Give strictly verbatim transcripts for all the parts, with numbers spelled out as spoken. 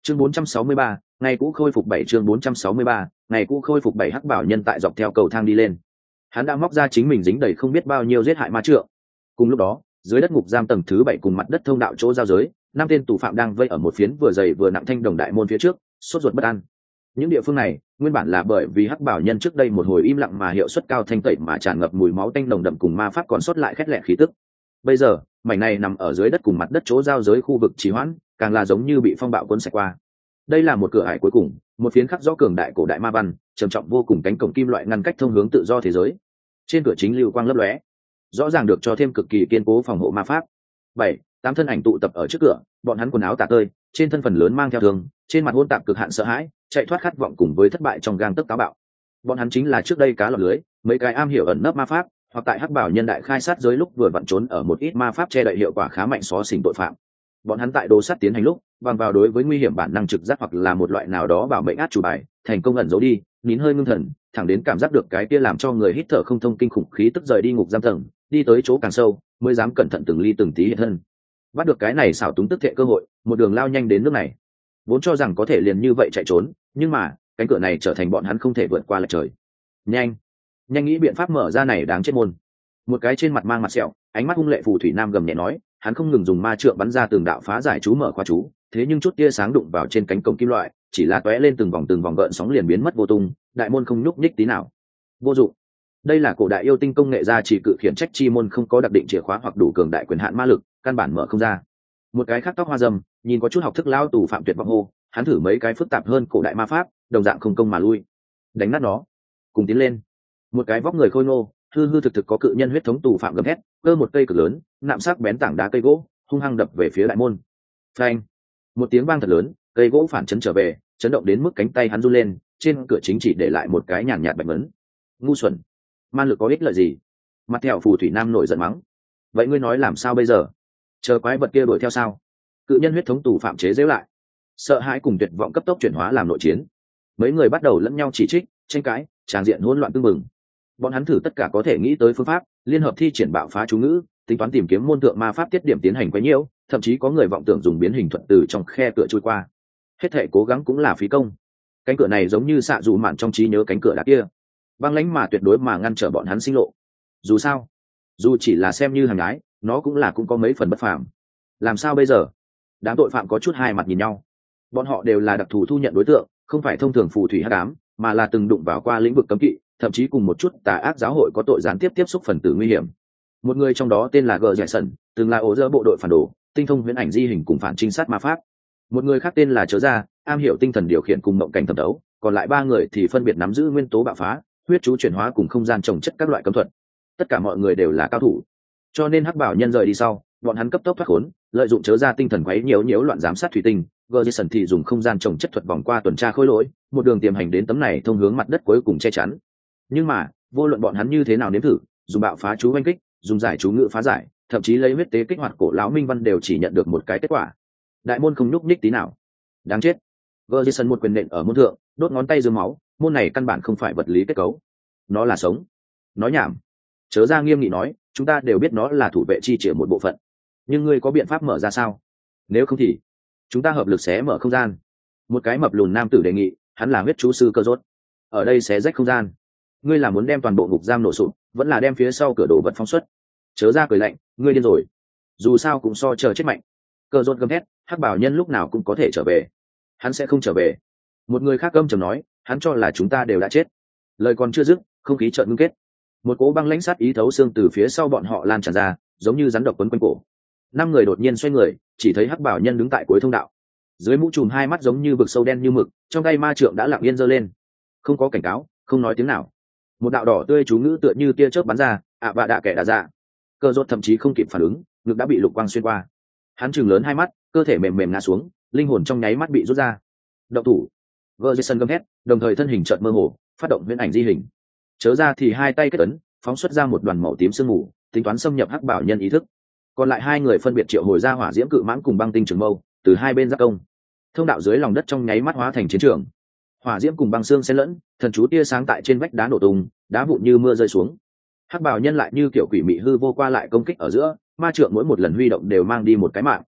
chương bốn trăm sáu mươi ba, ngày cũ khôi phục bảy chương bốn trăm sáu mươi ba, ngày cũ khôi phục bảy hắc bảo nhân tại dọc theo cầu thang đi lên. Hắn đã móc ra chính mình dính đầy không biết bao nhiêu giết hại ma trượng. Cùng lúc đó, dưới đất ngục giam tầng thứ bảy cùng mặt đất thông đạo chỗ giao giới, năm tên tù phạm đang vây ở một phiến vừa dày vừa nặng thanh đồng đại môn phía trước, sốt ruột bất an. Những địa phương này nguyên bản là bởi vì hắc bảo nhân trước đây một hồi im lặng mà hiệu suất cao thanh tẩy mà tràn ngập mùi máu tanh nồng đậm cùng ma pháp còn sót lại khét lẹt khí tức. Bây giờ mảnh này nằm ở dưới đất cùng mặt đất chỗ giao giới khu vực trì hoãn, càng là giống như bị phong bạo cuốn sạch qua. Đây là một cửa ải cuối cùng, một phiến khắc rõ cường đại cổ đại ma văn, trầm trọng vô cùng cánh cổng kim loại ngăn cách thông hướng tự do thế giới. Trên cửa chính lưu quang lấp lóe, rõ ràng được cho thêm cực kỳ kiên cố phòng hộ ma pháp. Bảy, tám thân ảnh tụ tập ở trước cửa, bọn hắn quần áo tả tơi, trên thân phần lớn mang theo thương, trên mặt hôn tạp cực hạn sợ hãi, chạy thoát khát vọng cùng với thất bại trong gang tấc táo bạo. Bọn hắn chính là trước đây cá lọt lưới, mấy cái am hiểu ẩn nấp ma pháp, hoặc tại hắc bảo nhân đại khai sát giới lúc vừa vặn trốn ở một ít ma pháp che đậy hiệu quả khá mạnh xó xỉnh tội phạm. Bọn hắn tại đồ sắt tiến hành lúc, bằng vào đối với nguy hiểm bản năng trực giác hoặc là một loại nào đó bảo mệnh át chủ bài, thành công ẩn giấu đi, nín hơi ngưng thần, thẳng đến cảm giác được cái kia làm cho người hít thở không thông kinh khủng khí tức rời đi ngục giam tầng, đi tới chỗ càng sâu, mới dám cẩn thận từng ly từng tí hiện thân. Bắt được cái này xảo túng tức thệ cơ hội, một đường lao nhanh đến nước này. Vốn cho rằng có thể liền như vậy chạy trốn, nhưng mà cánh cửa này trở thành bọn hắn không thể vượt qua lệch trời. Nhanh, nhanh nghĩ biện pháp mở ra này đáng chết môn. Một cái trên mặt mang mặt sẹo, ánh mắt hung lệ phù thủy nam gầm nhẹ nói, hắn không ngừng dùng ma trượng bắn ra từng đạo phá giải chú mở khóa chú, thế nhưng chút tia sáng đụng vào trên cánh cổng kim loại, chỉ là tóe lên từng vòng từng vòng gợn sóng liền biến mất vô tung, đại môn không nhúc nhích tí nào. Vô dụng. Đây là cổ đại yêu tinh công nghệ ra chỉ cự khiển trách chi môn không có đặc định chìa khóa hoặc đủ cường đại quyền hạn ma lực, căn bản mở không ra. Một cái khác tóc hoa râm, nhìn có chút học thức lao tù phạm tuyệt vọng hô, hắn thử mấy cái phức tạp hơn cổ đại ma pháp, đồng dạng không công mà lui. Đánh nát nó, cùng tiến lên. Một cái vóc người khôi ngô, hư hư thực thực có cự nhân huyết thống tù phạm gầm hét, cơ một cây cực lớn, nạm sắc bén tảng đá cây gỗ, hung hăng đập về phía đại môn. Phanh! Một tiếng vang thật lớn, cây gỗ phản chấn trở về, chấn động đến mức cánh tay hắn run lên, trên cửa chính chỉ để lại một cái nhàn nhạt bạch vấn. Ngu xuẩn! Man lực có ích lợi gì? Mặt thẹo phù thủy nam nổi giận mắng. Vậy ngươi nói làm sao bây giờ? Chờ quái vật kia đuổi theo sao? Cự nhân huyết thống tù phạm chế giễu lại. Sợ hãi cùng tuyệt vọng cấp tốc chuyển hóa làm nội chiến. Mấy người bắt đầu lẫn nhau chỉ trích, tranh cãi, tràn diện hỗn loạn tương mừng. Bọn hắn thử tất cả có thể nghĩ tới phương pháp, liên hợp thi triển bạo phá chú ngữ, tính toán tìm kiếm môn thượng ma pháp tiết điểm tiến hành quấy nhiễu, thậm chí có người vọng tưởng dùng biến hình thuật từ trong khe cửa trôi qua. Hết thể cố gắng cũng là phí công. Cánh cửa này giống như xạ dù mạn trong trí nhớ cánh cửa đá kia, băng lãnh mà tuyệt đối mà ngăn trở bọn hắn sinh lộ. Dù sao, dù chỉ là xem như hàng gái, nó cũng là cũng có mấy phần bất phàm. Làm sao bây giờ? Đám tội phạm có chút hai mặt nhìn nhau. Bọn họ đều là đặc thù thu nhận đối tượng, không phải thông thường phù thủy hắc ám, mà là từng đụng vào qua lĩnh vực cấm kỵ, thậm chí cùng một chút tà ác giáo hội có tội gián tiếp tiếp xúc phần tử nguy hiểm. Một người trong đó tên là Gờ Dại Sẩn, từng là ổ dơ bộ đội phản đồ, tinh thông huyễn ảnh di hình cùng phản trinh sát ma pháp. Một người khác tên là Chớ Gia, am hiểu tinh thần điều khiển cùng mộng cảnh thẩm đấu, còn lại ba người thì phân biệt nắm giữ nguyên tố bạo phá, huyết chú chuyển hóa cùng không gian trồng chất các loại cấm thuật. Tất cả mọi người đều là cao thủ, cho nên hắc bảo nhân rời đi sau, bọn hắn cấp tốc thoát khốn, lợi dụng Chớ Gia tinh thần quấy nhiễu nhiễu loạn giám sát thủy tinh. Gờ Dại Sẩn thì dùng không gian trồng chất thuật vòng qua tuần tra khối lỗi, một đường tiềm hành đến tấm này thông hướng mặt đất cuối cùng che chắn. Nhưng mà vô luận bọn hắn như thế nào nếm thử, dùng bạo phá chú oanh kích, dùng giải chú ngữ phá giải, thậm chí lấy huyết tế kích hoạt cổ lão minh văn đều chỉ nhận được một cái kết quả: đại môn không nhúc nhích tí nào. Đáng chết! Gerson một quyền nện ở môn thượng, đốt ngón tay dương máu. Môn này căn bản không phải vật lý kết cấu, nó là sống. Nói nhảm! Chớ Ra nghiêm nghị nói, chúng ta đều biết nó là thủ vệ chi chìa một bộ phận, nhưng ngươi có biện pháp mở ra sao? Nếu không thì chúng ta hợp lực xé mở không gian. Một cái mập lùn nam tử đề nghị, hắn là huyết chú sư Cơ Rốt. Ở đây xé rách không gian, ngươi là muốn đem toàn bộ ngục giam nổ sụp, vẫn là đem phía sau cửa đổ vật phóng xuất? Chớ Ra cười lạnh, ngươi điên rồi, dù sao cũng so chờ chết mạnh. Cơ Rốt gầm thét, hắc bảo nhân lúc nào cũng có thể trở về. Hắn sẽ không trở về. Một người khác âm trầm nói, hắn cho là chúng ta đều đã chết. Lời còn chưa dứt, không khí chợt ngưng kết, một cỗ băng lãnh sát ý thấu xương từ phía sau bọn họ lan tràn ra, giống như rắn độc quấn quanh cổ. Năm người đột nhiên xoay người, chỉ thấy hắc bảo nhân đứng tại cuối thông đạo, dưới mũ trùm hai mắt giống như vực sâu đen như mực, trong tay ma trượng đã lặng yên giơ lên, không có cảnh cáo, không nói tiếng nào. Một đạo đỏ tươi chú ngữ tựa như tia chớp bắn ra, ạ vạ đạ kẻ đà dạ. Cơ Rốt thậm chí không kịp phản ứng, ngực đã bị lục quang xuyên qua. Hắn trừng lớn hai mắt, cơ thể mềm mềm ngã xuống, linh hồn trong nháy mắt bị rút ra. Động thủ! Gerson gầm hét, đồng thời thân hình chợt mơ hồ, phát động huyễn ảnh di hình. Chớ Ra thì hai tay kết ấn, phóng xuất ra một đoàn màu tím sương mù, tính toán xâm nhập hắc bảo nhân ý thức. Còn lại hai người phân biệt triệu hồi ra hỏa diễm cự mãng cùng băng tinh trường mâu, từ hai bên giáp công. Thông đạo dưới lòng đất trong nháy mắt hóa thành chiến trường. Hỏa diễm cùng băng xương xen lẫn, thần chú tia sáng tại trên vách đá nổ tung, đá vụn như mưa rơi xuống. Hắc bảo nhân lại như kiểu quỷ mị hư vô qua lại công kích ở giữa, ma trượng mỗi một lần huy động đều mang đi một cái mạng.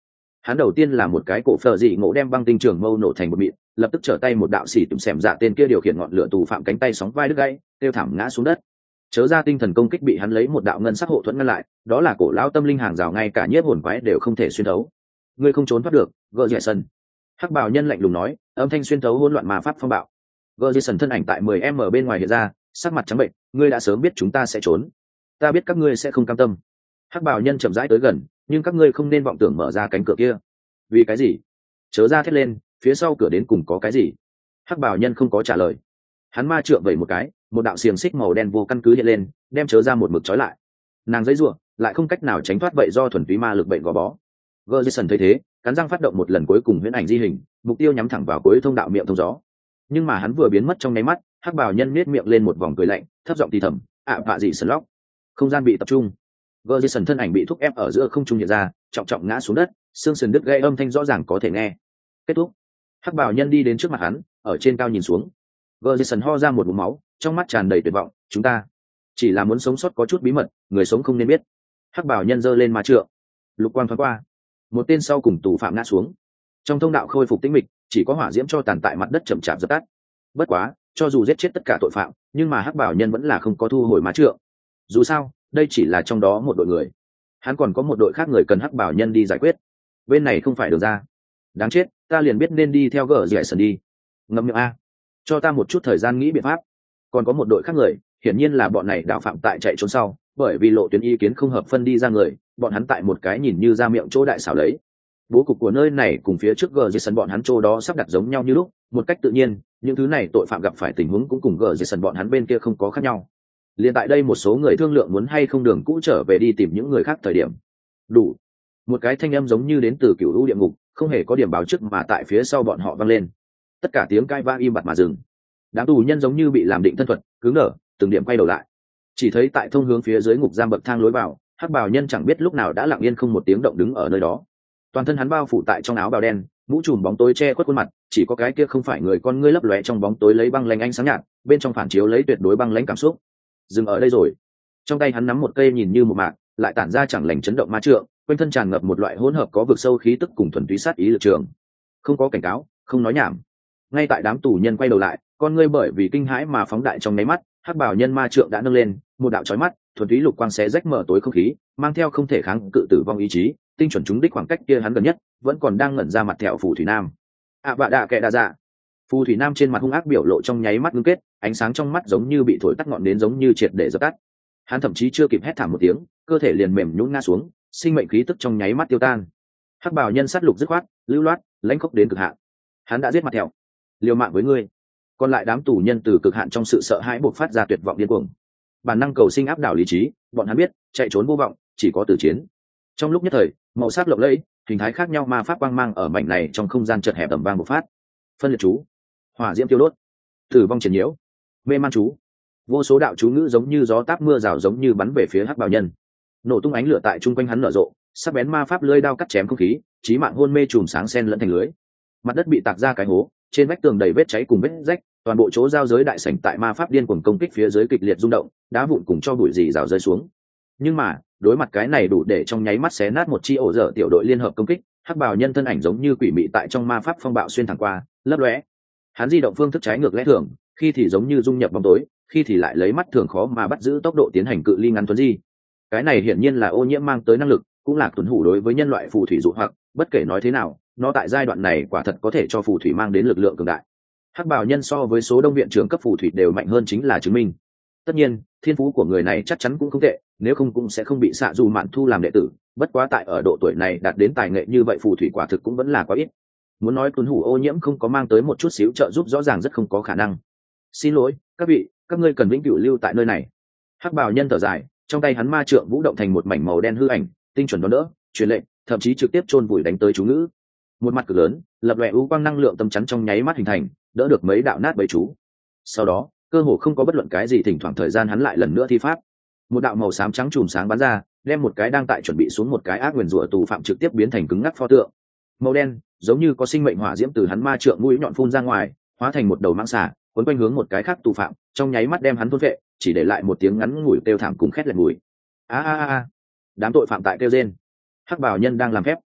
Hắn đầu tiên là một cái cổ phở dị ngộ đem băng tinh trường mâu nổ thành một mịn, lập tức trở tay một đạo xỉ tụm xẻm dạ tên kia điều khiển ngọn lửa tù phạm cánh tay sóng vai đứt gãy, tiêu thảm ngã xuống đất. Chớ ra tinh thần công kích bị hắn lấy một đạo ngân sắc hộ thuẫn ngăn lại, đó là cổ lão tâm linh hàng rào ngay cả nhiếp hồn quái đều không thể xuyên thấu. Ngươi không trốn thoát được, gờ dẻ sân. Hắc bào nhân lạnh lùng nói, âm thanh xuyên thấu hỗn loạn ma pháp phong bạo. Gờ dẻ sân thân ảnh tại mười m bên ngoài hiện ra, sắc mặt trắng bệnh, ngươi đã sớm biết chúng ta sẽ trốn. Ta biết các ngươi sẽ không cam tâm. Hắc bào nhân chậm rãi tới gần, nhưng các ngươi không nên vọng tưởng mở ra cánh cửa kia. Vì cái gì? Chớ ra thét lên, phía sau cửa đến cùng có cái gì? Hắc bào nhân không có trả lời. Hắn ma trượng vẩy một cái, một đạo xiềng xích màu đen vô căn cứ hiện lên, đem chớ ra một mực trói lại. Nàng giãy giụa, lại không cách nào tránh thoát vậy do thuần túy ma lực bệnh gò bó. Gerson thấy thế, cắn răng phát động một lần cuối cùng huyễn ảnh di hình, mục tiêu nhắm thẳng vào cuối thông đạo miệng thông gió. Nhưng mà hắn vừa biến mất trong nháy mắt, hắc bào nhân nhếch miệng lên một vòng cười lạnh, thấp giọng thì thầm, ạ vạ gì sần lóc. Không gian bị tập trung. Gerson thân ảnh bị thúc ép ở giữa không trung hiện ra, trọng trọng ngã xuống đất, xương sườn đứt gãy âm thanh rõ ràng có thể nghe. Kết thúc. Hắc bào nhân đi đến trước mặt hắn, ở trên cao nhìn xuống. Gerson ho ra một ngụm máu, trong mắt tràn đầy tuyệt vọng, chúng ta chỉ là muốn sống sót có chút bí mật, người sống không nên biết. Hắc bào nhân giơ lên ma trượng, lục quang thoáng qua, một tên sau cùng tù phạm ngã xuống. Trong thông đạo khôi phục tĩnh mịch, chỉ có hỏa diễm cho tàn tại mặt đất chậm chạp dập tắt. Bất quá, cho dù giết chết tất cả tội phạm, nhưng mà hắc bảo nhân vẫn là không có thu hồi ma trượng. Dù sao, đây chỉ là trong đó một đội người, hắn còn có một đội khác người cần hắc bảo nhân đi giải quyết. Bên này không phải đường ra. Đáng chết, ta liền biết nên đi theo gờ dẻ sần đi. Ngậm miệng a, cho ta một chút thời gian nghĩ biện pháp. Còn có một đội khác người, hiển nhiên là bọn này đạo phạm tại chạy trốn sau, bởi vì lộ tuyến ý kiến không hợp phân đi ra người, bọn hắn tại một cái nhìn như ra miệng chỗ đại xảo lấy. Bố cục của nơi này cùng phía trước gờ sân bọn hắn chỗ đó sắp đặt giống nhau như lúc, một cách tự nhiên, những thứ này tội phạm gặp phải tình huống cũng cùng gờ sân bọn hắn bên kia không có khác nhau. Liên tại đây một số người thương lượng muốn hay không đường cũ trở về đi tìm những người khác thời điểm. Đủ. Một cái thanh âm giống như đến từ cựu lũ địa ngục, không hề có điểm báo trước mà tại phía sau bọn họ vang lên. Tất cả tiếng cãi vang im bặt mà dừng. Đám tù nhân giống như bị làm định thân thuật, cứng đờ, từng điểm quay đầu lại. Chỉ thấy tại thông hướng phía dưới ngục giam bậc thang lối vào, hắc bào nhân chẳng biết lúc nào đã lặng yên không một tiếng động đứng ở nơi đó. Toàn thân hắn bao phủ tại trong áo bào đen, mũ trùm bóng tối che khuất khuôn mặt, chỉ có cái kia không phải người, con ngươi lấp lóe trong bóng tối lấy băng lãnh ánh sáng nhạt, bên trong phản chiếu lấy tuyệt đối băng lãnh cảm xúc. Dừng ở đây rồi. Trong tay hắn nắm một cây nhìn như một mạc, lại tản ra chẳng lành chấn động ma trượng, quanh thân tràn ngập một loại hỗn hợp có vực sâu khí tức cùng thuần túy sát ý lực trường. Không có cảnh cáo, không nói nhảm. Ngay tại đám tù nhân quay đầu lại, con ngươi bởi vì kinh hãi mà phóng đại trong nháy mắt, hắc bảo nhân ma trượng đã nâng lên, một đạo chói mắt, thuần túy lục quang xé rách mở tối không khí, mang theo không thể kháng cự tử vong ý chí, tinh chuẩn trúng đích khoảng cách kia hắn gần nhất, vẫn còn đang ngẩn ra mặt thẹo phù thủy nam. À vạ đạ kệ đa dạ. Phù thủy nam trên mặt hung ác biểu lộ trong nháy mắt ngưng kết, ánh sáng trong mắt giống như bị thổi tắt ngọn đến giống như triệt để dập tắt. Hắn thậm chí chưa kịp hét thảm một tiếng, cơ thể liền mềm nhũn ngã xuống, sinh mệnh khí tức trong nháy mắt tiêu tan. Hắc bảo nhân sát lục dứt khoát, lưu loát, lãnh khốc đến cực hạn. Hắn đã giết mặt thẹo, liều mạng với ngươi. Còn lại đám tù nhân từ cực hạn trong sự sợ hãi bộc phát ra tuyệt vọng điên cuồng. Bản năng cầu sinh áp đảo lý trí, bọn hắn biết, chạy trốn vô vọng, chỉ có tử chiến. Trong lúc nhất thời, màu sắc lộng lẫy, hình thái khác nhau ma pháp quang mang ở mảnh này trong không gian chật hẹp tầm vang bộc phát. Phân liệt chú, hỏa diễm tiêu đốt, tử vong triển nhiễu, mê man chú, vô số đạo chú ngữ giống như gió táp mưa rào giống như bắn về phía hắc bào nhân. Nổ tung ánh lửa tại trung quanh hắn nở rộ, sắc bén ma pháp lưỡi đao cắt chém không khí, chí mạng hôn mê chùm sáng sen lẫn thành lưới. Mặt đất bị tạc ra cái hố, trên vách tường đầy vết cháy cùng vết rách, toàn bộ chỗ giao giới đại sảnh tại ma pháp điên cuồng công kích phía dưới kịch liệt rung động, đá vụn cùng cho bụi rỉ rào rơi xuống. Nhưng mà, đối mặt cái này đủ để trong nháy mắt xé nát một chi ổ dở tiểu đội liên hợp công kích, hắc bào nhân thân ảnh giống như quỷ mị tại trong ma pháp phong bạo xuyên thẳng qua, lấp lóe. Hắn di động phương thức trái ngược lẽ thường, khi thì giống như dung nhập bóng tối, khi thì lại lấy mắt thường khó mà bắt giữ tốc độ tiến hành cự ly ngắn tuấn di. Cái này hiển nhiên là ô nhiễm mang tới năng lực, cũng là tuấn hủ đối với nhân loại phù thủy dụ hoặc, bất kể nói thế nào, nó tại giai đoạn này quả thật có thể cho phù thủy mang đến lực lượng cường đại. Hắc bào nhân so với số đông viện trưởng cấp phù thủy đều mạnh hơn chính là chứng minh. Tất nhiên, thiên phú của người này chắc chắn cũng không tệ, nếu không cũng sẽ không bị xạ dù mạn thu làm đệ tử. Bất quá tại ở độ tuổi này đạt đến tài nghệ như vậy phù thủy quả thực cũng vẫn là quá ít. Muốn nói tuấn hủ ô nhiễm không có mang tới một chút xíu trợ giúp rõ ràng rất không có khả năng. Xin lỗi, các vị, các ngươi cần vĩnh cửu lưu tại nơi này. Hắc bào nhân thở dài, trong tay hắn ma trượng vũ động thành một mảnh màu đen hư ảnh, tinh chuẩn đón đỡ, truyền lệnh, thậm chí trực tiếp chôn vùi đánh tới chú ngữ. Một mặt cực lớn, lập lòe u quang năng lượng tâm chắn trong nháy mắt hình thành, đỡ được mấy đạo nát bầy chú. Sau đó, cơ hồ không có bất luận cái gì, thỉnh thoảng thời gian hắn lại lần nữa thi pháp. Một đạo màu xám trắng chùm sáng bắn ra, đem một cái đang tại chuẩn bị xuống một cái ác nguyền rủa tù phạm trực tiếp biến thành cứng ngắc pho tượng. Màu đen, giống như có sinh mệnh hỏa diễm từ hắn ma trượng mũi nhọn phun ra ngoài, hóa thành một đầu mãng xà, cuốn quanh hướng một cái khác tù phạm, trong nháy mắt đem hắn thôn vệ, chỉ để lại một tiếng ngắn ngủi kêu thảm cùng khét lẹt mùi. A a a, đám tội phạm tại kêu rên. Hắc bào nhân đang làm phép.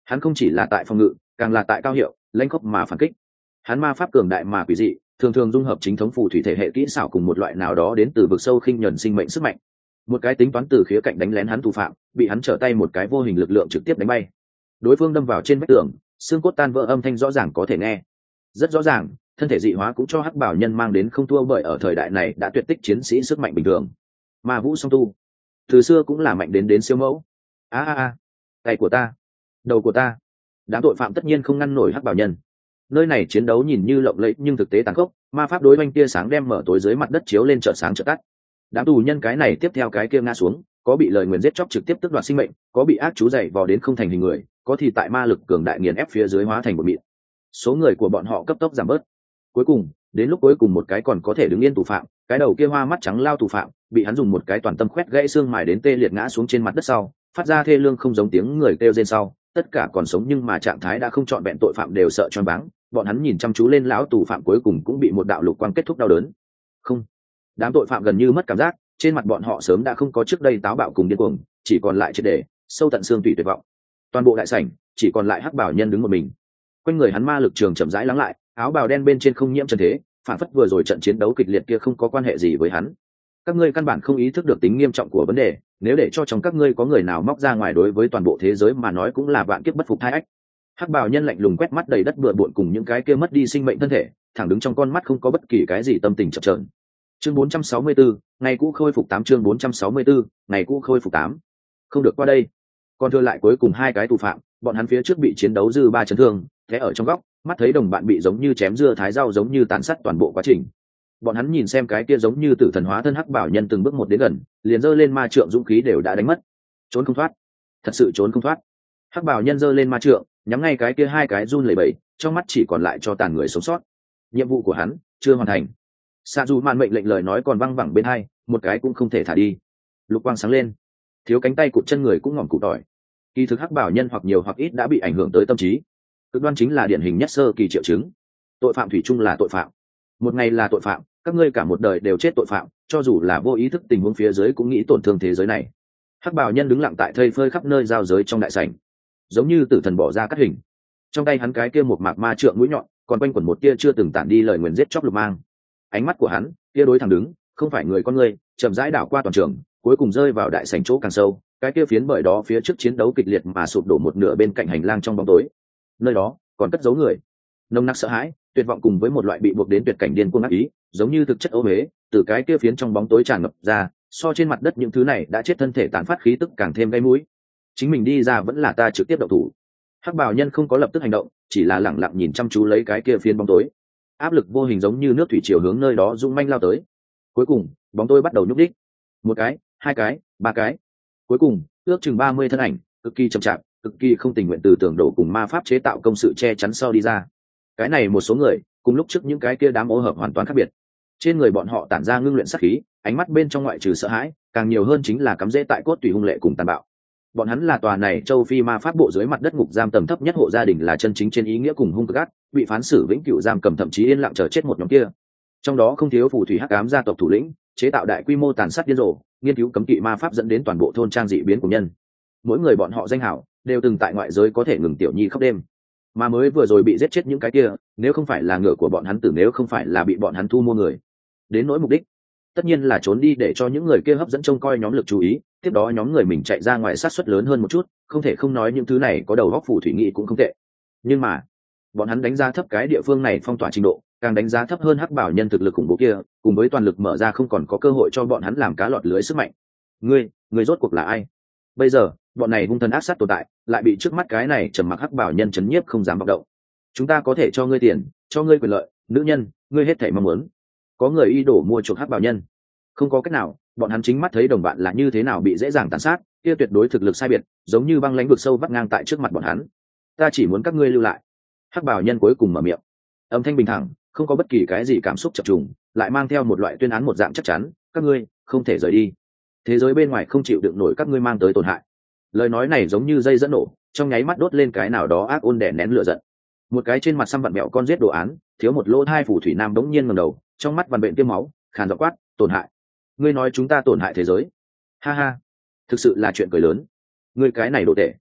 Hắn không chỉ là tại phòng ngự, càng là tại cao hiệu lãnh khốc mà phản kích. Hắn ma pháp cường đại mà quỷ dị, thường thường dung hợp chính thống phù thủy thể hệ kỹ xảo cùng một loại nào đó đến từ vực sâu khinh nhuần sinh mệnh sức mạnh. Một cái tính toán từ khía cạnh đánh lén hắn thủ phạm, bị hắn trở tay một cái vô hình lực lượng trực tiếp đánh bay. Đối phương đâm vào trên vách tường, xương cốt tan vỡ âm thanh rõ ràng có thể nghe. Rất rõ ràng, thân thể dị hóa cũng cho hắc bảo nhân mang đến không thua bởi ở thời đại này đã tuyệt tích chiến sĩ sức mạnh bình thường. Ma vũ song tu từ xưa cũng là mạnh đến đến siêu mẫu. A a a, tay của ta, đầu của ta. Đám tội phạm tất nhiên không ngăn nổi hắc bảo nhân. Nơi này chiến đấu nhìn như lộng lẫy nhưng thực tế tàn khốc, ma pháp đối oanh tia sáng đem mở tối dưới mặt đất chiếu lên chợ sáng chợ tắt. Đám tù nhân cái này tiếp theo cái kia ngã xuống, có bị lời nguyền giết chóc trực tiếp tước đoạt sinh mệnh, có bị ác chú dày vò đến không thành hình người, có thì tại ma lực cường đại nghiền ép phía dưới hóa thành một mịn. Số người của bọn họ cấp tốc giảm bớt. Cuối cùng, đến lúc cuối cùng một cái còn có thể đứng yên tù phạm, cái đầu kia hoa mắt trắng lao tù phạm, bị hắn dùng một cái toàn tâm khoét gãy xương mài đến tê liệt ngã xuống trên mặt đất sau, phát ra thê lương không giống tiếng người kêu rên sau, tất cả còn sống nhưng mà trạng thái đã không trọn vẹn tội phạm đều sợ choáng váng, bọn hắn nhìn chăm chú lên lão tù phạm cuối cùng cũng bị một đạo lục quang kết thúc đau đớn. Không, đám tội phạm gần như mất cảm giác, trên mặt bọn họ sớm đã không có trước đây táo bạo cùng điên cuồng, chỉ còn lại triệt để sâu tận xương tủy tuyệt vọng. Toàn bộ đại sảnh chỉ còn lại hắc bảo nhân đứng một mình. Quanh người hắn ma lực trường chậm rãi lắng lại, áo bào đen bên trên không nhiễm trần thế, phản phất vừa rồi trận chiến đấu kịch liệt kia không có quan hệ gì với hắn. Các ngươi căn bản không ý thức được tính nghiêm trọng của vấn đề, nếu để cho trong các ngươi có người nào móc ra ngoài đối với toàn bộ thế giới mà nói cũng là vạn kiếp bất phục thai ách. Hắc bào nhân lạnh lùng quét mắt đầy đất bừa bộn cùng những cái kia mất đi sinh mệnh thân thể, thẳng đứng trong con mắt không có bất kỳ cái gì tâm tình chập chờn. Chương bốn trăm sáu mươi tư, ngày cũ khôi phục tám chương bốn trăm sáu mươi tư, ngày cũ khôi phục tám. Không được qua đây. Còn thừa lại cuối cùng hai cái tù phạm, bọn hắn phía trước bị chiến đấu dư ba chấn thương, thế ở trong góc, mắt thấy đồng bạn bị giống như chém dưa thái rau giống như tàn sát toàn bộ quá trình. Bọn hắn nhìn xem cái kia giống như tử thần hóa thân hắc bảo nhân từng bước một đến gần, liền giơ lên ma trượng dũng khí đều đã đánh mất. Trốn không thoát, thật sự trốn không thoát. Hắc bảo nhân giơ lên ma trượng, nhắm ngay cái kia hai cái run lẩy bẩy, trong mắt chỉ còn lại cho tàn người sống sót. Nhiệm vụ của hắn chưa hoàn thành. Sa Du mạn mệnh lệnh lời nói còn văng vẳng bên hai, một cái cũng không thể thả đi. Lục quang sáng lên, thiếu cánh tay cụt chân người cũng ngỏm cụt tỏi. Kỳ thực hắc bảo nhân hoặc nhiều hoặc ít đã bị ảnh hưởng tới tâm trí. Cực đoan chính là điển hình nhất sơ kỳ triệu chứng. Tội phạm thủy chung là tội phạm. Một ngày là tội phạm, các ngươi cả một đời đều chết tội phạm, cho dù là vô ý thức tình huống phía dưới cũng nghĩ tổn thương thế giới này. Hắc bảo nhân đứng lặng tại thây phơi khắp nơi giao giới trong đại sảnh, giống như tử thần bỏ ra cắt hình. Trong tay hắn cái kia một mạc ma trượng mũi nhọn, còn quanh quẩn một tia chưa từng tản đi lời nguyền giết chóc lục mang. Ánh mắt của hắn, kia đối thẳng đứng, không phải người con người, chậm rãi đảo qua toàn trường, cuối cùng rơi vào đại sảnh chỗ càng sâu, cái kia phiến bởi đó phía trước chiến đấu kịch liệt mà sụp đổ một nửa bên cạnh hành lang trong bóng tối. Nơi đó còn cất giấu người, nồng nặc sợ hãi, tuyệt vọng cùng với một loại bị buộc đến tuyệt cảnh điên cuồng ác ý, giống như thực chất ô huế, từ cái kia phiến trong bóng tối tràn ngập ra, so trên mặt đất những thứ này đã chết thân thể tán phát khí tức càng thêm gây mũi. Chính mình đi ra vẫn là ta trực tiếp động thủ. Hắc bào nhân không có lập tức hành động, chỉ là lẳng lặng nhìn chăm chú lấy cái kia phiến bóng tối. Áp lực vô hình giống như nước thủy triều hướng nơi đó rung manh lao tới. Cuối cùng, bóng tối bắt đầu nhúc đích. Một cái, hai cái, ba cái. Cuối cùng, ước chừng ba mươi thân ảnh, cực kỳ chậm chạp, cực kỳ không tình nguyện từ tường đổ cùng ma pháp chế tạo công sự che chắn sau đi ra. Cái này một số người, cùng lúc trước những cái kia đám ô hợp hoàn toàn khác biệt. Trên người bọn họ tản ra ngưng luyện sát khí, ánh mắt bên trong ngoại trừ sợ hãi, càng nhiều hơn chính là cắm rễ tại cốt tùy hung lệ cùng tàn bạo. Bọn hắn là tòa này châu Phi ma pháp bộ dưới mặt đất ngục giam tầm thấp nhất hộ gia đình, là chân chính trên ý nghĩa cùng hung cực ác, bị phán xử vĩnh cửu giam cầm thậm chí yên lặng chờ chết một nhóm kia. Trong đó không thiếu phù thủy hắc ám gia tộc thủ lĩnh, chế tạo đại quy mô tàn sát điên rồ, nghiên cứu cấm kỵ ma pháp dẫn đến toàn bộ thôn trang dị biến của nhân. Mỗi người bọn họ danh hảo đều từng tại ngoại giới có thể ngừng tiểu nhi khóc đêm, mà mới vừa rồi bị giết chết những cái kia, nếu không phải là ngựa của bọn hắn tử, nếu không phải là bị bọn hắn thu mua người, đến nỗi mục đích tất nhiên là trốn đi để cho những người kia hấp dẫn trông coi nhóm lực chú ý, tiếp đó nhóm người mình chạy ra ngoài sát suất lớn hơn một chút, không thể không nói những thứ này có đầu góc phù thủy nghị cũng không tệ. Nhưng mà bọn hắn đánh giá thấp cái địa phương này phong tỏa trình độ, càng đánh giá thấp hơn hắc bảo nhân thực lực khủng bố kia, cùng với toàn lực mở ra không còn có cơ hội cho bọn hắn làm cá lọt lưới sức mạnh. Ngươi, ngươi rốt cuộc là ai? Bây giờ, bọn này hung thần ác sát tồn tại, lại bị trước mắt cái này trầm mặc hắc bảo nhân chấn nhiếp không dám vọng động. Chúng ta có thể cho ngươi tiền, cho ngươi quyền lợi, nữ nhân, ngươi hết thảy mong muốn. Có người y đổ mua chuộc hắc bảo nhân. Không có cách nào, bọn hắn chính mắt thấy đồng bạn là như thế nào bị dễ dàng tàn sát, kia tuyệt đối thực lực sai biệt, giống như băng lãnh vực sâu vắt ngang tại trước mặt bọn hắn. Ta chỉ muốn các ngươi lưu lại. Hắc bảo nhân cuối cùng mở miệng, âm thanh bình thản, không có bất kỳ cái gì cảm xúc chập trùng, lại mang theo một loại tuyên án một dạng chắc chắn, các ngươi không thể rời đi. Thế giới bên ngoài không chịu đựng nổi các ngươi mang tới tổn hại. Lời nói này giống như dây dẫn nổ, trong nháy mắt đốt lên cái nào đó ác ôn đè nén lửa giận. Một cái trên mặt xăm vặn mẹo con giết đồ án, thiếu một lỗ hai phù thủy nam đống nhiên ngẩng đầu, trong mắt vằn bệnh tiêm máu, khàn giọng quát, tổn hại. Ngươi nói chúng ta tổn hại thế giới? Ha ha, thực sự là chuyện cười lớn. Ngươi cái này đồ tệ.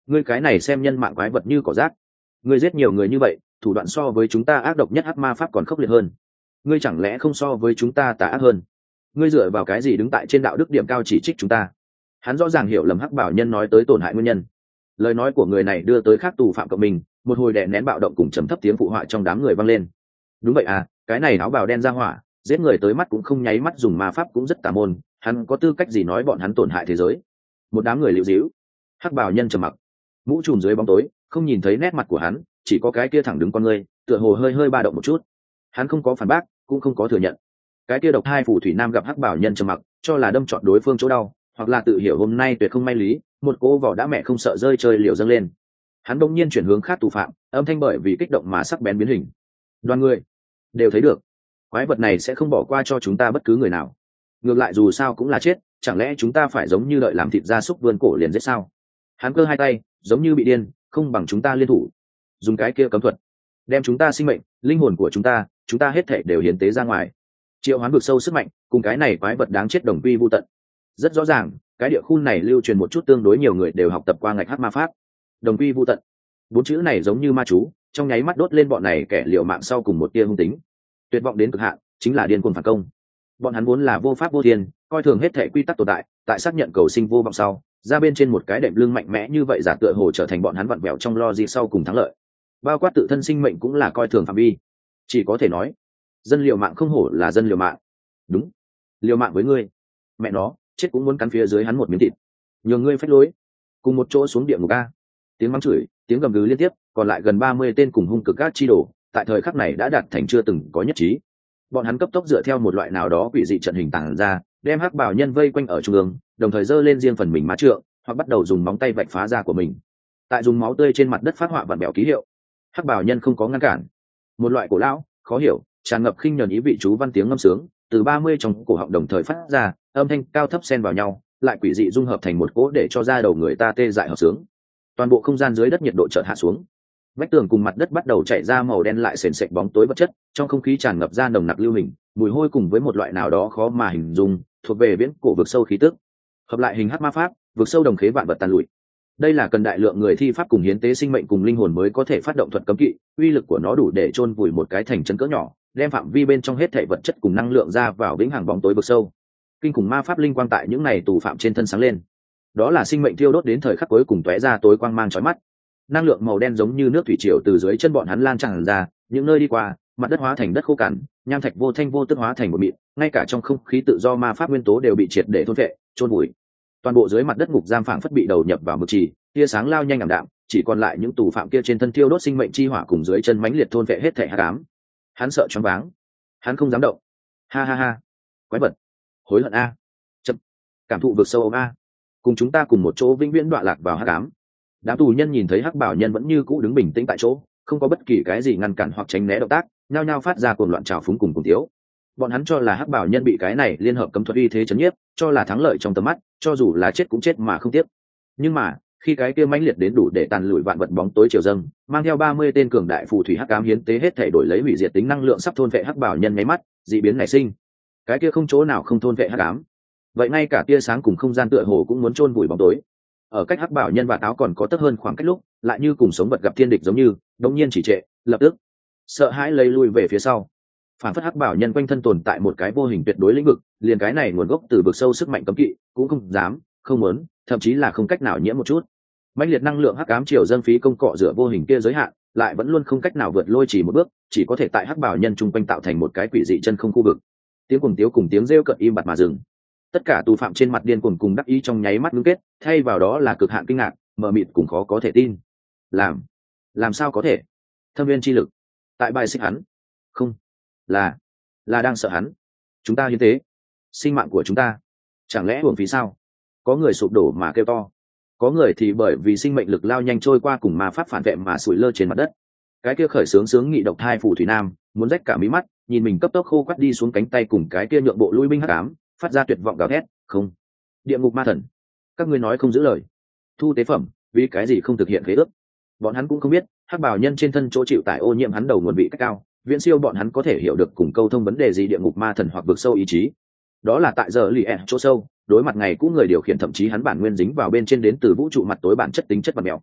ngươi cái này xem nhân mạng quái vật như cỏ rác, ngươi giết nhiều người như vậy, thủ đoạn so với chúng ta ác độc nhất hắc ma pháp còn khốc liệt hơn, ngươi chẳng lẽ không so với chúng ta tà ác hơn? Ngươi dựa vào cái gì đứng tại trên đạo đức điểm cao chỉ trích chúng ta? Hắn rõ ràng hiểu lầm hắc bảo nhân nói tới tổn hại nguyên nhân. Lời nói của người này đưa tới khác tù phạm cộng mình, một hồi đè nén bạo động cùng trầm thấp tiếng phụ họa trong đám người vang lên. Đúng vậy à, cái này áo bào đen ra hỏa, giết người tới mắt cũng không nháy mắt, dùng ma pháp cũng rất tà môn, hắn có tư cách gì nói bọn hắn tổn hại thế giới? Một đám người liễu díu. Hắc bào nhân trầm mặc, mũ trùm dưới bóng tối, không nhìn thấy nét mặt của hắn, chỉ có cái kia thẳng đứng con ngươi, tựa hồ hơi hơi ba động một chút. Hắn không có phản bác, cũng không có thừa nhận. Cái kia độc hai phù thủy nam gặp hắc bảo nhân trầm mặc, cho là đâm trọn đối phương chỗ đau, hoặc là tự hiểu hôm nay tuyệt không may lý, một cô vỏ đã mẹ không sợ rơi chơi liều dâng lên. Hắn bỗng nhiên chuyển hướng khác tù phạm, âm thanh bởi vì kích động mà sắc bén biến hình. Đoàn người đều thấy được, quái vật này sẽ không bỏ qua cho chúng ta bất cứ người nào. Ngược lại dù sao cũng là chết, chẳng lẽ chúng ta phải giống như đợi làm thịt gia súc vươn cổ liền giết sao? Hắn cơ hai tay, giống như bị điên, không bằng chúng ta liên thủ, dùng cái kia cấm thuật, đem chúng ta sinh mệnh, linh hồn của chúng ta, chúng ta hết thể đều hiến tế ra ngoài. Triệu Hoán vực sâu sức mạnh, cùng cái này quái vật đáng chết đồng quy vu tận. Rất rõ ràng, cái địa khu này lưu truyền một chút tương đối nhiều người đều học tập qua ngạch hắc ma pháp. Đồng quy vu tận, bốn chữ này giống như ma chú, trong nháy mắt đốt lên bọn này kẻ liều mạng sau cùng một tia hung tính. Tuyệt vọng đến cực hạn, chính là điên cuồng phản công. Bọn hắn vốn là vô pháp vô thiên, coi thường hết thể quy tắc tồn tại, tại xác nhận cầu sinh vô vọng sau, ra bên trên một cái đệm lưng mạnh mẽ như vậy giả tựa hồ trở thành bọn hắn vặn vẹo trong lo gì sau cùng thắng lợi. Bao quát tự thân sinh mệnh cũng là coi thường phạm vi. Chỉ có thể nói, dân liều mạng không hổ là dân liều mạng. Đúng, liều mạng với ngươi, mẹ nó, chết cũng muốn cắn phía dưới hắn một miếng thịt. Nhường ngươi phách lối, cùng một chỗ xuống địa ngục a. Tiếng mắng chửi, tiếng gầm gừ liên tiếp, còn lại gần ba mươi tên cùng hung cực các chi đồ, tại thời khắc này đã đạt thành chưa từng có nhất trí. Bọn hắn cấp tốc dựa theo một loại nào đó quỷ dị trận hình tàng ra, đem hắc bảo nhân vây quanh ở trung ương, đồng thời giơ lên riêng phần mình má trượng, hoặc bắt đầu dùng móng tay vạch phá da của mình. Tại dùng máu tươi trên mặt đất phát họa vặn bẹo ký hiệu. Hắc bảo nhân không có ngăn cản. Một loại cổ lão, khó hiểu, tràn ngập khinh nhờn ý vị chú văn tiếng ngâm sướng, từ ba mươi trong cổ họng đồng thời phát ra, âm thanh cao thấp xen vào nhau, lại quỷ dị dung hợp thành một cỗ để cho da đầu người ta tê dại hợp sướng. Toàn bộ không gian dưới đất nhiệt độ chợt hạ xuống. Vách tường cùng mặt đất bắt đầu chảy ra màu đen lại sền sệt bóng tối vật chất, trong không khí tràn ngập ra nồng nặc lưu hình, mùi hôi cùng với một loại nào đó khó mà hình dung, thuộc về viễn cổ vực sâu khí tức. Hợp lại hình hắc ma pháp, vực sâu đồng khế vạn vật tàn lụi. Đây là cần đại lượng người thi pháp cùng hiến tế sinh mệnh cùng linh hồn mới có thể phát động thuật cấm kỵ, uy lực của nó đủ để chôn vùi một cái thành trấn cỡ nhỏ, đem phạm vi bên trong hết thảy vật chất cùng năng lượng ra vào vĩnh hằng bóng tối vực sâu. Kinh khủng ma pháp linh quang tại những này tù phạm trên thân sáng lên. Đó là sinh mệnh thiêu đốt đến thời khắc cuối cùng tóe ra tối quang mang chói mắt. Năng lượng màu đen giống như nước thủy triều từ dưới chân bọn hắn lan tràn ra, những nơi đi qua, mặt đất hóa thành đất khô cằn, nham thạch vô thanh vô tức hóa thành một mịn, ngay cả trong không khí tự do ma pháp nguyên tố đều bị triệt để thôn phệ, chôn vùi. Toàn bộ dưới mặt đất ngục giam phảng phất bị đầu nhập vào mực trì, tia sáng lao nhanh ảm đạm, chỉ còn lại những tù phạm kia trên thân thiêu đốt sinh mệnh chi hỏa cùng dưới chân mãnh liệt thôn phệ hết thể hắc ám. Hắn sợ choáng váng, hắn không dám động. Ha ha ha, quái vật, hối hận a, chậm, cảm thụ vực sâu ôm a, cùng chúng ta cùng một chỗ vĩnh viễn đọa lạc vào hắc ám. Đám tù nhân nhìn thấy hắc bảo nhân vẫn như cũ đứng bình tĩnh tại chỗ, không có bất kỳ cái gì ngăn cản hoặc tránh né động tác, nhao nhao phát ra cuồng loạn trào phúng cùng cùng thiếu. Bọn hắn cho là hắc bảo nhân bị cái này liên hợp cấm thuật uy thế chấn nhiếp, cho là thắng lợi trong tầm mắt, cho dù là chết cũng chết mà không tiếc. Nhưng mà khi cái kia mãnh liệt đến đủ để tàn lùi vạn vật bóng tối chiều dâng, mang theo ba mươi tên cường đại phù thủy hắc ám hiến tế hết thể đổi lấy hủy diệt tính năng lượng sắp thôn vệ hắc bảo nhân nháy mắt, dị biến nảy sinh. Cái kia không chỗ nào không thôn vệ hắc ám. Vậy ngay cả tia sáng cùng không gian tựa hồ cũng muốn chôn vùi bóng tối. Ở cách hắc bảo nhân và áo còn có tấp hơn khoảng cách lúc, lại như cùng sống vật gặp thiên địch giống như, đột nhiên chỉ trệ, lập tức sợ hãi lấy lui về phía sau. Phản phất hắc bảo nhân quanh thân tồn tại một cái vô hình tuyệt đối lĩnh vực, liền cái này nguồn gốc từ vực sâu sức mạnh cấm kỵ, cũng không dám, không muốn, thậm chí là không cách nào nhiễm một chút. Mãnh liệt năng lượng hắc ám triều dâng phí công cọ rửa vô hình kia giới hạn, lại vẫn luôn không cách nào vượt lôi chỉ một bước, chỉ có thể tại hắc bảo nhân trung quanh tạo thành một cái quỷ dị chân không khu vực. Tiếng cuồng tiếu cùng tiếng rêu cợt im bặt mà dừng. Tất cả tù phạm trên mặt điên cuồng cùng đắc ý trong nháy mắt ngưng kết, thay vào đó là cực hạn kinh ngạc, mờ mịt cùng khó có thể tin. Làm, làm sao có thể? Thâm viên chi lực, tại bài xích hắn, không, là, là đang sợ hắn. Chúng ta hiến tế, sinh mạng của chúng ta, chẳng lẽ uổng phí sao? Có người sụp đổ mà kêu to, có người thì bởi vì sinh mệnh lực lao nhanh trôi qua cùng ma pháp phản vệ mà sủi lơ trên mặt đất. Cái kia khởi sướng sướng nghị độc thai phù thủy nam, muốn rách cả mí mắt, nhìn mình cấp tốc khô quắt đi xuống cánh tay cùng cái kia nhượng bộ lui binh hắc ám, phát ra tuyệt vọng gào thét, không, địa ngục ma thần, các ngươi nói không giữ lời, thu tế phẩm, vì cái gì không thực hiện khế ước? Bọn hắn cũng không biết, hắc bảo nhân trên thân chỗ chịu tải ô nhiễm hắn đầu nguồn vị cách cao, viễn siêu bọn hắn có thể hiểu được cùng câu thông vấn đề gì địa ngục ma thần hoặc vực sâu ý chí. Đó là tại giờ lì ẹ chỗ sâu, đối mặt ngày cũ người điều khiển thậm chí hắn bản nguyên dính vào bên trên đến từ vũ trụ mặt tối bản chất tính chất vật mèo.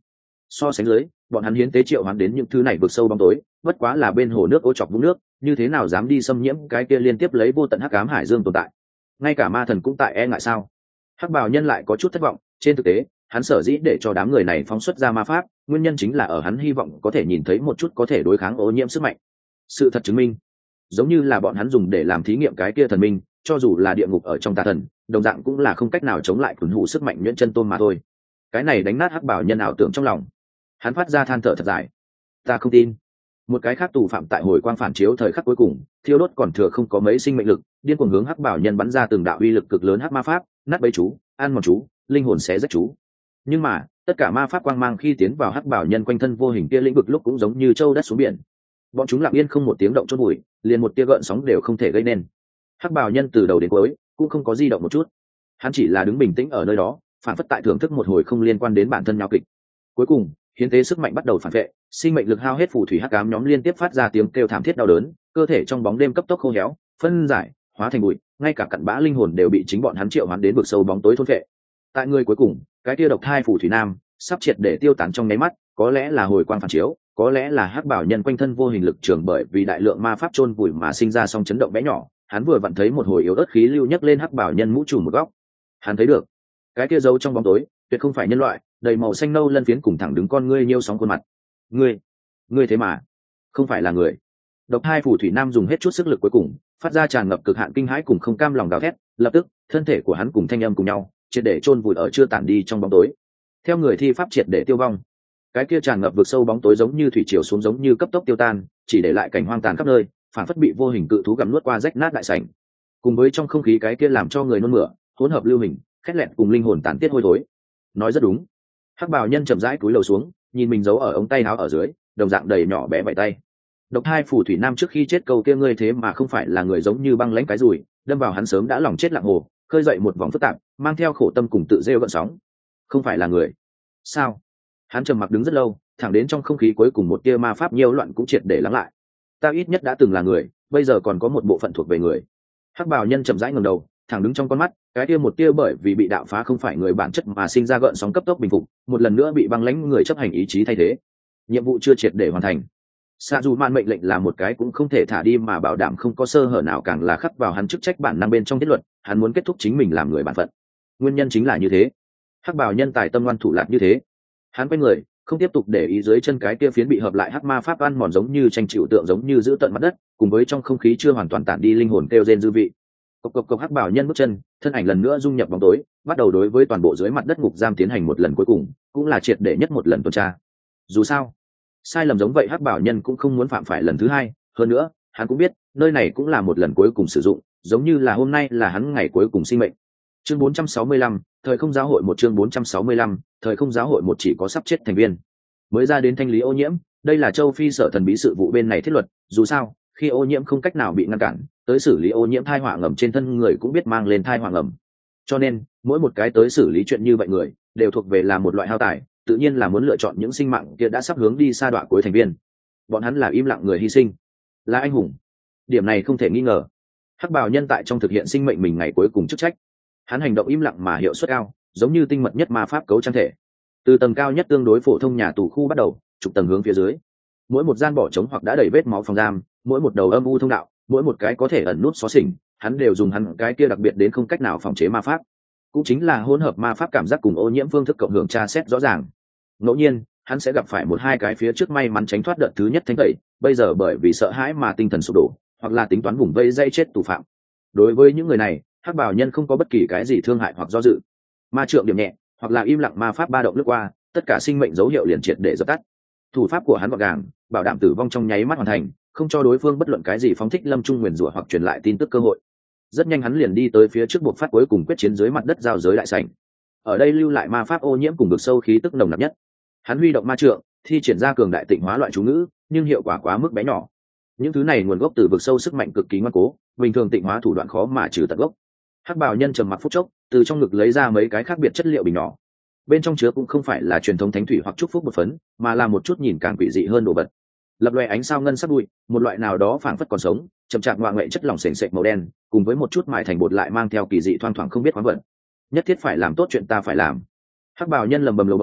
So sánh dưới, bọn hắn hiến tế triệu hoán đến những thứ này vực sâu bóng tối, bất quá là bên hồ nước ô chọc vũng nước, như thế nào dám đi xâm nhiễm cái kia liên tiếp lấy vô tận hắc ám hải dương tồn tại. Ngay cả ma thần cũng tại e ngại sao? Hắc bào nhân lại có chút thất vọng, trên thực tế, hắn sở dĩ để cho đám người này phóng xuất ra ma pháp, nguyên nhân chính là ở hắn hy vọng có thể nhìn thấy một chút có thể đối kháng ô nhiễm sức mạnh. Sự thật chứng minh, giống như là bọn hắn dùng để làm thí nghiệm cái kia thần minh, cho dù là địa ngục ở trong tà thần, đồng dạng cũng là không cách nào chống lại tuần hủ sức mạnh nhuyễn chân tôn mà thôi. Cái này đánh nát hắc bào nhân ảo tưởng trong lòng. Hắn phát ra than thở thật dài. Ta không tin. Một cái khác tù phạm tại hồi quang phản chiếu thời khắc cuối cùng, thiêu đốt còn thừa không có mấy sinh mệnh lực, điên cuồng hướng hắc bảo nhân bắn ra từng đạo uy lực cực lớn hắc ma pháp, nát bấy chú, ăn mòn chú, linh hồn xé rách chú. Nhưng mà, tất cả ma pháp quang mang khi tiến vào hắc bảo nhân quanh thân vô hình kia lĩnh vực lúc cũng giống như châu đất xuống biển. Bọn chúng lặng yên không một tiếng động chôn bụi, liền một tia gợn sóng đều không thể gây nên. Hắc bảo nhân từ đầu đến cuối cũng không có di động một chút. Hắn chỉ là đứng bình tĩnh ở nơi đó, phản phất tại thưởng thức một hồi không liên quan đến bản thân nhau kịch. Cuối cùng, hiến tế sức mạnh bắt đầu phản vệ, sinh mệnh lực hao hết, phù thủy hắc ám nhóm liên tiếp phát ra tiếng kêu thảm thiết đau đớn, cơ thể trong bóng đêm cấp tốc khô héo, phân giải, hóa thành bụi, ngay cả cặn bã linh hồn đều bị chính bọn hắn triệu hoán đến vực sâu bóng tối thôn vệ. Tại người cuối cùng, cái kia độc thai phù thủy nam sắp triệt để tiêu tán trong nháy mắt, có lẽ là hồi quang phản chiếu, có lẽ là hắc bảo nhân quanh thân vô hình lực trường bởi vì đại lượng ma pháp chôn vùi mà sinh ra song chấn động bé nhỏ, hắn vừa vặn thấy một hồi yếu ớt khí lưu nhấc lên hắc bảo nhân mũ trùm một góc. Hắn thấy được, cái kia giấu trong bóng tối, tuyệt không phải nhân loại, đầy màu xanh nâu lân phiến cùng thẳng đứng con ngươi nhiêu sóng khuôn mặt. Ngươi, ngươi thế mà không phải là người. Độc hai phù thủy nam dùng hết chút sức lực cuối cùng, phát ra tràn ngập cực hạn kinh hãi cùng không cam lòng gào thét, lập tức thân thể của hắn cùng thanh âm cùng nhau triệt để chôn vùi ở chưa tản đi trong bóng tối. Theo người thi pháp triệt để tiêu vong, cái kia tràn ngập vực sâu bóng tối giống như thủy triều xuống, giống như cấp tốc tiêu tan, chỉ để lại cảnh hoang tàn khắp nơi, phản phất bị vô hình cự thú gặm nuốt qua rách nát đại sảnh. Cùng với trong không khí cái kia làm cho người nôn mửa, hỗn hợp lưu hình, khét lẹt cùng linh hồn tàn tiết hôi thối. Nói rất đúng. Hắc bào nhân chậm rãi cúi đầu xuống, nhìn mình giấu ở ống tay áo ở dưới, đồng dạng đầy nhỏ bé bảy tay. Độc hai phù thủy nam trước khi chết câu kia ngươi thế mà không phải là người giống như băng lãnh cái rùi, đâm vào hắn sớm đã lòng chết lặng hồ, khơi dậy một vòng phức tạp, mang theo khổ tâm cùng tự rêu gợn sóng. Không phải là người. Sao? Hắn trầm mặc đứng rất lâu, thẳng đến trong không khí cuối cùng một tia ma pháp nhiễu loạn cũng triệt để lắng lại. Ta ít nhất đã từng là người, bây giờ còn có một bộ phận thuộc về người. Hắc bào nhân chậm rãi ngẩng đầu, thẳng đứng trong con mắt, cái tia một tia bởi vì bị đạo phá không phải người bản chất mà sinh ra gợn sóng cấp tốc bình phục, một lần nữa bị băng lãnh người chấp hành ý chí thay thế. Nhiệm vụ chưa triệt để hoàn thành. Sa dù man mệnh lệnh là một cái cũng không thể thả đi mà bảo đảm không có sơ hở nào, càng là khắc vào hắn chức trách bản năng bên trong thiết luật, hắn muốn kết thúc chính mình làm người bản phận. Nguyên nhân chính là như thế. Hắc bào nhân tài tâm ngoan thủ lạt như thế. Hắn quay người, không tiếp tục để ý dưới chân cái kia phiến bị hợp lại hắc ma pháp ăn mòn giống như tranh chịu tượng, giống như giữ tận mặt đất, cùng với trong không khí chưa hoàn toàn tản đi linh hồn kêu rên dư vị. Cộc cộc cộc, hắc bảo nhân bước chân, thân ảnh lần nữa dung nhập bóng tối, bắt đầu đối với toàn bộ dưới mặt đất ngục giam tiến hành một lần cuối cùng, cũng là triệt để nhất một lần tuần tra. Dù sao, sai lầm giống vậy hắc bảo nhân cũng không muốn phạm phải lần thứ hai, hơn nữa, hắn cũng biết, nơi này cũng là một lần cuối cùng sử dụng, giống như là hôm nay là hắn ngày cuối cùng sinh mệnh. Chương bốn trăm sáu mươi lăm, thời không giáo hội một chương bốn trăm sáu mươi lăm, thời không giáo hội một chỉ có sắp chết thành viên. Mới ra đến thanh lý ô nhiễm, đây là châu Phi sở thần bí sự vụ bên này thiết luật, dù sao, khi ô nhiễm không cách nào bị ngăn cản, tới xử lý ô nhiễm thai họa ngầm trên thân người cũng biết mang lên thai họa ngầm. Cho nên, mỗi một cái tới xử lý chuyện như vậy người, đều thuộc về là một loại hao tài, tự nhiên là muốn lựa chọn những sinh mạng kia đã sắp hướng đi sa đọa cuối thành viên. Bọn hắn là im lặng người hy sinh, là anh hùng. Điểm này không thể nghi ngờ. Hắc bào nhân tại trong thực hiện sinh mệnh mình ngày cuối cùng chức trách. Hắn hành động im lặng mà hiệu suất cao, giống như tinh mật nhất ma pháp cấu trang thể. Từ tầng cao nhất tương đối phổ thông nhà tù khu bắt đầu, chục tầng hướng phía dưới. Mỗi một gian bỏ trống hoặc đã đầy vết máu phòng giam, mỗi một đầu âm u thông đạo, mỗi một cái có thể ẩn nút xó xỉnh, hắn đều dùng hắn cái kia đặc biệt đến không cách nào phòng chế ma pháp. Cũng chính là hỗn hợp ma pháp cảm giác cùng ô nhiễm phương thức cộng hưởng tra xét rõ ràng. Ngẫu nhiên, hắn sẽ gặp phải một hai cái phía trước may mắn tránh thoát đợt thứ nhất thánh tẩy, bây giờ bởi vì sợ hãi mà tinh thần sụp đổ, hoặc là tính toán vùng vây dây chết tù phạm. Đối với những người này, hắc bào nhân không có bất kỳ cái gì thương hại hoặc do dự. Ma trượng điểm nhẹ, hoặc là im lặng ma pháp ba động lướt qua, tất cả sinh mệnh dấu hiệu liền triệt để dập tắt. Thủ pháp của hắn gọn gàng, bảo đảm tử vong trong nháy mắt hoàn thành, không cho đối phương bất luận cái gì phóng thích lâm trung nguyền rủa hoặc truyền lại tin tức cơ hội. Rất nhanh hắn liền đi tới phía trước buộc phát cuối cùng quyết chiến dưới mặt đất giao giới đại sảnh. Ở đây lưu lại ma pháp ô nhiễm cùng vực sâu khí tức nồng nặc nhất. Hắn huy động ma trượng, thi triển ra cường đại tịnh hóa loại chú ngữ, nhưng hiệu quả quá mức bé nhỏ. Những thứ này nguồn gốc từ vực sâu sức mạnh cực kỳ ngoan cố, bình thường tịnh hóa thủ đoạn khó mà trừ tận gốc. Hắc bào nhân trầm mặc phút chốc, từ trong ngực lấy ra mấy cái khác biệt chất liệu bình nhỏ. Bên trong chứa cũng không phải là truyền thống thánh thủy hoặc chúc phúc một phấn, mà là một chút nhìn càng quỷ dị hơn đồ vật. Lập loè ánh sao ngân sắc bụi, một loại nào đó phảng phất còn sống, chậm chạp ngoại ngoại chất lỏng sền sệt màu đen, cùng với một chút mài thành bột lại mang theo kỳ dị thoang thoảng không biết khoáng vận. Nhất thiết phải làm tốt chuyện ta phải làm. Hắc bào nhân lầm bầm lầu bầu,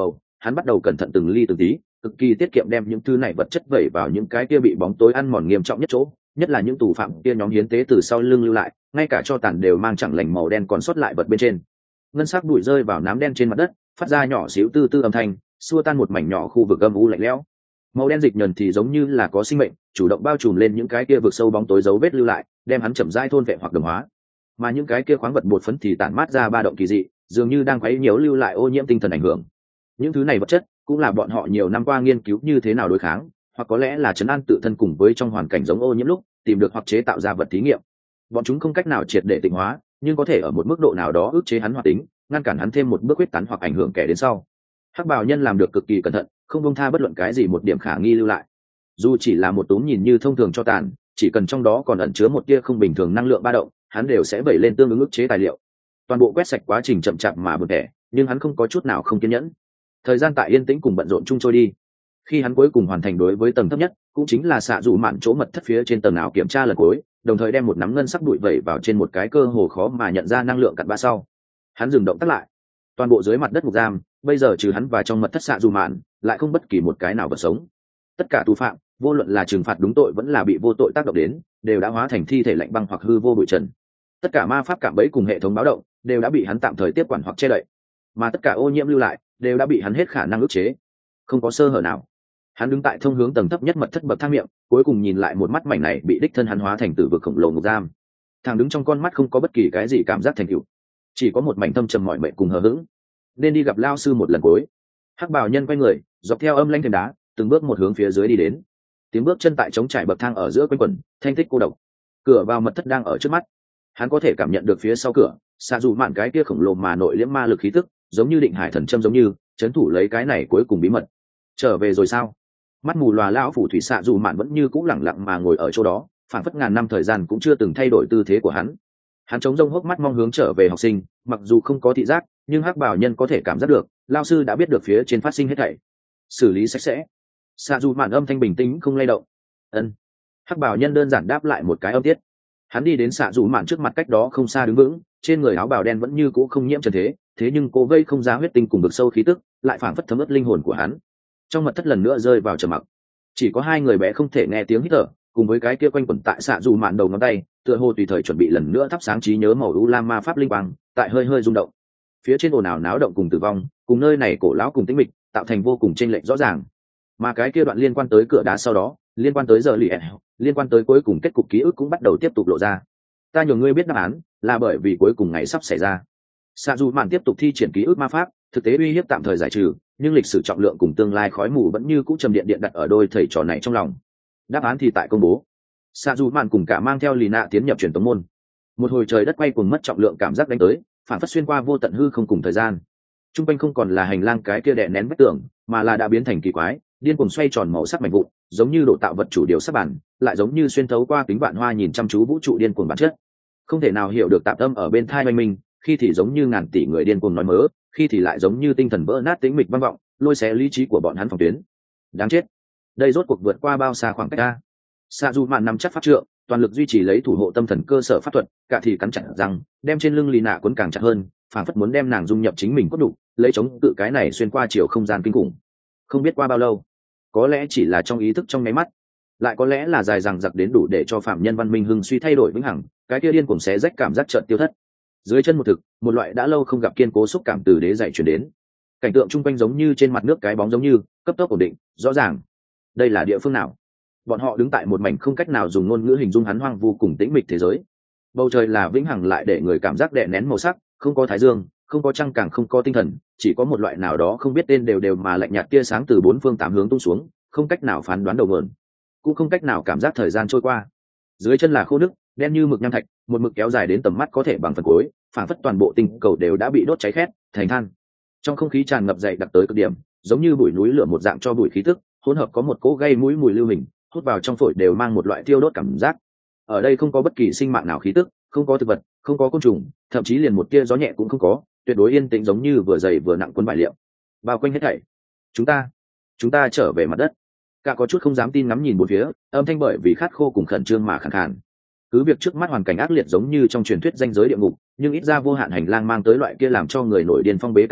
hắn bắt đầu cẩn thận từng ly từng tí, cực kỳ tiết kiệm đem những thứ này vật chất vẩy vào những cái kia bị bóng tối ăn mòn nghiêm trọng nhất chỗ, nhất là những tù phạm kia nhóm hiến tế từ sau lưng lưu lại, ngay cả cho tàn đều mang chẳng lành màu đen còn sót lại vật bên trên. Ngân sắc bụi rơi vào nám đen trên mặt đất, phát ra nhỏ xíu tư tư âm thanh, xua tan một mảnh nhỏ khu vực âm u lạnh lẽo. Màu đen dịch nhờn thì giống như là có sinh mệnh, chủ động bao trùm lên những cái kia vực sâu bóng tối dấu vết lưu lại, đem hắn chậm rãi thôn vệ hoặc đồng hóa. Mà những cái kia khoáng vật bột phấn thì tản mát ra ba động kỳ dị, dường như đang quấy nhiễu lưu lại ô nhiễm tinh thần ảnh hưởng. Những thứ này vật chất cũng là bọn họ nhiều năm qua nghiên cứu như thế nào đối kháng, hoặc có lẽ là trấn an tự thân cùng với trong hoàn cảnh giống ô nhiễm lúc tìm được hoặc chế tạo ra vật thí nghiệm. Bọn chúng không cách nào triệt để tịnh hóa, nhưng có thể ở một mức độ nào đó ức chế hắn hoạt tính, ngăn cản hắn thêm một bước quyết tán hoặc ảnh hưởng kẻ đến sau. Hắc bào nhân làm được cực kỳ cẩn thận, không buông tha bất luận cái gì một điểm khả nghi lưu lại. Dù chỉ là một túm nhìn như thông thường cho tàn, chỉ cần trong đó còn ẩn chứa một tia không bình thường năng lượng ba động, hắn đều sẽ vẩy lên tương ứng ức chế tài liệu. Toàn bộ quét sạch quá trình chậm chạp mà buồn tẻ, nhưng hắn không có chút nào không kiên nhẫn. Thời gian tại yên tĩnh cùng bận rộn chung trôi đi. Khi hắn cuối cùng hoàn thành đối với tầng thấp nhất, cũng chính là xạ dụ mạn chỗ mật thất phía trên tầng nào kiểm tra lần cuối, đồng thời đem một nắm ngân sắc bụi vẩy vào trên một cái cơ hồ khó mà nhận ra năng lượng cặn bã sau, hắn dừng động tác lại. Toàn bộ dưới mặt đất ngục giam, bây giờ trừ hắn và trong mật thất xạ dụ mạn, lại không bất kỳ một cái nào vật sống. Tất cả tù phạm, vô luận là trừng phạt đúng tội vẫn là bị vô tội tác động đến, đều đã hóa thành thi thể lạnh băng hoặc hư vô bụi trần. Tất cả ma pháp cạm bẫy cùng hệ thống báo động đều đã bị hắn tạm thời tiếp quản hoặc che đậy, mà tất cả ô nhiễm lưu lại đều đã bị hắn hết khả năng ức chế, không có sơ hở nào. Hắn đứng tại thông hướng tầng thấp nhất mật thất bậc thang miệng, cuối cùng nhìn lại một mắt mảnh này bị đích thân hắn hóa thành tử vực khổng lồ ngục giam. Thằng đứng trong con mắt không có bất kỳ cái gì cảm giác thành tựu, chỉ có một mảnh thâm trầm mỏi mệt cùng hờ hững. Nên đi gặp lao sư một lần cuối. Hắc bào nhân quay người, dọc theo âm lãnh thềm đá, từng bước một hướng phía dưới đi đến. Tiếng bước chân tại trống trải bậc thang ở giữa quanh quẩn, thanh tích cô độc. Cửa vào mật thất đang ở trước mắt. Hắn có thể cảm nhận được phía sau cửa, xạ dù mạn cái kia khổng lồ mà nội liễm ma lực khí tức, giống như định hải thần châm giống như, trấn thủ lấy cái này cuối cùng bí mật. Trở về rồi sao? Mắt mù lòa lão phủ thủy xạ dù mạn vẫn như cũng lẳng lặng mà ngồi ở chỗ đó, phản phất ngàn năm thời gian cũng chưa từng thay đổi tư thế của hắn. Hắn chống rông hốc mắt mong hướng trở về học sinh, mặc dù không có thị giác, nhưng hắc bảo nhân có thể cảm giác được, lao sư đã biết được phía trên phát sinh hết thảy, xử lý sạch sẽ. Xạ dù mạn âm thanh bình tĩnh không lay động. Ân. Hắc bảo nhân đơn giản đáp lại một cái âm tiết. Hắn đi đến xạ dù mạn trước mặt cách đó không xa đứng vững, trên người áo bào đen vẫn như cũ không nhiễm trần thế, thế nhưng cô vây không ra huyết tinh cùng vực sâu khí tức, lại phảng phất thấm ướt linh hồn của hắn. Trong mật thất lần nữa rơi vào trầm mặc, chỉ có hai người bé không thể nghe tiếng hít thở, cùng với cái kia quanh quẩn tại xạ dù mạn đầu ngón tay, tựa hồ tùy thời chuẩn bị lần nữa thắp sáng trí nhớ màu u lam ma pháp linh quang, tại hơi hơi rung động. Phía trên ồn ào náo động cùng tử vong, cùng nơi này cổ lão cùng tĩnh mịch, tạo thành vô cùng chênh lệch rõ ràng. Mà cái kia đoạn liên quan tới cửa đá sau đó, liên quan tới giờ lì ẻn, liên quan tới cuối cùng kết cục ký ức cũng bắt đầu tiếp tục lộ ra. Ta nhường ngươi biết đáp án, là bởi vì cuối cùng ngày sắp xảy ra. Xạ dù mạn tiếp tục thi triển ký ức ma pháp, thực tế uy hiếp tạm thời giải trừ, nhưng lịch sử trọng lượng cùng tương lai khói mù vẫn như cũ trầm điện điện đặt ở đôi thầy trò này trong lòng. Đáp án thì tại công bố. Xạ dù mạn cùng cả mang theo lì nạ tiến nhập truyền tống môn. Một hồi trời đất quay cuồng mất trọng lượng cảm giác đánh tới, phản phất xuyên qua vô tận hư không cùng thời gian. Trung quanh không còn là hành lang cái kia đè nén vách tường, mà là đã biến thành kỳ quái, điên cuồng xoay tròn màu sắc mảnh vụn, giống như độ tạo vật chủ điều sắp bản, lại giống như xuyên thấu qua kính vạn hoa nhìn chăm chú vũ trụ điên cuồng bản chất. Không thể nào hiểu được tạm tâm ở bên thai oanh minh, khi thì giống như ngàn tỷ người điên cuồng nói mớ, khi thì lại giống như tinh thần vỡ nát tĩnh mịch vang vọng, lôi xé lý trí của bọn hắn phòng tuyến. Đáng chết, đây rốt cuộc vượt qua bao xa khoảng cách a? Sa Du Mạn nằm chắc pháp trượng, toàn lực duy trì lấy thủ hộ tâm thần cơ sở pháp thuật, cả thì cắn chặt răng, đem trên lưng lì nạ cuốn càng chặt hơn, phảng phất muốn đem nàng dung nhập chính mình cốt đủ, lấy chống tự cái này xuyên qua chiều không gian kinh khủng. Không biết qua bao lâu, có lẽ chỉ là trong ý thức trong nháy mắt, lại có lẽ là dài dằng dặc đến đủ để cho phạm nhân văn minh hưng suy thay đổi vĩnh hằng, cái kia điên cuồng xé rách cảm giác chợt tiêu thất. Dưới chân một thực, một loại đã lâu không gặp kiên cố xúc cảm từ đế dày truyền đến. Cảnh tượng chung quanh giống như trên mặt nước cái bóng giống như cấp tốc ổn định, rõ ràng. Đây là địa phương nào? Bọn họ đứng tại một mảnh không cách nào dùng ngôn ngữ hình dung hắn hoang vu cùng tĩnh mịch thế giới. Bầu trời là vĩnh hằng lại để người cảm giác đè nén màu sắc, không có thái dương, không có trăng càng không có tinh thần, chỉ có một loại nào đó không biết tên đều đều mà lạnh nhạt tia sáng từ bốn phương tám hướng tung xuống, không cách nào phán đoán đầu nguồn, cũng không cách nào cảm giác thời gian trôi qua. Dưới chân là khô nước, đen như mực nham thạch, một mực kéo dài đến tầm mắt có thể bằng phần cuối, phảng phất toàn bộ tinh cầu đều đã bị đốt cháy khét, thành than. Trong không khí tràn ngập dày đặc tới cực điểm, giống như bụi núi lửa một dạng cho bụi khí tức, hỗn hợp có một cỗ gây mũi mùi lưu hình, hút vào trong phổi đều mang một loại tiêu đốt cảm giác. Ở đây không có bất kỳ sinh mạng nào khí tức, không có thực vật, không có côn trùng, thậm chí liền một tia gió nhẹ cũng không có, tuyệt đối yên tĩnh giống như vừa dày vừa nặng quân bại liệu. Bao quanh hết thảy, chúng ta, chúng ta trở về mặt đất. Cả có chút không dám tin ngắm nhìn bốn phía, âm thanh bởi vì khát khô cùng khẩn trương mà khàn khàn. Cứ việc trước mắt hoàn cảnh ác liệt giống như trong truyền thuyết danh giới địa ngục, nhưng ít ra vô hạn hành lang mang tới loại kia làm cho người nổi điên phong bế cảm giác,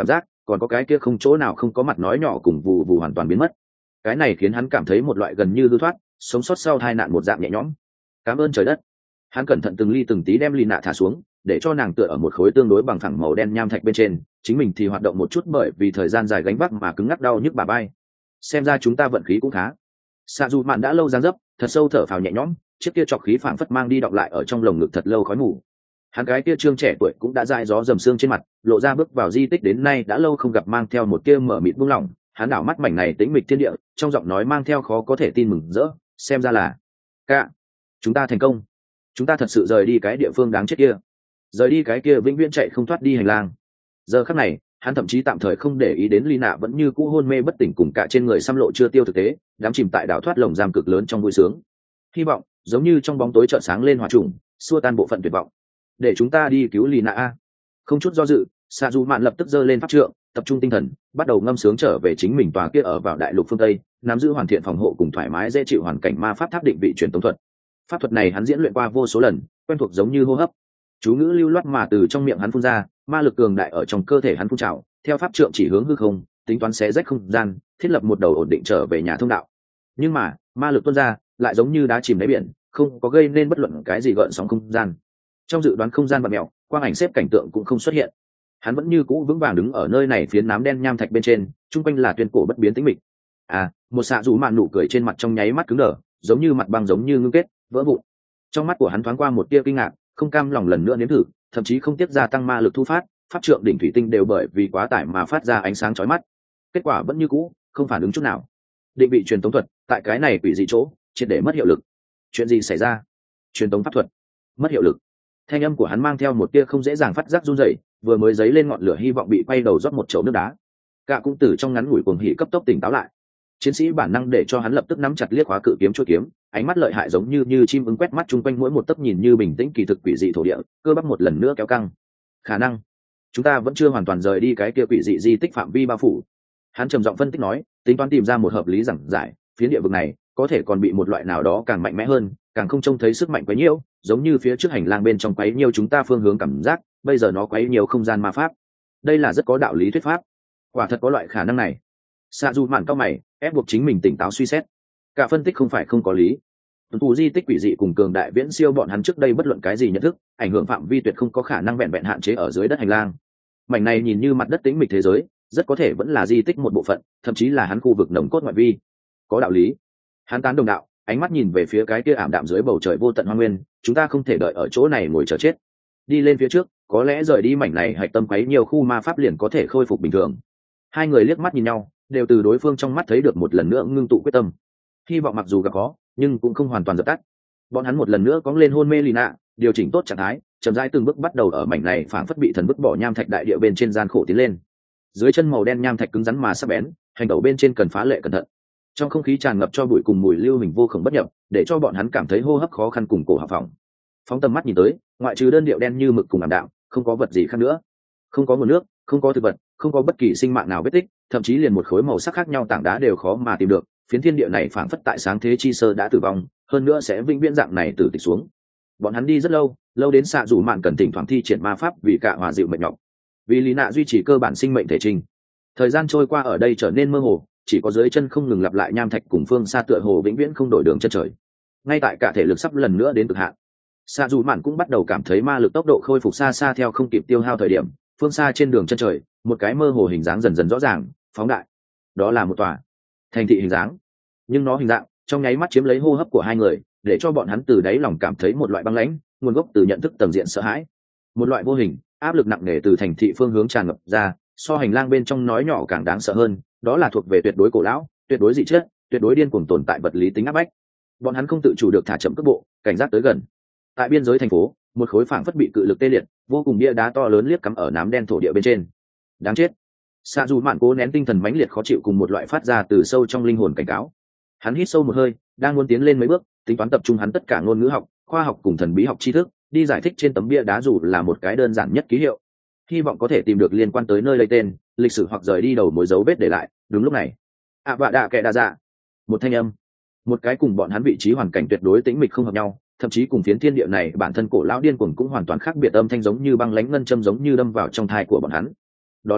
còn có cái kia không chỗ nào không có mặt nói nhỏ cùng vù vù hoàn toàn biến mất. Cái này khiến hắn cảm thấy một loại gần như hư thoát, sống sót sau tai nạn một dạng nhẹ nhõm. Cảm ơn trời đất. Hắn cẩn thận từng ly từng tí đem Lina thả xuống, để cho nàng tựa ở một khối tương đối bằng phẳng màu đen nham thạch bên trên, chính mình thì hoạt động một chút bởi vì thời gian dài gánh vác mà cứng ngắc đau nhức bà bay. Xem ra chúng ta vận khí cũng khá. Sạ Dù Mạn đã lâu giáng dấp, thật sâu thở phào nhẹ nhõm, chiếc kia trọc khí phảng phất mang đi đọng lại ở trong lồng ngực thật lâu khói mù. Hắn cái kia trương trẻ tuổi cũng đã dại gió dầm xương trên mặt, lộ ra bước vào di tích đến nay đã lâu không gặp mang theo một tia mở mịt buông lỏng. Hắn đảo mắt mảnh này tĩnh mịch thiên địa, trong giọng nói mang theo khó có thể tin mừng rỡ, xem ra là cả chúng ta thành công, chúng ta thật sự rời đi cái địa phương đáng chết kia, rời đi cái kia vĩnh viễn chạy không thoát đi hành lang. Giờ khắc này hắn thậm chí tạm thời không để ý đến Lina vẫn như cũ hôn mê bất tỉnh cùng cả trên người xăm lộ chưa tiêu thực tế đám chìm tại đảo thoát lồng giam cực lớn trong vui sướng. Hy vọng giống như trong bóng tối chợt sáng lên hỏa trùng, xua tan bộ phận tuyệt vọng. Để chúng ta đi cứu Lina a. Không chút do dự, Sạ Dù Mạn lập tức giơ lên pháp trượng, tập trung tinh thần, bắt đầu ngâm sướng trở về chính mình tòa kia ở vào đại lục phương Tây, nắm giữ hoàn thiện phòng hộ cùng thoải mái dễ chịu hoàn cảnh ma pháp tháp định vị truyền tống thuật. Pháp thuật này hắn diễn luyện qua vô số lần, quen thuộc giống như hô hấp. Chú ngữ lưu loát mà từ trong miệng hắn phun ra, ma lực cường đại ở trong cơ thể hắn phun trào, theo pháp trượng chỉ hướng hư không, tính toán xé rách không gian, thiết lập một đầu ổn định trở về nhà thông đạo. Nhưng mà, ma lực tuôn ra, lại giống như đá chìm đáy biển, không có gây nên bất luận cái gì gợn sóng không gian. Trong dự đoán không gian bạt mèo, quang ảnh xếp cảnh tượng cũng không xuất hiện. Hắn vẫn như cũ vững vàng đứng ở nơi này phiến nám đen nham thạch bên trên, trung quanh là tuyên cổ bất biến tĩnh mịch. À, một Sạ Dù Mạn nụ cười trên mặt trong nháy mắt cứng đờ, giống như mặt băng giống như ngưng kết, vỡ vụn. Trong mắt của hắn thoáng qua một tia kinh ngạc, không cam lòng lần nữa nếm thử, thậm chí không tiếc gia tăng ma lực thu phát, pháp trượng đỉnh thủy tinh đều bởi vì quá tải mà phát ra ánh sáng chói mắt. Kết quả vẫn như cũ, không phản ứng chút nào. Định vị truyền tống thuật, tại cái này quỷ dị chỗ, triệt để mất hiệu lực. Chuyện gì xảy ra? Truyền tống pháp thuật mất hiệu lực. Thanh âm của hắn mang theo một tia không dễ dàng phát giác run rẩy, vừa mới dấy lên ngọn lửa hy vọng bị quay đầu rót một chậu nước đá. Cả cũng từ trong ngắn ngủi cuồng hỉ cấp tốc tỉnh táo lại. Chiến sĩ bản năng để cho hắn lập tức nắm chặt liếc khóa cự kiếm chuôi kiếm, ánh mắt lợi hại giống như như chim ưng quét mắt chung quanh mỗi một tấc nhìn như bình tĩnh kỳ thực quỷ dị thổ địa, cơ bắp một lần nữa kéo căng. Khả năng chúng ta vẫn chưa hoàn toàn rời đi cái kia quỷ dị di tích phạm vi bao phủ. Hắn trầm giọng phân tích nói, tính toán tìm ra một hợp lý giảng giải, phiến địa vực này có thể còn bị một loại nào đó càng mạnh mẽ hơn, càng không trông thấy sức mạnh quấy nhiễu, giống như phía trước hành lang bên trong quấy nhiễu chúng ta phương hướng cảm giác, bây giờ nó quấy nhiều không gian ma pháp. Đây là rất có đạo lý thuyết pháp, quả thật có loại khả năng này. Sạ Dù Mạn cao mày, ép buộc chính mình tỉnh táo suy xét. Cả phân tích không phải không có lý. Tuần thủ di tích quỷ dị cùng cường đại viễn siêu bọn hắn trước đây bất luận cái gì nhận thức, ảnh hưởng phạm vi tuyệt không có khả năng vẹn vẹn hạn chế ở dưới đất hành lang. Mảnh này nhìn như mặt đất tĩnh mịch thế giới, rất có thể vẫn là di tích một bộ phận, thậm chí là hắn khu vực nồng cốt ngoại vi. Có đạo lý. Hắn tán đồng đạo, ánh mắt nhìn về phía cái kia ảm đạm dưới bầu trời vô tận hoang nguyên, chúng ta không thể đợi ở chỗ này ngồi chờ chết. Đi lên phía trước, có lẽ rời đi mảnh này hạch tâm quấy nhiều khu ma pháp liền có thể khôi phục bình thường. Hai người liếc mắt nhìn nhau, đều từ đối phương trong mắt thấy được một lần nữa ngưng tụ quyết tâm. Hy vọng mặc dù gặp khó, nhưng cũng không hoàn toàn dập tắt. Bọn hắn một lần nữa cóng lên hôn mê Lina, điều chỉnh tốt trạng thái, chậm rãi từng bước bắt đầu ở mảnh này phảng phất bị thần bức bỏ nham thạch đại địa bên trên gian khổ tiến lên. Dưới chân màu đen nham thạch cứng rắn mà sắc bén, hành tẩu bên trên cần phá lệ cẩn thận. Trong không khí tràn ngập cho bụi cùng mùi lưu hình vô cùng bất nhập, để cho bọn hắn cảm thấy hô hấp khó khăn cùng cổ họng phòng. Phóng tầm mắt nhìn tới, ngoại trừ đơn điệu đen như mực cùng ảm đạm, không có vật gì khác nữa. Không có nguồn nước, không có thực vật, không có bất kỳ sinh mạng nào vết tích, thậm chí liền một khối màu sắc khác nhau tảng đá đều khó mà tìm được. Phiến thiên địa này phảng phất tại sáng thế chi sơ đã tử vong, hơn nữa sẽ vĩnh viễn dạng này tử tịch xuống. Bọn hắn đi rất lâu, lâu đến Sạ Dù Mạn cần thỉnh thoảng thi triển ma pháp vì cả hòa dịu mệt nhọc, vì Lina duy trì cơ bản sinh mệnh thể trình. Thời gian trôi qua ở đây trở nên mơ hồ, chỉ có dưới chân không ngừng lặp lại nham thạch cùng phương xa tựa hồ vĩnh viễn không đổi đường chân trời. Ngay tại cả thể lực sắp lần nữa đến cực hạn, Sạ Dù Mạn cũng bắt đầu cảm thấy ma lực tốc độ khôi phục xa xa theo không kịp tiêu hao thời điểm, phương xa trên đường chân trời, một cái mơ hồ hình dáng dần dần rõ ràng, phóng đại. Đó là một tòa thành thị hình dáng, nhưng nó hình dạng trong nháy mắt chiếm lấy hô hấp của hai người, để cho bọn hắn từ đáy lòng cảm thấy một loại băng lãnh, nguồn gốc từ nhận thức tầng diện sợ hãi. Một loại vô hình áp lực nặng nề từ thành thị phương hướng tràn ngập ra, so hành lang bên trong nói nhỏ càng đáng sợ hơn, đó là thuộc về tuyệt đối cổ lão, tuyệt đối dị chất, tuyệt đối điên cuồng tồn tại vật lý tính áp bách. Bọn hắn không tự chủ được thả chậm cước bộ, cảnh giác tới gần. Tại biên giới thành phố, một khối phảng phất bị cự lực tê liệt, vô cùng bia đá to lớn liếc cắm ở nám đen thổ địa bên trên. Đáng chết. Sạ Dù Mạn cố nén tinh thần mãnh liệt khó chịu cùng một loại phát ra từ sâu trong linh hồn cảnh cáo. Hắn hít sâu một hơi, đang muốn tiến lên mấy bước, tính toán tập trung hắn tất cả ngôn ngữ học, khoa học cùng thần bí học tri thức, đi giải thích trên tấm bia đá dù là một cái đơn giản nhất ký hiệu, hy vọng có thể tìm được liên quan tới nơi lấy tên, lịch sử hoặc rời đi đầu mối dấu vết để lại. Đúng lúc này, ạ vạ đạ kệ đa dạ, một thanh âm, một cái cùng bọn hắn vị trí hoàn cảnh tuyệt đối tĩnh mịch không hợp nhau, thậm chí cùng phiến thiên địa này bản thân cổ lão điên cuồng cũng hoàn toàn khác biệt âm thanh giống như băng lãnh ngân châm giống như đâm vào trong thai của bọn hắn. Đó là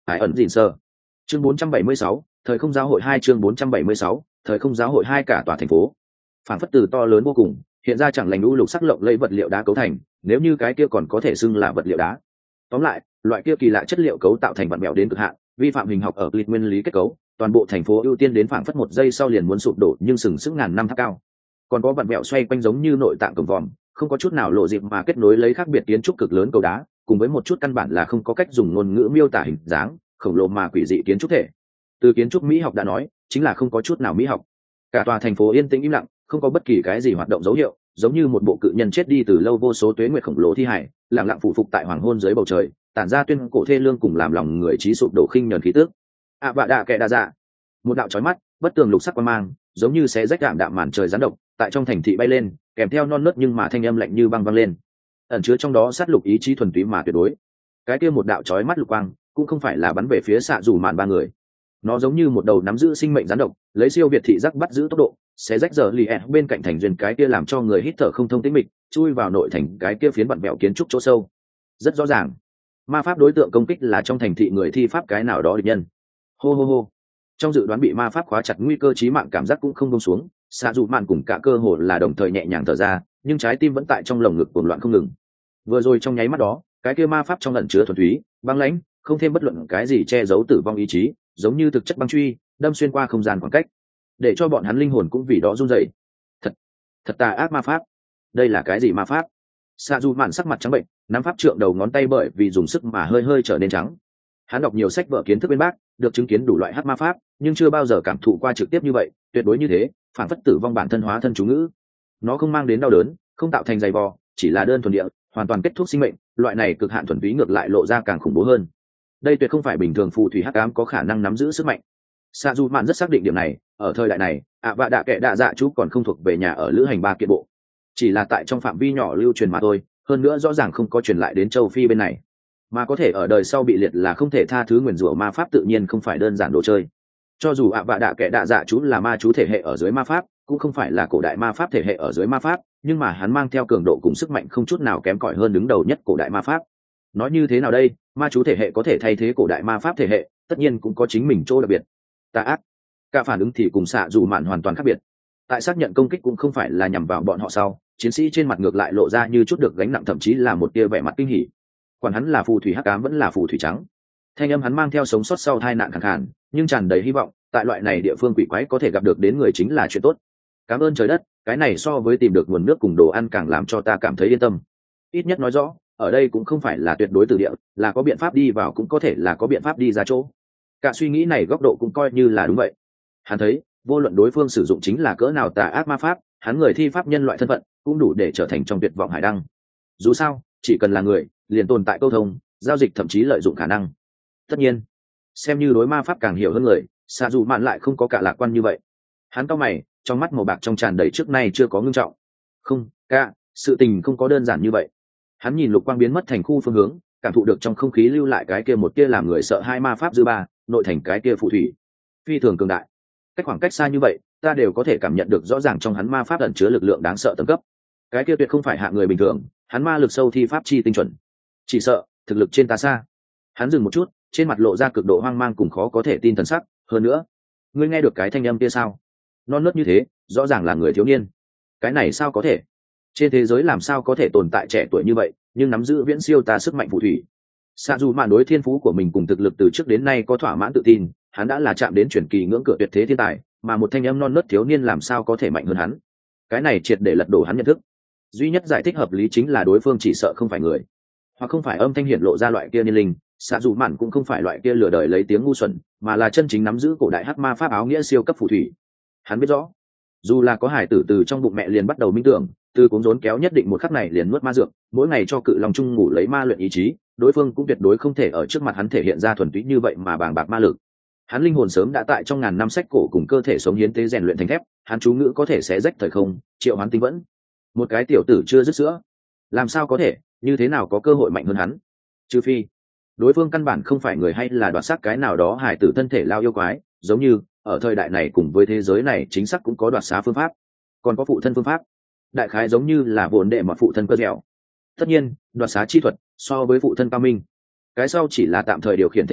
ải ẩn dìn sơ. Chương bốn trăm bảy mươi sáu, thời không giáo hội hai chương bốn trăm bảy mươi sáu, thời không giáo hội hai cả tòa thành phố. Phản phất từ to lớn vô cùng, hiện ra chẳng lành u lục sắc lộng lẫy vật liệu đá cấu thành, nếu như cái kia còn có thể xưng là vật liệu đá. Tóm lại, loại kia kỳ lạ chất liệu cấu tạo thành vặn vẹo đến cực hạn, vi phạm hình học ở clip nguyên lý kết cấu, toàn bộ thành phố ưu tiên đến phảng phất một giây sau liền muốn sụp đổ nhưng sừng sững ngàn năm tháp cao. Còn có vặn vẹo xoay quanh giống như nội tạng cổng vòm, không có chút nào lộ dịp mà kết nối lấy khác biệt kiến trúc cực lớn cầu đá, cùng với một chút căn bản là không có cách dùng ngôn ngữ miêu tả hình dáng, khổng lồ mà quỷ dị kiến trúc thể. Từ kiến trúc mỹ học đã nói, chính là không có chút nào mỹ học. Cả tòa thành phố yên tĩnh im lặng, không có bất kỳ cái gì hoạt động dấu hiệu, giống như một bộ cự nhân chết đi từ lâu vô số tuế nguyệt khổng lồ thi hải, lặng lặng phụ phục tại hoàng hôn dưới bầu trời, tản ra tuyên cổ thê lương cùng làm lòng người trí sụp đổ khinh nhẫn khí tước. ạ bạ đạ kệ đa dạ, một đạo chói mắt bất tường lục sắc quang mang, giống như xé rách đạm đạm màn trời gián độc, tại trong thành thị bay lên, kèm theo non nớt nhưng mà thanh âm lạnh như băng vang lên, ẩn chứa trong đó sát lục ý chí thuần túy mà tuyệt đối. Cái kia một đạo chói mắt lục quang cũng không phải là bắn về phía xạ dù mạn ba người, nó giống như một đầu nắm giữ sinh mệnh gián độc, lấy siêu việt thị giác bắt giữ tốc độ, xé rách giờ lì ẹ bên cạnh thành duyên cái kia làm cho người hít thở không thông tĩnh mịch, chui vào nội thành cái kia phiến vặn vẹo kiến trúc chỗ sâu. Rất rõ ràng, ma pháp đối tượng công kích là trong thành thị người thi pháp cái nào đó địch nhân. Hô hô hô, trong dự đoán bị ma pháp khóa chặt nguy cơ chí mạng cảm giác cũng không buông xuống, xạ dù mạn cùng cả cơ hồ là đồng thời nhẹ nhàng thở ra, nhưng trái tim vẫn tại trong lồng ngực cuồng loạn không ngừng. Vừa rồi trong nháy mắt đó, cái kia ma pháp trong ẩn chứa thuần túy, băng lãnh, không thêm bất luận cái gì che giấu tử vong ý chí, giống như thực chất băng truy, đâm xuyên qua không gian khoảng cách, để cho bọn hắn linh hồn cũng vì đó run rẩy. Thật, thật tà ác ma pháp. Đây là cái gì ma pháp? Sa Du Mạn sắc mặt trắng bệnh, nắm pháp trượng đầu ngón tay bởi vì dùng sức mà hơi hơi trở nên trắng. Hắn đọc nhiều sách vở kiến thức bên bác, được chứng kiến đủ loại hắc ma pháp, nhưng chưa bao giờ cảm thụ qua trực tiếp như vậy, tuyệt đối như thế, phản phất tử vong bản thân hóa thân chú ngữ. Nó không mang đến đau đớn, không tạo thành dày vò, chỉ là đơn thuần địa, hoàn toàn kết thúc sinh mệnh, loại này cực hạn thuần túy ngược lại lộ ra càng khủng bố hơn. Đây tuyệt không phải bình thường phù thủy hắc ám có khả năng nắm giữ sức mạnh. Sa Du Mạn rất xác định điểm này, ở thời đại này, ạ vạ đạ kệ đạ dạ chú còn không thuộc về nhà ở lữ hành ba kiện bộ, chỉ là tại trong phạm vi nhỏ lưu truyền mà thôi, hơn nữa rõ ràng không có truyền lại đến châu Phi bên này, mà có thể ở đời sau bị liệt là không thể tha thứ nguyền rủa ma pháp tự nhiên không phải đơn giản đồ chơi. Cho dù ạ vạ đạ kệ đạ dạ chú là ma chú thể hệ ở dưới ma pháp, cũng không phải là cổ đại ma pháp thể hệ ở dưới ma pháp, nhưng mà hắn mang theo cường độ cùng sức mạnh không chút nào kém cỏi hơn đứng đầu nhất cổ đại ma pháp. Nói như thế nào đây, ma chú thể hệ có thể thay thế cổ đại ma pháp thể hệ, tất nhiên cũng có chính mình chỗ đặc biệt. Tà ác, cả phản ứng thì cùng xạ dù mạn hoàn toàn khác biệt. Tại xác nhận công kích cũng không phải là nhằm vào bọn họ sau, chiến sĩ trên mặt ngược lại lộ ra như chút được gánh nặng, thậm chí là một tia vẻ mặt kinh hỉ. Quản hắn là phù thủy hắc ám vẫn là phù thủy trắng, thanh âm hắn mang theo sống sót sau tai nạn khàn khàn, nhưng tràn đầy hy vọng. Tại loại này địa phương quỷ quái có thể gặp được đến người chính là chuyện tốt. Cảm ơn trời đất, cái này so với tìm được nguồn nước cùng đồ ăn càng làm cho ta cảm thấy yên tâm. Ít nhất nói rõ, ở đây cũng không phải là tuyệt đối từ địa, là có biện pháp đi vào cũng có thể là có biện pháp đi ra chỗ. Cả suy nghĩ này góc độ cũng coi như là đúng vậy. Hắn thấy, vô luận đối phương sử dụng chính là cỡ nào tà ác ma pháp, hắn người thi pháp nhân loại thân phận cũng đủ để trở thành trong tuyệt vọng hải đăng. Dù sao, chỉ cần là người, liền tồn tại câu thông, giao dịch, thậm chí lợi dụng khả năng. Tất nhiên, xem như đối ma pháp càng hiểu hơn người, Sa dù Mạn lại không có cả lạc quan như vậy. Hắn cau mày, trong mắt màu bạc trong tràn đầy trước nay chưa có ngưng trọng. Không, cả, sự tình không có đơn giản như vậy. Hắn nhìn lục quang biến mất thành khu phương hướng, cảm thụ được trong không khí lưu lại cái kia một kia làm người sợ hai ma pháp dư ba, nội thành cái kia phù thủy phi thường cường đại. Cách khoảng cách xa như vậy, ta đều có thể cảm nhận được rõ ràng trong hắn ma pháp ẩn chứa lực lượng đáng sợ tầng cấp. Cái kia tuyệt không phải hạ người bình thường, hắn ma lực sâu thi pháp chi tinh chuẩn, chỉ sợ thực lực trên ta xa. Hắn dừng một chút, trên mặt lộ ra cực độ hoang mang cùng khó có thể tin thần sắc. Hơn nữa, ngươi nghe được cái thanh âm kia sao? Non nớt như thế, rõ ràng là người thiếu niên. Cái này sao có thể? Trên thế giới làm sao có thể tồn tại trẻ tuổi như vậy, nhưng nắm giữ viễn siêu ta sức mạnh phù thủy? Sa dù mạn đối thiên phú của mình cùng thực lực từ trước đến nay có thỏa mãn tự tin, hắn đã là chạm đến chuyển kỳ ngưỡng cửa tuyệt thế thiên tài, mà một thanh âm non nớt thiếu niên làm sao có thể mạnh hơn hắn? Cái này triệt để lật đổ hắn nhận thức. Duy nhất giải thích hợp lý chính là đối phương chỉ sợ không phải người, hoặc không phải âm thanh hiển lộ ra loại kia niên linh. Sa dù mạn cũng không phải loại kia lừa đời lấy tiếng ngu xuẩn, mà là chân chính nắm giữ cổ đại hắc ma pháp áo nghĩa siêu cấp phù thủy. Hắn biết rõ, dù là có hải tử từ trong bụng mẹ liền bắt đầu minh tưởng, từ cuống rốn kéo nhất định một khắc này liền nuốt ma dược, mỗi ngày cho cự long chung ngủ lấy ma luyện ý chí, đối phương cũng tuyệt đối không thể ở trước mặt hắn thể hiện ra thuần túy như vậy mà bàng bạc ma lực. Hắn linh hồn sớm đã tại trong ngàn năm sách cổ cùng cơ thể sống hiến tế rèn luyện thành thép, hắn chú ngữ có thể xé rách thời không, triệu hoán tinh vẫn. Một cái tiểu tử chưa dứt sữa, làm sao có thể, như thế nào có cơ hội mạnh hơn hắn? Trừ phi đối phương căn bản không phải người, hay là đoạt xác cái nào đó hải tử thân thể lao yêu quái, giống như ở thời đại này cùng với thế giới này chính xác cũng có đoạt xá phương pháp, còn có phụ thân phương pháp, đại khái giống như là vốn đệ mà phụ thân cơ dẻo. Tất nhiên, đoạt xá chi thuật so với phụ thân cao minh, cái sau chỉ là tạm thời điều khiển thể xác,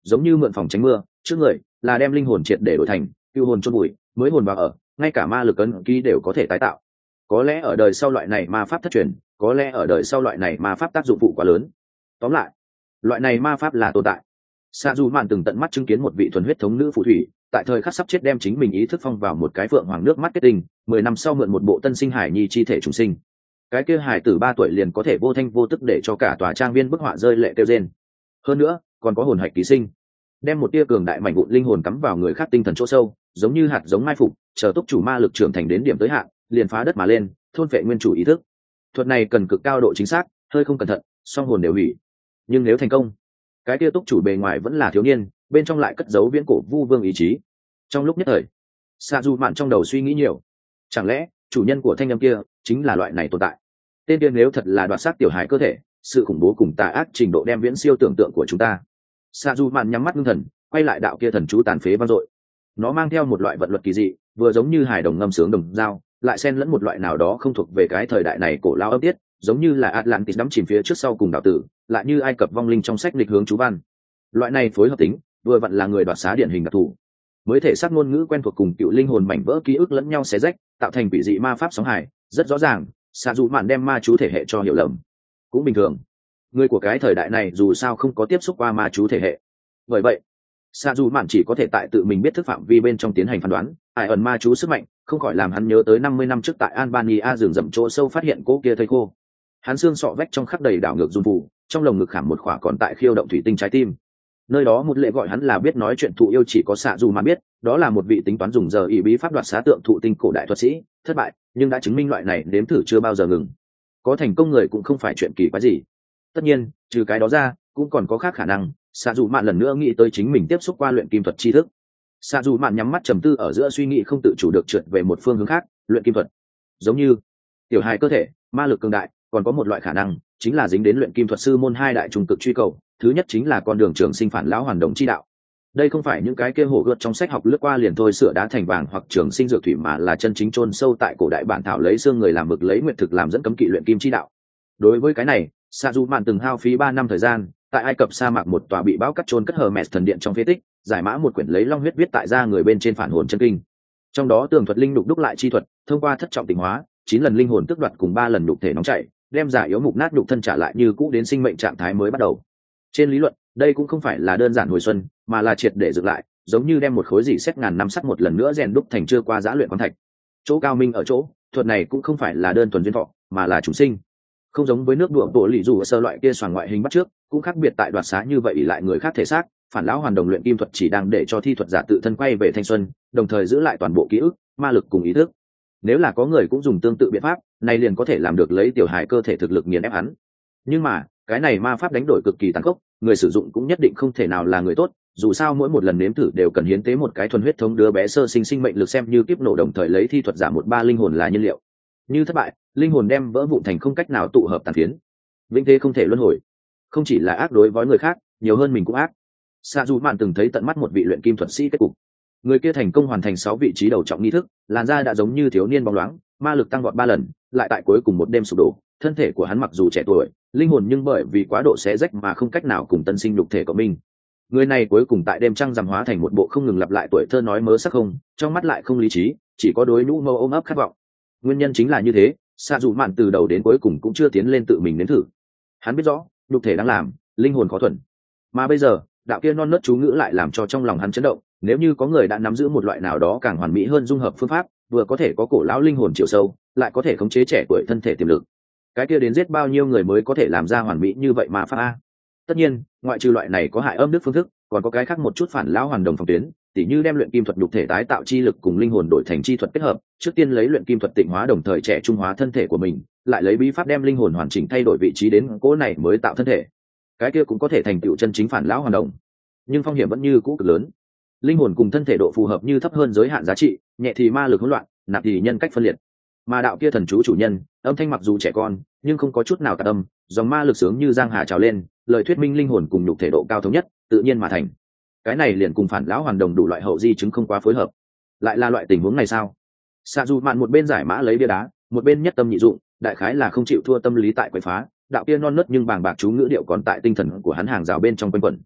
giống như mượn phòng tránh mưa trước người là đem linh hồn triệt để đổi thành cưu hồn chôn bụi mới hồn vào ở, ngay cả ma lực ấn ký đều có thể tái tạo. Có lẽ ở đời sau loại này ma pháp thất truyền, có lẽ ở đời sau loại này ma pháp tác dụng phụ quá lớn. Tóm lại, loại này ma pháp là tồn tại. Sa Du Mạn từng tận mắt chứng kiến một vị thuần huyết thống nữ phù thủy, tại thời khắc sắp chết đem chính mình ý thức phong vào một cái phượng hoàng nước mắt kết tinh, mười năm sau mượn một bộ tân sinh hải nhi chi thể trùng sinh. Cái kia hải tử ba tuổi liền có thể vô thanh vô tức để cho cả tòa trang viên bức họa rơi lệ kêu rên. Hơn nữa, còn có hồn hạch ký sinh, đem một tia cường đại mảnh vụn linh hồn cắm vào người khác tinh thần chỗ sâu, giống như hạt giống mai phục, chờ túc chủ ma lực trưởng thành đến điểm tới hạn, liền phá đất mà lên, thôn phệ nguyên chủ ý thức. Thuật này cần cực cao độ chính xác, hơi không cẩn thận, song hồn đều hủy. Nhưng nếu thành công, cái tia túc chủ bề ngoài vẫn là thiếu niên, bên trong lại cất giấu viễn cổ vu vương ý chí. Trong lúc nhất thời, Sa Du Mạn trong đầu suy nghĩ nhiều, chẳng lẽ chủ nhân của thanh âm kia chính là loại này tồn tại? Tên kia nếu thật là đoạt xác tiểu hài cơ thể, sự khủng bố cùng tà ác trình độ đem viễn siêu tưởng tượng của chúng ta. Sa Du Mạn nhắm mắt ngưng thần, quay lại đạo kia thần chú tàn phế vang dội. Nó mang theo một loại vận luật kỳ dị, vừa giống như hài đồng ngâm sướng đồng dao, lại xen lẫn một loại nào đó không thuộc về cái thời đại này cổ lao âm tiết, giống như là Atlantis đắm chìm phía trước sau cùng đạo tử, lại như Ai Cập vong linh trong sách lịch hướng chú văn. Loại này phối hợp tính, vừa vặn là người đoạt xá điển hình đặc thù. Mới thể xác ngôn ngữ quen thuộc cùng cựu linh hồn mảnh vỡ ký ức lẫn nhau xé rách, tạo thành quỷ dị ma pháp sóng hải, rất rõ ràng, Sa Du Mạn đem ma chú thể hệ cho hiểu lầm. Cũng bình thường, người của cái thời đại này dù sao không có tiếp xúc qua ma chú thể hệ. Bởi vậy, Sa Du Mạn chỉ có thể tại tự mình biết thức phạm vi bên trong tiến hành phán đoán, ai ẩn ma chú sức mạnh, không khỏi làm hắn nhớ tới năm mươi năm trước tại Albania rừng rậm chỗ sâu phát hiện cố kia thây khô. Hắn xương sọ vách trong khắc đầy đảo ngược run phù, trong lồng ngực khảm một khỏa còn tại khiêu động thủy tinh trái tim. Nơi đó một lệ gọi hắn là biết nói chuyện thụ yêu chỉ có Sa Du Mạn biết, đó là một vị tính toán dùng giờ ý bí pháp đoạt xá tượng thụ tinh cổ đại thuật sĩ, thất bại, nhưng đã chứng minh loại này nếm thử chưa bao giờ ngừng. Có thành công người cũng không phải chuyện kỳ quái gì. Tất nhiên, trừ cái đó ra, cũng còn có khác khả năng. Sa Du Mạn lần nữa nghĩ tới chính mình tiếp xúc qua luyện kim thuật tri thức. Sa Du Mạn nhắm mắt trầm tư ở giữa suy nghĩ không tự chủ được trượt về một phương hướng khác, luyện kim thuật. Giống như tiểu hài cơ thể, ma lực cường đại, còn có một loại khả năng, chính là dính đến luyện kim thuật sư môn hai đại trung cực truy cầu, thứ nhất chính là con đường trường sinh phản lão hoàn đồng chi đạo. Đây không phải những cái kia hổ gợt trong sách học lướt qua liền thôi sửa đá thành vàng hoặc trường sinh dược thủy, mà là chân chính chôn sâu tại cổ đại bản thảo lấy xương người làm mực lấy nguyện thực làm dẫn cấm kỵ luyện kim chi đạo. Đối với cái này, Sa Du Mạn từng hao phí ba năm thời gian, tại Ai Cập sa mạc một tòa bị bão cắt chôn cất Hermes thần điện trong phế tích, giải mã một quyển lấy long huyết viết tại da người bên trên phản hồn chân kinh. Trong đó tường thuật linh đục đúc lại chi thuật, thông qua thất trọng tịnh hóa, chín lần linh hồn tước đoạt cùng ba lần nhục thể nóng chảy, đem giả yếu mục nát nhục thân trả lại như cũ đến sinh mệnh trạng thái mới bắt đầu. Trên lý luận, đây cũng không phải là đơn giản hồi xuân, mà là triệt để dựng lại, giống như đem một khối dỉ sét ngàn năm sắt một lần nữa rèn đúc thành chưa qua giã luyện khoáng thạch. Chỗ cao minh ở chỗ, thuật này cũng không phải là đơn thuần duyên thọ, mà là chúng sinh. Không giống với nước đũa bộ lì dù sơ loại kia xoàng ngoại hình bắt trước, cũng khác biệt tại đoạt xá như vậy lại người khác thể xác, phản lão hoàn đồng luyện kim thuật chỉ đang để cho thi thuật giả tự thân quay về thanh xuân, đồng thời giữ lại toàn bộ ký ức, ma lực cùng ý thức. Nếu là có người cũng dùng tương tự biện pháp, này liền có thể làm được lấy tiểu hài cơ thể thực lực nghiền ép hắn. Nhưng mà, cái này ma pháp đánh đổi cực kỳ tàn khốc, người sử dụng cũng nhất định không thể nào là người tốt, dù sao mỗi một lần nếm thử đều cần hiến tế một cái thuần huyết thống đứa bé sơ sinh sinh mệnh lực xem như kiếp nổ, đồng thời lấy thi thuật giả một ba linh hồn là nhiên liệu. Như thất bại, linh hồn đem vỡ vụn thành không cách nào tụ hợp tàn phiến, vĩnh thế không thể luân hồi. Không chỉ là ác đối với người khác, nhiều hơn mình cũng ác. Sa Du Mạn từng thấy tận mắt một vị luyện kim thuật sĩ kết cục, người kia thành công hoàn thành sáu vị trí đầu trọng nghi thức, làn da đã giống như thiếu niên bóng loáng, ma lực tăng vọt ba lần, lại tại cuối cùng một đêm sụp đổ. Thân thể của hắn mặc dù trẻ tuổi, linh hồn nhưng bởi vì quá độ xé rách mà không cách nào cùng tân sinh nhục thể của mình. Người này cuối cùng tại đêm trăng rằm hóa thành một bộ không ngừng lặp lại tuổi thơ nói mớ sắc không, trong mắt lại không lý trí, chỉ có đối nhũ mâu ôm ấp khát vọng. Nguyên nhân chính là như thế, Sa Du Mạn từ đầu đến cuối cùng cũng chưa tiến lên tự mình nếm thử. Hắn biết rõ, nhục thể đang làm, linh hồn khó thuần. Mà bây giờ, đạo kia non nớt chú ngữ lại làm cho trong lòng hắn chấn động, nếu như có người đã nắm giữ một loại nào đó càng hoàn mỹ hơn dung hợp phương pháp, vừa có thể có cổ lão linh hồn chiều sâu, lại có thể khống chế trẻ tuổi thân thể tiềm lực, cái kia đến giết bao nhiêu người mới có thể làm ra hoàn mỹ như vậy mà pháp a. Tất nhiên, ngoại trừ loại này có hại âm đức phương thức, còn có cái khác một chút phản lão hoàn đồng phòng tuyến, tỉ như đem luyện kim thuật nhục thể tái tạo chi lực cùng linh hồn đổi thành chi thuật kết hợp, trước tiên lấy luyện kim thuật tịnh hóa đồng thời trẻ trung hóa thân thể của mình, lại lấy bí pháp đem linh hồn hoàn chỉnh thay đổi vị trí đến cố này mới tạo thân thể. Cái kia cũng có thể thành tựu chân chính phản lão hoàn đồng, nhưng phong hiểm vẫn như cũ cực lớn. Linh hồn cùng thân thể độ phù hợp như thấp hơn giới hạn giá trị, nhẹ thì ma lực hỗn loạn, nặng thì nhân cách phân liệt. Mà đạo kia thần chú chủ nhân, âm thanh mặc dù trẻ con, nhưng không có chút nào tạp âm, dòng ma lực sướng như giang hà trào lên, lời thuyết minh linh hồn cùng nhục thể độ cao thống nhất, tự nhiên mà thành. Cái này liền cùng phản lão hoàn đồng đủ loại hậu di chứng không quá phối hợp. Lại là loại tình huống này sao? Sa Du Mạn một bên giải mã lấy bia đá, một bên nhất tâm nhị dụng, đại khái là không chịu thua tâm lý tại quậy phá, đạo kia non nớt nhưng bàng bạc chú ngữ điệu còn tại tinh thần của hắn hàng rào bên trong quanh quẩn.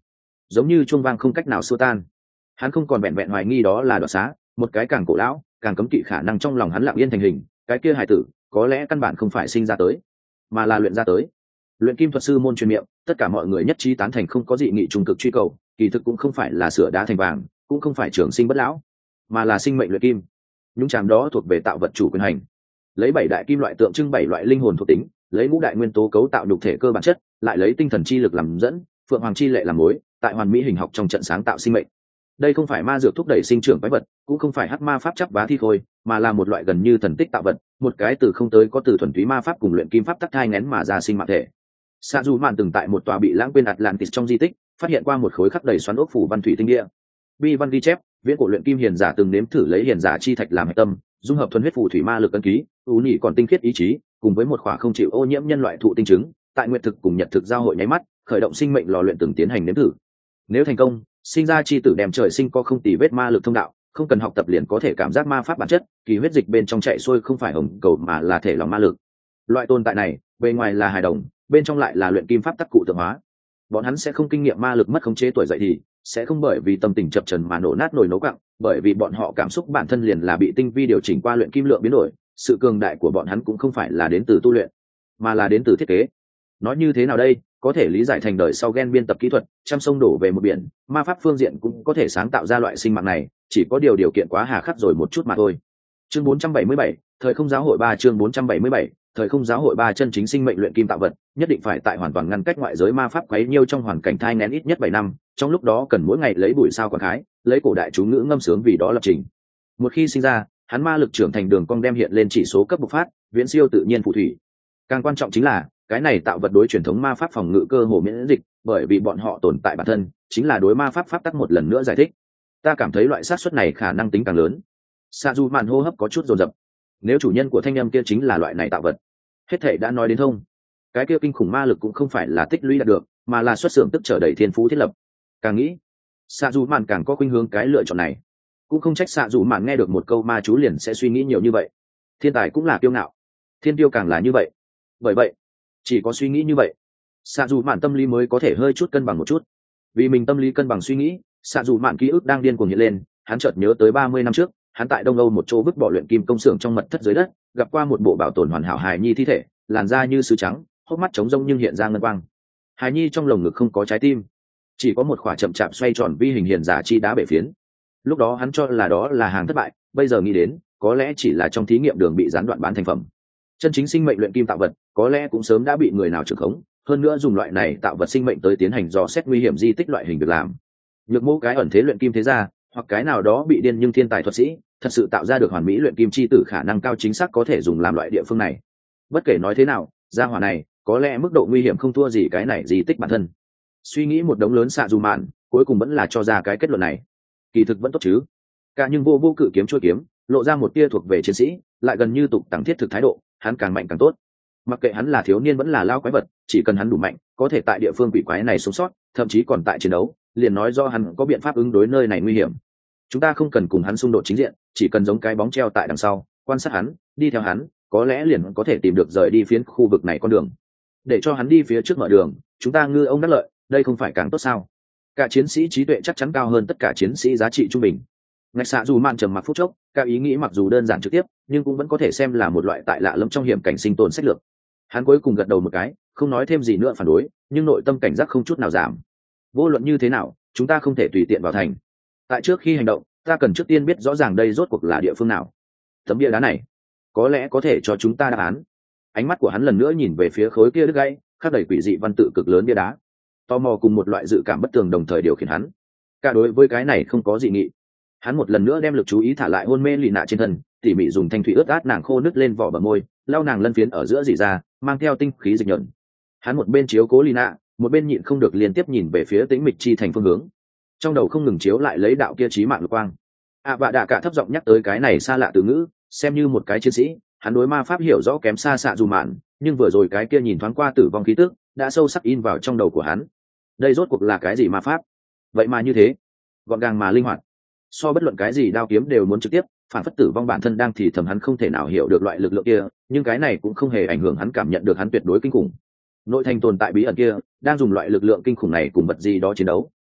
giống như chuông vang không cách nào xua tan. Hắn không còn vẹn vẹn hoài nghi đó là đoạt xá, một cái càng cổ lão càng cấm kỵ khả năng trong lòng hắn lặng yên thành hình. Cái kia hải tử có lẽ căn bản không phải sinh ra tới, mà là luyện ra tới. Luyện kim thuật sư môn truyền miệng, tất cả mọi người nhất trí tán thành không có dị nghị trung cực truy cầu, kỳ thực cũng không phải là sửa đá thành vàng, cũng không phải trường sinh bất lão, mà là sinh mệnh luyện kim. Những chạm đó thuộc về tạo vật chủ quyền hành, lấy bảy đại kim loại tượng trưng bảy loại linh hồn thuộc tính, lấy ngũ đại nguyên tố cấu tạo nhục thể cơ bản chất, lại lấy tinh thần chi lực làm dẫn, phượng hoàng chi lệ làm mối, tại hoàn mỹ hình học trong trận sáng tạo sinh mệnh. Đây không phải ma dược thúc đẩy sinh trưởng quái vật, cũng không phải hắc ma pháp chấp vá thi khôi, mà là một loại gần như thần tích tạo vật, một cái từ không tới có từ thuần túy ma pháp cùng luyện kim pháp tắc thai nghén mà ra sinh mạng thể. Sa Du Mạn từng tại một tòa bị lãng quên Atlantis trong di tích, phát hiện qua một khối khắc đầy xoắn ốc phủ văn thủy tinh địa. Bi văn ghi chép, viễn cổ luyện kim hiền giả từng nếm thử lấy hiền giả chi thạch làm hệ tâm, dung hợp thuần huyết phù thủy ma lực ấn ký, ưu nhị còn tinh khiết ý chí, cùng với một khỏa không chịu ô nhiễm nhân loại thụ tinh trứng, tại nguyệt thực cùng nhật thực giao hội nháy mắt, khởi động sinh mệnh lò luyện từng tiến hành nếm thử. Nếu thành công, sinh ra chi tử đem trời sinh có không tì vết ma lực thông đạo, không cần học tập liền có thể cảm giác ma pháp bản chất, kỳ huyết dịch bên trong chạy xuôi không phải hồng cầu mà là thể lòng ma lực. Loại tồn tại này, bề ngoài là hài đồng, bên trong lại là luyện kim pháp tắc cụ tượng hóa. Bọn hắn sẽ không kinh nghiệm ma lực mất khống chế tuổi dậy thì, sẽ không bởi vì tâm tình chập chờn mà nổ nát nồi nấu cặn, bởi vì bọn họ cảm xúc bản thân liền là bị tinh vi điều chỉnh qua luyện kim lượng biến đổi, sự cường đại của bọn hắn cũng không phải là đến từ tu luyện, mà là đến từ thiết kế. Nói như thế nào đây, có thể lý giải thành đời sau gen biên tập kỹ thuật, trăm sông đổ về một biển, ma pháp phương diện cũng có thể sáng tạo ra loại sinh mạng này, chỉ có điều điều kiện quá hà khắc rồi một chút mà thôi. Chương bốn trăm bảy mươi bảy, thời không giáo hội ba chương bốn trăm bảy mươi bảy, thời không giáo hội ba chân chính sinh mệnh luyện kim tạo vật, nhất định phải tại hoàn toàn ngăn cách ngoại giới ma pháp quấy nhiêu trong hoàn cảnh thai nghén ít nhất bảy năm, trong lúc đó cần mỗi ngày lấy bụi sao quảng khái, lấy cổ đại chú ngữ ngâm sướng vì đó lập trình. Một khi sinh ra, hắn ma lực trưởng thành đường cong đem hiện lên chỉ số cấp bộc phát, viễn siêu tự nhiên phù thủy. Càng quan trọng chính là, cái này tạo vật đối truyền thống ma pháp phòng ngự cơ hồ miễn dịch, bởi vì bọn họ tồn tại bản thân chính là đối ma pháp pháp tắc một lần nữa giải thích. Ta cảm thấy loại xác suất này khả năng tính càng lớn. Sa Du Mạn hô hấp có chút dồn dập. Nếu chủ nhân của thanh âm kia chính là loại này tạo vật, hết thảy đã nói đến thông. Cái kia kinh khủng ma lực cũng không phải là tích lũy đạt được, mà là xuất xưởng tức trở đầy thiên phú thiết lập. Càng nghĩ, Sa Du Mạn càng có khuynh hướng cái lựa chọn này. Cũng không trách Sa Du Mạn nghe được một câu ma chú liền sẽ suy nghĩ nhiều như vậy. Thiên tài cũng là kiêu ngạo, thiên tiêu càng là như vậy. Bởi vậy, chỉ có suy nghĩ như vậy, Sa Du Mạn tâm lý mới có thể hơi chút cân bằng một chút. Vì mình tâm lý cân bằng suy nghĩ, Sa Du Mạn ký ức đang điên cuồng hiện lên, hắn chợt nhớ tới ba mươi năm trước, hắn tại Đông Âu một chỗ vứt bỏ luyện kim công xưởng trong mật thất dưới đất, gặp qua một bộ bảo tồn hoàn hảo hài nhi thi thể, làn da như sứ trắng, hốc mắt trống rỗng nhưng hiện ra ngân quang. Hài nhi trong lồng ngực không có trái tim, chỉ có một khỏa chậm chạp xoay tròn vi hình hiền giả chi đá bể phiến. Lúc đó hắn cho là đó là hàng thất bại, bây giờ nghĩ đến, có lẽ chỉ là trong thí nghiệm đường bị gián đoạn bán thành phẩm. Chân chính sinh mệnh luyện kim tạo vật, có lẽ cũng sớm đã bị người nào trưởng khống, hơn nữa dùng loại này tạo vật sinh mệnh tới tiến hành dò xét nguy hiểm di tích loại hình việc làm. Nhược mô cái ẩn thế luyện kim thế gia, hoặc cái nào đó bị điên nhưng thiên tài thuật sĩ, thật sự tạo ra được hoàn mỹ luyện kim chi tử khả năng cao chính xác có thể dùng làm loại địa phương này. Bất kể nói thế nào, gia hỏa này có lẽ mức độ nguy hiểm không thua gì cái này di tích bản thân. Suy nghĩ một đống lớn Sa Du Mạn, cuối cùng vẫn là cho ra cái kết luận này. Kỳ thực vẫn tốt chứ. Cả nhưng vô vô cự kiếm chuôi kiếm, lộ ra một tia thuộc về chiến sĩ, lại gần như tục tằng thiết thực thái độ, hắn càng mạnh càng tốt. Mặc kệ hắn là thiếu niên vẫn là lao quái vật, chỉ cần hắn đủ mạnh, có thể tại địa phương quỷ quái này sống sót, thậm chí còn tại chiến đấu, liền nói do hắn có biện pháp ứng đối nơi này nguy hiểm. Chúng ta không cần cùng hắn xung đột chính diện, chỉ cần giống cái bóng treo tại đằng sau, quan sát hắn, đi theo hắn, có lẽ liền có thể tìm được rời đi phiến khu vực này con đường. Để cho hắn đi phía trước mở đường, chúng ta ngư ông đắc lợi, đây không phải càng tốt sao? Cả chiến sĩ trí tuệ chắc chắn cao hơn tất cả chiến sĩ giá trị trung bình. Ngạch Sa Du Mạn trầm mặc phút chốc, các ý nghĩ mặc dù đơn giản trực tiếp, nhưng cũng vẫn có thể xem là một loại tại lạ lẫm trong hiểm cảnh sinh tồn sách lược. Hắn cuối cùng gật đầu một cái, không nói thêm gì nữa phản đối, nhưng nội tâm cảnh giác không chút nào giảm. Vô luận như thế nào, chúng ta không thể tùy tiện vào thành. Tại trước khi hành động, ta cần trước tiên biết rõ ràng đây rốt cuộc là địa phương nào. Tấm bia đá này, có lẽ có thể cho chúng ta đáp án. Ánh mắt của hắn lần nữa nhìn về phía khối kia đứt gãy, khắc đầy quỷ dị văn tự cực lớn bia đá. Tò mò cùng một loại dự cảm bất tường đồng thời điều khiển hắn. Cả đối với cái này không có dị nghị. Hắn một lần nữa đem lực chú ý thả lại hôn mê lì nạ trên thân, tỉ mỉ dùng thanh thủy ướt át nàng khô nứt lên vỏ bờ môi, lau nàng lân phiến ở giữa dỉ ra, mang theo tinh khí dịch nhuận. Hắn một bên chiếu cố lì nạ, một bên nhịn không được liên tiếp nhìn về phía tĩnh mịch chi thành phương hướng, trong đầu không ngừng chiếu lại lấy đạo kia chí mạng lục quang. À vạ đạ cả thấp giọng nhắc tới cái này xa lạ từ ngữ, xem như một cái chiến sĩ, hắn đối ma pháp hiểu rõ kém xa Sa Du Mạn, nhưng vừa rồi cái kia nhìn thoáng qua tử vong khí tức, đã sâu sắc in vào trong đầu của hắn. Đây rốt cuộc là cái gì ma pháp? Vậy mà như thế, gọn gàng mà linh hoạt, so bất luận cái gì đao kiếm đều muốn trực tiếp, phản phất tử vong bản thân đang thì thầm hắn không thể nào hiểu được loại lực lượng kia, nhưng cái này cũng không hề ảnh hưởng hắn cảm nhận được hắn tuyệt đối kinh khủng. Nội thành tồn tại bí ẩn kia đang dùng loại lực lượng kinh khủng này cùng vật gì đó chiến đấu,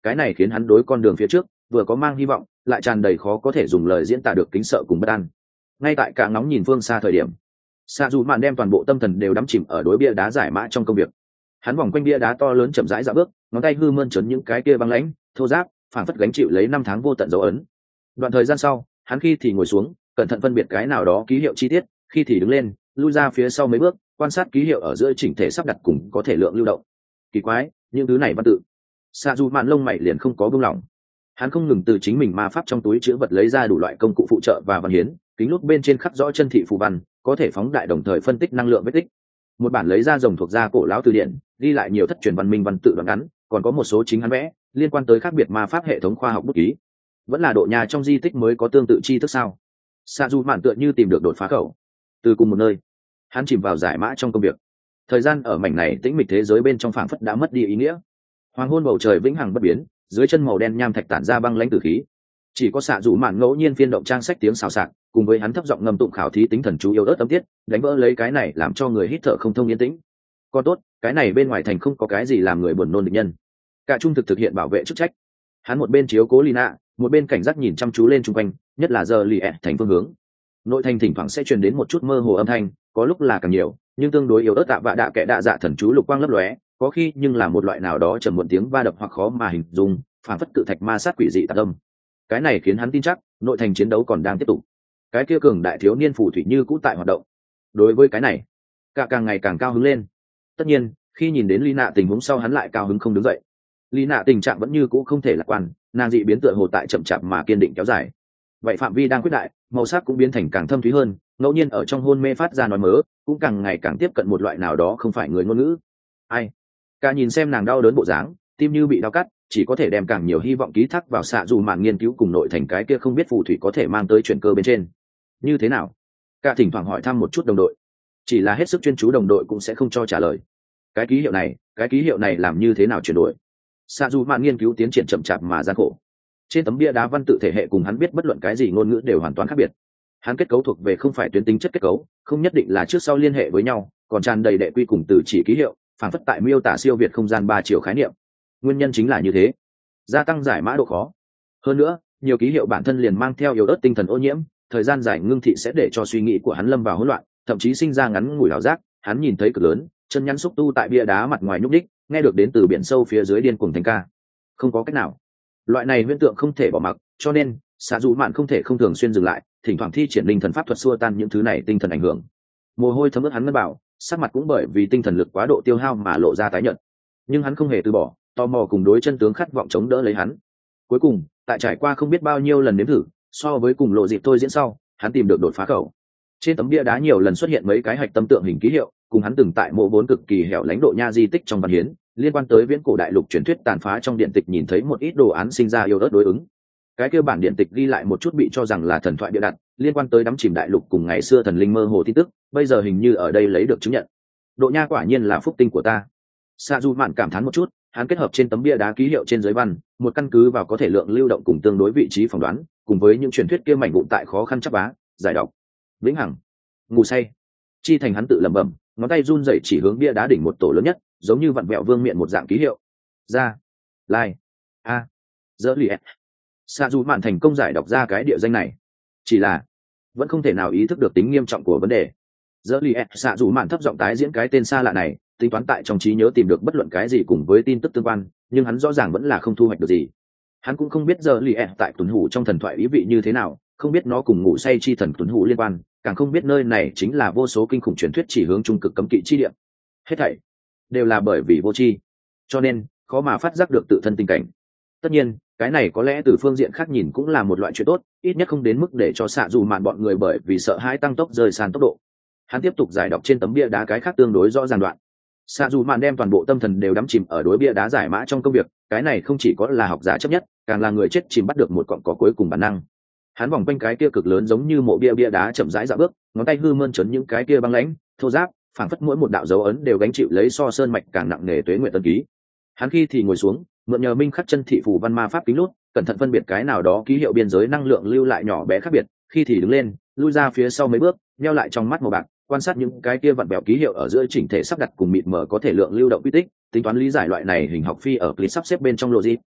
cái này khiến hắn đối con đường phía trước vừa có mang hy vọng, lại tràn đầy khó có thể dùng lời diễn tả được kính sợ cùng bất an. Ngay tại cả ngóng nhìn phương xa thời điểm, xạ dù mạn đem toàn bộ tâm thần đều đắm chìm ở đối bia đá giải mã trong công việc. Hắn vòng quanh bia đá to lớn chậm rãi dạo bước, ngón tay hư mơn trớn những cái kia băng lãnh thô ráp, phảng phất gánh chịu lấy năm tháng vô tận dấu ấn. Đoạn thời gian sau, hắn khi thì ngồi xuống, cẩn thận phân biệt cái nào đó ký hiệu chi tiết, khi thì đứng lên, lui ra phía sau mấy bước, quan sát ký hiệu ở giữa chỉnh thể sắp đặt cùng có thể lượng lưu động. Kỳ quái, những thứ này văn tự. Sa Du Mạn lông mày liền không có buông lỏng. Hắn không ngừng từ chính mình ma pháp trong túi chứa vật lấy ra đủ loại công cụ phụ trợ và văn hiến, kính lúp bên trên khắc rõ chân thị phù văn, có thể phóng đại đồng thời phân tích năng lượng vết tích. Một bản lấy ra rồng thuộc gia cổ lão từ điển, ghi lại nhiều thất truyền văn minh văn tự đoạn ngắn, còn có một số chính hắn vẽ, liên quan tới khác biệt ma pháp hệ thống khoa học bút ký. Vẫn là độ nhà trong di tích mới có tương tự chi thức sao? Sa Du Mạn tựa như tìm được đột phá khẩu. Từ cùng một nơi, hắn chìm vào giải mã trong công việc. Thời gian ở mảnh này tĩnh mịch thế giới bên trong phảng phất đã mất đi ý nghĩa. Hoàng hôn bầu trời vĩnh hằng bất biến, dưới chân màu đen nham thạch tản ra băng lãnh tử khí. Chỉ có Sa Du Mạn ngẫu nhiên phiên động trang sách tiếng xào xạc, cùng với hắn thấp giọng ngâm tụng khảo thí tính thần chú yếu ớt tâm tiết, đánh vỡ lấy cái này làm cho người hít thở không thông yên tĩnh. Còn tốt, cái này bên ngoài thành không có cái gì làm người buồn nôn địch nhân. Cả trung thực thực hiện bảo vệ chức trách. Hắn một bên chiếu cố Lina, một bên cảnh giác nhìn chăm chú lên chung quanh, nhất là giờ lì ẹ thành phương hướng. Nội thành thỉnh thoảng sẽ truyền đến một chút mơ hồ âm thanh, có lúc là càng nhiều, nhưng tương đối yếu ớt tạ vạ đạ kệ đạ dạ thần chú lục quang lấp lóe, có khi nhưng là một loại nào đó trầm muộn tiếng va đập hoặc khó mà hình dung, phản phất cự thạch ma sát quỷ dị tạc âm. Cái này khiến hắn tin chắc, nội thành chiến đấu còn đang tiếp tục. Cái kia cường đại thiếu niên phù thủy như cũ tại hoạt động. Đối với cái này, cả càng ngày càng cao hứng lên. Tất nhiên, khi nhìn đến Lina tình huống sau hắn lại cao hứng không đứng dậy. Lina tình trạng vẫn như cũ không thể lạc quan, nàng dị biến tựa hồ tại chậm chạp mà kiên định kéo dài. Vậy phạm vi đang quyết đại, màu sắc cũng biến thành càng thâm thúy hơn, ngẫu nhiên ở trong hôn mê phát ra nói mớ, cũng càng ngày càng tiếp cận một loại nào đó không phải người ngôn ngữ. Ai? Cả nhìn xem nàng đau đớn bộ dáng, tim như bị đau cắt, chỉ có thể đem càng nhiều hy vọng ký thác vào xạ dù mạn nghiên cứu cùng nội thành cái kia không biết phù thủy có thể mang tới chuyển cơ bên trên. Như thế nào? Cả thỉnh thoảng hỏi thăm một chút đồng đội, chỉ là hết sức chuyên chú đồng đội cũng sẽ không cho trả lời. Cái ký hiệu này, cái ký hiệu này làm như thế nào chuyển đổi? Xạ dù mạn nghiên cứu tiến triển chậm chạp mà gian khổ. Trên tấm bia đá văn tự thể hệ cùng hắn biết bất luận cái gì ngôn ngữ đều hoàn toàn khác biệt. Hắn kết cấu thuộc về không phải tuyến tính chất kết cấu, không nhất định là trước sau liên hệ với nhau, còn tràn đầy đệ quy cùng từ chỉ ký hiệu, phản phất tại miêu tả siêu việt không gian ba chiều khái niệm. Nguyên nhân chính là như thế, gia tăng giải mã độ khó. Hơn nữa, nhiều ký hiệu bản thân liền mang theo yếu ớt tinh thần ô nhiễm, thời gian dài ngưng thị sẽ để cho suy nghĩ của hắn lâm vào hỗn loạn, thậm chí sinh ra ngắn ngủi ảo giác. Hắn nhìn thấy cực lớn chân nhắn xúc tu tại bia đá mặt ngoài nhúc đích, nghe được đến từ biển sâu phía dưới điên cuồng thành ca. Không có cách nào, loại này hiện tượng không thể bỏ mặc, cho nên xạ dù mạn không thể không thường xuyên dừng lại, thỉnh thoảng thi triển linh thần pháp thuật xua tan những thứ này tinh thần ảnh hưởng. Mồ hôi thấm ướt hắn ngân bảo, sắc mặt cũng bởi vì tinh thần lực quá độ tiêu hao mà lộ ra tái nhợt. Nhưng hắn không hề từ bỏ, tò mò cùng đối chân tướng khát vọng chống đỡ lấy hắn. Cuối cùng, tại trải qua không biết bao nhiêu lần nếm thử, so với cùng lộ dịp thôi diễn sau, hắn tìm được đột phá khẩu. Trên tấm bia đá nhiều lần xuất hiện mấy cái hạch tâm tượng hình ký hiệu, cùng hắn từng tại mộ bốn cực kỳ hẻo lánh độ nha di tích trong văn hiến, liên quan tới viễn cổ đại lục truyền thuyết tàn phá trong điện tịch nhìn thấy một ít đồ án sinh ra yêu ớt đối ứng. Cái kia bản điện tịch ghi lại một chút bị cho rằng là thần thoại bịa đặt, liên quan tới đắm chìm đại lục cùng ngày xưa thần linh mơ hồ tin tức, bây giờ hình như ở đây lấy được chứng nhận. Độ nha quả nhiên là phúc tinh của ta. Sa Du Mạn cảm thán một chút, hắn kết hợp trên tấm bia đá ký hiệu trên giới văn, một căn cứ vào có thể lượng lưu động cùng tương đối vị trí phỏng đoán, cùng với những truyền thuyết kia mảnh vụn tại khó khăn chắc bá, giải đọc. Vĩnh hằng, ngủ say. Chi thành hắn tự lẩm bẩm, ngón tay run rẩy chỉ hướng bia đá đỉnh một tổ lớn nhất, giống như vặn vẹo vương miện một dạng ký hiệu. Ra, lai, a, dỡ liệt. Sa Du Mạn thành công giải đọc ra cái địa danh này, chỉ là vẫn không thể nào ý thức được tính nghiêm trọng của vấn đề. Dỡ liệt, Sa Du Mạn thấp giọng tái diễn cái tên xa lạ này, tính toán tại trong trí nhớ tìm được bất luận cái gì cùng với tin tức tương quan, nhưng hắn rõ ràng vẫn là không thu hoạch được gì. Hắn cũng không biết giờ lì ẹ tại tuấn hủ trong thần thoại ý vị như thế nào, không biết nó cùng ngủ say chi thần tuấn hủ liên quan, càng không biết nơi này chính là vô số kinh khủng truyền thuyết chỉ hướng trung cực cấm kỵ chi địa. Hết thảy đều là bởi vì vô tri, cho nên khó mà phát giác được tự thân tình cảnh. Tất nhiên, cái này có lẽ từ phương diện khác nhìn cũng là một loại chuyện tốt, ít nhất không đến mức để cho xạ dù mạn bọn người bởi vì sợ hãi tăng tốc rời sàn tốc độ. Hắn tiếp tục giải đọc trên tấm bia đá cái khác tương đối rõ ràng đoạn. Xạ dù mạn đem toàn bộ tâm thần đều đắm chìm ở đối bia đá giải mã trong công việc, cái này không chỉ có là học giả chấp nhất, càng là người chết chìm bắt được một cọng cỏ cuối cùng bản năng. Hắn vòng quanh cái kia cực lớn giống như mộ bia bia đá chậm rãi dạo bước, ngón tay hư mơn trấn những cái kia băng lãnh thô ráp, phảng phất mỗi một đạo dấu ấn đều gánh chịu lấy so sơn mạch càng nặng nề tuế nguyện tân ký. Hắn khi thì ngồi xuống, mượn nhờ minh khắc chân thị phù văn ma pháp kính lút, cẩn thận phân biệt cái nào đó ký hiệu biên giới năng lượng lưu lại nhỏ bé khác biệt, khi thì đứng lên, lui ra phía sau mấy bước, nheo lại trong mắt màu bạc, quan sát những cái kia vặn bèo ký hiệu ở giữa chỉnh thể sắp đặt cùng mịt mờ có thể lượng lưu động quy tích, tính toán lý giải loại này hình học phi ở clip sắp xếp bên trong logic.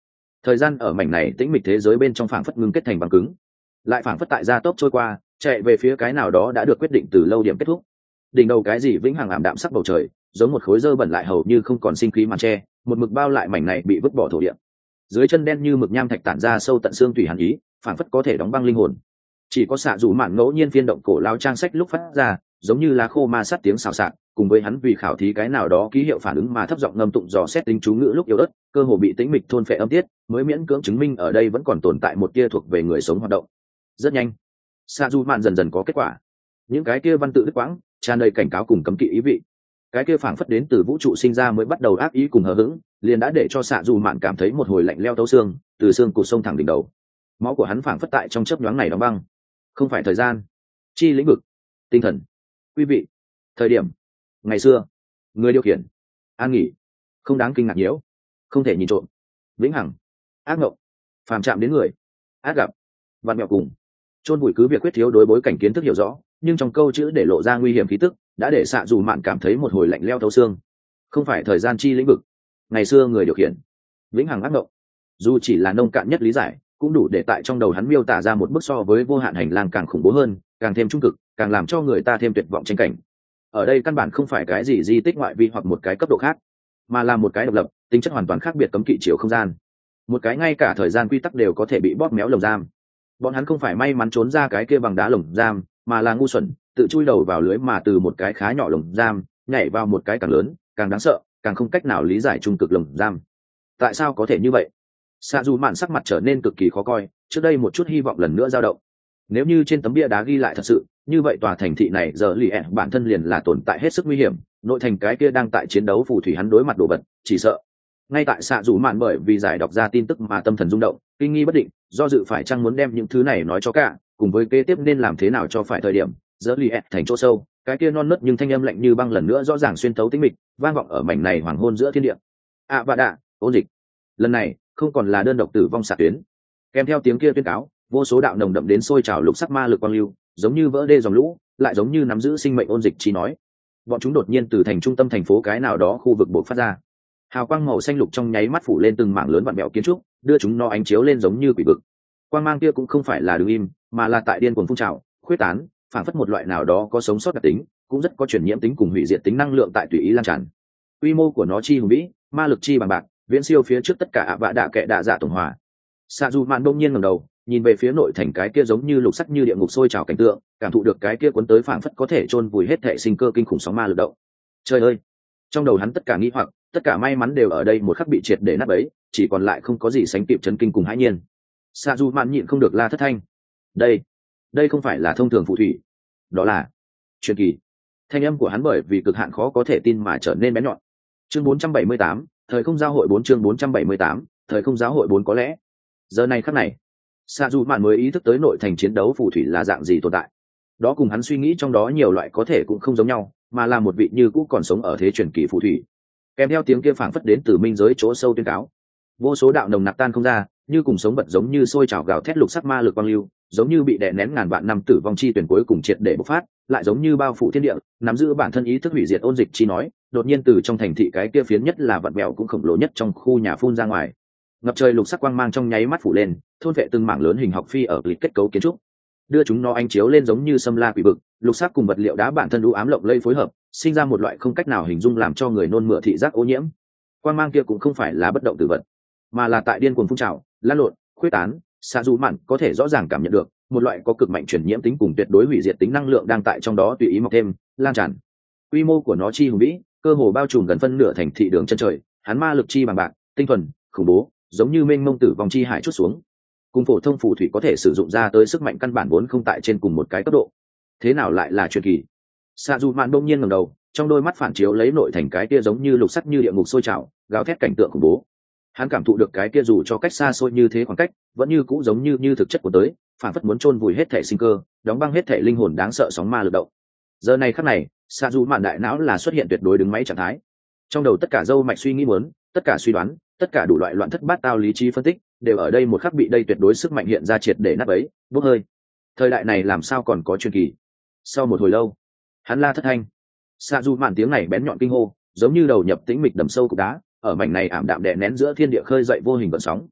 thời gian ở mảnh này tĩnh mịch thế giới bên trong phảng phất ngưng kết thành băng cứng, lại phảng phất tại gia tốc trôi qua, chạy về phía cái nào đó đã được quyết định từ lâu điểm kết thúc. Đỉnh đầu cái gì vĩnh hằng ảm đạm sắc bầu trời, giống một khối dơ bẩn lại hầu như không còn sinh khí màn tre, một mực bao lại mảnh này bị vứt bỏ thổ địa. Dưới chân đen như mực nham thạch tản ra sâu tận xương thủy hàn ý, phảng phất có thể đóng băng linh hồn. Chỉ có xạ dù mạn ngẫu nhiên phiên động cổ lao trang sách lúc phát ra, giống như lá khô ma sát tiếng xào xạc, cùng với hắn vì khảo thí cái nào đó ký hiệu phản ứng mà thấp giọng ngâm tụng dò xét tính chú ngữ lúc yếu ớt, cơ hồ bị tĩnh mịch thôn phệ âm tiết, mới miễn cưỡng chứng minh ở đây vẫn còn tồn tại một tia thuộc về người sống hoạt động. Rất nhanh, xạ dù mạn dần dần có kết quả. Những cái kia văn tự đứt quãng, tràn đầy cảnh cáo cùng cấm kỵ ý vị. Cái kia phảng phất đến từ vũ trụ sinh ra mới bắt đầu ác ý cùng hờ hững, liền đã để cho xạ dù mạn cảm thấy một hồi lạnh leo thấu xương, từ xương cụt sông thẳng đỉnh đầu. Máu của hắn phảng phất tại trong chớp nhoáng này đóng băng. Không phải thời gian, chi lĩnh vực, tinh thần, quý vị, thời điểm, ngày xưa, người điều khiển, an nghỉ, không đáng kinh ngạc nhiễu, không thể nhìn trộm, vĩnh hằng, ác ngộng, phàm chạm đến người, ác gặp, vạn mẹo cùng, chôn bụi cứ việc quyết thiếu đối bối cảnh kiến thức hiểu rõ, nhưng trong câu chữ để lộ ra nguy hiểm khí tức, đã để xạ dù mạn cảm thấy một hồi lạnh leo thấu xương. Không phải thời gian chi lĩnh vực, ngày xưa người điều khiển, vĩnh hằng ác ngộng, dù chỉ là nông cạn nhất lý giải, cũng đủ để tại trong đầu hắn miêu tả ra một bức so với vô hạn hành lang càng khủng bố hơn, càng thêm trung cực, càng làm cho người ta thêm tuyệt vọng tranh cảnh. Ở đây căn bản không phải cái gì di tích ngoại vi hoặc một cái cấp độ khác, mà là một cái độc lập, tính chất hoàn toàn khác biệt cấm kỵ chiều không gian, một cái ngay cả thời gian quy tắc đều có thể bị bóp méo lồng giam. Bọn hắn không phải may mắn trốn ra cái kia bằng đá lồng giam, mà là ngu xuẩn, tự chui đầu vào lưới mà từ một cái khá nhỏ lồng giam nhảy vào một cái càng lớn, càng đáng sợ, càng không cách nào lý giải trung cực lồng giam. Tại sao có thể như vậy? Xạ dù mạn sắc mặt trở nên cực kỳ khó coi, trước đây một chút hy vọng lần nữa dao động. Nếu như trên tấm bia đá ghi lại thật sự, như vậy tòa thành thị này giờ lì ẹ bản thân liền là tồn tại hết sức nguy hiểm, nội thành cái kia đang tại chiến đấu phù thủy hắn đối mặt đồ vật, chỉ sợ. Ngay tại xạ dù mạn bởi vì giải đọc ra tin tức mà tâm thần rung động, kinh nghi bất định, do dự phải chăng muốn đem những thứ này nói cho cả, cùng với kế tiếp nên làm thế nào cho phải thời điểm, giờ lì ẹ thành chỗ sâu, cái kia non nớt nhưng thanh âm lạnh như băng lần nữa rõ ràng xuyên thấu tĩnh mịch, vang vọng ở mảnh này hoàng hôn giữa thiên địa. À và đạ, ôn dịch. Lần này, không còn là đơn độc tử vong xạ tuyến, kèm theo tiếng kia tuyên cáo, vô số đạo nồng đậm đến sôi trào lục sắc ma lực quang lưu, giống như vỡ đê dòng lũ, lại giống như nắm giữ sinh mệnh ôn dịch chi nói. Bọn chúng đột nhiên từ thành trung tâm thành phố cái nào đó khu vực bộc phát ra, hào quang màu xanh lục trong nháy mắt phủ lên từng mảng lớn vặn bẹo kiến trúc, đưa chúng nó ánh chiếu lên giống như quỷ vực. Quang mang kia cũng không phải là đứng im, mà là tại điên cuồng phun trào, khuyết tán, phản phất một loại nào đó có sống sót đặc tính, cũng rất có truyền nhiễm tính cùng hủy diệt tính năng lượng tại tùy ý lan tràn. Quy mô của nó chi hùng vĩ, ma lực chi bằng bạc, viễn siêu phía trước tất cả ạ vạ đạ kệ đạ dạ tổng hòa. Xạ dù mạn đông nhiên ngẩng đầu, nhìn về phía nội thành cái kia giống như lục sắc như địa ngục sôi trào cảnh tượng, cảm thụ được cái kia cuốn tới phảng phất có thể chôn vùi hết thể sinh cơ kinh khủng sóng ma lực động. Trời ơi! Trong đầu hắn tất cả nghĩ hoặc, tất cả may mắn đều ở đây một khắc bị triệt để nát bấy, chỉ còn lại không có gì sánh kịp chấn kinh cùng hãi nhiên. Xạ dù mạn nhịn không được la thất thanh. Đây, đây không phải là thông thường phù thủy, đó là truyền kỳ. Thanh âm của hắn bởi vì cực hạn khó có thể tin mà trở nên bén nhọn. Chương bốn trăm bảy mươi tám, thời không giáo hội bốn chương bốn trăm bảy mươi tám, thời không giáo hội bốn có lẽ. Giờ này khắc này, xạ dù mạn mới ý thức tới nội thành chiến đấu phù thủy là dạng gì tồn tại. Đó cùng hắn suy nghĩ trong đó nhiều loại có thể cũng không giống nhau, mà là một vị như cũ còn sống ở thế truyền kỳ phù thủy. Kèm theo tiếng kia phảng phất đến từ minh giới chỗ sâu tuyên cáo, vô số đạo nồng nặc tan không ra, như cùng sống vật giống như sôi trào gào thét lục sắc ma lực quang lưu, giống như bị đè nén ngàn vạn năm tử vong chi tuyển cuối cùng triệt để bộc phát, lại giống như bao phủ thiên địa, nắm giữ bản thân ý thức hủy diệt ôn dịch chi nói, đột nhiên từ trong thành thị cái kia phiến nhất là vặn vẹo cũng khổng lồ nhất trong khu nhà phun ra ngoài. Ngập trời lục sắc quang mang trong nháy mắt phủ lên, thôn vệ từng mảng lớn hình học phi ở lịch kết cấu kiến trúc, đưa chúng nó ánh chiếu lên giống như xâm la quỷ vực, lục sắc cùng vật liệu đá bản thân u ám lộng lẫy phối hợp, sinh ra một loại không cách nào hình dung làm cho người nôn mửa thị giác ô nhiễm. Quang mang kia cũng không phải là bất động tử vật, mà là tại điên cuồng phun trào, lan lộn, khuyết tán. Xạ dù mạn có thể rõ ràng cảm nhận được một loại có cực mạnh truyền nhiễm tính cùng tuyệt đối hủy diệt tính năng lượng đang tại trong đó tùy ý mọc thêm, lan tràn. Quy mô của nó chi hùng vĩ, cơ hồ bao trùm gần phân nửa thành thị đường chân trời, hắn ma lực chi bằng bạc, tinh thuần, khủng bố, giống như mênh mông tử vong chi hải chút xuống. Cùng phổ thông phù thủy có thể sử dụng ra tới sức mạnh căn bản vốn không tại trên cùng một cái cấp độ. Thế nào lại là truyền kỳ? Xạ dù mạn đông nhiên ngẩng đầu, trong đôi mắt phản chiếu lấy nội thành cái kia giống như lục sắt như địa ngục sôi trào, gào thét cảnh tượng khủng bố. Hắn cảm thụ được cái kia dù cho cách xa xôi như thế khoảng cách, vẫn như cũ giống như như thực chất của tới, phản phất muốn chôn vùi hết thể sinh cơ, đóng băng hết thể linh hồn đáng sợ sóng ma lực động. Giờ này khắc này, xạ dù mạn đại não là xuất hiện tuyệt đối đứng máy trạng thái. Trong đầu tất cả dâu mạch suy nghĩ muốn, tất cả suy đoán, tất cả đủ loại loạn thất bát tao lý trí phân tích, đều ở đây một khắc bị đây tuyệt đối sức mạnh hiện ra triệt để nát bấy, bốc hơi. Thời đại này làm sao còn có truyền kỳ? Sau một hồi lâu, hắn la thất thanh. Xạ dù mạn tiếng này bén nhọn kinh hô, giống như đầu nhập tĩnh mịch đầm sâu cục đá, ở mảnh này ảm đạm đè nén giữa thiên địa khơi dậy vô hình gợn sóng.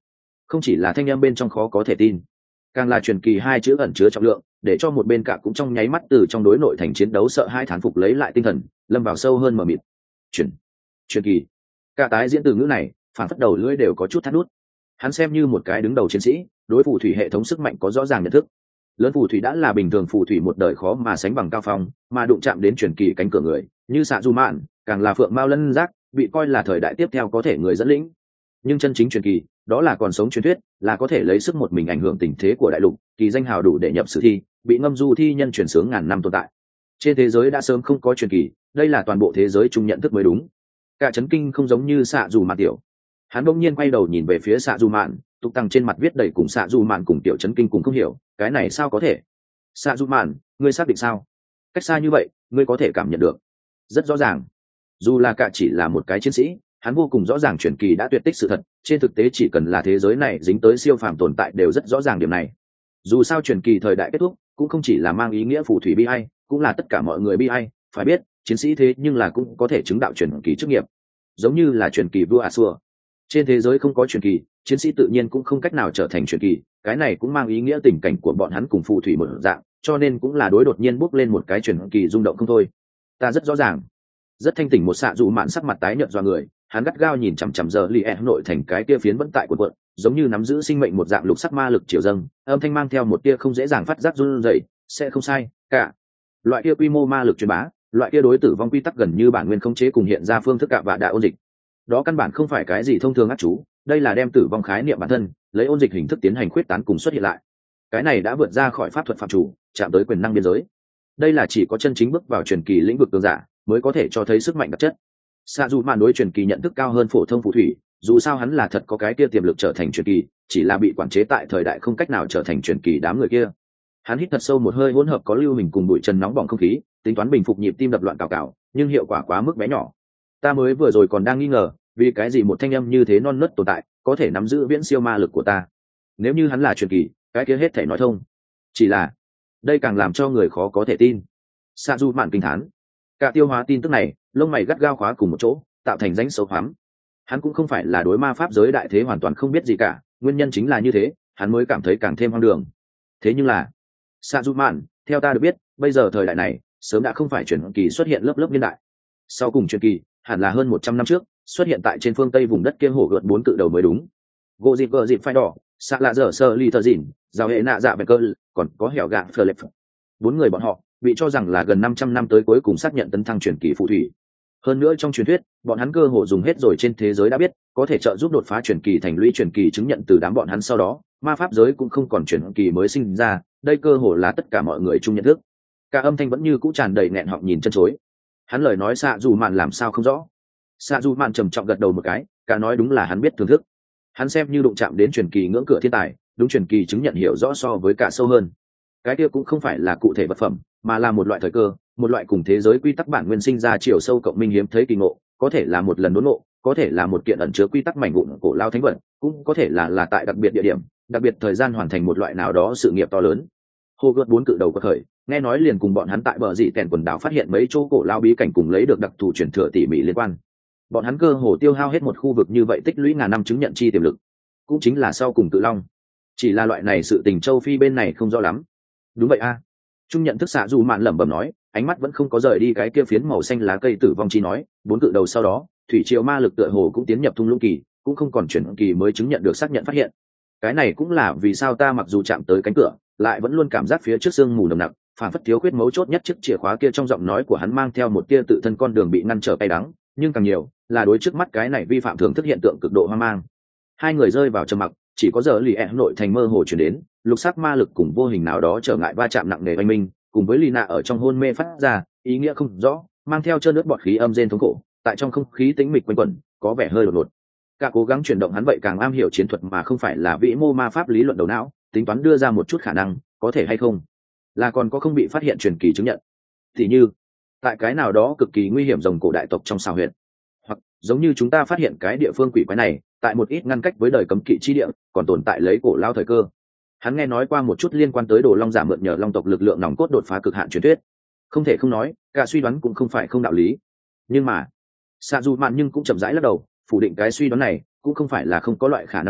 không chỉ là thanh âm bên trong khó có thể tin, càng là truyền kỳ hai chữ ẩn chứa trọng lượng, để cho một bên cả cũng trong nháy mắt từ trong đối nội thành chiến đấu sợ hai thán phục lấy lại tinh thần, lâm vào sâu hơn mờ mịt. Truyền, truyền kỳ. Cả tái diễn từ ngữ này, phản phất đầu lưỡi đều có chút thắt nút. Hắn xem như một cái đứng đầu chiến sĩ, đối phù thủy hệ thống sức mạnh có rõ ràng nhận thức. Lớn phù thủy đã là bình thường phù thủy một đời khó mà sánh bằng cao phong, mà đụng chạm đến truyền kỳ cánh cửa người, như xạ du mạn, càng là phượng mao lân giác, bị coi là thời đại tiếp theo có thể người dẫn lĩnh. Nhưng chân chính truyền kỳ, đó là còn sống truyền thuyết, là có thể lấy sức một mình ảnh hưởng tình thế của đại lục, kỳ danh hào đủ để nhập sử thi, bị ngâm du thi nhân truyền sướng ngàn năm tồn tại. Trên thế giới đã sớm không có truyền kỳ, đây là toàn bộ thế giới chung nhận thức mới đúng. Cả chấn kinh không giống như xạ dù mạn tiểu. Hắn bỗng nhiên quay đầu nhìn về phía xạ dù mạn, tục tăng trên mặt viết đầy cùng xạ dù mạn cùng tiểu chấn kinh cùng không hiểu, cái này sao có thể? Xạ dù mạn, ngươi xác định sao? Cách xa như vậy, ngươi có thể cảm nhận được. Rất rõ ràng. Dù là cả chỉ là một cái chiến sĩ, hắn vô cùng rõ ràng truyền kỳ đã tuyệt tích sự thật, trên thực tế chỉ cần là thế giới này dính tới siêu phàm tồn tại đều rất rõ ràng điểm này. Dù sao truyền kỳ thời đại kết thúc, cũng không chỉ là mang ý nghĩa phù thủy bi ai, cũng là tất cả mọi người bi ai, phải biết, chiến sĩ thế nhưng là cũng có thể chứng đạo truyền kỳ chức nghiệp. Giống như là truyền kỳ vua Asua. Trên thế giới không có truyền kỳ, chiến sĩ tự nhiên cũng không cách nào trở thành truyền kỳ, cái này cũng mang ý nghĩa tình cảnh của bọn hắn cùng phù thủy một dạng, cho nên cũng là đối đột nhiên bốc lên một cái truyền kỳ rung động không thôi. Ta rất rõ ràng. Rất thanh tỉnh một xạ dụ mạn sắc mặt tái nhợt do người, hắn gắt gao nhìn chằm chằm giờ li e nội thành cái kia phiến vẫn tại của quận, giống như nắm giữ sinh mệnh một dạng lục sắc ma lực chiều dâng, âm thanh mang theo một tia không dễ dàng phát giác run rẩy, sẽ không sai, cả loại kia quy mô ma lực truyền bá, loại kia đối tử vong quy tắc gần như bản nguyên khống chế cùng hiện ra phương thức cạ và đạ ôn dịch. Đó căn bản không phải cái gì thông thường ác chú, đây là đem tử vong khái niệm bản thân, lấy ôn dịch hình thức tiến hành khuyết tán cùng xuất hiện lại. Cái này đã vượt ra khỏi pháp thuật phạm chủ, chạm tới quyền năng biên giới. Đây là chỉ có chân chính bước vào truyền kỳ lĩnh vực cường giả mới có thể cho thấy sức mạnh đặc chất. Xạ dù mạn đối truyền kỳ nhận thức cao hơn phổ thông phù thủy, dù sao hắn là thật có cái kia tiềm lực trở thành truyền kỳ, chỉ là bị quản chế tại thời đại không cách nào trở thành truyền kỳ đám người kia. Hắn hít thật sâu một hơi hỗn hợp có lưu hình cùng bụi trần nóng bỏng không khí, tính toán bình phục nhịp tim đập loạn cào cào, nhưng hiệu quả quá mức bé nhỏ. Ta mới vừa rồi còn đang nghi ngờ, vì cái gì một thanh âm như thế non nớt tồn tại, có thể nắm giữ viễn siêu ma lực của ta. Nếu như hắn là truyền kỳ, cái kia hết thể nói thông. Chỉ là, đây càng làm cho người khó có thể tin. Sa Du mạn kinh thán. Cả tiêu hóa tin tức này, lông mày gắt gao khóa cùng một chỗ, tạo thành rãnh sâu hoắm. Hắn cũng không phải là đối ma pháp giới đại thế hoàn toàn không biết gì cả, nguyên nhân chính là như thế, hắn mới cảm thấy càng thêm hoang đường. Thế nhưng là, Sa Du mạn, theo ta được biết, bây giờ thời đại này, sớm đã không phải truyền kỳ xuất hiện lớp lớp niên đại. Sau cùng truyền kỳ, hẳn là hơn một trăm năm trước, xuất hiện tại trên phương tây vùng đất kia hổ gợt bốn cự đầu mới đúng. Gỗ dịp gờ dịp phai đỏ, xạ lạ dở sơ ly thờ dỉn, giao hệ nạ dạ bèn cơ, còn có hẻo gạ phờ lệp. Bốn người bọn họ bị cho rằng là gần năm trăm năm tới cuối cùng xác nhận tấn thăng truyền kỳ phù thủy. Hơn nữa trong truyền thuyết, bọn hắn cơ hồ dùng hết rồi trên thế giới đã biết, có thể trợ giúp đột phá truyền kỳ thành lũy truyền kỳ chứng nhận từ đám bọn hắn sau đó, ma pháp giới cũng không còn truyền kỳ mới sinh ra, đây cơ hồ là tất cả mọi người chung nhận thức. Cả âm thanh vẫn như cũ tràn đầy nghẹn họng nhìn chân chối. Hắn lời nói xạ dù mạn làm sao không rõ. Xạ dù mạn trầm trọng gật đầu một cái, cả nói đúng là hắn biết thưởng thức. Hắn xem như đụng chạm đến truyền kỳ ngưỡng cửa thiên tài, đúng truyền kỳ chứng nhận hiểu rõ so với cả sâu hơn. Cái kia cũng không phải là cụ thể vật phẩm, mà là một loại thời cơ, một loại cùng thế giới quy tắc bản nguyên sinh ra chiều sâu cộng minh hiếm thấy kỳ ngộ, có thể là một lần đốn ngộ, có thể là một kiện ẩn chứa quy tắc mảnh vụn cổ lao thánh vật, cũng có thể là là tại đặc biệt địa điểm, đặc biệt thời gian hoàn thành một loại nào đó sự nghiệp to lớn. Hồ gợt bốn cự đầu có khởi, nghe nói liền cùng bọn hắn tại bờ dị tèn quần đảo phát hiện mấy chỗ cổ lao bí cảnh cùng lấy được đặc thù truyền thừa tỉ mỉ liên quan. Bọn hắn cơ hồ tiêu hao hết một khu vực như vậy tích lũy ngàn năm chứng nhận chi tiềm lực, cũng chính là sau cùng tự long. Chỉ là loại này sự tình châu Phi bên này không rõ lắm. Đúng vậy a. Trung nhận thức xạ dù mạn lẩm bẩm nói, ánh mắt vẫn không có rời đi cái kia phiến màu xanh lá cây tử vong chi nói, bốn cự đầu sau đó, thủy triều ma lực tựa hồ cũng tiến nhập thung lũng kỳ, cũng không còn chuyển kỳ mới chứng nhận được xác nhận phát hiện. Cái này cũng là vì sao ta mặc dù chạm tới cánh cửa, lại vẫn luôn cảm giác phía trước sương mù nồng nặc, phản phất thiếu khuyết mấu chốt nhất chiếc chìa khóa kia trong giọng nói của hắn mang theo một tia tự thân con đường bị ngăn trở cay đắng, nhưng càng nhiều là đối trước mắt cái này vi phạm thường thức hiện tượng cực độ hoang mang. Hai người rơi vào trầm mặc, chỉ có giờ lì ẹ nội thành mơ hồ chuyển đến, lục sắc ma lực cùng vô hình nào đó trở ngại va chạm nặng nề oanh minh, cùng với Lina ở trong hôn mê phát ra, ý nghĩa không rõ, mang theo trơn nước bọt khí âm rên thống khổ, tại trong không khí tĩnh mịch quanh quẩn, có vẻ hơi đột ngột. Cả cố gắng chuyển động hắn vậy càng am hiểu chiến thuật mà không phải là vĩ mô ma pháp lý luận đầu não, tính toán đưa ra một chút khả năng, có thể hay không, là còn có không bị phát hiện truyền kỳ chứng nhận. Thì như, tại cái nào đó cực kỳ nguy hiểm rồng cổ đại tộc trong xào huyệt, hoặc giống như chúng ta phát hiện cái địa phương quỷ quái này, tại một ít ngăn cách với đời cấm kỵ chi địa, còn tồn tại lấy cổ lao thời cơ. Hắn nghe nói qua một chút liên quan tới đồ long giả mượn nhờ long tộc lực lượng nòng cốt đột phá cực hạn truyền thuyết. Không thể không nói, cả suy đoán cũng không phải không đạo lý. Nhưng mà, xạ dù mạn nhưng cũng chậm rãi lắc đầu, phủ định cái suy đoán này, cũng không phải là không có loại khả năng này,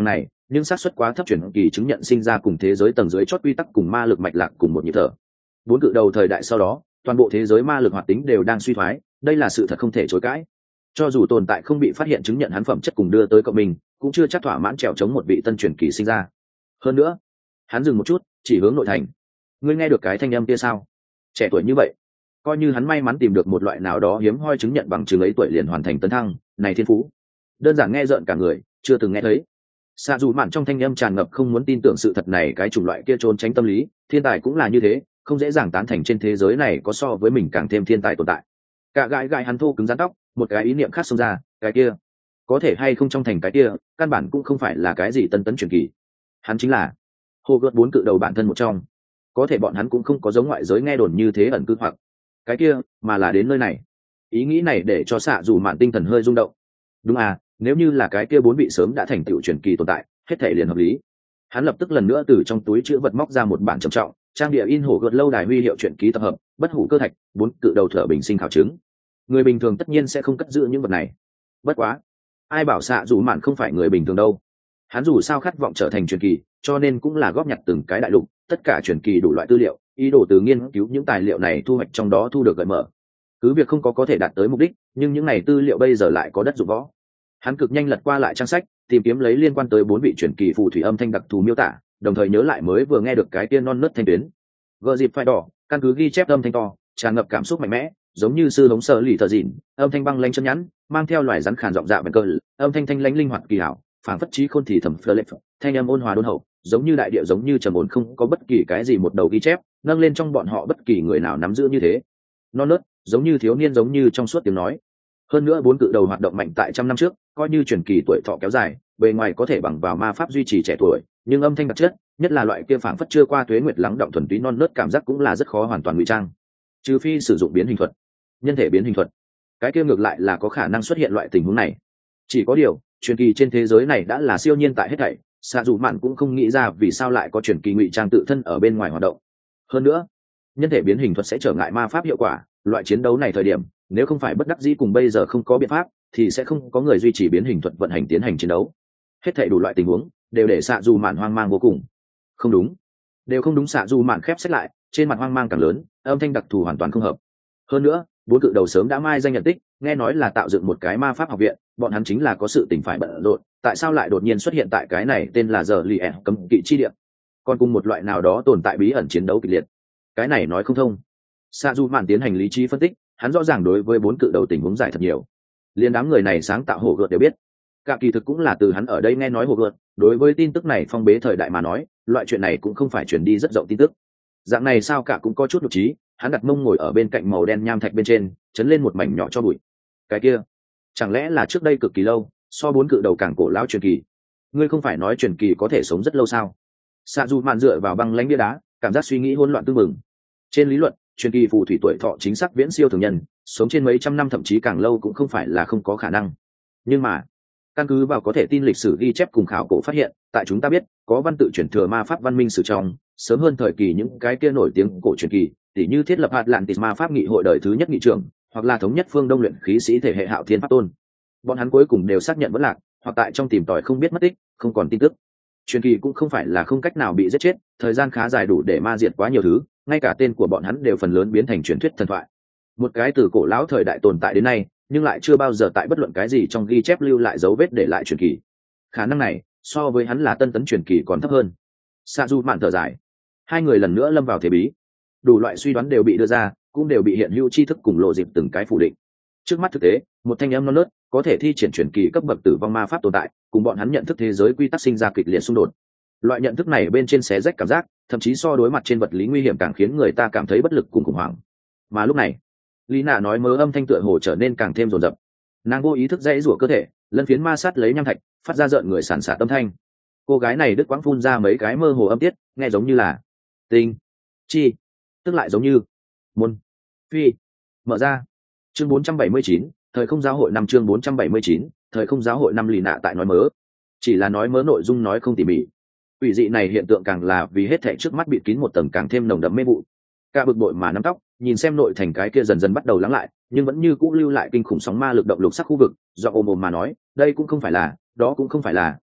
nhưng xác suất quá thấp chuyển kỳ chứng nhận sinh ra cùng thế giới tầng dưới chót quy tắc cùng ma lực mạch lạc cùng một nhịp thở. Bốn cự đầu thời đại sau đó, toàn bộ thế giới ma lực hoạt tính đều đang suy thoái, đây là sự thật không thể chối cãi. Cho dù tồn tại không bị phát hiện chứng nhận hắn phẩm chất cùng đưa tới cộng mình, cũng chưa chắc thỏa mãn trèo chống một vị tân truyền kỳ sinh ra. Hơn nữa, hắn dừng một chút, chỉ hướng nội thành. Ngươi nghe được cái thanh âm kia sao? Trẻ tuổi như vậy, coi như hắn may mắn tìm được một loại nào đó hiếm hoi chứng nhận bằng chứng ấy tuổi liền hoàn thành tấn thăng, này thiên phú, đơn giản nghe rợn cả người, chưa từng nghe thấy. Xạ dù mạn trong thanh âm tràn ngập không muốn tin tưởng sự thật này, cái chủng loại kia trốn tránh tâm lý, thiên tài cũng là như thế, không dễ dàng tán thành trên thế giới này có so với mình càng thêm thiên tài tồn tại. Cả gãi gãi hắn thô cứng rắn tóc, một cái ý niệm khác xông ra, cái kia có thể hay không trong thành cái kia căn bản cũng không phải là cái gì tân tấn truyền kỳ, hắn chính là hồ gợt bốn cự đầu bản thân một trong. Có thể bọn hắn cũng không có giống ngoại giới nghe đồn như thế ẩn cư hoặc cái kia, mà là đến nơi này. Ý nghĩ này để cho xạ dù mạn tinh thần hơi rung động. Đúng à, nếu như là cái kia bốn vị sớm đã thành tựu truyền kỳ tồn tại, hết thể liền hợp lý. Hắn lập tức lần nữa từ trong túi chữ vật móc ra một bản trầm trọng trang địa in hổ gợt lâu đài huy hiệu truyện ký tập hợp, bất hủ cơ thạch, bốn cự đầu thở bình sinh khảo chứng. Người bình thường tất nhiên sẽ không cất giữ những vật này. Bất quá, ai bảo xạ dù mạn không phải người bình thường đâu. Hắn dù sao khát vọng trở thành truyền kỳ, cho nên cũng là góp nhặt từng cái đại lục, tất cả truyền kỳ đủ loại tư liệu, ý đồ từ nghiên cứu những tài liệu này thu hoạch trong đó thu được gợi mở. Cứ việc không có có thể đạt tới mục đích, nhưng những này tư liệu bây giờ lại có đất dụng võ. Hắn cực nhanh lật qua lại trang sách, tìm kiếm lấy liên quan tới bốn vị truyền kỳ phù thủy âm thanh đặc thù miêu tả, đồng thời nhớ lại mới vừa nghe được cái tiên non nớt thanh tuyến. Gợ dịp phải đỏ, căn cứ ghi chép âm thanh to, tràn ngập cảm xúc mạnh mẽ, giống như sư hống sơ lì thờ dịn, âm thanh băng lanh chân nhẵn, mang theo loài rắn khàn giọng dạ bần cơ, âm thanh thanh lãnh linh hoạt kỳ hảo, phảng phất trí khôn thì thầm phơ lệ, thanh âm ôn hòa đôn hậu, giống như đại địa, giống như trầm ổn, không có bất kỳ cái gì một đầu ghi chép nâng lên trong bọn họ bất kỳ người nào nắm giữ như thế. Non nớt, giống như thiếu niên, giống như trong suốt tiếng nói. Hơn nữa bốn cự đầu hoạt động mạnh tại trăm năm trước, coi như truyền kỳ tuổi thọ kéo dài, bề ngoài có thể bằng vào ma pháp duy trì trẻ tuổi, nhưng âm thanh đặc chất, nhất là loại kia phảng phất chưa qua tuế nguyệt lắng động thuần túy non nớt cảm giác cũng là rất khó hoàn toàn ngụy trang, trừ phi sử dụng biến hình thuật, nhân thể biến hình thuật. Cái kia ngược lại là có khả năng xuất hiện loại tình huống này. Chỉ có điều, truyền kỳ trên thế giới này đã là siêu nhiên tại hết thảy, xạ dù mạn cũng không nghĩ ra vì sao lại có truyền kỳ ngụy trang tự thân ở bên ngoài hoạt động. Hơn nữa, nhân thể biến hình thuật sẽ trở ngại ma pháp hiệu quả, loại chiến đấu này thời điểm, nếu không phải bất đắc dĩ cùng bây giờ không có biện pháp, thì sẽ không có người duy trì biến hình thuật vận hành tiến hành chiến đấu. Hết thảy đủ loại tình huống đều để xạ dù mạn hoang mang vô cùng. Không đúng, đều không đúng. Xạ dù mạn khép sách lại, trên mặt hoang mang càng lớn, âm thanh đặc thù hoàn toàn không hợp. Hơn nữa, bốn cự đầu sớm đã mai danh nhận tích, nghe nói là tạo dựng một cái ma pháp học viện, bọn hắn chính là có sự tình phải bận rộn, tại sao lại đột nhiên xuất hiện tại cái này tên là giờ lì ẹ cấm kỵ chi địa, còn cùng một loại nào đó tồn tại bí ẩn chiến đấu kịch liệt? Cái này nói không thông. Sa Du Mạn tiến hành lý trí phân tích, hắn rõ ràng đối với bốn cự đầu tình huống giải thật nhiều, liên đám người này sáng tạo hồ gợt đều biết. Cả kỳ thực cũng là từ hắn ở đây nghe nói hồ gợt, đối với tin tức này phong bế thời đại mà nói, loại chuyện này cũng không phải truyền đi rất rộng tin tức. Dạng này sao cả cũng có chút nhục trí, hắn đặt mông ngồi ở bên cạnh màu đen nham thạch bên trên, chấn lên một mảnh nhỏ cho bụi. Cái kia, chẳng lẽ là trước đây cực kỳ lâu, so bốn cự đầu càng cổ lão truyền kỳ? Ngươi không phải nói truyền kỳ có thể sống rất lâu sao? Sa Du Mạn dựa vào băng lãnh bia đá, cảm giác suy nghĩ hỗn loạn tương mừng. Trên lý luận, truyền kỳ phù thủy tuổi thọ chính xác viễn siêu thường nhân, sống trên mấy trăm năm thậm chí càng lâu cũng không phải là không có khả năng. Nhưng mà, căn cứ vào có thể tin lịch sử ghi chép cùng khảo cổ phát hiện, tại chúng ta biết, có văn tự truyền thừa ma pháp văn minh sử trong, sớm hơn thời kỳ những cái kia nổi tiếng cổ truyền kỳ, tỉ như thiết lập Atlantis ma pháp nghị hội đời thứ nhất nghị trưởng, hoặc là thống nhất phương Đông luyện khí sĩ thể hệ Hạo Thiên pháp tôn. Bọn hắn cuối cùng đều xác nhận vẫn lạc, hoặc tại trong tìm tòi không biết mất tích, không còn tin tức. Truyền kỳ cũng không phải là không cách nào bị giết chết, thời gian khá dài đủ để ma diệt quá nhiều thứ, ngay cả tên của bọn hắn đều phần lớn biến thành truyền thuyết thần thoại. Một cái từ cổ lão thời đại tồn tại đến nay, nhưng lại chưa bao giờ tại bất luận cái gì trong ghi chép lưu lại dấu vết để lại truyền kỳ. Khả năng này, so với hắn là tân tấn truyền kỳ còn thấp hơn. Sa Du Mạn thở dài. Hai người lần nữa lâm vào thế bí. Đủ loại suy đoán đều bị đưa ra, cũng đều bị hiện hữu tri thức cùng lộ dịp từng cái phủ định. Trước mắt thực tế, một thanh âm non nớt, có thể thi triển truyền kỳ cấp bậc tử vong ma pháp tồn tại, cùng bọn hắn nhận thức thế giới quy tắc sinh ra kịch liệt xung đột. Loại nhận thức này bên trên xé rách cảm giác, thậm chí so đối mặt trên vật lý nguy hiểm càng khiến người ta cảm thấy bất lực cùng khủng hoảng. Mà lúc này, Lý Nạ nói mớ âm thanh tựa hồ trở nên càng thêm rồn rập. Nàng vô ý thức dãy rủa cơ thể, lân phiến ma sát lấy nham thạch, phát ra rợn người sản xả tâm thanh. Cô gái này đứt quãng phun ra mấy cái mơ hồ âm tiết, nghe giống như là tinh, chi, tức lại giống như môn, phi. Mở ra. Chương bốn trăm bảy mươi chín, thời không giáo hội năm chương bốn trăm bảy mươi chín, thời không giáo hội năm. Lý Nạ tại nói mớ, chỉ là nói mớ nội dung nói không tỉ mỉ. Ủy dị này hiện tượng càng là vì hết thảy trước mắt bịt kín một tầng càng thêm nồng đậm mê vụ. Cả bực bội mà nắm tóc, nhìn xem nội thành cái kia dần dần bắt đầu lắng lại, nhưng vẫn như cũ lưu lại kinh khủng sóng ma lực động lục sắc khu vực, do ôm ôm mà nói, đây cũng không phải là, đó cũng không phải là,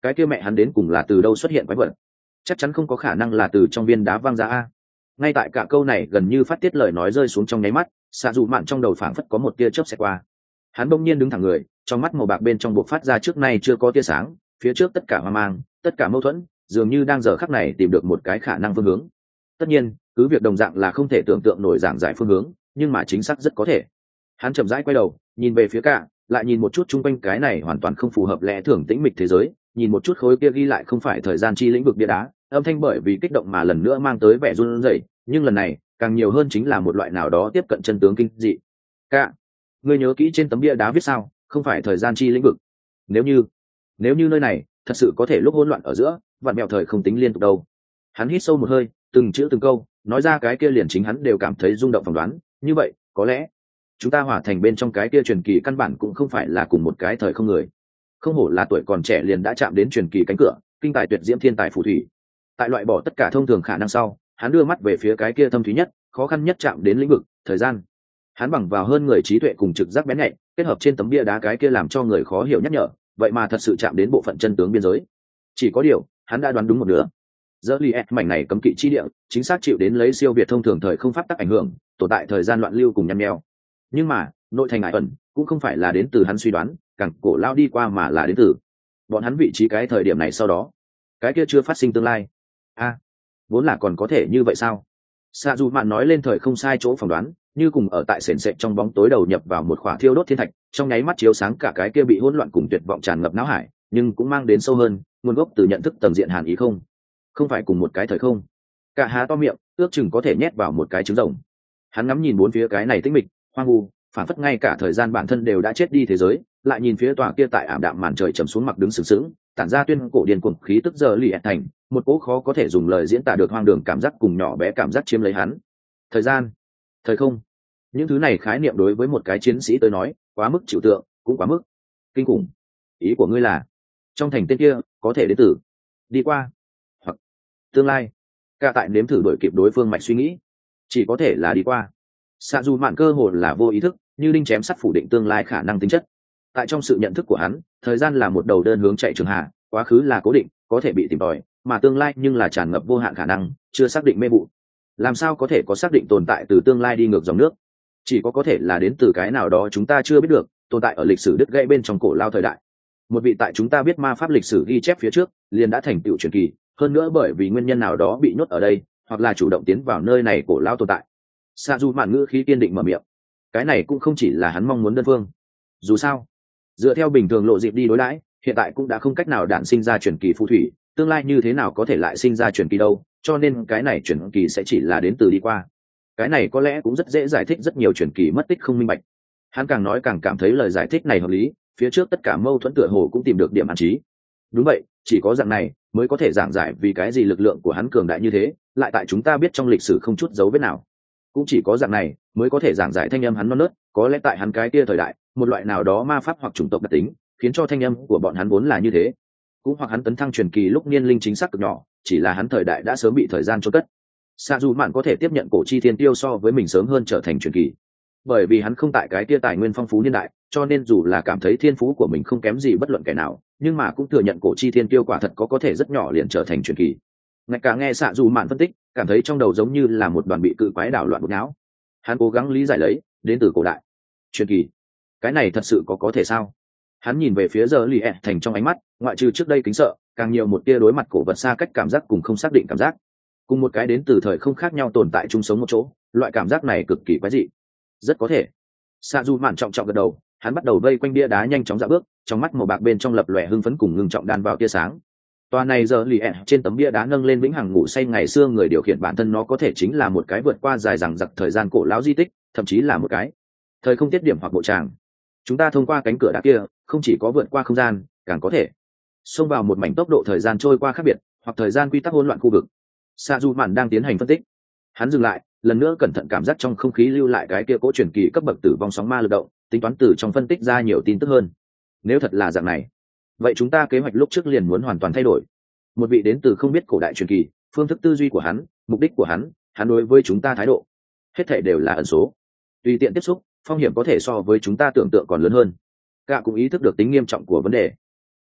cái kia mẹ hắn đến cùng là từ đâu xuất hiện quái vật? Chắc chắn không có khả năng là từ trong viên đá văng ra a. Ngay tại cả câu này gần như phát tiết lời nói rơi xuống trong nháy mắt, xạ dù mạn trong đầu phảng phất có một tia chớp xẹt qua. Hắn bỗng nhiên đứng thẳng người, trong mắt màu bạc bên trong buộc phát ra trước nay chưa có tia sáng, phía trước tất cả hoang mang, tất cả mâu thuẫn, dường như đang giờ khắc này tìm được một cái khả năng phương hướng. Tất nhiên, cứ việc đồng dạng là không thể tưởng tượng nổi giảng giải phương hướng, nhưng mà chính xác rất có thể. Hắn chậm rãi quay đầu, nhìn về phía cả, lại nhìn một chút chung quanh cái này hoàn toàn không phù hợp lẽ thường tĩnh mịch thế giới, nhìn một chút khối kia ghi lại không phải thời gian chi lĩnh vực bia đá, âm thanh bởi vì kích động mà lần nữa mang tới vẻ run rẩy, nhưng lần này càng nhiều hơn chính là một loại nào đó tiếp cận chân tướng kinh dị. Cả, ngươi nhớ kỹ trên tấm bia đá viết sao, không phải thời gian chi lĩnh vực. Nếu như, nếu như nơi này thật sự có thể lúc hỗn loạn ở giữa, vạn mèo thời không tính liên tục đâu. Hắn hít sâu một hơi, từng chữ từng câu nói ra cái kia liền chính hắn đều cảm thấy rung động phỏng đoán. Như vậy có lẽ chúng ta hòa thành bên trong cái kia truyền kỳ căn bản cũng không phải là cùng một cái thời không người. Không hổ là tuổi còn trẻ liền đã chạm đến truyền kỳ cánh cửa, kinh tài tuyệt diễm thiên tài phù thủy. Tại loại bỏ tất cả thông thường khả năng sau, hắn đưa mắt về phía cái kia thâm thúy nhất, khó khăn nhất chạm đến lĩnh vực thời gian. Hắn bằng vào hơn người trí tuệ cùng trực giác bén nhạy, kết hợp trên tấm bia đá cái kia làm cho người khó hiểu nhắc nhở, vậy mà thật sự chạm đến bộ phận chân tướng biên giới. Chỉ có điều, hắn đã đoán đúng một nửa. Dơ li ép mảnh này cấm kỵ chi địa, chính xác chịu đến lấy siêu việt thông thường thời không pháp tắc ảnh hưởng, tồn tại thời gian loạn lưu cùng nhăm nheo. Nhưng mà, nội thành ải ẩn cũng không phải là đến từ hắn suy đoán, càng cổ lao đi qua mà là đến từ bọn hắn vị trí cái thời điểm này sau đó, cái kia chưa phát sinh tương lai. A, à, vốn là còn có thể như vậy sao? Sa dù mạn nói lên thời không sai chỗ phỏng đoán, như cùng ở tại sền sệt trong bóng tối đầu nhập vào một khỏa thiêu đốt thiên thạch, trong nháy mắt chiếu sáng cả cái kia bị hỗn loạn cùng tuyệt vọng tràn ngập não hải, nhưng cũng mang đến sâu hơn, nguồn gốc từ nhận thức tầng diện hàn ý không, không phải cùng một cái thời không. Cả há to miệng, ước chừng có thể nhét vào một cái trứng rồng. Hắn ngắm nhìn bốn phía cái này tĩnh mịch, hoang vu, phản phất ngay cả thời gian bản thân đều đã chết đi thế giới, lại nhìn phía tòa kia tại ảm đạm màn trời trầm xuống mặt đứng sừng sững, tản ra tuyên cổ điên cuồng khí tức giờ lì ẹt thành, một cỗ khó có thể dùng lời diễn tả được hoang đường cảm giác cùng nhỏ bé cảm giác chiếm lấy hắn. Thời gian, thời không, những thứ này khái niệm đối với một cái chiến sĩ tới nói, quá mức chịu tượng, cũng quá mức kinh khủng. Ý của ngươi là, trong thành tên kia có thể đến từ đi qua hoặc tương lai. Cả tại nếm thử đổi kịp đối phương mạch suy nghĩ, chỉ có thể là đi qua. Xạ dù mạn cơ hồ là vô ý thức, như đinh chém sắt phủ định tương lai khả năng tính chất. Tại trong sự nhận thức của hắn, thời gian là một đầu đơn hướng chạy trường hạ, quá khứ là cố định, có thể bị tìm tòi, mà tương lai nhưng là tràn ngập vô hạn khả năng, chưa xác định mê vụ. Làm sao có thể có xác định tồn tại từ tương lai đi ngược dòng nước? Chỉ có có thể là đến từ cái nào đó chúng ta chưa biết được, tồn tại ở lịch sử đứt gãy bên trong cổ lao thời đại. Một vị tại chúng ta biết ma pháp lịch sử ghi chép phía trước, liền đã thành tựu truyền kỳ, hơn nữa bởi vì nguyên nhân nào đó bị nhốt ở đây, hoặc là chủ động tiến vào nơi này cổ lao tồn tại. Sa dù mạn ngữ khí kiên định mở miệng. Cái này cũng không chỉ là hắn mong muốn đơn phương. Dù sao, dựa theo bình thường lộ dịp đi đối đãi, hiện tại cũng đã không cách nào đản sinh ra truyền kỳ phù thủy, tương lai như thế nào có thể lại sinh ra truyền kỳ đâu, cho nên cái này truyền kỳ sẽ chỉ là đến từ đi qua. Cái này có lẽ cũng rất dễ giải thích rất nhiều truyền kỳ mất tích không minh bạch. Hắn càng nói càng cảm thấy lời giải thích này hợp lý, phía trước tất cả mâu thuẫn tựa hồ cũng tìm được điểm an trí. Đúng vậy, chỉ có dạng này mới có thể giảng giải vì cái gì lực lượng của hắn cường đại như thế, lại tại chúng ta biết trong lịch sử không chút dấu vết nào. Cũng chỉ có dạng này mới có thể giảng giải thanh âm hắn non nớt, có lẽ tại hắn cái kia thời đại, một loại nào đó ma pháp hoặc chủng tộc đặc tính, khiến cho thanh âm của bọn hắn vốn là như thế. Cũng hoặc hắn tấn thăng truyền kỳ lúc niên linh chính xác cực nhỏ, chỉ là hắn thời đại đã sớm bị thời gian chôn cất. Sa dù mạn có thể tiếp nhận cổ chi thiên tiêu so với mình sớm hơn trở thành truyền kỳ, bởi vì hắn không tại cái kia tài nguyên phong phú niên đại, cho nên dù là cảm thấy thiên phú của mình không kém gì bất luận kẻ nào, nhưng mà cũng thừa nhận cổ chi thiên tiêu quả thật có có thể rất nhỏ liền trở thành truyền kỳ. Ngay cả nghe Sa dù mạn phân tích, cảm thấy trong đầu giống như là một đoàn bị cự quái đảo loạn bột não. Hắn cố gắng lý giải lấy, đến từ cổ đại truyền kỳ, cái này thật sự có có thể sao? Hắn nhìn về phía giờ lì ẹ thành trong ánh mắt, ngoại trừ trước đây kính sợ, càng nhiều một tia đối mặt cổ vật xa cách cảm giác cùng không xác định cảm giác. Cùng một cái đến từ thời không khác nhau tồn tại chung sống một chỗ, loại cảm giác này cực kỳ quái dị. Rất có thể. Sa Du mạn trọng trọng gật đầu, hắn bắt đầu vây quanh bia đá nhanh chóng dạo bước, trong mắt màu bạc bên trong lập lòe hưng phấn cùng ngưng trọng đan vào tia sáng. Toa này giờ lì ẹ trên tấm bia đá nâng lên vĩnh hằng ngủ say ngày xưa người điều khiển bản thân nó có thể chính là một cái vượt qua dài dằng dặc thời gian cổ lão di tích, thậm chí là một cái thời không tiết điểm hoặc bộ tràng. Chúng ta thông qua cánh cửa đá kia, không chỉ có vượt qua không gian, càng có thể xông vào một mảnh tốc độ thời gian trôi qua khác biệt, hoặc thời gian quy tắc hỗn loạn khu vực. Sa Du mạn đang tiến hành phân tích. Hắn dừng lại, lần nữa cẩn thận cảm giác trong không khí lưu lại cái kia cố truyền kỳ cấp bậc tử vong sóng ma lực động, tính toán từ trong phân tích ra nhiều tin tức hơn. Nếu thật là dạng này, vậy chúng ta kế hoạch lúc trước liền muốn hoàn toàn thay đổi. Một vị đến từ không biết cổ đại truyền kỳ, phương thức tư duy của hắn, mục đích của hắn, hắn đối với chúng ta thái độ, hết thảy đều là ẩn số. Tùy tiện tiếp xúc, phong hiểm có thể so với chúng ta tưởng tượng còn lớn hơn. Cả cũng ý thức được tính nghiêm trọng của vấn đề.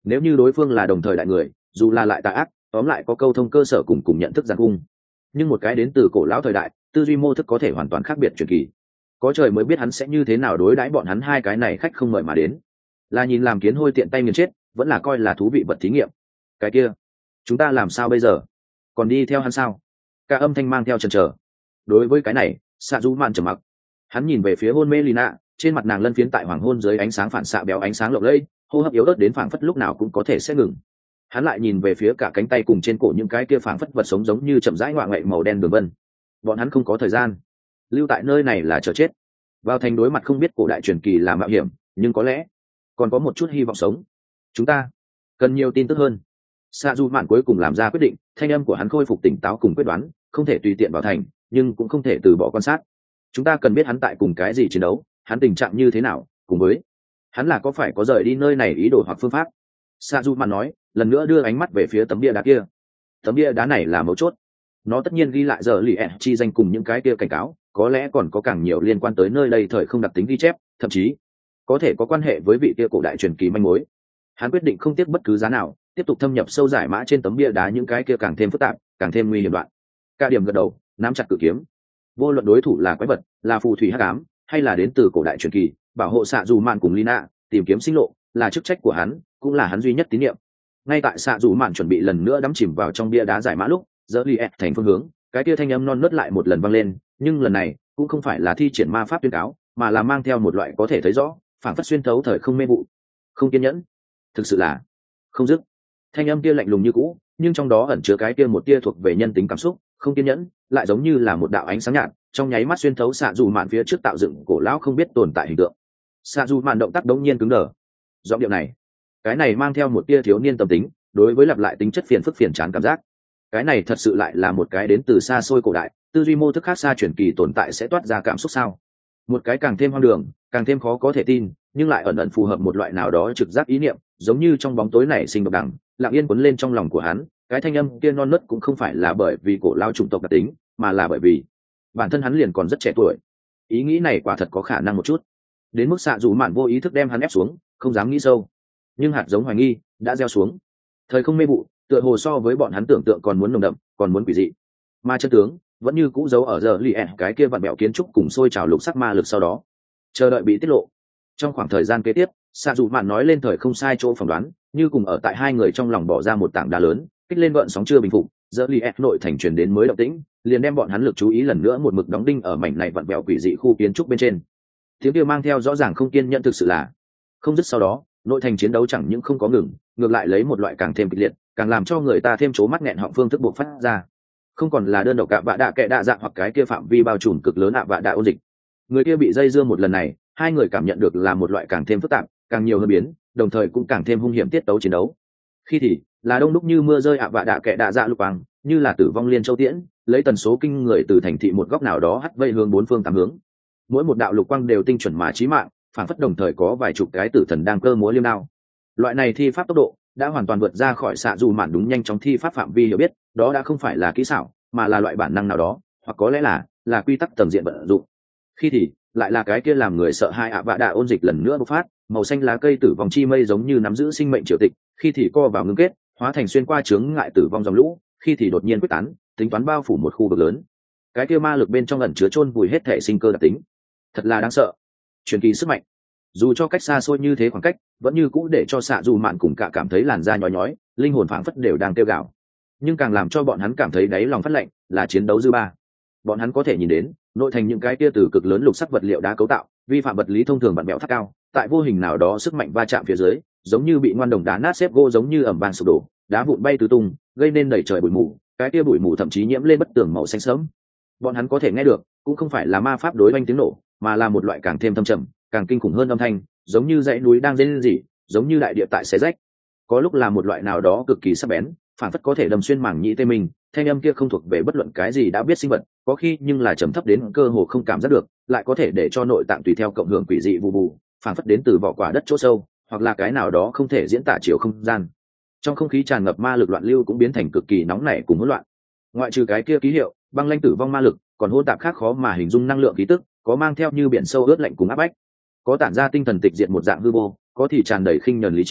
Nếu như đối phương là đồng thời đại người, dù là lại tà ác, tóm lại có câu thông cơ sở cùng cùng nhận thức giàn cung. Nhưng một cái đến từ cổ lão thời đại, tư duy mô thức có thể hoàn toàn khác biệt truyền kỳ. Có trời mới biết hắn sẽ như thế nào đối đãi bọn hắn hai cái này khách không mời mà đến, là nhìn làm kiến hôi tiện tay nghiền chết, vẫn là coi là thú vị vật thí nghiệm. Cái kia, chúng ta làm sao bây giờ? Còn đi theo hắn sao? Cả âm thanh mang theo chần chờ. Đối với cái này, Sạ Du Mạn trầm mặc. Hắn nhìn về phía hôn mê Lina, trên mặt nàng lân phiến tại hoàng hôn dưới ánh sáng phản xạ béo ánh sáng lộng lẫy, hô hấp yếu ớt đến phảng phất lúc nào cũng có thể sẽ ngừng. Hắn lại nhìn về phía cả cánh tay cùng trên cổ những cái kia phảng phất vật sống giống như chậm rãi ngoạ ngoại màu đen đường vân. Bọn hắn không có thời gian lưu tại nơi này là chờ chết. Vào thành đối mặt không biết cổ đại truyền kỳ là mạo hiểm, nhưng có lẽ còn có một chút hy vọng sống. Chúng ta cần nhiều tin tức hơn. Sa Du Mạn cuối cùng làm ra quyết định, thanh âm của hắn khôi phục tỉnh táo cùng quyết đoán, không thể tùy tiện vào thành, nhưng cũng không thể từ bỏ quan sát. Chúng ta cần biết hắn tại cùng cái gì chiến đấu, hắn tình trạng như thế nào, cùng với hắn là có phải có rời đi nơi này ý đồ hoặc phương pháp. Sa Du Mạn nói, lần nữa đưa ánh mắt về phía tấm bia đá kia. Tấm bia đá này là mấu chốt, nó tất nhiên ghi lại giờ lì ẹ chi danh cùng những cái kia cảnh cáo, có lẽ còn có càng nhiều liên quan tới nơi đây thời không đặc tính ghi chép, thậm chí có thể có quan hệ với vị kia cổ đại truyền kỳ manh mối. Hắn quyết định không tiếc bất cứ giá nào, tiếp tục thâm nhập sâu giải mã trên tấm bia đá những cái kia càng thêm phức tạp, càng thêm nguy hiểm đoạn. Cả điểm gật đầu, nắm chặt cự kiếm. Vô luận đối thủ là quái vật, là phù thủy hắc ám, hay là đến từ cổ đại truyền kỳ, bảo hộ Sạ Dù Mạn cùng Lina, tìm kiếm sinh lộ, là chức trách của hắn, cũng là hắn duy nhất tín nhiệm. Ngay tại Sạ Dù Mạn chuẩn bị lần nữa đắm chìm vào trong bia đá giải mã lúc, dỡ li thành phương hướng, cái kia thanh âm non nớt lại một lần vang lên, nhưng lần này cũng không phải là thi triển ma pháp tuyên cáo, mà là mang theo một loại có thể thấy rõ, phản phất xuyên thấu thời không mê vụ. Không kiên nhẫn, thực sự là không dứt. Thanh âm kia lạnh lùng như cũ, nhưng trong đó ẩn chứa cái kia một tia thuộc về nhân tính cảm xúc. Không kiên nhẫn lại giống như là một đạo ánh sáng nhạt, trong nháy mắt xuyên thấu Sạ Dù Mạn phía trước tạo dựng cổ lão không biết tồn tại hình tượng. Sạ Dù Mạn động tác đống nhiên cứng đờ. Giọng điệu này, cái này mang theo một tia thiếu niên tâm tính, đối với lặp lại tính chất phiền phức phiền chán cảm giác. Cái này thật sự lại là một cái đến từ xa xôi cổ đại, tư duy mô thức khác xa truyền kỳ tồn tại sẽ toát ra cảm xúc sao? Một cái càng thêm hoang đường, càng thêm khó có thể tin, nhưng lại ẩn ẩn phù hợp một loại nào đó trực giác ý niệm, giống như trong bóng tối này sinh độc đằng, lặng yên cuốn lên trong lòng của hắn. Cái thanh âm kia non nớt cũng không phải là bởi vì cổ lao chủng tộc đặc tính, mà là bởi vì bản thân hắn liền còn rất trẻ tuổi. Ý nghĩ này quả thật có khả năng một chút, đến mức Sạ Dù Mạn vô ý thức đem hắn ép xuống, không dám nghĩ sâu. Nhưng hạt giống hoài nghi đã gieo xuống. Thời không mê vụ, tựa hồ so với bọn hắn tưởng tượng còn muốn nồng đậm, còn muốn quỷ dị. Mà chân tướng vẫn như cũ giấu ở giờ lì ẹ cái kia vặn bẹo kiến trúc cùng sôi trào lục sắc ma lực sau đó, chờ đợi bị tiết lộ. Trong khoảng thời gian kế tiếp, Sạ Dù Mạn nói lên thời không sai chỗ phỏng đoán, như cùng ở tại hai người trong lòng bỏ ra một tảng đá lớn, kích lên gợn sóng chưa bình phục. Giờ lì ẹ nội thành truyền đến mới động tĩnh, liền đem bọn hắn lực chú ý lần nữa một mực đóng đinh ở mảnh này vặn bẹo quỷ dị khu kiến trúc bên trên. Tiếng kia mang theo rõ ràng không kiên nhẫn thực sự là không dứt. Sau đó, nội thành chiến đấu chẳng những không có ngừng, ngược lại lấy một loại càng thêm kịch liệt, càng làm cho người ta thêm chố mắt nghẹn họng phương thức buộc phát ra. Không còn là đơn độc cạ vạ đạ kệ đạ dạng hoặc cái kia phạm vi bao trùm cực lớn ạ vạ đạ ôn dịch. Người kia bị dây dưa một lần này, hai người cảm nhận được là một loại càng thêm phức tạp, càng nhiều hơn biến, đồng thời cũng càng thêm hung hiểm tiết tấu chiến đấu. Khi thì là đông đúc như mưa rơi ạ vạ đạ kệ đạ dạ lục quang, như là tử vong liên châu tiễn, lấy tần số kinh người từ thành thị một góc nào đó hắt vây hướng bốn phương tám hướng. Mỗi một đạo lục quang đều tinh chuẩn mà chí mạng, phản phất đồng thời có vài chục cái tử thần đang cơ múa liêm đao. Loại này thi pháp tốc độ đã hoàn toàn vượt ra khỏi Sạ Dù Mạn đúng nhanh trong thi pháp phạm vi hiểu biết, đó đã không phải là kỹ xảo, mà là loại bản năng nào đó, hoặc có lẽ là là quy tắc tầm diện vận dụng. Khi thì lại là cái kia làm người sợ hai ạ vạ đạ ôn dịch lần nữa bộc phát, màu xanh lá cây tử vong chi mây giống như nắm giữ sinh mệnh triều tịch, khi thì co vào ngưng kết, hóa thành xuyên qua chướng ngại tử vong dòng lũ, khi thì đột nhiên quyết tán, tính toán bao phủ một khu vực lớn. Cái kia ma lực bên trong ẩn chứa chôn vùi hết thể sinh cơ đặc tính, thật là đáng sợ. Truyền kỳ sức mạnh, dù cho cách xa xôi như thế khoảng cách, vẫn như cũ để cho Sạ Dù Mạn cùng cả cảm thấy làn da nhói nhói, linh hồn phảng phất đều đang kêu gào. Nhưng càng làm cho bọn hắn cảm thấy đáy lòng phát lạnh là chiến đấu dư ba. Bọn hắn có thể nhìn đến nội thành những cái kia từ cực lớn lục sắc vật liệu đá cấu tạo, vi phạm vật lý thông thường vặn bẹo tháp cao, tại vô hình nào đó sức mạnh va chạm phía dưới, giống như bị ngoan đồng đá nát xếp gỗ giống như ẩm vang sụp đổ, đá vụn bay tứ tung, gây nên đầy trời bụi mù, cái kia bụi mù thậm chí nhiễm lên bất tường màu xanh sẫm. Bọn hắn có thể nghe được, cũng không phải là ma pháp đối oanh tiếng nổ, mà là một loại càng thêm thâm trầm, càng kinh khủng hơn âm thanh, giống như dãy núi đang rên rỉ, giống như đại địa tại xé rách. Có lúc là một loại nào đó cực kỳ sắc bén, phản phất có thể đâm xuyên màng nhĩ tê mình. Thanh âm kia không thuộc về bất luận cái gì đã biết sinh vật, có khi nhưng là trầm thấp đến cơ hồ không cảm giác được, lại có thể để cho nội tạng tùy theo cộng hưởng quỷ dị bù bù, phản phất đến từ vỏ quả đất chỗ sâu, hoặc là cái nào đó không thể diễn tả chiều không gian. Trong không khí tràn ngập ma lực loạn lưu cũng biến thành cực kỳ nóng nảy cùng hỗn loạn. Ngoại trừ cái kia ký hiệu băng lanh tử vong ma lực, còn hỗn tạp khác khó mà hình dung năng lượng khí tức, có mang theo như biển sâu ướt lạnh cùng áp bách, có tản ra tinh thần tịch diệt một dạng hư vô, có thì tràn đầy khinh nhẫn lý trí,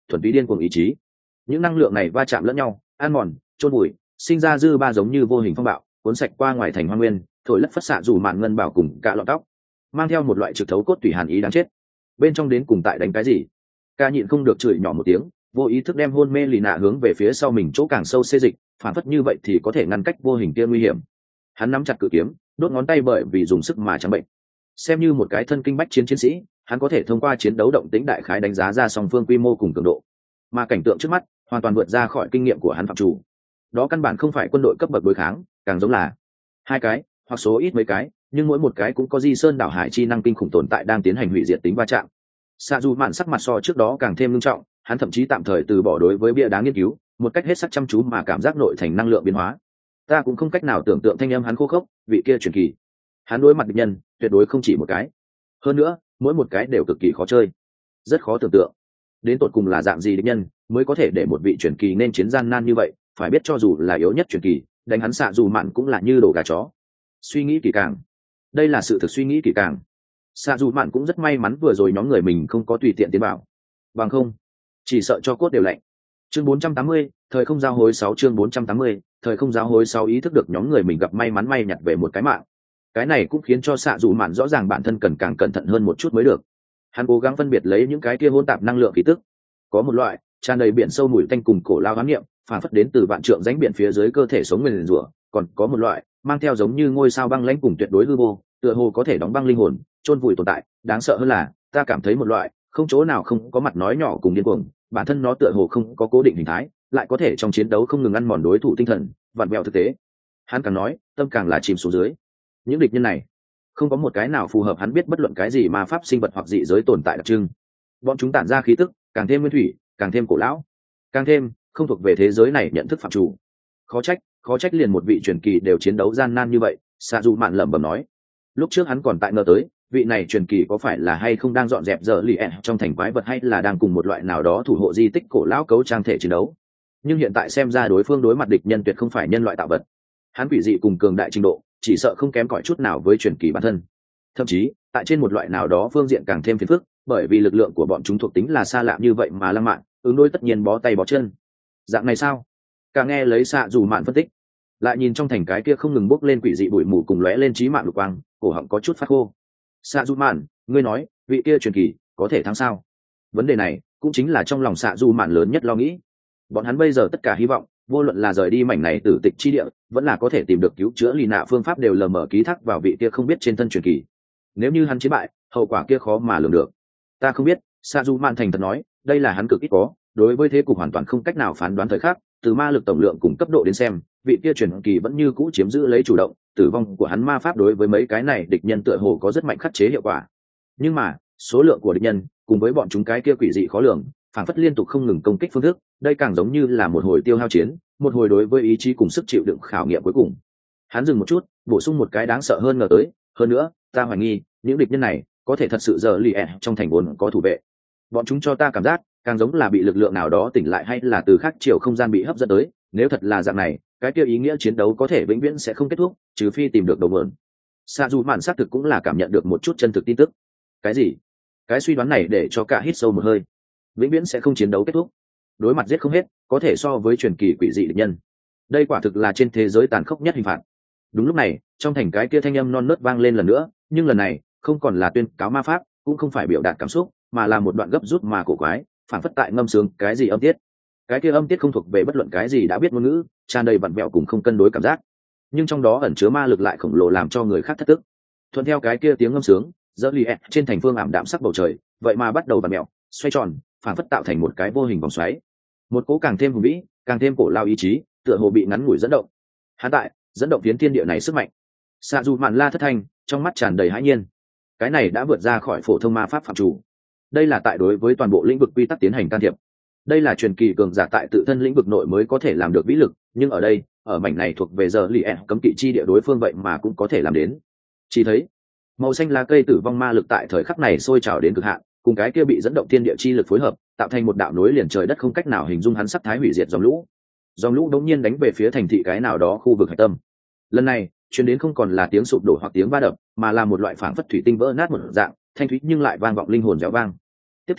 thuần túy điên cuồng ý chí. Những năng lượng này va chạm lẫn nhau, ăn mòn, chôn bụi, sinh ra dư ba giống như vô hình phong bạo, cuốn sạch qua ngoài thành hoang nguyên, thổi lất phất xạ dù mạn ngân bảo cùng cả lọn tóc, mang theo một loại trực thấu cốt tủy hàn ý đáng chết. Bên trong đến cùng tại đánh cái gì? Ca nhịn không được chửi nhỏ một tiếng, vô ý thức đem hôn mê lì nạ hướng về phía sau mình chỗ càng sâu xê dịch, phản phất như vậy thì có thể ngăn cách vô hình kia nguy hiểm. Hắn nắm chặt cự kiếm, đốt ngón tay bởi vì dùng sức mà trắng bệnh. Xem như một cái thân kinh bách chiến chiến sĩ, hắn có thể thông qua chiến đấu động tĩnh đại khái đánh giá ra song phương quy mô cùng cường độ, mà cảnh tượng trước mắt hoàn toàn vượt ra khỏi kinh nghiệm của hắn phạm chủ. Đó căn bản không phải quân đội cấp bậc đối kháng, càng giống là hai cái hoặc số ít mấy cái, nhưng mỗi một cái cũng có di sơn đảo hải chi năng kinh khủng tồn tại đang tiến hành hủy diệt tính va chạm. Sa dù mạn sắc mặt so trước đó càng thêm nghiêm trọng, hắn thậm chí tạm thời từ bỏ đối với bia đá nghiên cứu, một cách hết sức chăm chú mà cảm giác nội thành năng lượng biến hóa. Ta cũng không cách nào tưởng tượng thanh âm hắn khô khốc, vị kia truyền kỳ. Hắn đối mặt địch nhân, tuyệt đối không chỉ một cái. Hơn nữa, mỗi một cái đều cực kỳ khó chơi, rất khó tưởng tượng. Đến tột cùng là dạng gì địch nhân mới có thể để một vị truyền kỳ nên chiến gian nan như vậy, phải biết cho dù là yếu nhất truyền kỳ, đánh hắn xạ dù mạn cũng là như đổ gà chó. Suy nghĩ kỹ càng. Đây là sự thực suy nghĩ kỹ càng. Xạ dù mạn cũng rất may mắn vừa rồi nhóm người mình không có tùy tiện tiến vào. Bằng không, chỉ sợ cho cốt đều lạnh. Chương bốn trăm tám mươi, thời không giao hối sáu chương bốn trăm tám mươi, thời không giao hối sáu ý thức được nhóm người mình gặp may mắn may nhặt về một cái mạng. Cái này cũng khiến cho xạ dù mạn rõ ràng bản thân cần càng cẩn thận hơn một chút mới được. Hắn cố gắng phân biệt lấy những cái kia hỗn tạp năng lượng khí tức. Có một loại tràn đầy biển sâu mùi tanh cùng cổ lao ám niệm, phản phất đến từ vạn trượng rãnh biển phía dưới cơ thể sống nguyền rủa, còn có một loại mang theo giống như ngôi sao băng lãnh cùng tuyệt đối hư vô, tựa hồ có thể đóng băng linh hồn, chôn vùi tồn tại. Đáng sợ hơn là, ta cảm thấy một loại không chỗ nào không có mặt nói nhỏ cùng điên cuồng, bản thân nó tựa hồ không có cố định hình thái, lại có thể trong chiến đấu không ngừng ăn mòn đối thủ tinh thần, vặn vẹo thực tế. Hắn càng nói, tâm càng là chìm xuống dưới. Những địch nhân này, không có một cái nào phù hợp hắn biết bất luận cái gì mà pháp sinh vật hoặc dị giới tồn tại đặc trưng. Bọn chúng tản ra khí tức càng thêm nguyên thủy, càng thêm cổ lão, càng thêm không thuộc về thế giới này nhận thức phạm chủ. Khó trách, khó trách liền một vị truyền kỳ đều chiến đấu gian nan như vậy. Sa Du Mạn lẩm bẩm nói. Lúc trước hắn còn tại ngờ tới, vị này truyền kỳ có phải là hay không đang dọn dẹp giờ lì ẻn trong thành quái vật, hay là đang cùng một loại nào đó thủ hộ di tích cổ lão cấu trang thể chiến đấu. Nhưng hiện tại xem ra đối phương đối mặt địch nhân tuyệt không phải nhân loại tạo vật. Hắn quỷ dị cùng cường đại trình độ, chỉ sợ không kém cỏi chút nào với truyền kỳ bản thân. Thậm chí, tại trên một loại nào đó phương diện càng thêm phiền phức, bởi vì lực lượng của bọn chúng thuộc tính là xa lạ như vậy mà lăng mạn, ứng đối tất nhiên bó tay bó chân. Dạng này sao? Cả nghe lấy Sa Du Mạn phân tích, lại nhìn trong thành cái kia không ngừng bốc lên quỷ dị bụi mù cùng lóe lên chí mạng lục quang, cổ họng có chút phát khô. Sa Du Mạn, ngươi nói, vị kia truyền kỳ có thể thắng sao? Vấn đề này cũng chính là trong lòng Sa Du Mạn lớn nhất lo nghĩ. Bọn hắn bây giờ tất cả hy vọng, vô luận là rời đi mảnh này tử tịch chi địa, vẫn là có thể tìm được cứu chữa lì nạ phương pháp, đều lờ mờ ký thác vào vị kia không biết trên thân truyền kỳ. Nếu như hắn chiến bại, hậu quả kia khó mà lường được. Ta không biết, Sa Du Mạn thành thật nói, đây là hắn cực ít có, đối với thế cục hoàn toàn không cách nào phán đoán thời khắc, từ ma lực tổng lượng cùng cấp độ đến xem, vị kia truyền kỳ vẫn như cũ chiếm giữ lấy chủ động, tử vong của hắn ma pháp đối với mấy cái này địch nhân tựa hồ có rất mạnh khắc chế hiệu quả. Nhưng mà, số lượng của địch nhân cùng với bọn chúng cái kia quỷ dị khó lường, phản phất liên tục không ngừng công kích phương thức, đây càng giống như là một hồi tiêu hao chiến, một hồi đối với ý chí cùng sức chịu đựng khảo nghiệm cuối cùng. Hắn dừng một chút, bổ sung một cái đáng sợ hơn ngờ tới, hơn nữa, ta hoài nghi, những địch nhân này có thể thật sự giờ lì ẹ trong thành vốn có thủ vệ. Bọn chúng cho ta cảm giác càng giống là bị lực lượng nào đó tỉnh lại, hay là từ khác chiều không gian bị hấp dẫn tới. Nếu thật là dạng này, cái kia ý nghĩa chiến đấu có thể vĩnh viễn sẽ không kết thúc, trừ phi tìm được đầu mượn. Sa Du Mạn xác thực cũng là cảm nhận được một chút chân thực tin tức. Cái gì? Cái suy đoán này để cho cả hít sâu một hơi. Vĩnh viễn sẽ không chiến đấu kết thúc, đối mặt giết không hết, có thể so với truyền kỳ quỷ dị địch nhân. Đây quả thực là trên thế giới tàn khốc nhất hình phạt. Đúng lúc này, trong thành cái kia thanh âm non nớt vang lên lần nữa, nhưng lần này không còn là tuyên cáo ma pháp, cũng không phải biểu đạt cảm xúc, mà là một đoạn gấp rút mà cổ quái, phản phất tại ngâm sướng cái gì âm tiết. Cái kia âm tiết không thuộc về bất luận cái gì đã biết ngôn ngữ, tràn đầy vặn vẹo cùng không cân đối cảm giác, nhưng trong đó ẩn chứa ma lực lại khổng lồ, làm cho người khác thất tức. Thuận theo cái kia tiếng ngâm sướng, dỡ lì ẹ trên thành phương ảm đạm sắc bầu trời, vậy mà bắt đầu vặn vẹo, xoay tròn, phản phất tạo thành một cái vô hình vòng xoáy. Một cỗ càng thêm hùng vĩ, càng thêm cổ lao ý chí, tựa hồ bị ngắn ngủi dẫn động. Hắn tại dẫn động phiến thiên địa này sức mạnh. Sa Du Mạn la thất thanh, trong mắt tràn đầy hãi nhiên. Cái này đã vượt ra khỏi phổ thông ma pháp phạm chủ. Đây là tại đối với toàn bộ lĩnh vực quy tắc tiến hành can thiệp. Đây là truyền kỳ cường giả tại tự thân lĩnh vực nội mới có thể làm được vĩ lực, nhưng ở đây, ở mảnh này thuộc về giờ lì ẹ cấm kỵ chi địa, đối phương vậy mà cũng có thể làm đến. Chỉ thấy màu xanh lá cây tử vong ma lực tại thời khắc này sôi trào đến cực hạn, cùng cái kia bị dẫn động thiên địa chi lực phối hợp, tạo thành một đạo nối liền trời đất không cách nào hình dung hắn sắc thái hủy diệt dòng lũ. Dòng lũ đống nhiên đánh về phía thành thị cái nào đó khu vực hạch tâm. Lần này, truyền đến không còn là tiếng sụp đổ hoặc tiếng va đập, mà là một loại phảng phất thủy tinh vỡ nát một dạng, thanh thúy nhưng lại vang vọng linh hồn réo vang. Tiếp theo lấy,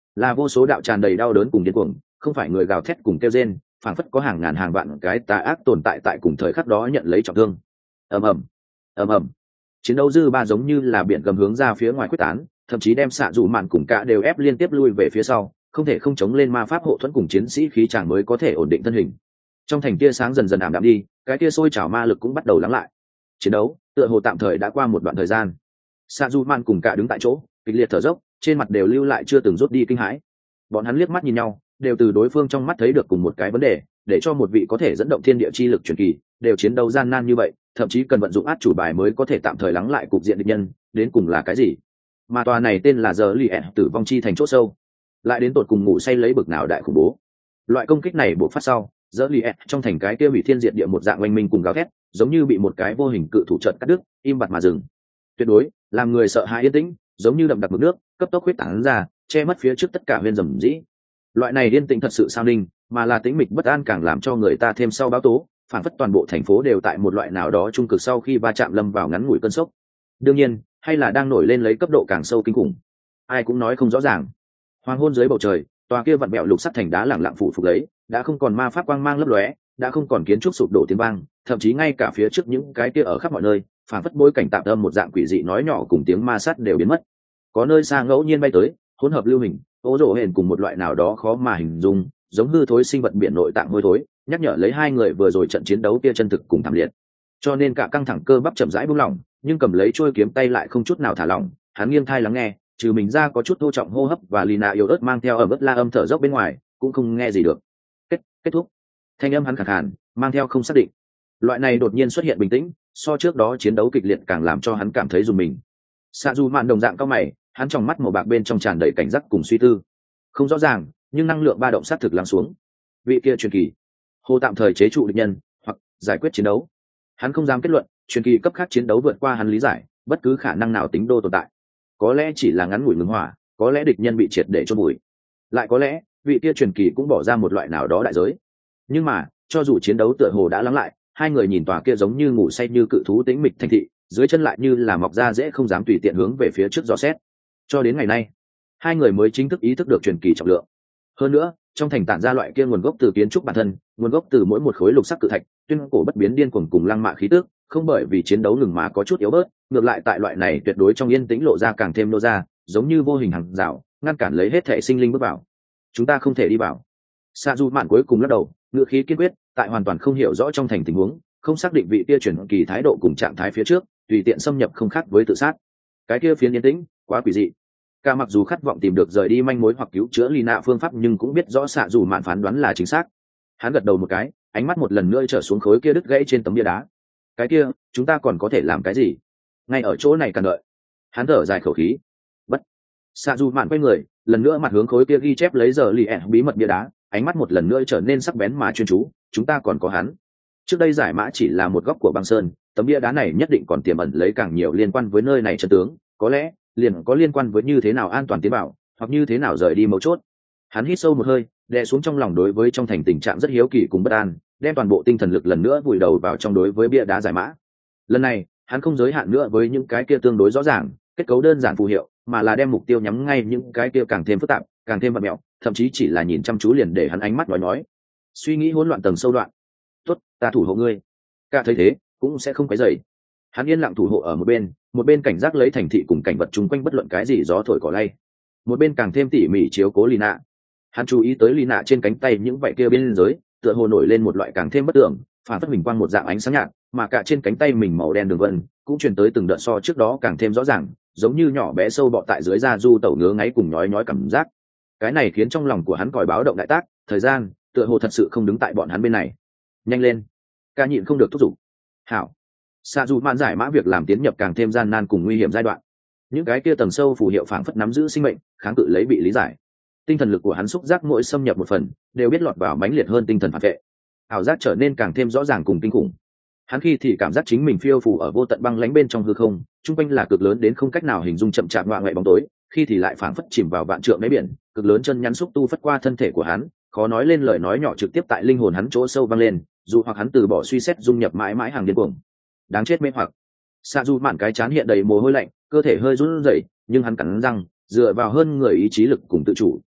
là vô số đạo tràn đầy đau đớn cùng điên cuồng, không phải người gào thét cùng kêu rên, phảng phất có hàng ngàn hàng vạn cái tà ác tồn tại tại cùng thời khắc đó nhận lấy trọng thương. ầm ầm ầm ầm chiến đấu dư ba giống như là biển gầm hướng ra phía ngoài quyết tán, thậm chí đem xạ dù mạn cùng cả đều ép liên tiếp lui về phía sau, không thể không chống lên ma pháp hộ thuẫn cùng chiến sĩ khí chàng mới có thể ổn định thân hình. Trong thành tia sáng dần dần ảm đạm đi, cái tia sôi trào ma lực cũng bắt đầu lắng lại. Chiến đấu tựa hồ tạm thời đã qua một đoạn thời gian. xạ dù mạn cùng cả đứng tại chỗ kịch liệt thở dốc, trên mặt đều lưu lại chưa từng rút đi kinh hãi. Bọn hắn liếc mắt nhìn nhau, đều từ đối phương trong mắt thấy được cùng một cái vấn đề, để cho một vị có thể dẫn động thiên địa chi lực truyền kỳ đều chiến đấu gian nan như vậy, thậm chí cần vận dụng át chủ bài mới có thể tạm thời lắng lại cục diện địch nhân, đến cùng là cái gì? Mà tòa này tên là giờ lì tử vong chi thành chỗ sâu, lại đến tột cùng ngủ say lấy bực nào đại khủng bố. Loại công kích này buộc phát sau, giờ lì trong thành cái kia hủy thiên diệt địa một dạng oanh minh cùng gào thét, giống như bị một cái vô hình cự thủ trận cắt đứt, im bặt mà dừng. Tuyệt đối làm người sợ hãi yên tĩnh, giống như đậm đặc mực nước cấp tốc huyết tán ra, che mất phía trước tất cả huyên rầm rĩ. Loại này yên tĩnh thật sự sao ninh, mà là tĩnh mịch bất an càng làm cho người ta thêm sau báo tố, phản phất toàn bộ thành phố đều tại một loại nào đó trung cực sau khi va chạm lâm vào ngắn ngủi cơn sốc. Đương nhiên, hay là đang nổi lên lấy cấp độ càng sâu kinh khủng, ai cũng nói không rõ ràng. Hoàng hôn dưới bầu trời, tòa kia vặn bẹo lục sắt thành đá lẳng lặng phủ phục lấy, đã không còn ma pháp quang mang lấp lóe, đã không còn kiến trúc sụp đổ tiếng vang, thậm chí ngay cả phía trước những cái kia ở khắp mọi nơi, phản phất bối cảnh tạm âm một dạng quỷ dị nói nhỏ cùng tiếng ma sát đều biến mất. Có nơi xa ngẫu nhiên bay tới, hỗn hợp lưu hình, ố rổ hển cùng một loại nào đó khó mà hình dung, giống hư thối sinh vật biển nội tạng hôi thối, nhắc nhở lấy hai người vừa rồi trận chiến đấu kia chân thực cùng thảm liệt. Cho nên cả căng thẳng cơ bắp chậm rãi buông lỏng, nhưng cầm lấy chuôi kiếm tay lại không chút nào thả lỏng, hắn nghiêng thai lắng nghe, trừ mình ra có chút thô trọng hô hấp và Lina yếu ớt mang theo ở mức la âm thở dốc bên ngoài, cũng không nghe gì được. Kết kết thúc. Thanh âm hắn khàn khàn, mang theo không xác định. Loại này đột nhiên xuất hiện bình tĩnh, so trước đó chiến đấu kịch liệt càng làm cho hắn cảm thấy rùng mình. Sa Du Mạn đồng dạng cao mày, hắn trong mắt màu bạc bên trong tràn đầy cảnh giác cùng suy tư. Không rõ ràng, nhưng năng lượng ba động sát thực lắng xuống. Vị kia truyền kỳ, hồ tạm thời chế trụ địch nhân, hoặc giải quyết chiến đấu. Hắn không dám kết luận, truyền kỳ cấp khác chiến đấu vượt qua hắn lý giải, bất cứ khả năng nào tính đô tồn tại. Có lẽ chỉ là ngắn ngủi ngừng hỏa, có lẽ địch nhân bị triệt để chôn bụi, lại có lẽ vị kia truyền kỳ cũng bỏ ra một loại nào đó đại giới. Nhưng mà, cho dù chiến đấu tựa hồ đã lắng lại, hai người nhìn tòa kia giống như ngủ say như cự thú tĩnh mịch thành thị, dưới chân lại như là mọc ra dễ không dám tùy tiện hướng về phía trước dò xét. Cho đến ngày nay, hai người mới chính thức ý thức được truyền kỳ trọng lượng. Hơn nữa, trong thành tản ra loại kia nguồn gốc từ kiến trúc bản thân, nguồn gốc từ mỗi một khối lục sắc cự thạch, tuyên cổ bất biến điên cuồng cùng lăng mạ khí tức, không bởi vì chiến đấu ngừng mà có chút yếu bớt, ngược lại tại loại này tuyệt đối trong yên tĩnh lộ ra càng thêm nô ra, giống như vô hình hàng rào, ngăn cản lấy hết thể sinh linh bước vào. Chúng ta không thể đi vào. Sa Du Mạn cuối cùng lắc đầu, ngựa khí kiên quyết, tại hoàn toàn không hiểu rõ trong thành tình huống, không xác định vị kia chuyển kỳ thái độ cùng trạng thái phía trước, tùy tiện xâm nhập không khác với tự sát. Cái kia phiến yên tĩnh, quá quỷ dị. Cả mặc dù khát vọng tìm được rời đi manh mối hoặc cứu chữa Lina phương pháp, nhưng cũng biết rõ Sa Du Mạn phán đoán là chính xác. Hắn gật đầu một cái, ánh mắt một lần nữa trở xuống khối kia đứt gãy trên tấm bia đá. Cái kia, chúng ta còn có thể làm cái gì? Ngay ở chỗ này cần đợi. Hắn thở dài khẩu khí. Bất. Sa Du Mạn quay người, lần nữa mặt hướng khối kia ghi chép lấy giờ lì ẹ bí mật bia đá, ánh mắt một lần nữa trở nên sắc bén mà chuyên chú. Chúng ta còn có hắn. Trước đây giải mã chỉ là một góc của băng sơn, tấm bia đá này nhất định còn tiềm ẩn lấy càng nhiều liên quan với nơi này chân tướng, có lẽ liền có liên quan với như thế nào an toàn tiến bảo, hoặc như thế nào rời đi mấu chốt. Hắn hít sâu một hơi, đè xuống trong lòng đối với trong thành tình trạng rất hiếu kỳ cùng bất an, đem toàn bộ tinh thần lực lần nữa vùi đầu vào trong đối với bia đá giải mã. Lần này, hắn không giới hạn nữa với những cái kia tương đối rõ ràng, kết cấu đơn giản phù hiệu, mà là đem mục tiêu nhắm ngay những cái kia càng thêm phức tạp, càng thêm vật mẹo, thậm chí chỉ là nhìn chăm chú liền để hắn ánh mắt nói nói. Suy nghĩ hỗn loạn tầng sâu đoạn. Tốt, ta thủ hộ ngươi. Cả thấy thế, cũng sẽ không quấy rầy. Hắn yên lặng thủ hộ ở một bên, một bên cảnh giác lấy thành thị cùng cảnh vật chung quanh bất luận cái gì gió thổi cỏ lay. Một bên càng thêm tỉ mỉ chiếu cố Lina. Hắn chú ý tới Lina trên cánh tay những vảy kia bên dưới, tựa hồ nổi lên một loại càng thêm bất tưởng, phản phất mình quang một dạng ánh sáng nhạt, mà cả trên cánh tay mình màu đen đường vân cũng truyền tới từng đợt so trước đó càng thêm rõ ràng, giống như nhỏ bé sâu bọ tại dưới da du tẩu ngứa ngáy cùng nhói nhói cảm giác. Cái này khiến trong lòng của hắn còi báo động đại tác, thời gian tựa hồ thật sự không đứng tại bọn hắn bên này. Nhanh lên. Ca nhịn không được thúc giục. Hảo. Sa Du Mạn giải mã việc làm tiến nhập càng thêm gian nan cùng nguy hiểm giai đoạn. Những cái kia tầng sâu phù hiệu phảng phất nắm giữ sinh mệnh, kháng cự lấy bị lý giải. Tinh thần lực của hắn xúc giác mỗi xâm nhập một phần, đều biết lọt vào mãnh liệt hơn tinh thần phản vệ. Ảo giác trở nên càng thêm rõ ràng cùng kinh khủng. Hắn khi thì cảm giác chính mình phiêu phù ở vô tận băng lãnh bên trong hư không, trung quanh là cực lớn đến không cách nào hình dung chậm chạp ngoại ngoại bóng tối, khi thì lại phảng phất chìm vào vạn trượng đáy biển, cực lớn chân nhắn xúc tu phất qua thân thể của hắn, khó nói lên lời nói nhỏ trực tiếp tại linh hồn hắn chỗ sâu vang lên, dù hoặc hắn từ bỏ suy xét dung nhập mãi mãi hàng điên cuồng. Đáng chết mê hoặc. Sa Du Mạn cái chán hiện đầy mồ hôi lạnh, cơ thể hơi run rẩy, nhưng hắn cắn răng, dựa vào hơn người ý chí lực cùng tự chủ,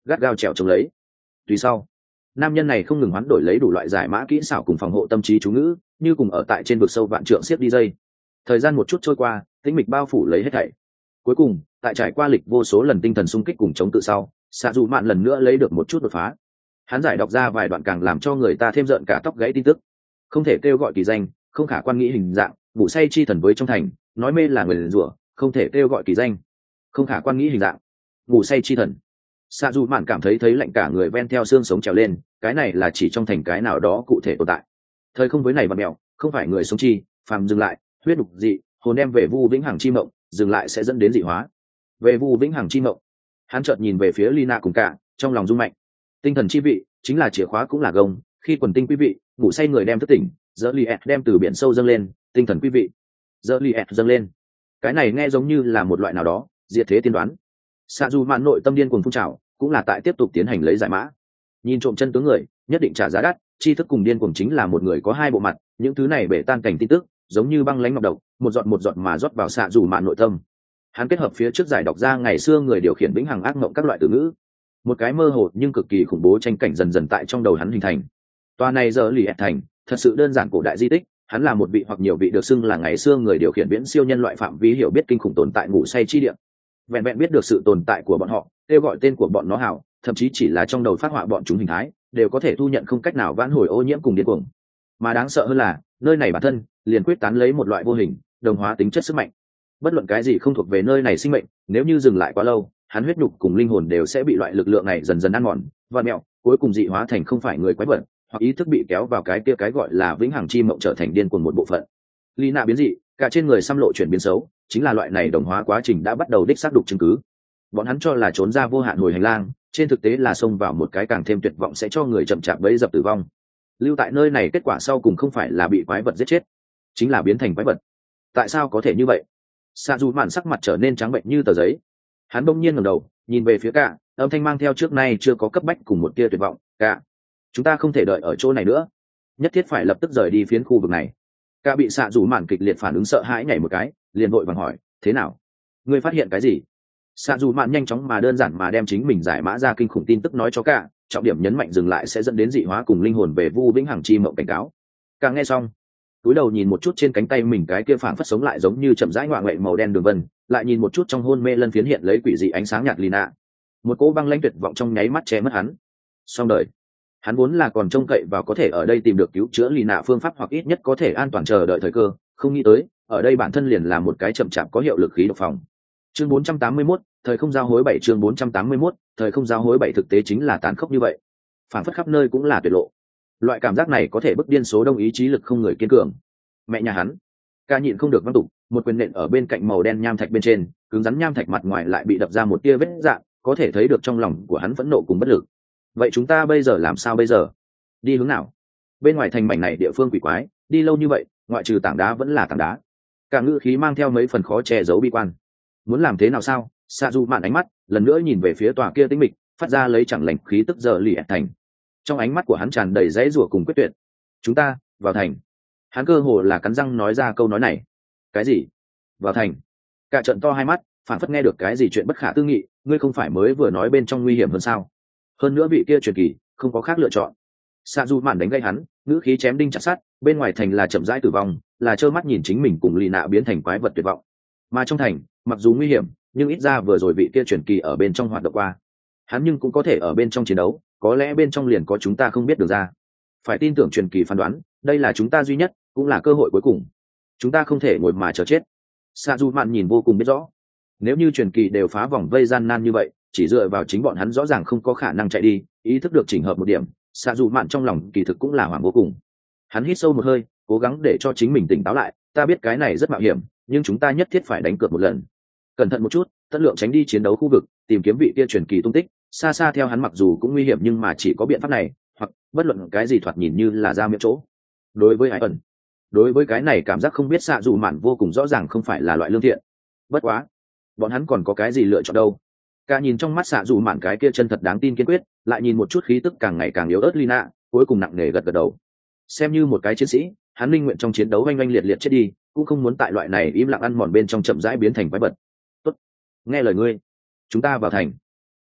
gắt gao trèo chống lấy. Tùy sau, nam nhân này không ngừng hoán đổi lấy đủ loại giải mã kỹ xảo cùng phòng hộ tâm trí chú ngữ, như cùng ở tại trên vực sâu vạn trượng xiết đi dây. Thời gian một chút trôi qua, tĩnh mịch bao phủ lấy hết thảy. Cuối cùng, tại trải qua lịch vô số lần tinh thần xung kích cùng chống tự sau, xạ dù mạn lần nữa lấy được một chút đột phá. Hắn giải đọc ra vài đoạn càng làm cho người ta thêm rợn cả tóc gãy tin tức. Không thể kêu gọi kỳ danh, không khả quan nghĩ hình dạng, ngủ say chi thần với trong thành, nói mê là người liền rủa, không thể kêu gọi kỳ danh, không khả quan nghĩ hình dạng, ngủ say chi thần. Xạ dù mạn cảm thấy thấy lạnh cả người ven theo xương sống trèo lên, cái này là chỉ trong thành cái nào đó cụ thể tồn tại. Thời không với này và mèo, không phải người sống chi, phàm dừng lại, huyết đục dị, hồn đem về vu vĩnh hằng chi mộng, dừng lại sẽ dẫn đến dị hóa. Về vu vĩnh hằng chi mộng, hắn chợt nhìn về phía Lina cùng cả, trong lòng rung mạnh. Tinh thần chi vị chính là chìa khóa cũng là gông, khi quần tinh quý vị, ngủ say người đem thức tỉnh, giờ liệt đem từ biển sâu dâng lên, tinh thần quý vị, giờ liệt dâng lên. Cái này nghe giống như là một loại nào đó diệt thế tiên đoán. Xạ dù mạn nội tâm điên cuồng phun trào, cũng là tại tiếp tục tiến hành lấy giải mã. Nhìn trộm chân tướng người, nhất định trả giá đắt, tri thức cùng điên cuồng chính là một người có hai bộ mặt, những thứ này bể tan cảnh tin tức, giống như băng lãnh ngọc độc, một giọt một giọt mà rót vào xạ dù mạn nội tâm. Hắn kết hợp phía trước giải đọc ra ngày xưa người điều khiển vĩnh hằng ác mộng các loại từ ngữ, một cái mơ hồ nhưng cực kỳ khủng bố tranh cảnh dần dần tại trong đầu hắn hình thành. Tòa này giờ lì ẹt thành, thật sự đơn giản cổ đại di tích, hắn là một vị hoặc nhiều vị được xưng là ngày xưa người điều khiển viễn siêu nhân loại phạm vi hiểu biết kinh khủng tồn tại ngủ say chi địa. Vẹn vẹn biết được sự tồn tại của bọn họ, kêu gọi tên của bọn nó hảo, thậm chí chỉ là trong đầu phát họa bọn chúng hình thái, đều có thể thu nhận không cách nào vãn hồi ô nhiễm cùng điên cuồng. Mà đáng sợ hơn là, nơi này bản thân liền quyết tán lấy một loại vô hình, đồng hóa tính chất sức mạnh. Bất luận cái gì không thuộc về nơi này sinh mệnh, nếu như dừng lại quá lâu, hắn huyết nhục cùng linh hồn đều sẽ bị loại lực lượng này dần dần ăn mòn, vặn mẹo, cuối cùng dị hóa thành không phải người quái vật, hoặc ý thức bị kéo vào cái kia cái gọi là vĩnh hằng chi mộng trở thành điên cuồng một bộ phận. Lina biến dị, cả trên người xăm lộ chuyển biến xấu, chính là loại này đồng hóa quá trình đã bắt đầu đích xác đục chứng cứ. Bọn hắn cho là trốn ra vô hạn hồi hành lang, trên thực tế là xông vào một cái càng thêm tuyệt vọng sẽ cho người chậm chạp bẫy dập tử vong. Lưu tại nơi này kết quả sau cùng không phải là bị quái vật giết chết, chính là biến thành quái vật. Tại sao có thể như vậy? Sa dù mạn sắc mặt trở nên trắng bệnh như tờ giấy. Hắn bỗng nhiên ngẩng đầu, nhìn về phía cả, âm thanh mang theo trước nay chưa có cấp bách cùng một tia tuyệt vọng. Cả, chúng ta không thể đợi ở chỗ này nữa, nhất thiết phải lập tức rời đi phiến khu vực này. Cả bị Sa dù mạn kịch liệt phản ứng sợ hãi nhảy một cái, liền vội vàng hỏi, thế nào? Ngươi phát hiện cái gì? Sa dù mạn nhanh chóng mà đơn giản mà đem chính mình giải mã ra kinh khủng tin tức nói cho cả, trọng điểm nhấn mạnh dừng lại sẽ dẫn đến dị hóa cùng linh hồn về vu vĩnh hằng chi mộng cảnh cáo. Cả nghe xong, cúi đầu nhìn một chút trên cánh tay mình cái kia phảng phất sống lại giống như chậm rãi ngoại ngoại màu đen đường vân, lại nhìn một chút trong hôn mê lân phiến hiện lấy quỷ dị ánh sáng nhạt Lina. Một cỗ băng lãnh tuyệt vọng trong nháy mắt che mất hắn. Xong đời. Hắn vốn là còn trông cậy vào có thể ở đây tìm được cứu chữa Lina phương pháp hoặc ít nhất có thể an toàn chờ đợi thời cơ, không nghĩ tới, ở đây bản thân liền là một cái chậm chạp có hiệu lực khí độc phòng. Chương bốn trăm tám mươi mốt, thời không giao hối bảy chương bốn trăm tám mươi mốt, thời không giao hối bảy thực tế chính là tàn khốc như vậy. Phảng phất khắp nơi cũng là tuyệt lộ. Loại cảm giác này có thể bức điên số đông ý chí lực không người kiên cường. Mẹ nhà hắn, ca nhịn không được văng tục, một quyền nện ở bên cạnh màu đen nham thạch bên trên, cứng rắn nham thạch mặt ngoài lại bị đập ra một tia vết rạn, có thể thấy được trong lòng của hắn phẫn nộ cùng bất lực. Vậy chúng ta bây giờ làm sao bây giờ? Đi hướng nào? Bên ngoài thành mảnh này địa phương quỷ quái, đi lâu như vậy, ngoại trừ tảng đá vẫn là tảng đá. Cả ngữ khí mang theo mấy phần khó che giấu bi quan. Muốn làm thế nào sao? Sa Du mạn ánh mắt lần nữa nhìn về phía tòa kia tĩnh mịch, phát ra lấy chẳng lành khí tức giờ lì thành. Trong ánh mắt của hắn tràn đầy dãy rủa cùng quyết tuyệt. Chúng ta vào thành. Hắn cơ hồ là cắn răng nói ra câu nói này. Cái gì? Vào thành? Cả trận to hai mắt, phản phất nghe được cái gì chuyện bất khả tư nghị. Ngươi không phải mới vừa nói bên trong nguy hiểm hơn sao? Hơn nữa vị kia truyền kỳ không có khác lựa chọn. Sa Du mạn đánh gây hắn, ngữ khí chém đinh chặt sắt. Bên ngoài thành là chậm rãi tử vong, là trơ mắt nhìn chính mình cùng lì nạ biến thành quái vật tuyệt vọng. Mà trong thành, mặc dù nguy hiểm, nhưng ít ra vừa rồi vị kia truyền kỳ ở bên trong hoạt động qua. Hắn nhưng cũng có thể ở bên trong chiến đấu, có lẽ bên trong liền có chúng ta không biết được ra. Phải tin tưởng truyền kỳ phán đoán, đây là chúng ta duy nhất, cũng là cơ hội cuối cùng. Chúng ta không thể ngồi mà chờ chết. Sa Du mạn nhìn vô cùng biết rõ, nếu như truyền kỳ đều phá vòng vây gian nan như vậy, chỉ dựa vào chính bọn hắn rõ ràng không có khả năng chạy đi. Ý thức được chỉnh hợp một điểm, Sa Du mạn trong lòng kỳ thực cũng là hoảng vô cùng. Hắn hít sâu một hơi, cố gắng để cho chính mình tỉnh táo lại. Ta biết cái này rất mạo hiểm, nhưng chúng ta nhất thiết phải đánh cược một lần. Cẩn thận một chút, tất lượng tránh đi chiến đấu khu vực, tìm kiếm vị kia truyền kỳ tung tích. Xa xa theo hắn mặc dù cũng nguy hiểm nhưng mà chỉ có biện pháp này, hoặc bất luận cái gì thoạt nhìn như là ra miệng chỗ. Đối với Hải ẩn, đối với cái này cảm giác không biết xạ dù mạn vô cùng rõ ràng không phải là loại lương thiện. Bất quá, bọn hắn còn có cái gì lựa chọn đâu? Cả nhìn trong mắt xạ dù mạn cái kia chân thật đáng tin kiên quyết, lại nhìn một chút khí tức càng ngày càng yếu ớt Lina, cuối cùng nặng nề gật gật đầu. Xem như một cái chiến sĩ, hắn linh nguyện trong chiến đấu oanh oanh liệt liệt chết đi, cũng không muốn tại loại này im lặng ăn mòn bên trong chậm rãi biến thành quái vật. Tốt, nghe lời ngươi, chúng ta vào thành.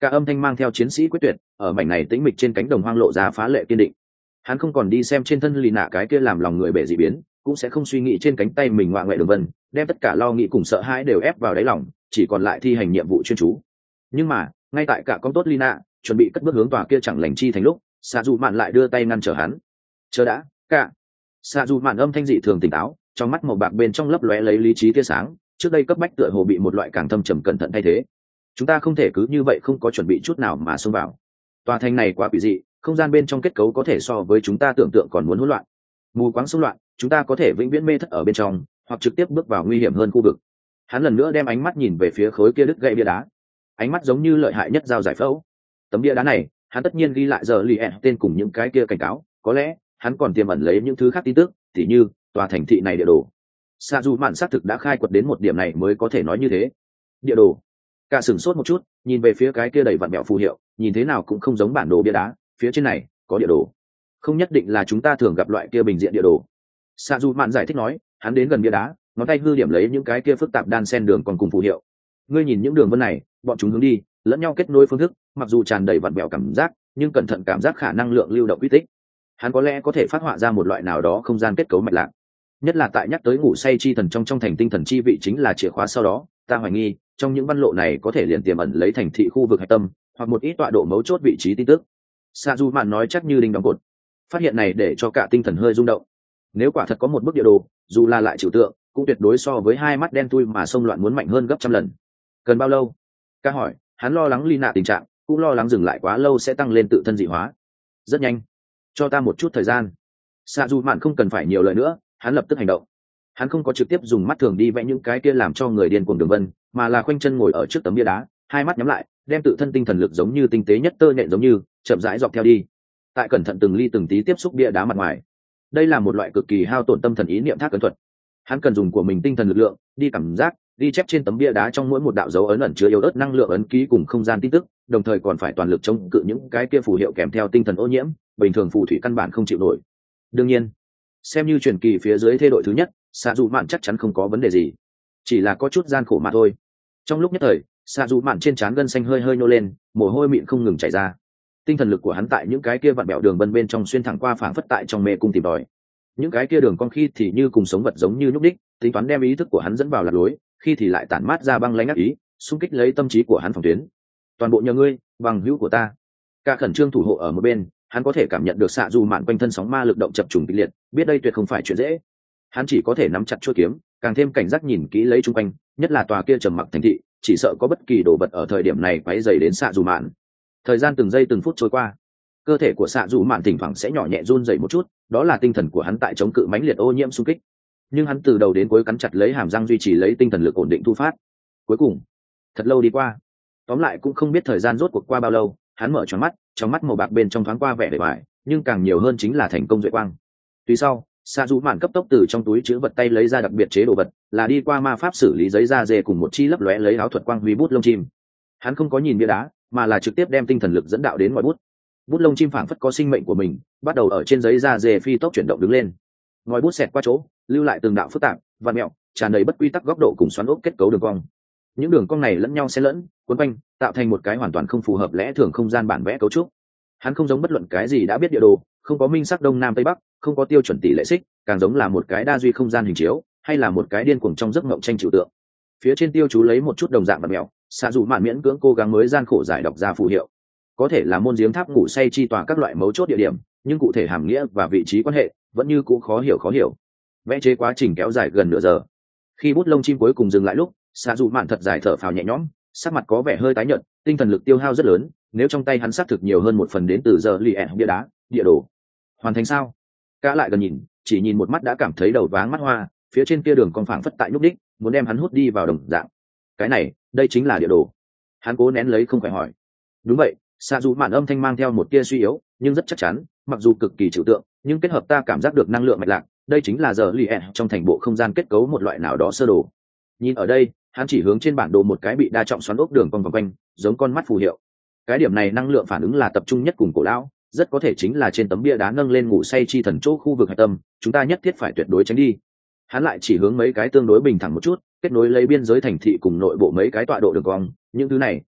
Cả âm thanh mang theo chiến sĩ quyết tuyệt, ở mảnh này tĩnh mịch trên cánh đồng hoang lộ ra phá lệ kiên định. Hắn không còn đi xem trên thân lì nạ cái kia làm lòng người bể dị biến, cũng sẽ không suy nghĩ trên cánh tay mình ngoại ngoại đường vân, đem tất cả lo nghĩ cùng sợ hãi đều ép vào đáy lòng, chỉ còn lại thi hành nhiệm vụ chuyên chú. Nhưng mà ngay tại cả con tốt lina chuẩn bị cất bước hướng tòa kia chẳng lành chi thành lúc, xạ dù mạn lại đưa tay ngăn trở hắn. Chờ đã, cả. Xạ dù mạn âm thanh dị thường tỉnh táo, trong mắt màu bạc bên trong lấp lóe lấy lý trí tia sáng, trước đây cấp bách tựa hồ bị một loại càng thâm trầm cẩn thận thay thế. Chúng ta không thể cứ như vậy không có chuẩn bị chút nào mà xông vào. Tòa thành này quá quỷ dị, không gian bên trong kết cấu có thể so với chúng ta tưởng tượng còn muốn hỗn loạn. Mù quáng xung loạn, chúng ta có thể vĩnh viễn mê thất ở bên trong, hoặc trực tiếp bước vào nguy hiểm hơn khu vực. Hắn lần nữa đem ánh mắt nhìn về phía khối kia đứt gãy bia đá, ánh mắt giống như lợi hại nhất dao giải phẫu. Tấm bia đá này, hắn tất nhiên ghi lại giờ lì ẹ tên cùng những cái kia cảnh cáo, có lẽ hắn còn tiềm ẩn lấy những thứ khác tin tức, tỉ như tòa thành thị này địa đồ. Sa dù mạn xác thực đã khai quật đến một điểm này mới có thể nói như thế. Địa đồ. Cả sửng sốt một chút, nhìn về phía cái kia đầy vặn vẹo phù hiệu, nhìn thế nào cũng không giống bản đồ bia đá, phía trên này có địa đồ. Không nhất định là chúng ta thường gặp loại kia bình diện địa đồ. Sa dù mạn giải thích nói, hắn đến gần bia đá, ngón tay hư điểm lấy những cái kia phức tạp đan xen đường còn cùng phù hiệu. Ngươi nhìn những đường vân này, bọn chúng hướng đi lẫn nhau kết nối phương thức, mặc dù tràn đầy vặn vẹo cảm giác, nhưng cẩn thận cảm giác khả năng lượng lưu động quy tích. Hắn có lẽ có thể phát họa ra một loại nào đó không gian kết cấu mạch lạc. Nhất là tại nhắc tới ngủ say chi thần trong trong thành tinh thần chi vị chính là chìa khóa, sau đó ta hoài nghi trong những văn lộ này có thể liền tiềm ẩn lấy thành thị khu vực hạch tâm hoặc một ít tọa độ mấu chốt vị trí tin tức. Sa du mạn nói chắc như đinh đóng cột. Phát hiện này để cho cả tinh thần hơi rung động. Nếu quả thật có một bức địa đồ, dù là lại trừu tượng, cũng tuyệt đối so với hai mắt đen thui mà xông loạn muốn mạnh hơn gấp trăm lần. Cần bao lâu? Ca hỏi. Hắn lo lắng Lina tình trạng, cũng lo lắng dừng lại quá lâu sẽ tăng lên tự thân dị hóa. Rất nhanh, cho ta một chút thời gian. Sa du mạn không cần phải nhiều lời nữa, hắn lập tức hành động. Hắn không có trực tiếp dùng mắt thường đi vẽ những cái kia làm cho người điên cuồng đường vân, mà là khoanh chân ngồi ở trước tấm bia đá, hai mắt nhắm lại, đem tự thân tinh thần lực giống như tinh tế nhất tơ nhện giống như chậm rãi dọc theo đi. Tại cẩn thận từng ly từng tí tiếp xúc bia đá mặt ngoài. Đây là một loại cực kỳ hao tổn tâm thần ý niệm thác ấn thuật. Hắn cần dùng của mình tinh thần lực lượng đi cảm giác, ghi chép trên tấm bia đá trong mỗi một đạo dấu ấn ẩn chứa yếu ớt năng lượng ấn ký cùng không gian tin tức, đồng thời còn phải toàn lực chống cự những cái kia phù hiệu kèm theo tinh thần ô nhiễm, bình thường phù thủy căn bản không chịu nổi. Đương nhiên, xem như truyền kỳ phía dưới thê đội thứ nhất, xạ dù mạn chắc chắn không có vấn đề gì, chỉ là có chút gian khổ mà thôi. Trong lúc nhất thời, xạ dù mạn trên trán gân xanh hơi hơi nhô lên, mồ hôi mịn không ngừng chảy ra. Tinh thần lực của hắn tại những cái kia vặn bẹo đường vân bên trong xuyên thẳng qua, phảng phất tại trong mê cung tìm tòi. Những cái kia đường cong khi thì như cùng sống vật giống như nhúc đích, tính toán đem ý thức của hắn dẫn vào lạc lối, khi thì lại tản mát ra băng lãnh ác ý, xung kích lấy tâm trí của hắn phòng tuyến. Toàn bộ nhờ ngươi, bằng hữu của ta. Cả khẩn trương thủ hộ ở một bên, hắn có thể cảm nhận được xạ dù mạn quanh thân sóng ma lực động chập trùng kịch liệt, biết đây tuyệt không phải chuyện dễ. Hắn chỉ có thể nắm chặt chuôi kiếm, càng thêm cảnh giác nhìn kỹ lấy chung quanh, nhất là tòa kia trầm mặc thành thị, chỉ sợ có bất kỳ đồ vật ở thời điểm này quấy rầy đến xạ dù mạn. Thời gian từng giây từng phút trôi qua, cơ thể của xạ dù mạn thỉnh thoảng sẽ nhỏ nhẹ run rẩy một chút, đó là tinh thần của hắn tại chống cự mãnh liệt ô nhiễm xung kích. Nhưng hắn từ đầu đến cuối cắn chặt lấy hàm răng duy trì lấy tinh thần lực ổn định thu phát. Cuối cùng, thật lâu đi qua, tóm lại cũng không biết thời gian rốt cuộc qua bao lâu, hắn mở tròn mắt, trong mắt màu bạc bên trong thoáng qua vẻ bề bại, nhưng càng nhiều hơn chính là thành công duệ quang. Tuy sau, xạ dù mạn cấp tốc từ trong túi chứa vật tay lấy ra đặc biệt chế đồ vật, là đi qua ma pháp xử lý giấy da dê cùng một chi lấp lóe lấy áo thuật quang huy bút lông chim. Hắn không có nhìn bia đá, mà là trực tiếp đem tinh thần lực dẫn đạo đến ngoài bút. Bút lông chim phảng phất có sinh mệnh của mình, bắt đầu ở trên giấy da dê phi tốc chuyển động đứng lên. Ngòi bút xẹt qua chỗ, lưu lại từng đạo phức tạp, vặn mẹo, tràn đầy bất quy tắc góc độ cùng xoắn ốc kết cấu đường cong. Những đường cong này lẫn nhau xen lẫn, cuốn quanh, tạo thành một cái hoàn toàn không phù hợp lẽ thường không gian bản vẽ cấu trúc. Hắn không giống bất luận cái gì đã biết địa đồ, không có minh sắc đông nam tây bắc, không có tiêu chuẩn tỷ lệ xích, càng giống là một cái đa duy không gian hình chiếu, hay là một cái điên cuồng trong giấc mộng tranh trừu tượng. Phía trên tiêu chú lấy một chút đồng dạng vặn mẹo, xạ dù mạn miễn cưỡng cố gắng mới gian khổ giải đọc ra phù hiệu. Có thể là môn giếng tháp ngủ say chi tòa các loại mấu chốt địa điểm, nhưng cụ thể hàm nghĩa và vị trí quan hệ vẫn như cũ khó hiểu khó hiểu. Vẽ chế quá trình kéo dài gần nửa giờ. Khi bút lông chim cuối cùng dừng lại lúc, xạ dù mạn thật dài thở phào nhẹ nhõm, sắc mặt có vẻ hơi tái nhợt, tinh thần lực tiêu hao rất lớn, nếu trong tay hắn xác thực nhiều hơn một phần đến từ giờ lì ẹn bia đá, địa đồ. Hoàn thành sao? Cả lại gần nhìn, chỉ nhìn một mắt đã cảm thấy đầu váng mắt hoa, phía trên kia đường còn phảng phất tại nhúc đích, muốn đem hắn hút đi vào đồng dạng. Cái này, đây chính là địa đồ. Hắn cố nén lấy không phải hỏi. Đúng vậy, xạ dù mạn âm thanh mang theo một tia suy yếu, nhưng rất chắc chắn, mặc dù cực kỳ trừu tượng, nhưng kết hợp ta cảm giác được năng lượng mạch lạc, đây chính là giờ lì ẹn trong thành bộ không gian kết cấu một loại nào đó sơ đồ. Nhìn ở đây, hắn chỉ hướng trên bản đồ một cái bị đa trọng xoắn ốc đường cong vòng quanh, giống con mắt phù hiệu. Cái điểm này năng lượng phản ứng là tập trung nhất cùng cổ lão, rất có thể chính là trên tấm bia đá nâng lên ngủ say chi thần chỗ khu vực hạch tâm, chúng ta nhất thiết phải tuyệt đối tránh đi. Hắn lại chỉ hướng mấy cái tương đối bình thẳng một chút, kết nối lấy biên giới thành thị cùng nội bộ mấy cái tọa độ đường cong, những thứ này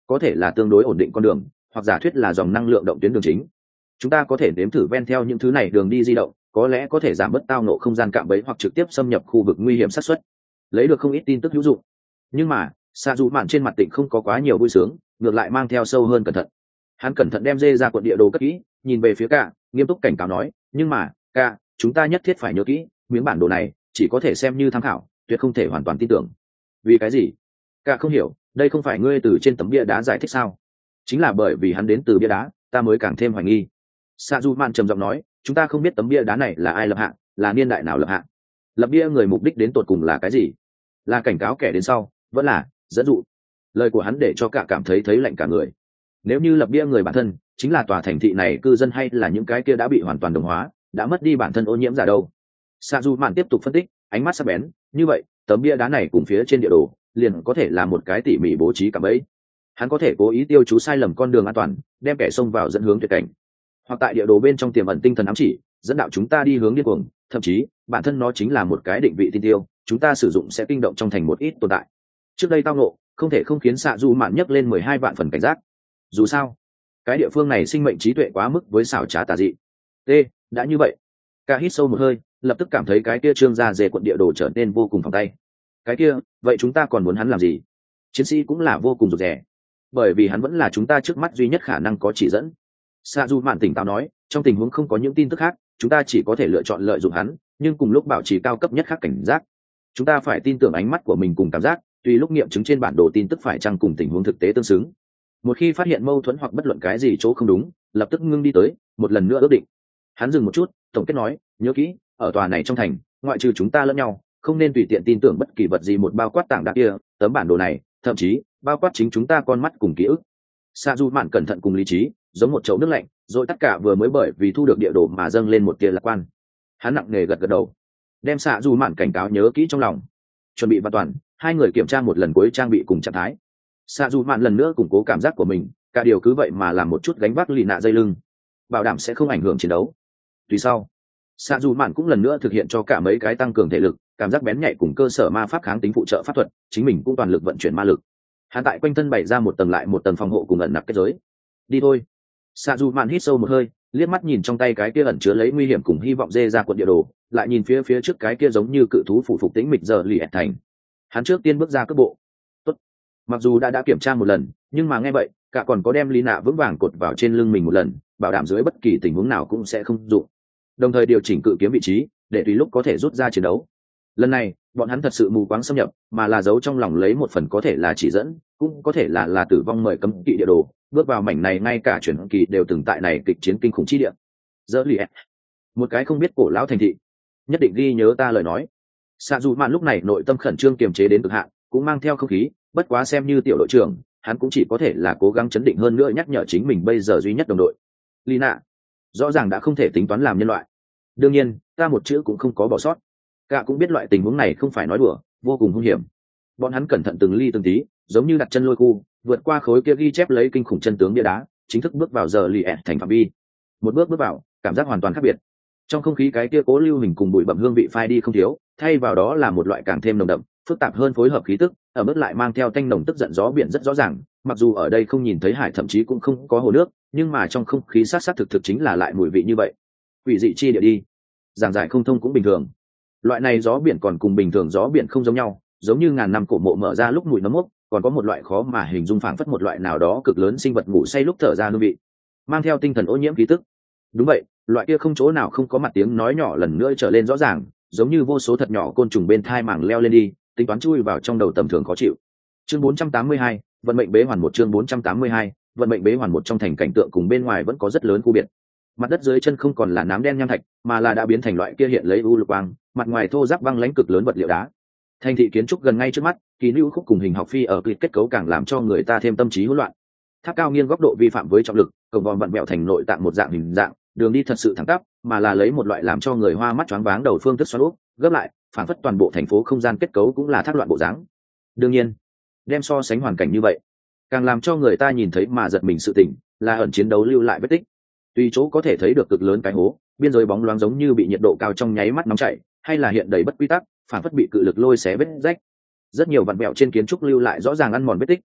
có thể là tương đối ổn định con đường, hoặc giả thuyết là dòng năng lượng động tuyến đường chính. Chúng ta có thể nếm thử ven theo những thứ này đường đi di động, có lẽ có thể giảm bớt tao nộ không gian cạm bẫy hoặc trực tiếp xâm nhập khu vực nguy hiểm xác suất. Lấy được không ít tin tức hữu dụng. Nhưng mà xạ dù mạn trên mặt tịnh không có quá nhiều vui sướng, ngược lại mang theo sâu hơn cẩn thận. Hắn cẩn thận đem dê ra quận địa đồ cất kỹ, nhìn về phía cả, nghiêm túc cảnh cáo nói, nhưng mà cả, chúng ta nhất thiết phải nhớ kỹ, miếng bản đồ này chỉ có thể xem như tham khảo, tuyệt không thể hoàn toàn tin tưởng. Vì cái gì? Cả không hiểu, đây không phải ngươi từ trên tấm bia đá giải thích sao? Chính là bởi vì hắn đến từ bia đá, ta mới càng thêm hoài nghi. Sa Du Man trầm giọng nói, chúng ta không biết tấm bia đá này là ai lập hạng, là niên đại nào lập hạng. Lập bia người mục đích đến tột cùng là cái gì? Là cảnh cáo kẻ đến sau, vẫn là dẫn dụ? Lời của hắn để cho cả cảm thấy thấy lạnh cả người. Nếu như lập bia người bản thân chính là tòa thành thị này cư dân, hay là những cái kia đã bị hoàn toàn đồng hóa, đã mất đi bản thân ô nhiễm giả đâu? Sa Du Man tiếp tục phân tích, ánh mắt sắc bén, như vậy tấm bia đá này cùng phía trên địa đồ liền có thể là một cái tỉ mỉ bố trí cạm bẫy. Hắn có thể cố ý tiêu chú sai lầm con đường an toàn, đem kẻ xông vào dẫn hướng tuyệt cảnh, hoặc tại địa đồ bên trong tiềm ẩn tinh thần ám chỉ, dẫn đạo chúng ta đi hướng điên cuồng, thậm chí bản thân nó chính là một cái định vị tin tiêu, chúng ta sử dụng sẽ kinh động trong thành một ít tồn tại. Trước đây tao nộ không thể không khiến Xạ Du Mạn nhấc lên mười hai vạn phần cảnh giác. Dù sao cái địa phương này sinh mệnh trí tuệ quá mức với xảo trá tà dị. T đã như vậy, cả hít sâu một hơi, lập tức cảm thấy cái kia trương ra dề quận địa đồ trở nên vô cùng phòng tay. Cái kia vậy chúng ta còn muốn hắn làm gì? Chiến sĩ cũng là vô cùng rụt rè, bởi vì hắn vẫn là chúng ta trước mắt duy nhất khả năng có chỉ dẫn. Sa Du Mạn tỉnh táo nói, trong tình huống không có những tin tức khác, chúng ta chỉ có thể lựa chọn lợi dụng hắn, nhưng cùng lúc bảo trì cao cấp nhất khác cảnh giác. Chúng ta phải tin tưởng ánh mắt của mình cùng cảm giác, tùy lúc nghiệm chứng trên bản đồ tin tức phải chăng cùng tình huống thực tế tương xứng. Một khi phát hiện mâu thuẫn hoặc bất luận cái gì chỗ không đúng, lập tức ngưng đi tới, một lần nữa ước định. Hắn dừng một chút, tổng kết nói, nhớ kỹ, ở tòa này trong thành, ngoại trừ chúng ta lẫn nhau, không nên tùy tiện tin tưởng bất kỳ vật gì, một bao quát tảng đá kia, tấm bản đồ này, thậm chí bao quát chính chúng ta con mắt cùng ký ức. Sa Du Mạn cẩn thận cùng lý trí, giống một chậu nước lạnh, rồi tất cả vừa mới bởi vì thu được địa đồ mà dâng lên một tia lạc quan. Hắn nặng nề gật gật đầu, đem Sa Du Mạn cảnh cáo nhớ kỹ trong lòng. Chuẩn bị và toàn, hai người kiểm tra một lần cuối trang bị cùng trạng thái. Sa Du Mạn lần nữa củng cố cảm giác của mình, cả điều cứ vậy mà làm một chút gánh vác lì nạ dây lưng, bảo đảm sẽ không ảnh hưởng chiến đấu. Tùy sau, Sa Du Mạn cũng lần nữa thực hiện cho cả mấy cái tăng cường thể lực, cảm giác bén nhạy cùng cơ sở ma pháp kháng tính phụ trợ pháp thuật, chính mình cũng toàn lực vận chuyển ma lực. Hắn tại quanh thân bày ra một tầng lại một tầng phòng hộ cùng ẩn nặc kết giới. Đi thôi. Sa Du Mạn hít sâu một hơi, liếc mắt nhìn trong tay cái kia ẩn chứa lấy nguy hiểm cùng hy vọng dê ra quận địa đồ, lại nhìn phía phía trước cái kia giống như cự thú phủ phục tĩnh mịch giờ lì ẹt thành. Hắn trước tiên bước ra cước bộ. Tốt. Mặc dù đã đã kiểm tra một lần, nhưng mà nghe vậy, cả còn có đem Lý Nạ vững vàng cột vào trên lưng mình một lần, bảo đảm dưới bất kỳ tình huống nào cũng sẽ không dụng. Đồng thời điều chỉnh cự kiếm vị trí, để tùy lúc có thể rút ra chiến đấu. Lần này bọn hắn thật sự mù quáng xâm nhập, mà là giấu trong lòng lấy một phần có thể là chỉ dẫn, cũng có thể là là tử vong mời cấm kỵ địa đồ. Bước vào mảnh này, ngay cả chuyển kỳ đều từng tại này kịch chiến kinh khủng chi địa. Dỡ lì một cái không biết cổ lão thành thị, nhất định ghi nhớ ta lời nói. Sa Du Mạn lúc này nội tâm khẩn trương kiềm chế đến cực hạn, cũng mang theo không khí, bất quá xem như tiểu đội trưởng, hắn cũng chỉ có thể là cố gắng chấn định hơn nữa, nhắc nhở chính mình bây giờ duy nhất đồng đội Lina rõ ràng đã không thể tính toán làm nhân loại. Đương nhiên ta một chữ cũng không có bỏ sót. Cả cũng biết loại tình huống này không phải nói đùa, vô cùng hung hiểm. Bọn hắn cẩn thận từng ly từng tí, giống như đặt chân lôi khu, vượt qua khối kia ghi chép lấy kinh khủng chân tướng bia đá, chính thức bước vào giờ lì ẹt thành phạm vi. Một bước bước vào, cảm giác hoàn toàn khác biệt. Trong không khí cái kia cố lưu hình cùng bụi bặm hương vị phai đi không thiếu, thay vào đó là một loại càng thêm nồng đậm, phức tạp hơn phối hợp khí tức, ở mức lại mang theo tanh nồng tức giận gió biển rất rõ ràng. Mặc dù ở đây không nhìn thấy hải, thậm chí cũng không có hồ nước, nhưng mà trong không khí sát sát thực thực chính là lại mùi vị như vậy. Quỷ dị chi địa đi, giảng giải không thông cũng bình thường. Loại này gió biển còn cùng bình thường gió biển không giống nhau, giống như ngàn năm cổ mộ mở ra lúc mùi nấm mốc, còn có một loại khó mà hình dung, phảng phất một loại nào đó cực lớn sinh vật ngủ say lúc thở ra hương vị, mang theo tinh thần ô nhiễm khí tức. Đúng vậy, loại kia không chỗ nào không có mặt tiếng nói nhỏ lần nữa trở lên rõ ràng, giống như vô số thật nhỏ côn trùng bên thai màng leo lên đi, tính toán chui vào trong đầu tầm thường khó chịu. Chương bốn trăm tám mươi hai, vận mệnh bế hoàn một. Chương bốn trăm tám mươi hai, vận mệnh bế hoàn một. Trong thành cảnh tượng cùng bên ngoài vẫn có rất lớn khu biệt. Mặt đất dưới chân không còn là nám đen nham thạch, mà là đã biến thành loại kia hiện lấy u lục quang, mặt ngoài thô ráp băng lãnh cực lớn vật liệu đá. Thành thị kiến trúc gần ngay trước mắt, kỳ lưu khúc cùng hình học phi ở kết cấu càng làm cho người ta thêm tâm trí hỗn loạn. Tháp cao nghiêng góc độ vi phạm với trọng lực, cổng vòm vặn vẹo thành nội tạng một dạng hình dạng, đường đi thật sự thẳng tắp, mà là lấy một loại làm cho người hoa mắt choáng váng đầu phương thức xoắn úp, gấp lại, phản phất toàn bộ thành phố không gian kết cấu cũng là thác loạn bộ dáng. Đương nhiên, đem so sánh hoàn cảnh như vậy, càng làm cho người ta nhìn thấy mà giật mình sự tình, là ẩn chiến đấu lưu lại vết tích. Tuy chỗ có thể thấy được cực lớn cái hố, biên giới bóng loáng giống như bị nhiệt độ cao trong nháy mắt nóng chảy, hay là hiện đầy bất quy tắc, phản phất bị cự lực lôi xé vết rách. Rất nhiều vặn vẹo trên kiến trúc lưu lại rõ ràng ăn mòn vết tích,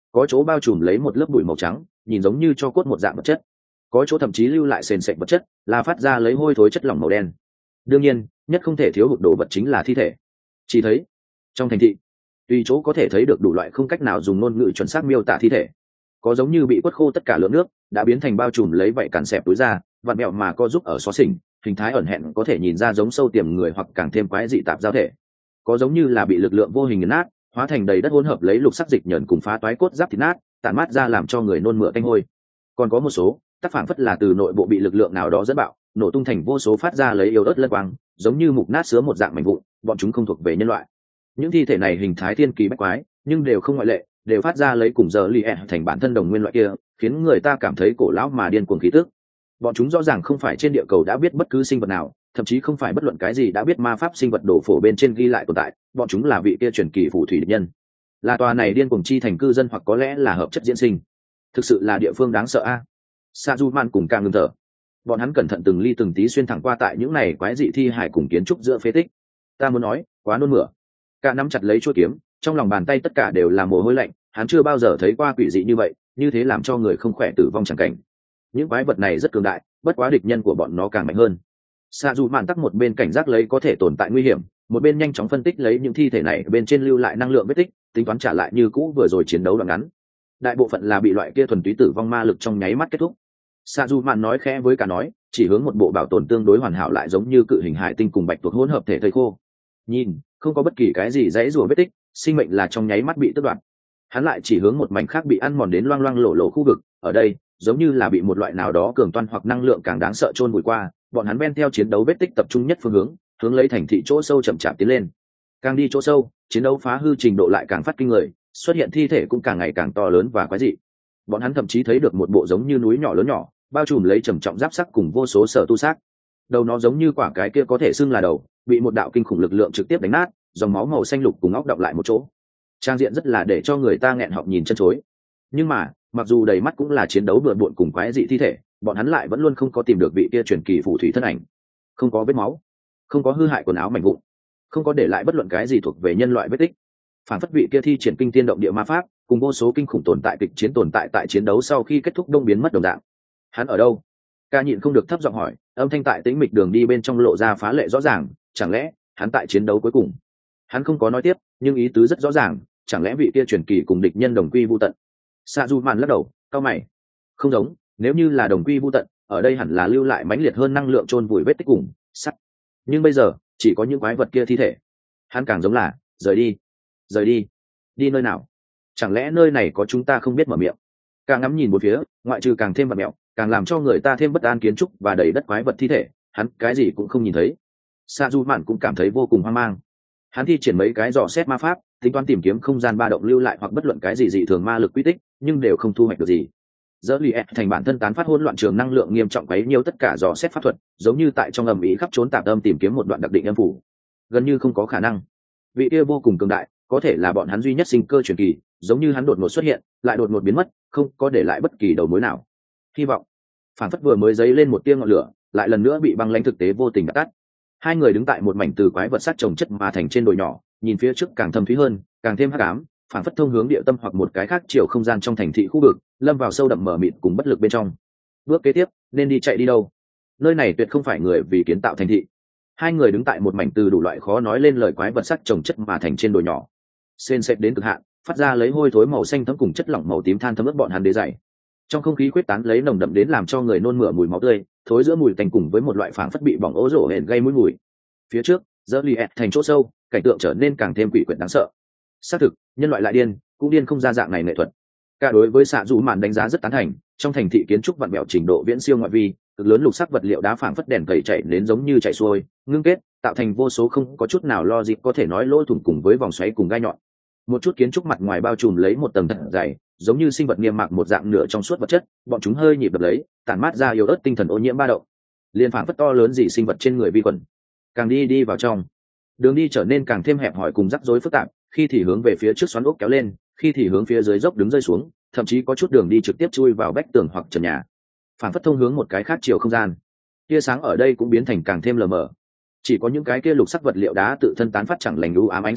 có chỗ bao trùm lấy một lớp bụi màu trắng, nhìn giống như cho cốt một dạng vật chất, có chỗ thậm chí lưu lại sền sệt vật chất, là phát ra lấy hôi thối chất lỏng màu đen. Đương nhiên, nhất không thể thiếu hụt đồ vật chính là thi thể. Chỉ thấy trong thành thị, tùy chỗ có thể thấy được đủ loại không cách nào dùng ngôn ngữ chuẩn xác miêu tả thi thể, có giống như bị quất khô tất cả lượng nước, đã biến thành bao trùm lấy vảy cản xẹp túi da, vặn mẹo mà co giúp ở xó xỉnh, hình thái ẩn hẹn có thể nhìn ra giống sâu tiềm người hoặc càng thêm quái dị tạp giao thể, có giống như là bị lực lượng vô hình nghiền nát, hóa thành đầy đất hỗn hợp lấy lục sắc dịch nhờn cùng phá toái cốt giáp thịt nát, tản mát ra làm cho người nôn mửa tanh hôi. Còn có một số tác phản phất là từ nội bộ bị lực lượng nào đó dẫn bạo, nổ tung thành vô số phát ra lấy yếu ớt lân quang, giống như mục nát sứa một dạng mảnh vụn, bọn chúng không thuộc về nhân loại. Những thi thể này hình thái thiên kỳ bách quái, nhưng đều không ngoại lệ, đều phát ra lấy cùng giờ li e thành bản thân đồng nguyên loại kia, khiến người ta cảm thấy cổ lão mà điên cuồng khí tức. Bọn chúng rõ ràng không phải trên địa cầu đã biết bất cứ sinh vật nào, thậm chí không phải bất luận cái gì đã biết ma pháp sinh vật đổ phổ bên trên ghi lại tồn tại, bọn chúng là vị kia truyền kỳ phù thủy địch nhân, là tòa này điên cuồng chi thành cư dân, hoặc có lẽ là hợp chất diễn sinh. Thực sự là địa phương đáng sợ a. Sa Du Man cùng càng ngừng thở, bọn hắn cẩn thận từng ly từng tí xuyên thẳng qua tại những này quái dị thi hải cùng kiến trúc giữa phế tích. Ta muốn nói, quá nôn mửa. Cả nắm chặt lấy chuôi kiếm, trong lòng bàn tay tất cả đều là mồ hôi lạnh, hắn chưa bao giờ thấy qua quỷ dị như vậy, như thế làm cho người không khỏe tử vong chẳng cảnh. Những quái vật này rất cường đại, bất quá địch nhân của bọn nó càng mạnh hơn. Sa Du Man tắc một bên cảnh giác lấy có thể tồn tại nguy hiểm, một bên nhanh chóng phân tích lấy những thi thể này bên trên lưu lại năng lượng vết tích, tính toán trả lại như cũ vừa rồi chiến đấu đoạn ngắn. Đại bộ phận là bị loại kia thuần túy tử vong ma lực trong nháy mắt kết thúc. Sa Du Man nói khẽ với cả nói, chỉ hướng một bộ bảo tồn tương đối hoàn hảo lại giống như cự hình hải tinh cùng bạch tuộc hỗn hợp thể thây khô. Nhìn, không có bất kỳ cái gì dãy rùa vết tích, sinh mệnh là trong nháy mắt bị tước đoạt. Hắn lại chỉ hướng một mảnh khác bị ăn mòn đến loang loang lổ lổ khu vực, ở đây, giống như là bị một loại nào đó cường toan hoặc năng lượng càng đáng sợ chôn vùi qua, bọn hắn men theo chiến đấu vết tích tập trung nhất phương hướng, hướng lấy thành thị chỗ sâu chậm chạp tiến lên. Càng đi chỗ sâu, chiến đấu phá hư trình độ lại càng phát kinh người, xuất hiện thi thể cũng càng ngày càng to lớn và quái dị. Bọn hắn thậm chí thấy được một bộ giống như núi nhỏ lớn nhỏ, bao trùm lấy trầm trọng giáp sắc cùng vô số sở tu xác. Đầu nó giống như quả cái kia có thể xưng là đầu, bị một đạo kinh khủng lực lượng trực tiếp đánh nát, dòng máu màu xanh lục cùng óc đọng lại một chỗ. Trang diện rất là để cho người ta nghẹn họng nhìn chân chối. Nhưng mà, mặc dù đầy mắt cũng là chiến đấu bừa bộn cùng quái dị thi thể, bọn hắn lại vẫn luôn không có tìm được vị kia truyền kỳ phù thủy thân ảnh. Không có vết máu, không có hư hại quần áo mảnh vụn, không có để lại bất luận cái gì thuộc về nhân loại vết tích. Phản phất vị kia thi triển kinh tiên động địa ma pháp, cùng vô số kinh khủng tồn tại kịch chiến tồn tại tại chiến đấu sau khi kết thúc đông biến mất đồng dạng. Hắn ở đâu? Ca nhịn không được thấp giọng hỏi, âm thanh tại tĩnh mịch đường đi bên trong lộ ra phá lệ rõ ràng, chẳng lẽ hắn tại chiến đấu cuối cùng? Hắn không có nói tiếp, nhưng ý tứ rất rõ ràng, chẳng lẽ vị kia truyền kỳ cùng địch nhân đồng quy vu tận? Sa Du Man lắc đầu, cau mày. Không giống, nếu như là đồng quy vu tận, ở đây hẳn là lưu lại mãnh liệt hơn năng lượng chôn vùi vết tích cùng sắt. Nhưng bây giờ, chỉ có những quái vật kia thi thể. Hắn càng giống là rời đi, rời đi, đi nơi nào? Chẳng lẽ nơi này có chúng ta không biết mở miệng? Càng ngắm nhìn một phía, ngoại trừ càng thêm vật mẹo, càng làm cho người ta thêm bất an kiến trúc và đầy đất quái vật thi thể, hắn cái gì cũng không nhìn thấy. Sa Du Man cũng cảm thấy vô cùng hoang mang. Hắn thi triển mấy cái dò xét ma pháp, tính toán tìm kiếm không gian ba động lưu lại hoặc bất luận cái gì dị thường ma lực quy tích, nhưng đều không thu hoạch được gì. Dỡ lì ép thành bản thân tán phát hỗn loạn trường năng lượng nghiêm trọng quấy nhiễu tất cả dò xét pháp thuật, giống như tại trong ầm ĩ khắp trốn tạp âm tìm kiếm một đoạn đặc định âm phủ, gần như không có khả năng. Vị kia vô cùng cường đại, có thể là bọn hắn duy nhất sinh cơ truyền kỳ, giống như hắn đột ngột xuất hiện, lại đột ngột biến mất, không có để lại bất kỳ đầu mối nào. Hy vọng, phản phất vừa mới dấy lên một tia ngọn lửa, lại lần nữa bị băng lãnh thực tế vô tình đập tắt. Hai người đứng tại một mảnh từ quái vật sát trồng chất mà thành trên đồi nhỏ, nhìn phía trước càng thâm thúy hơn, càng thêm hắc ám, phản phất thông hướng địa tâm hoặc một cái khác chiều không gian trong thành thị khu vực, lâm vào sâu đậm mờ mịt cùng bất lực bên trong. Bước kế tiếp, nên đi chạy đi đâu? Nơi này tuyệt không phải người vì kiến tạo thành thị. Hai người đứng tại một mảnh từ đủ loại khó nói lên lời quái vật sắc trồng chất mà thành trên đồi nhỏ, sền sệt đến cực hạn, phát ra lấy hôi thối màu xanh thấm cùng chất lỏng màu tím than thấm ướt bọn hắn đế dày. Trong không khí quyết tán lấy nồng đậm đến làm cho người nôn mửa mùi máu tươi, thối giữa mùi tanh cùng với một loại phảng phất bị bỏng ố rổ hển gây mũi mùi. Phía trước, dỡ li ép thành chỗ sâu, cảnh tượng trở nên càng thêm quỷ quyệt đáng sợ. Xác thực, nhân loại lại điên, cũng điên không ra dạng này nghệ thuật. Cả đối với xạ dù màn đánh giá rất tán thành, trong thành thị kiến trúc vặn vẹo trình độ viễn siêu ngoại vi, cực lớn lục sắc vật liệu đá phảng phất đèn cầy chạy đến giống như chạy xuôi, ngưng kết, tạo thành vô số không có chút nào lo dịp có thể nói lỗ thủng cùng với vòng xoáy cùng gai nhọn. Một chút kiến trúc mặt ngoài bao trùm lấy một tầng thật dày, giống như sinh vật niêm mạc một dạng nửa trong suốt vật chất, bọn chúng hơi nhịp đập lấy, tản mát ra yếu ớt tinh thần ô nhiễm ba động. Liên phảng phất to lớn gì sinh vật trên người vi khuẩn. Càng đi đi vào trong, đường đi trở nên càng thêm hẹp hòi cùng rắc rối phức tạp, khi thì hướng về phía trước xoắn ốc kéo lên, khi thì hướng phía dưới dốc đứng rơi xuống, thậm chí có chút đường đi trực tiếp chui vào vách tường hoặc trần nhà, phản phất thông hướng một cái khác chiều không gian. Tia sáng ở đây cũng biến thành càng thêm lờ mờ, chỉ có những cái kia lục sắc vật liệu đá tự thân tán phát chẳng lành u ám ánh sáng nhạt,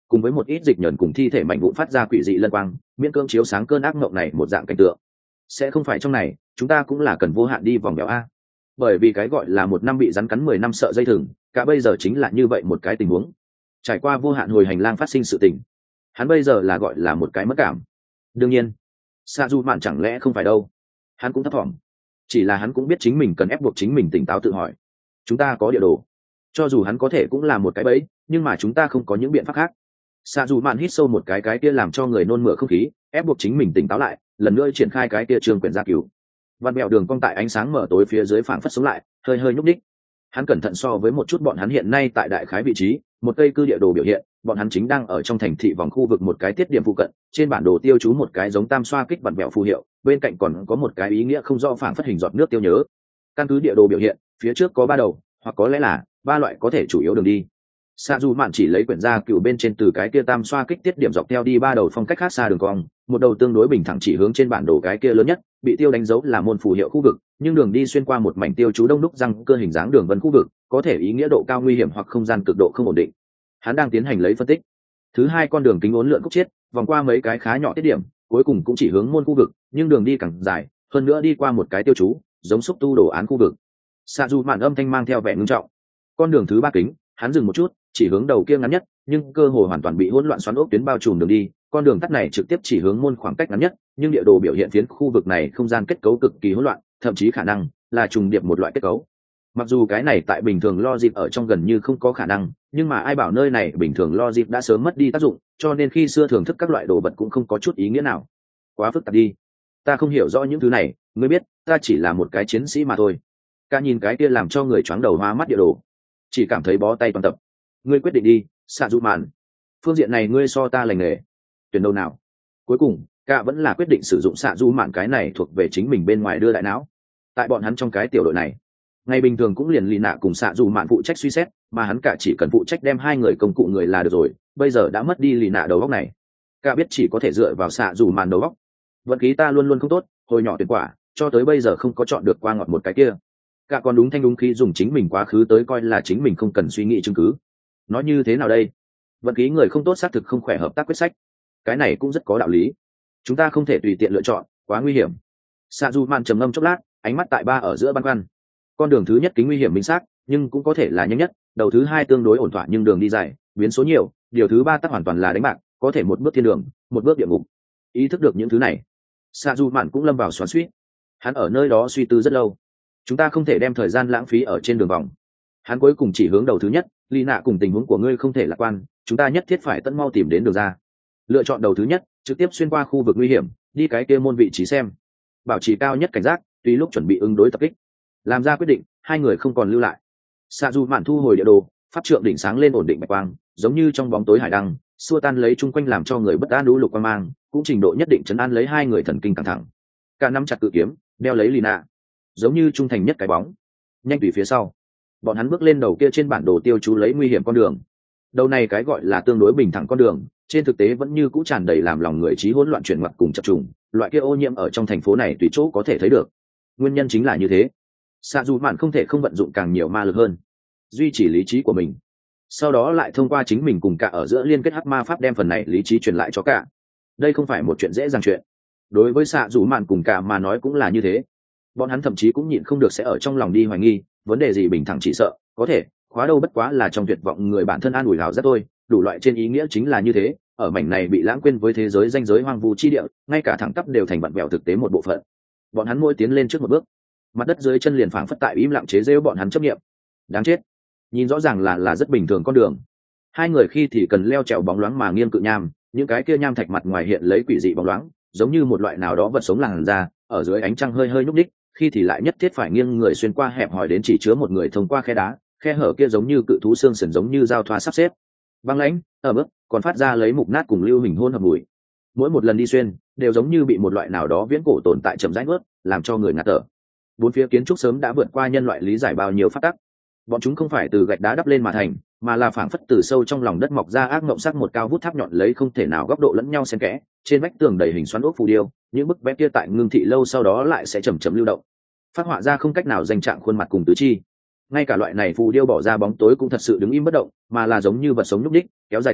cùng với một ít dịch nhờn cùng thi thể mạnh vụn phát ra quỷ dị lân quang, miễn cưỡng chiếu sáng cơn ác mộng này một dạng cảnh tượng. Sẽ không phải trong này chúng ta cũng là cần vô hạn đi vòng vèo a. Bởi vì cái gọi là một năm bị rắn cắn mười năm sợ dây thừng, cả bây giờ chính là như vậy một cái tình huống. Trải qua vô hạn hồi hành lang phát sinh sự tình, hắn bây giờ là gọi là một cái mất cảm. Đương nhiên Sa Du Mạn chẳng lẽ không phải đâu, hắn cũng thấp thỏm. Chỉ là hắn cũng biết chính mình cần ép buộc chính mình tỉnh táo tự hỏi. Chúng ta có địa đồ, cho dù hắn có thể cũng là một cái bẫy, nhưng mà chúng ta không có những biện pháp khác. Sa Du Mạn hít sâu một cái, cái kia làm cho người nôn mửa không khí, ép buộc chính mình tỉnh táo lại, lần nữa triển khai cái kia trường quyển gia cứu. Văn mèo đường cong tại ánh sáng mở tối phía dưới phảng phất sống lại, hơi hơi nhúc nhích. Hắn cẩn thận so với một chút bọn hắn hiện nay tại đại khái vị trí, một cây cư địa đồ biểu hiện, bọn hắn chính đang ở trong thành thị vòng khu vực một cái tiết điểm phụ cận, trên bản đồ tiêu chú một cái giống tam xoa kích vặn vẹo phù hiệu, bên cạnh còn có một cái ý nghĩa không rõ phảng phất hình giọt nước tiêu nhớ. Căn cứ địa đồ biểu hiện, phía trước có ba đầu, hoặc có lẽ là ba loại có thể chủ yếu đường đi. Sa Du Mạn chỉ lấy quyển gia cựu bên trên từ cái kia tam xoa kích tiết điểm dọc theo đi ba đầu phong cách khác xa đường cong, một đầu tương đối bình thẳng chỉ hướng trên bản đồ cái kia lớn nhất, bị tiêu đánh dấu là môn phù hiệu khu vực, nhưng đường đi xuyên qua một mảnh tiêu chú đông đúc răng cơ hình dáng đường vân khu vực, có thể ý nghĩa độ cao nguy hiểm hoặc không gian cực độ không ổn định. Hắn đang tiến hành lấy phân tích. Thứ hai con đường kính uốn lượn khúc chiết, vòng qua mấy cái khá nhỏ tiết điểm, cuối cùng cũng chỉ hướng môn khu vực, nhưng đường đi càng dài, hơn nữa đi qua một cái tiêu chú, giống xúc tu đồ án khu vực. Sa Du Mạn âm thanh mang theo vẻ ngưng trọng. Con đường thứ ba kính, hắn dừng một chút, chỉ hướng đầu kia ngắn nhất, nhưng cơ hồ hoàn toàn bị hỗn loạn xoắn ốc tuyến bao trùm đường đi. Con đường tắt này trực tiếp chỉ hướng môn khoảng cách ngắn nhất, nhưng địa đồ biểu hiện phiến khu vực này không gian kết cấu cực kỳ hỗn loạn, thậm chí khả năng là trùng điệp một loại kết cấu. Mặc dù cái này tại bình thường logic ở trong gần như không có khả năng, nhưng mà ai bảo nơi này bình thường logic đã sớm mất đi tác dụng, cho nên khi xưa thưởng thức các loại đồ vật cũng không có chút ý nghĩa nào. Quá phức tạp đi, ta không hiểu rõ những thứ này, ngươi biết, ta chỉ là một cái chiến sĩ mà thôi. Cả nhìn cái kia làm cho người choáng đầu hoa mắt địa đồ, chỉ cảm thấy bó tay toàn tập. Ngươi quyết định đi, Sa Du Mạn. Phương diện này ngươi so ta lành nghề. Tuyển đâu nào? Cuối cùng, cả vẫn là quyết định sử dụng Sa Du Mạn cái này thuộc về chính mình bên ngoài đưa đại não. Tại bọn hắn trong cái tiểu đội này, ngày bình thường cũng liền lì nạ cùng Sa Du Mạn phụ trách suy xét, mà hắn cả chỉ cần phụ trách đem hai người công cụ người là được rồi. Bây giờ đã mất đi lì nạ đầu óc này, cả biết chỉ có thể dựa vào Sa Du Mạn đầu óc. Vận khí ta luôn luôn không tốt, hồi nhỏ tuyển quả, cho tới bây giờ không có chọn được qua ngọt một cái kia. Cả còn đúng thanh đúng khí dùng chính mình quá khứ tới coi là chính mình không cần suy nghĩ chứng cứ. Nói như thế nào đây? Vận khí người không tốt xác thực không khỏe hợp tác quyết sách, cái này cũng rất có đạo lý. Chúng ta không thể tùy tiện lựa chọn, quá nguy hiểm. Sa Du Mạn trầm ngâm chốc lát, ánh mắt tại ba ở giữa băn khoăn. Con đường thứ nhất kính nguy hiểm minh xác, nhưng cũng có thể là nhanh nhất. Đầu thứ hai tương đối ổn thỏa nhưng đường đi dài, biến số nhiều. Điều thứ ba tắc hoàn toàn là đánh bạc, có thể một bước thiên đường, một bước địa ngục. Ý thức được những thứ này, Sa Du Mạn cũng lâm vào xoắn xuýt. Hắn ở nơi đó suy tư rất lâu. Chúng ta không thể đem thời gian lãng phí ở trên đường vòng. Hắn cuối cùng chỉ hướng đầu thứ nhất, Ly Nạ cùng tình huống của ngươi không thể lạc quan, chúng ta nhất thiết phải tận mau tìm đến đường ra. Lựa chọn đầu thứ nhất, trực tiếp xuyên qua khu vực nguy hiểm, đi cái kia môn vị trí xem. Bảo trì cao nhất cảnh giác, tùy lúc chuẩn bị ứng đối tập kích. Làm ra quyết định, hai người không còn lưu lại. Sa Du Mạn thu hồi địa đồ, pháp trượng đỉnh sáng lên ổn định bạch quang, giống như trong bóng tối hải đăng, xua tan lấy chung quanh làm cho người bất an lũ lục quang mang, cũng trình độ nhất định trấn an lấy hai người thần kinh căng thẳng. Cả nắm chặt cự kiếm, đeo lấy Ly Nạ, giống như trung thành nhất cái bóng. Nhanh tùy phía sau, bọn hắn bước lên đầu kia trên bản đồ tiêu chú lấy nguy hiểm con đường. Đầu này cái gọi là tương đối bình thẳng con đường, trên thực tế vẫn như cũ tràn đầy làm lòng người trí hỗn loạn chuyển ngoặt cùng chập trùng, loại kia ô nhiễm ở trong thành phố này tùy chỗ có thể thấy được. Nguyên nhân chính là như thế. Sa Du Mạn không thể không vận dụng càng nhiều ma lực hơn, duy trì lý trí của mình, sau đó lại thông qua chính mình cùng cả ở giữa liên kết hắc ma pháp đem phần này lý trí truyền lại cho cả. Đây không phải một chuyện dễ dàng chuyện. Đối với Sa Du Mạn cùng cả mà nói cũng là như thế. Bọn hắn thậm chí cũng nhịn không được sẽ ở trong lòng đi hoài nghi, vấn đề gì bình thẳng chỉ sợ, có thể, khóa đâu bất quá là trong tuyệt vọng người bản thân an ủi hào rất thôi, đủ loại trên ý nghĩa chính là như thế, ở mảnh này bị lãng quên với thế giới danh giới hoang vu chi địa, ngay cả thẳng tắp đều thành vặn vẹo thực tế một bộ phận. Bọn hắn mỗi tiến lên trước một bước, mặt đất dưới chân liền phảng phất tại im lặng chế giễu bọn hắn chấp niệm. Đáng chết. Nhìn rõ ràng là là rất bình thường con đường. Hai người khi thì cần leo trèo bóng loáng mà nghiêng cự nham, những cái kia nham thạch mặt ngoài hiện lấy quỷ dị bóng loáng, giống như một loại nào đó vật sống làn ra, ở dưới ánh trăng hơi hơi nhúc nhích, khi thì lại nhất thiết phải nghiêng người xuyên qua hẹp hòi đến chỉ chứa một người thông qua khe đá, khe hở kia giống như cự thú xương sườn giống như giao thoa sắp xếp. Băng lãnh, ở mức còn phát ra lấy mục nát cùng lưu hình hôn hợp mùi. Mỗi một lần đi xuyên, đều giống như bị một loại nào đó viễn cổ tồn tại chậm rãi nuốt, làm cho người ngạt thở. Bốn phía kiến trúc sớm đã vượt qua nhân loại lý giải bao nhiêu pháp tắc. Bọn chúng không phải từ gạch đá đắp lên mà thành, mà là phảng phất từ sâu trong lòng đất mọc ra ác mộng sắc một cao vút tháp nhọn lấy không thể nào góc độ lẫn nhau xen kẽ, trên vách tường đầy hình xoắn ốc phù điêu, những bức vẽ kia tại ngưng thị lâu sau đó lại sẽ chậm chậm lưu động, phát họa ra không cách nào danh trạng khuôn mặt cùng tứ chi. Ngay cả loại này phù điêu bỏ ra bóng tối cũng thật sự đứng im bất động, mà là giống như vật sống nhúc nhích, kéo dài tới,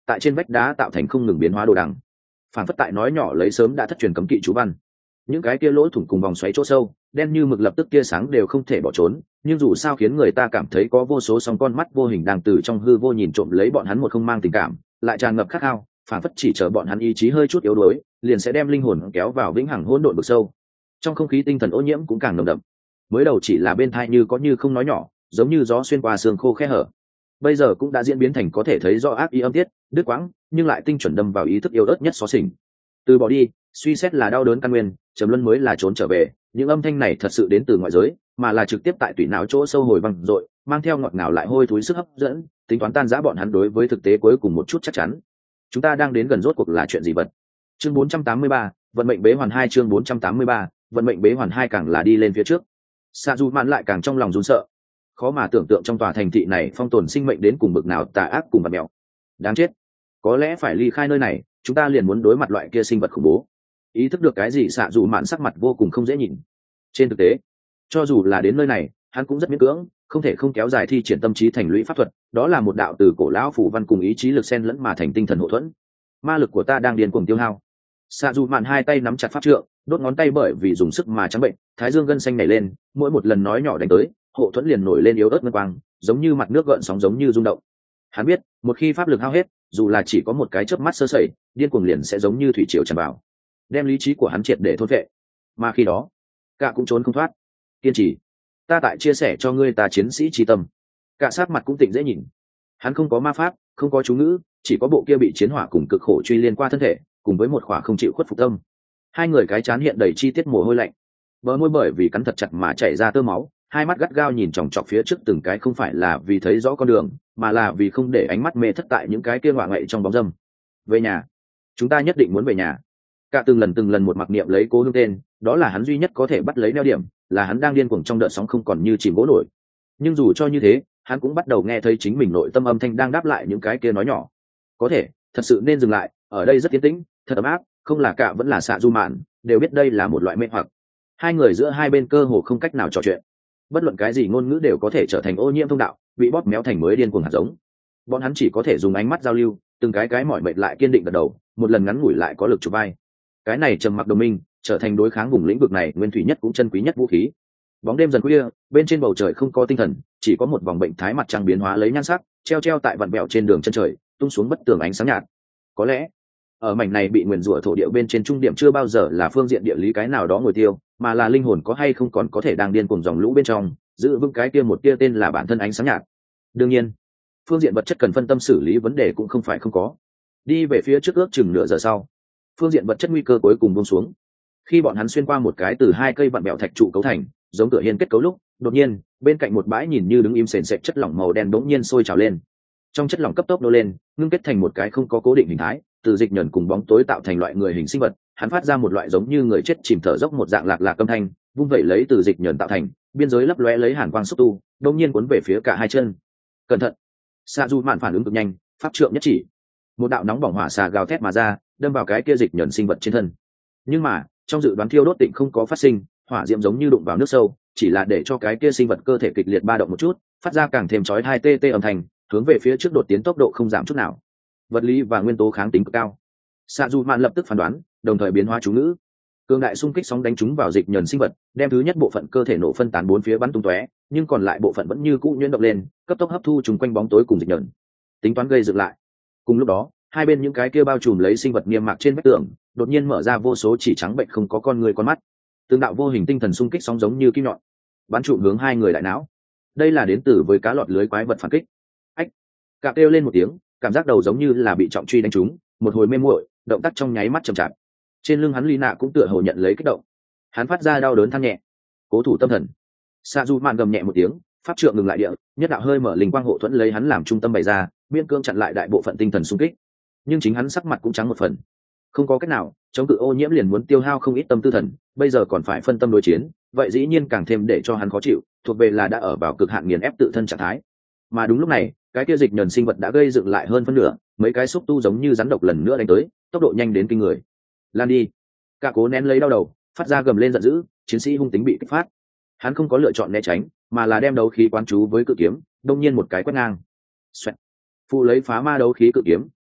tại trên vách đá tạo thành không ngừng biến hóa đồ đằng, phản phất tại nói nhỏ lấy sớm đã thất truyền cấm kỵ chú văn. Những cái kia lỗ thủng cùng vòng xoáy chỗ sâu đen như mực lập tức tia sáng đều không thể bỏ trốn, nhưng dù sao khiến người ta cảm thấy có vô số song con mắt vô hình đang từ trong hư vô nhìn trộm lấy bọn hắn, một không mang tình cảm lại tràn ngập khát khao, phản phất chỉ chờ bọn hắn ý chí hơi chút yếu đuối liền sẽ đem linh hồn kéo vào vĩnh hằng hỗn độn vực sâu. Trong không khí tinh thần ô nhiễm cũng càng nồng đậm, mới đầu chỉ là bên thai như có như không nói nhỏ, giống như gió xuyên qua xương khô khe hở, bây giờ cũng đã diễn biến thành có thể thấy rõ ác ý âm tiết đứt quãng, nhưng lại tinh chuẩn đâm vào ý thức yếu ớt nhất xó xỉnh. Từ bỏ đi, suy xét là đau đớn căn nguyên, trầm luân mới là trốn trở về. Những âm thanh này thật sự đến từ ngoại giới, mà là trực tiếp tại tủy não chỗ sâu hồi văng dội, mang theo ngọt ngào lại hôi thối sức hấp dẫn, tính toán tan rã bọn hắn đối với thực tế cuối cùng một chút chắc chắn. Chúng ta đang đến gần rốt cuộc là chuyện gì vật? Chương bốn trăm tám mươi ba, vận mệnh bế hoàn hai. Chương bốn trăm tám mươi ba, vận mệnh bế hoàn hai. Càng là đi lên phía trước, Sa Du Mạn lại càng trong lòng run sợ. Khó mà tưởng tượng trong tòa thành thị này phong tồn sinh mệnh đến cùng bực nào tà ác cùng vật mèo. Đáng chết, có lẽ phải ly khai nơi này, chúng ta liền muốn đối mặt loại kia sinh vật khủng bố. Ý thức được cái gì, Sa Du Mạn sắc mặt vô cùng không dễ nhìn. Trên thực tế, cho dù là đến nơi này, hắn cũng rất miễn cưỡng, không thể không kéo dài thi triển tâm trí thành lũy pháp thuật, đó là một đạo từ cổ lão phủ văn cùng ý chí lực xen lẫn mà thành tinh thần hộ thuẫn. Ma lực của ta đang điên cuồng tiêu hao. Sa Du Mạn hai tay nắm chặt pháp trượng, đốt ngón tay bởi vì dùng sức mà trắng bệnh, thái dương gân xanh nảy lên, mỗi một lần nói nhỏ đánh tới, hộ thuẫn liền nổi lên yếu ớt ngân quang, giống như mặt nước gợn sóng, giống như rung động. Hắn biết, một khi pháp lực hao hết, dù là chỉ có một cái chớp mắt sơ sẩy, điên cuồng liền sẽ giống như thủy triều tràn vào, đem lý trí của hắn triệt để thôn phệ. Mà khi đó, cả cũng trốn không thoát. Kiên trì, ta tại chia sẻ cho ngươi ta chiến sĩ trí tâm. Cả sát mặt cũng tỉnh dễ nhìn. Hắn không có ma pháp, không có chú ngữ, chỉ có bộ kia bị chiến hỏa cùng cực khổ truy liên qua thân thể, cùng với một khỏa không chịu khuất phục tâm. Hai người cái chán hiện đầy chi tiết mồ hôi lạnh, bờ môi bởi vì cắn thật chặt mà chảy ra tơ máu, hai mắt gắt gao nhìn chòng chọc phía trước từng cái, không phải là vì thấy rõ con đường, mà là vì không để ánh mắt mê thất tại những cái kia ngoạ ngậy trong bóng dâm. Về nhà, chúng ta nhất định muốn về nhà. Cả từng lần từng lần một mặc niệm lấy Cố Hương tên, đó là hắn duy nhất có thể bắt lấy neo điểm, là hắn đang điên cuồng trong đợt sóng không còn như chìm gỗ nổi. Nhưng dù cho như thế, hắn cũng bắt đầu nghe thấy chính mình nội tâm âm thanh đang đáp lại những cái kia nói nhỏ. Có thể, thật sự nên dừng lại, ở đây rất yên tĩnh, thật ấm áp, không là Cả vẫn là Sa Du Mạn, đều biết đây là một loại mê hoặc. Hai người giữa hai bên cơ hồ không cách nào trò chuyện, bất luận cái gì ngôn ngữ đều có thể trở thành ô nhiễm thông đạo, bị bóp méo thành mới điên cuồng hạt giống. Bọn hắn chỉ có thể dùng ánh mắt giao lưu, từng cái cái mỏi mệt lại kiên định gật đầu, một lần ngắn ngủi lại có lực chụp vai. Cái này trầm mặc đồng minh, trở thành đối kháng vùng lĩnh vực này nguyên thủy nhất cũng chân quý nhất vũ khí. Bóng đêm dần khuya, bên trên bầu trời không có tinh thần, chỉ có một vòng bệnh thái mặt trăng biến hóa lấy nhan sắc, treo treo tại vặn vẹo trên đường chân trời, tung xuống bất tường ánh sáng nhạt. Có lẽ, ở mảnh này bị nguyền rủa thổ địa bên trên, trung điểm chưa bao giờ là phương diện địa lý cái nào đó ngồi tiêu, mà là linh hồn có hay không còn có thể đang điên cuồng dòng lũ bên trong, giữ vững cái kia một tia tên là bản thân ánh sáng nhạt. Đương nhiên, phương diện vật chất cần phân tâm xử lý vấn đề cũng không phải không có. Đi về phía trước ước chừng nửa giờ sau, phương diện vật chất nguy cơ cuối cùng buông xuống. Khi bọn hắn xuyên qua một cái từ hai cây vặn bẹo thạch trụ cấu thành, giống tựa hiên kết cấu lúc, đột nhiên, bên cạnh một bãi nhìn như đứng im sền sệt chất lỏng màu đen đống nhiên sôi trào lên. Trong chất lỏng cấp tốc nô lên, ngưng kết thành một cái không có cố định hình thái, từ dịch nhẫn cùng bóng tối tạo thành loại người hình sinh vật. Hắn phát ra một loại giống như người chết chìm thở dốc một dạng lạc lạc âm thanh, vung vẩy lấy từ dịch nhẫn tạo thành, biên giới lấp lóe lấy hàn quang xúc tu, đột nhiên cuốn về phía cả hai chân. Cẩn thận! Sa Du Mạn phản ứng cực nhanh, pháp trượng nhất chỉ, một đạo nóng bỏng hỏa xà gào thét mà ra, đâm vào cái kia dịch nhẫn sinh vật trên thân. Nhưng mà, trong dự đoán thiêu đốt tịnh không có phát sinh, hỏa diễm giống như đụng vào nước sâu, chỉ là để cho cái kia sinh vật cơ thể kịch liệt ba động một chút, phát ra càng thêm chói tai tê tê âm thanh, hướng về phía trước đột tiến, tốc độ không giảm chút nào. Vật lý và nguyên tố kháng tính cực cao. Sa Du Mạn lập tức phán đoán, đồng thời biến hóa chú ngữ. Cường đại xung kích sóng đánh trúng vào dịch nhẫn sinh vật, đem thứ nhất bộ phận cơ thể nổ phân tán bốn phía bắn tung tóe, nhưng còn lại bộ phận vẫn như cũ nhuyễn động lên, cấp tốc hấp thu trùng quanh bóng tối cùng dịch nhẫn. Tính toán gây dựng lại. Cùng lúc đó, hai bên những cái kia bao trùm lấy sinh vật niêm mạc trên vách tường, đột nhiên mở ra vô số chỉ trắng bệnh không có con người con mắt. Tương đạo vô hình tinh thần xung kích sóng giống như kim nhọn, bắn trụ hướng hai người đại não. Đây là đến từ với cá lọt lưới quái vật phản kích. Ách! Cả kêu lên một tiếng, cảm giác đầu giống như là bị trọng truy đánh trúng, một hồi mê muội, động tác trong nháy mắt chậm chạp. Trên lưng hắn Lina cũng tựa hồ nhận lấy kích động, hắn phát ra đau đớn than nhẹ. Cố thủ tâm thần. Sa Du Mạn gầm nhẹ một tiếng, pháp trượng ngừng lại địa, nhất đạo hơi mở linh quang hộ thuẫn lấy hắn làm trung tâm bày ra, miễn cưỡng chặn lại đại bộ phận tinh thần xung kích. Nhưng chính hắn sắc mặt cũng trắng một phần. Không có cách nào, chống cự ô nhiễm liền muốn tiêu hao không ít tâm tư thần, bây giờ còn phải phân tâm đối chiến, vậy dĩ nhiên càng thêm để cho hắn khó chịu, thuộc về là đã ở vào cực hạn nghiền ép tự thân trạng thái. Mà đúng lúc này, cái kia dịch nhẫn sinh vật đã gây dựng lại hơn phân nửa, mấy cái xúc tu giống như rắn độc lần nữa đánh tới, tốc độ nhanh đến kinh người. Lan đi! Cả cố nén lấy đau đầu, phát ra gầm lên giận dữ, chiến sĩ hung tính bị kích phát. Hắn không có lựa chọn né tránh, mà là đem đấu khí quán chú với cự kiếm, đông nhiên một cái quét ngang. Xoẹt. Phụ lấy phá ma đấu khí cự kiếm,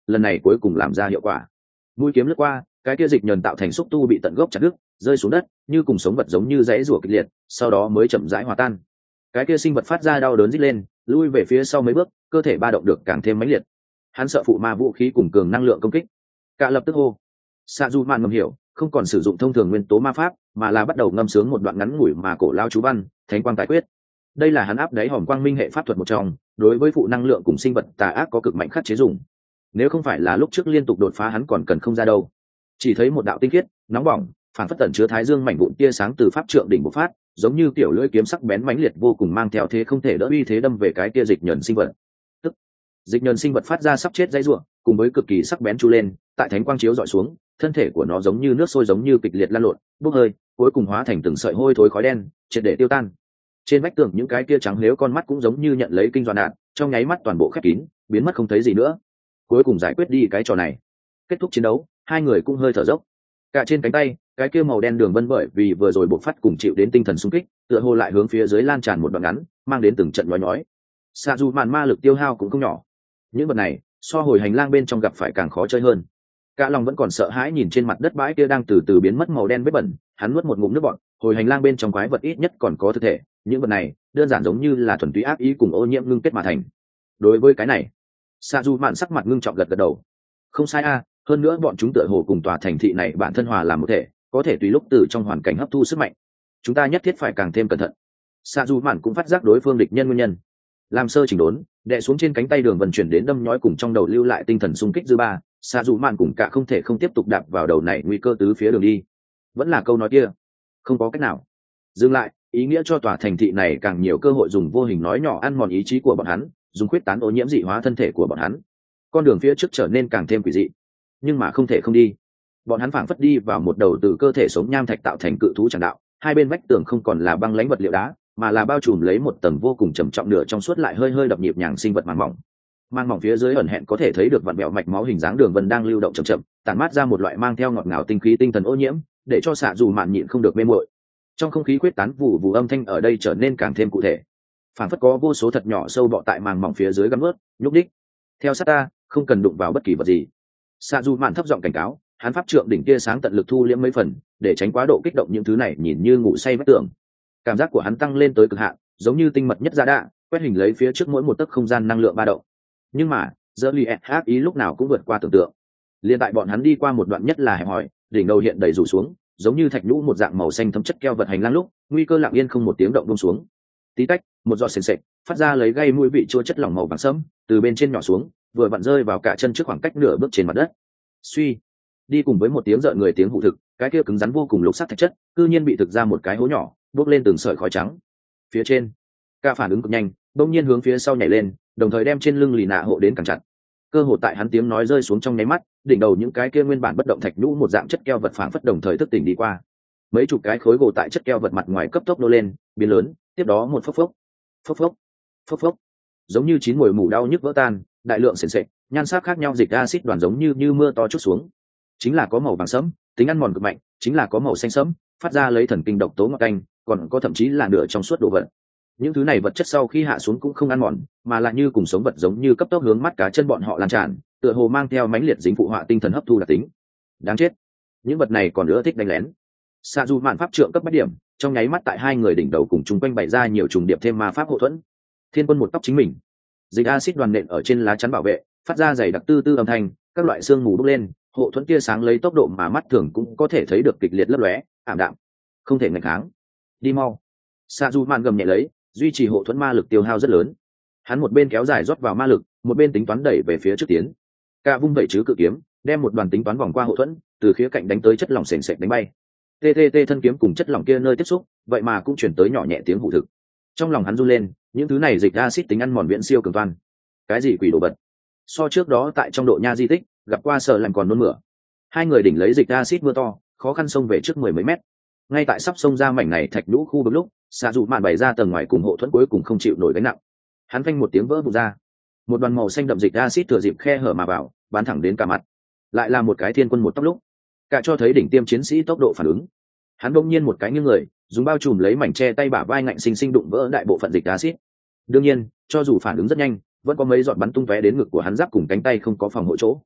lần này cuối cùng làm ra hiệu quả. Mũi kiếm lướt qua, cái kia dịch nhờn tạo thành xúc tu bị tận gốc chặt đứt, rơi xuống đất như cùng sống vật giống như rẽ rủa kịch liệt, sau đó mới chậm rãi hòa tan. Cái kia sinh vật phát ra đau đớn rít lên, lui về phía sau mấy bước, cơ thể ba động được càng thêm mãnh liệt. Hắn sợ phụ ma vũ khí cùng cường năng lượng công kích. Cả lập tức hô. Sa Du Mạn ngầm hiểu, không còn sử dụng thông thường nguyên tố ma pháp, mà là bắt đầu ngâm sướng một đoạn ngắn ngủi mà cổ lao chú văn, Thánh quang tài quyết. Đây là hắn áp đáy hòm quang minh hệ pháp thuật một trong, đối với phụ năng lượng cùng sinh vật tà ác có cực mạnh khắc chế dùng. Nếu không phải là lúc trước liên tục đột phá hắn còn cần không ra đâu. Chỉ thấy một đạo tinh khiết, nóng bỏng, phản phất tẩn chứa thái dương mảnh vụn tia sáng từ pháp trượng đỉnh bộc phát, giống như tiểu lưỡi kiếm sắc bén mãnh liệt vô cùng mang theo thế không thể đỡ uy thế đâm về cái tia dịch nhẫn sinh vật. Tức, dịch nhẫn sinh vật phát ra sắp chết dãy rủa, cùng với cực kỳ sắc bén chu lên, tại thánh quang chiếu dọi xuống, thân thể của nó giống như nước sôi giống như kịch liệt lan lộn, bốc hơi, cuối cùng hóa thành từng sợi hôi thối khói đen, triệt để tiêu tan. Trên vách tường những cái kia trắng nếu con mắt cũng giống như nhận lấy kinh doạn đạn, trong nháy mắt toàn bộ khép kín, biến mất không thấy gì nữa. Cuối cùng giải quyết đi cái trò này. Kết thúc chiến đấu, hai người cũng hơi thở dốc. Cả trên cánh tay, cái kia màu đen đường vân bởi vì vừa rồi bộc phát cùng chịu đến tinh thần xung kích, tựa hồ lại hướng phía dưới lan tràn một đoạn ngắn, mang đến từng trận nhói nhói. Sa Du Mạn ma lực tiêu hao cũng không nhỏ. Những vật này, so hồi hành lang bên trong gặp phải càng khó chơi hơn. Cả lòng vẫn còn sợ hãi nhìn trên mặt đất bãi kia đang từ từ biến mất màu đen vết bẩn, hắn nuốt một ngụm nước bọt, hồi hành lang bên trong quái vật ít nhất còn có thực thể, những vật này đơn giản giống như là thuần túy ác ý cùng ô nhiễm ngưng kết mà thành. Đối với cái này, Sa Du Mạn sắc mặt ngưng trọng gật gật đầu. Không sai a, hơn nữa bọn chúng tựa hồ cùng tòa thành thị này bản thân hòa làm một thể, có thể tùy lúc từ trong hoàn cảnh hấp thu sức mạnh. Chúng ta nhất thiết phải càng thêm cẩn thận. Sa Du Mạn cũng phát giác đối phương địch nhân nguyên nhân. Làm sơ chỉnh đốn, đè xuống trên cánh tay đường vận chuyển đến đâm nhói cùng trong đầu lưu lại tinh thần xung kích dư ba, Sa Du Mạn cùng cả không thể không tiếp tục đạp vào đầu này nguy cơ tứ phía đường đi. Vẫn là câu nói kia, không có cách nào. Dừng lại, ý nghĩa cho tòa thành thị này càng nhiều cơ hội dùng vô hình nói nhỏ ăn mòn ý chí của bọn hắn, dùng khuyết tán ô nhiễm dị hóa thân thể của bọn hắn. Con đường phía trước trở nên càng thêm quỷ dị, nhưng mà không thể không đi. Bọn hắn phảng phất đi vào một đầu từ cơ thể sống nham thạch tạo thành cự thú tràng đạo, hai bên vách tường không còn là băng lãnh vật liệu đá, mà là bao trùm lấy một tầng vô cùng trầm trọng nửa trong suốt lại hơi hơi đập nhịp nhàng sinh vật màng mỏng. Màng mỏng phía dưới ẩn hẹn có thể thấy được vặn vẹo mạch máu hình dáng đường vân đang lưu động chậm chậm, tản mát ra một loại mang theo ngọt ngào tinh khí tinh thần ô nhiễm, để cho Sa Du Mạn nhịn không được mê muội. Trong không khí quyết tán vụ vụ âm thanh ở đây trở nên càng thêm cụ thể. Phảng phất có vô số thật nhỏ sâu bọ tại màng mỏng phía dưới găm ướt, nhúc đích. Theo sát ta, không cần đụng vào bất kỳ vật gì. Sa Du Mạn thấp giọng cảnh cáo, hắn pháp trượng đỉnh tia sáng tận lực thu liễm mấy phần, để tránh quá độ kích động những thứ này nhìn như ngủ say vách tường. Cảm giác của hắn tăng lên tới cực hạn, giống như tinh mật nhất ra đạ, quét hình lấy phía trước mỗi một tấc không gian năng lượng ba động. Nhưng mà, giờ li ác ý lúc nào cũng vượt qua tưởng tượng. Liên tại bọn hắn đi qua một đoạn nhất là hẹp hỏi, đỉnh đầu hiện đầy rủ xuống, giống như thạch nhũ một dạng màu xanh thấm chất keo vật hành lang lúc, nguy cơ lặng yên không một tiếng động buông xuống. Tí tách, một giọt sền sệt, phát ra lấy gây mũi vị chua chất lỏng màu vàng sẫm, từ bên trên nhỏ xuống, vừa vặn rơi vào cả chân trước khoảng cách nửa bước trên mặt đất. Suy, đi cùng với một tiếng rợn người tiếng hụ thực, cái kia cứng rắn vô cùng lục sắc thạch chất, cư nhiên bị thực ra một cái hố nhỏ, bốc lên từng sợi khói trắng. Phía trên, cả phản ứng cực nhanh, bỗng nhiên hướng phía sau nhảy lên, đồng thời đem trên lưng lì nạ hộ đến càng chặt. Cơ hồ tại hắn tiếng nói rơi xuống trong nháy mắt, đỉnh đầu những cái kia nguyên bản bất động thạch nhũ một dạng chất keo vật phảng phất đồng thời thức tỉnh đi qua. Mấy chục cái khối gỗ tại chất keo vật mặt ngoài cấp tốc nô lên, biến lớn, tiếp đó một phốc phốc, phốc phốc, phốc phốc, giống như chín mùi mù đau nhức vỡ tan, đại lượng sền sệt, nhan sắc khác nhau dịch axit đoàn giống như như mưa to chút xuống. Chính là có màu vàng sẫm, tính ăn mòn cực mạnh, chính là có màu xanh sẫm, phát ra lấy thần kinh độc tố ngọt canh, còn có thậm chí là nửa trong suốt đồ vật. Những thứ này vật chất sau khi hạ xuống cũng không ăn mòn, mà lại như cùng sống vật giống như cấp tốc hướng mắt cá chân bọn họ lan tràn, tựa hồ mang theo mãnh liệt dính phụ họa tinh thần hấp thu đặc tính. Đáng chết, những vật này còn nữa thích đánh lén. Sa Du Mạn pháp trượng cấp bát điểm, trong nháy mắt tại hai người đỉnh đầu cùng chung quanh bày ra nhiều trùng điệp thêm ma pháp hộ thuẫn. Thiên quân một tóc chính mình, dịch axit đoàn nện ở trên lá chắn bảo vệ, phát ra dày đặc tư tư âm thanh, các loại xương mù bốc lên, hộ thuẫn tia sáng lấy tốc độ mà mắt thường cũng có thể thấy được kịch liệt lấp lóe, ảm đạm, không thể ngăn kháng. Đi mau. Sa Du Mạn gầm nhẹ lấy, duy trì hộ thuẫn ma lực tiêu hao rất lớn. Hắn một bên kéo dài rót vào ma lực, một bên tính toán đẩy về phía trước tiến. Cả vung vẩy chứ cự kiếm, đem một đoàn tính toán vòng qua hộ thuẫn, từ khía cạnh đánh tới chất lỏng sền sệt đánh bay. tê tê tê thân kiếm cùng chất lỏng kia nơi tiếp xúc, vậy mà cũng chuyển tới nhỏ nhẹ tiếng hụ thực. Trong lòng hắn run lên, những thứ này dịch acid tính ăn mòn viễn siêu cường toan. Cái gì quỷ đồ vật? So trước đó tại trong độ nha di tích, gặp qua sợ làm còn nôn mửa. Hai người đỉnh lấy dịch acid mưa to, khó khăn xông về trước mười mấy mét. Ngay tại sắp xông ra mảnh này thạch nhũ khu vực lúc, Sa Du Mạn bày ra tầng ngoài cùng hộ thuẫn cuối cùng không chịu nổi gánh nặng. Hắn phanh một tiếng vỡ vụn ra, một đoàn màu xanh đậm dịch acid thừa dịp khe hở mà vào, bắn thẳng đến cả mặt. Lại là một cái thiên quân một tóc lúc, cả cho thấy đỉnh tiêm chiến sĩ tốc độ phản ứng. Hắn bỗng nhiên một cái nghiêng người, dùng bao trùm lấy mảnh che tay bả vai ngạnh sinh sinh đụng vỡ đại bộ phận dịch acid. Đương nhiên, cho dù phản ứng rất nhanh, vẫn có mấy giọt bắn tung tóe đến ngực của hắn giáp cùng cánh tay không có phòng hộ chỗ.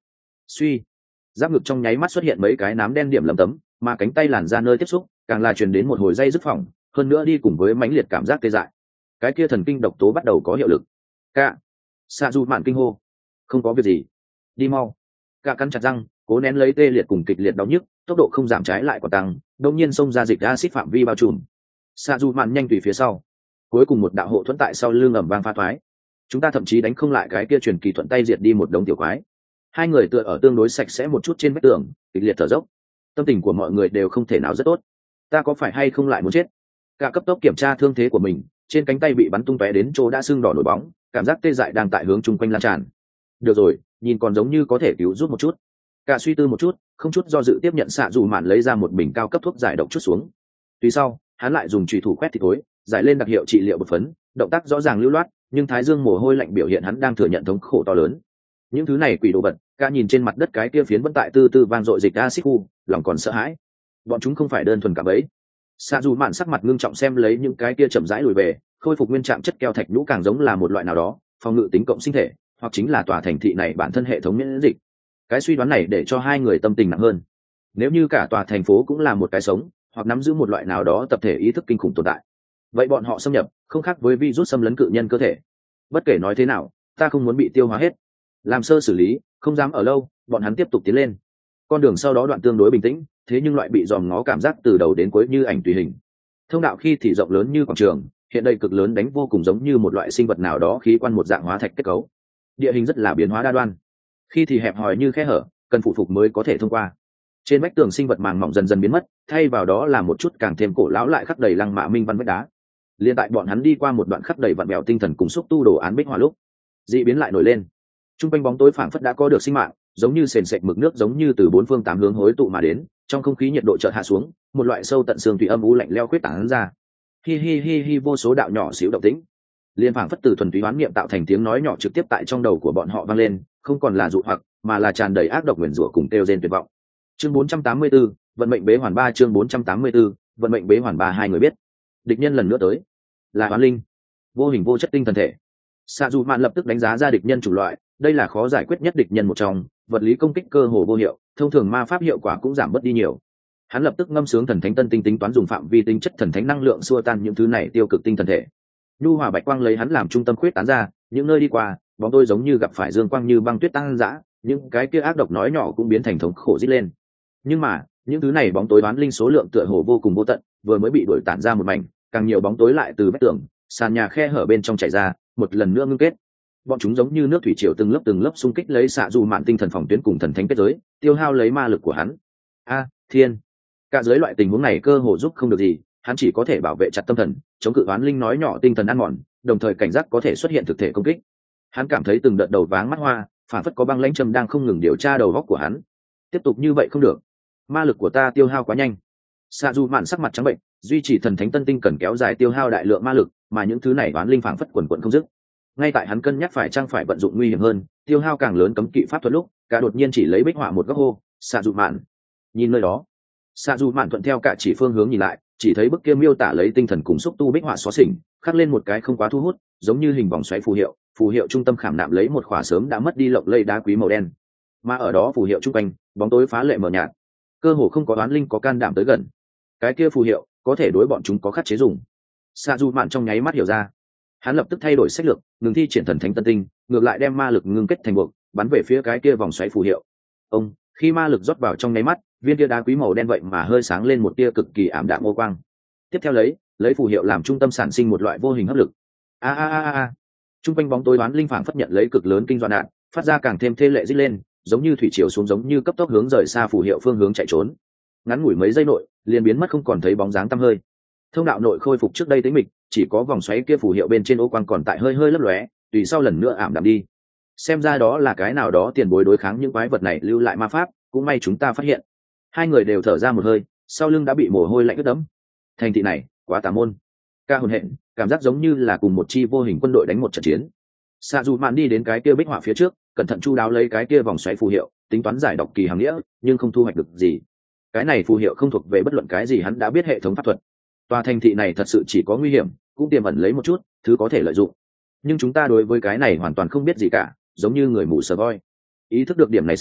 Suy, giáp ngực trong nháy mắt xuất hiện mấy cái nám đen điểm lấm tấm, mà cánh tay làn ra nơi tiếp xúc càng là truyền đến một hồi dây dứt phỏng, hơn nữa đi cùng với mãnh liệt cảm giác tê dại. Cái kia thần kinh độc tố bắt đầu có hiệu lực. Cả xạ dù mạn kinh hô, không có việc gì, đi mau. Cả cắn chặt răng, cố nén lấy tê liệt cùng kịch liệt đau nhức, tốc độ không giảm trái lại còn tăng, đột nhiên xông ra dịch acid phạm vi bao trùm. Xạ dù mạn nhanh tùy phía sau, cuối cùng một đạo hộ thuẫn tại sau lưng ầm vang pha thoái. Chúng ta thậm chí đánh không lại cái kia truyền kỳ thuận tay diệt đi một đống tiểu quái. Hai người tựa ở tương đối sạch sẽ một chút trên vách tường, kịch liệt thở dốc. Tâm tình của mọi người đều không thể nào rất tốt. Ta có phải hay không lại muốn chết? Cả cấp tốc kiểm tra thương thế của mình, trên cánh tay bị bắn tung tóe đến chỗ đã sưng đỏ nổi bóng, cảm giác tê dại đang tại hướng chung quanh lan tràn. Được rồi, nhìn còn giống như có thể cứu giúp một chút. Cả suy tư một chút, không chút do dự tiếp nhận xạ dù mạn lấy ra một bình cao cấp thuốc giải độc chút xuống. Tuy sau, hắn lại dùng chùy thủ quét thịt tối, giải lên đặc hiệu trị liệu bột phấn, động tác rõ ràng lưu loát, nhưng thái dương mồ hôi lạnh biểu hiện hắn đang thừa nhận thống khổ to lớn. Những thứ này quỷ đồ vật, cả nhìn trên mặt đất cái kia phiến vẫn tại tư tư vang dội dịch acid khu, lòng còn sợ hãi. Bọn chúng không phải đơn thuần cả bấy. Xạ dù mạn sắc mặt ngưng trọng xem lấy những cái kia chậm rãi lùi về, khôi phục nguyên trạng chất keo thạch nhũ càng giống là một loại nào đó phòng ngự tính cộng sinh thể, hoặc chính là tòa thành thị này bản thân hệ thống miễn dịch. Cái suy đoán này để cho hai người tâm tình nặng hơn. Nếu như cả tòa thành phố cũng là một cái sống, hoặc nắm giữ một loại nào đó tập thể ý thức kinh khủng tồn tại, vậy bọn họ xâm nhập không khác với virus xâm lấn cự nhân cơ thể. Bất kể nói thế nào, ta không muốn bị tiêu hóa hết. Làm sơ xử lý, không dám ở lâu, bọn hắn tiếp tục tiến lên. Con đường sau đó đoạn tương đối bình tĩnh, thế nhưng loại bị dòm ngó cảm giác từ đầu đến cuối như ảnh tùy hình. Thông đạo khi thì rộng lớn như quảng trường, hiện đây cực lớn đánh vô cùng giống như một loại sinh vật nào đó khí quan một dạng hóa thạch kết cấu. Địa hình rất là biến hóa đa đoan, khi thì hẹp hòi như khe hở, cần phụ phục mới có thể thông qua. Trên vách tường sinh vật màng mỏng dần dần biến mất, thay vào đó là một chút càng thêm cổ lão lại khắc đầy lăng mạ minh văn vách đá. Liên tại bọn hắn đi qua một đoạn khắc đầy vặn vẹo tinh thần cùng xúc tu đồ án bích họa lúc, dị biến lại nổi lên. Trung quanh bóng tối phảng phất đã có được sinh mạng, giống như sền sệt mực nước giống như từ bốn phương tám hướng hối tụ mà đến, trong không khí nhiệt độ chợt hạ xuống, một loại sâu tận xương tùy âm u lạnh lẽo khuyết tán ra. Hi hi hi hi vô số đạo nhỏ xíu động tĩnh, liên phảng phất từ thuần túy hoán niệm tạo thành tiếng nói nhỏ trực tiếp tại trong đầu của bọn họ vang lên, không còn là dụ hoặc, mà là tràn đầy ác độc nguyền rủa cùng kêu rên tuyệt vọng. Chương bốn trăm tám mươi tư, vận mệnh bế hoàn ba chương bốn trăm tám mươi tư, vận mệnh bế hoàn ba hai người biết. Địch nhân lần nữa tới, là hoán linh, vô hình vô chất tinh thần thể. Sa dù mạn lập tức đánh giá ra địch nhân chủng loại, đây là khó giải quyết nhất địch nhân một trong, vật lý công kích cơ hồ vô hiệu, thông thường ma pháp hiệu quả cũng giảm bớt đi nhiều. Hắn lập tức ngâm sướng thần thánh tân tinh tính toán dùng phạm vi tinh chất thần thánh năng lượng xua tan những thứ này tiêu cực tinh thần thể. Nhu hòa bạch quang lấy hắn làm trung tâm khuyết tán ra, những nơi đi qua, bóng tôi giống như gặp phải dương quang như băng tuyết tăng dã, những cái kia ác độc nói nhỏ cũng biến thành thống khổ rít lên. Nhưng mà, những thứ này bóng tối đoán linh số lượng tựa hồ vô cùng vô tận, vừa mới bị đuổi tản ra một mảnh, càng nhiều bóng tối lại từ vách tường, sàn nhà khe hở bên trong chảy ra, một lần nữa ngưng kết. Bọn chúng giống như nước thủy triều từng lớp từng lớp xung kích lấy xạ dù mạn tinh thần phòng tuyến cùng thần thánh kết giới, tiêu hao lấy ma lực của hắn. A, thiên! Cả dưới loại tình huống này cơ hồ giúp không được gì, hắn chỉ có thể bảo vệ chặt tâm thần, chống cự oán linh nói nhỏ tinh thần ăn mòn, đồng thời cảnh giác có thể xuất hiện thực thể công kích. Hắn cảm thấy từng đợt đầu váng mắt hoa, phản phất có băng lãnh châm đang không ngừng điều tra đầu góc của hắn. Tiếp tục như vậy không được, ma lực của ta tiêu hao quá nhanh. Xạ dù mạn sắc mặt trắng bệnh, duy trì thần thánh tân tinh cần kéo dài tiêu hao đại lượng ma lực, mà những thứ này oán linh phản phất quần quần không dứt. Ngay tại hắn cân nhắc phải chăng phải vận dụng nguy hiểm hơn, tiêu hao càng lớn cấm kỵ pháp thuật lúc, cả đột nhiên chỉ lấy bích họa một góc hô, xạ dù mạn. Nhìn nơi đó, xạ dù mạn thuận theo cả chỉ phương hướng nhìn lại, chỉ thấy bức kia miêu tả lấy tinh thần cùng xúc tu bích họa xóa xỉnh, khắc lên một cái không quá thu hút, giống như hình vòng xoáy phù hiệu, phù hiệu trung tâm khảm nạm lấy một khỏa sớm đã mất đi lộng lẫy đá quý màu đen. Mà ở đó phù hiệu trung quanh, bóng tối phá lệ mờ nhạt, cơ hồ không có oán linh có can đảm tới gần. Cái kia phù hiệu có thể đối bọn chúng có khắc chế dùng. Xạ dù mạn trong nháy mắt hiểu ra, hắn lập tức thay đổi sách lược, ngừng thi triển thần thánh tân tinh, ngược lại đem ma lực ngưng kết thành buộc, bắn về phía cái kia vòng xoáy phù hiệu. Ông, khi ma lực rót vào trong nháy mắt, viên kia đá quý màu đen vậy mà hơi sáng lên một tia cực kỳ ảm đạm ô quang. Tiếp theo lấy, lấy phù hiệu làm trung tâm sản sinh một loại vô hình hấp lực. A a a a. Trung quanh bóng tối đoán linh phảng phất nhận lấy cực lớn kinh doan đạn, phát ra càng thêm thê lệ rít lên, giống như thủy triều xuống giống như cấp tốc hướng rời xa phù hiệu phương hướng chạy trốn. Ngắn ngủi mấy giây nội, liền biến mất không còn thấy bóng dáng tăm hơi. Thông đạo nội khôi phục trước đây tĩnh mịch, chỉ có vòng xoáy kia phù hiệu bên trên ô quang còn tại hơi hơi lấp lóe, tùy sau lần nữa ảm đạm đi. Xem ra đó là cái nào đó tiền bối đối kháng những quái vật này lưu lại ma pháp, cũng may chúng ta phát hiện. Hai người đều thở ra một hơi, sau lưng đã bị mồ hôi lạnh ướt đẫm. Thành thị này quá tà môn. Ca hồn hện, cảm giác giống như là cùng một chi vô hình quân đội đánh một trận chiến. Sa dù mạn đi đến cái kia bích họa phía trước, cẩn thận chu đáo lấy cái kia vòng xoáy phù hiệu, tính toán giải đọc kỳ hàng nghĩa, nhưng không thu hoạch được gì. Cái này phù hiệu không thuộc về bất luận cái gì hắn đã biết hệ thống pháp thuật. Tòa thành thị này thật sự chỉ có nguy hiểm, cũng tiềm ẩn lấy một chút thứ có thể lợi dụng, nhưng chúng ta đối với cái này hoàn toàn không biết gì cả, giống như người mù sờ voi. Ý thức được điểm này sau,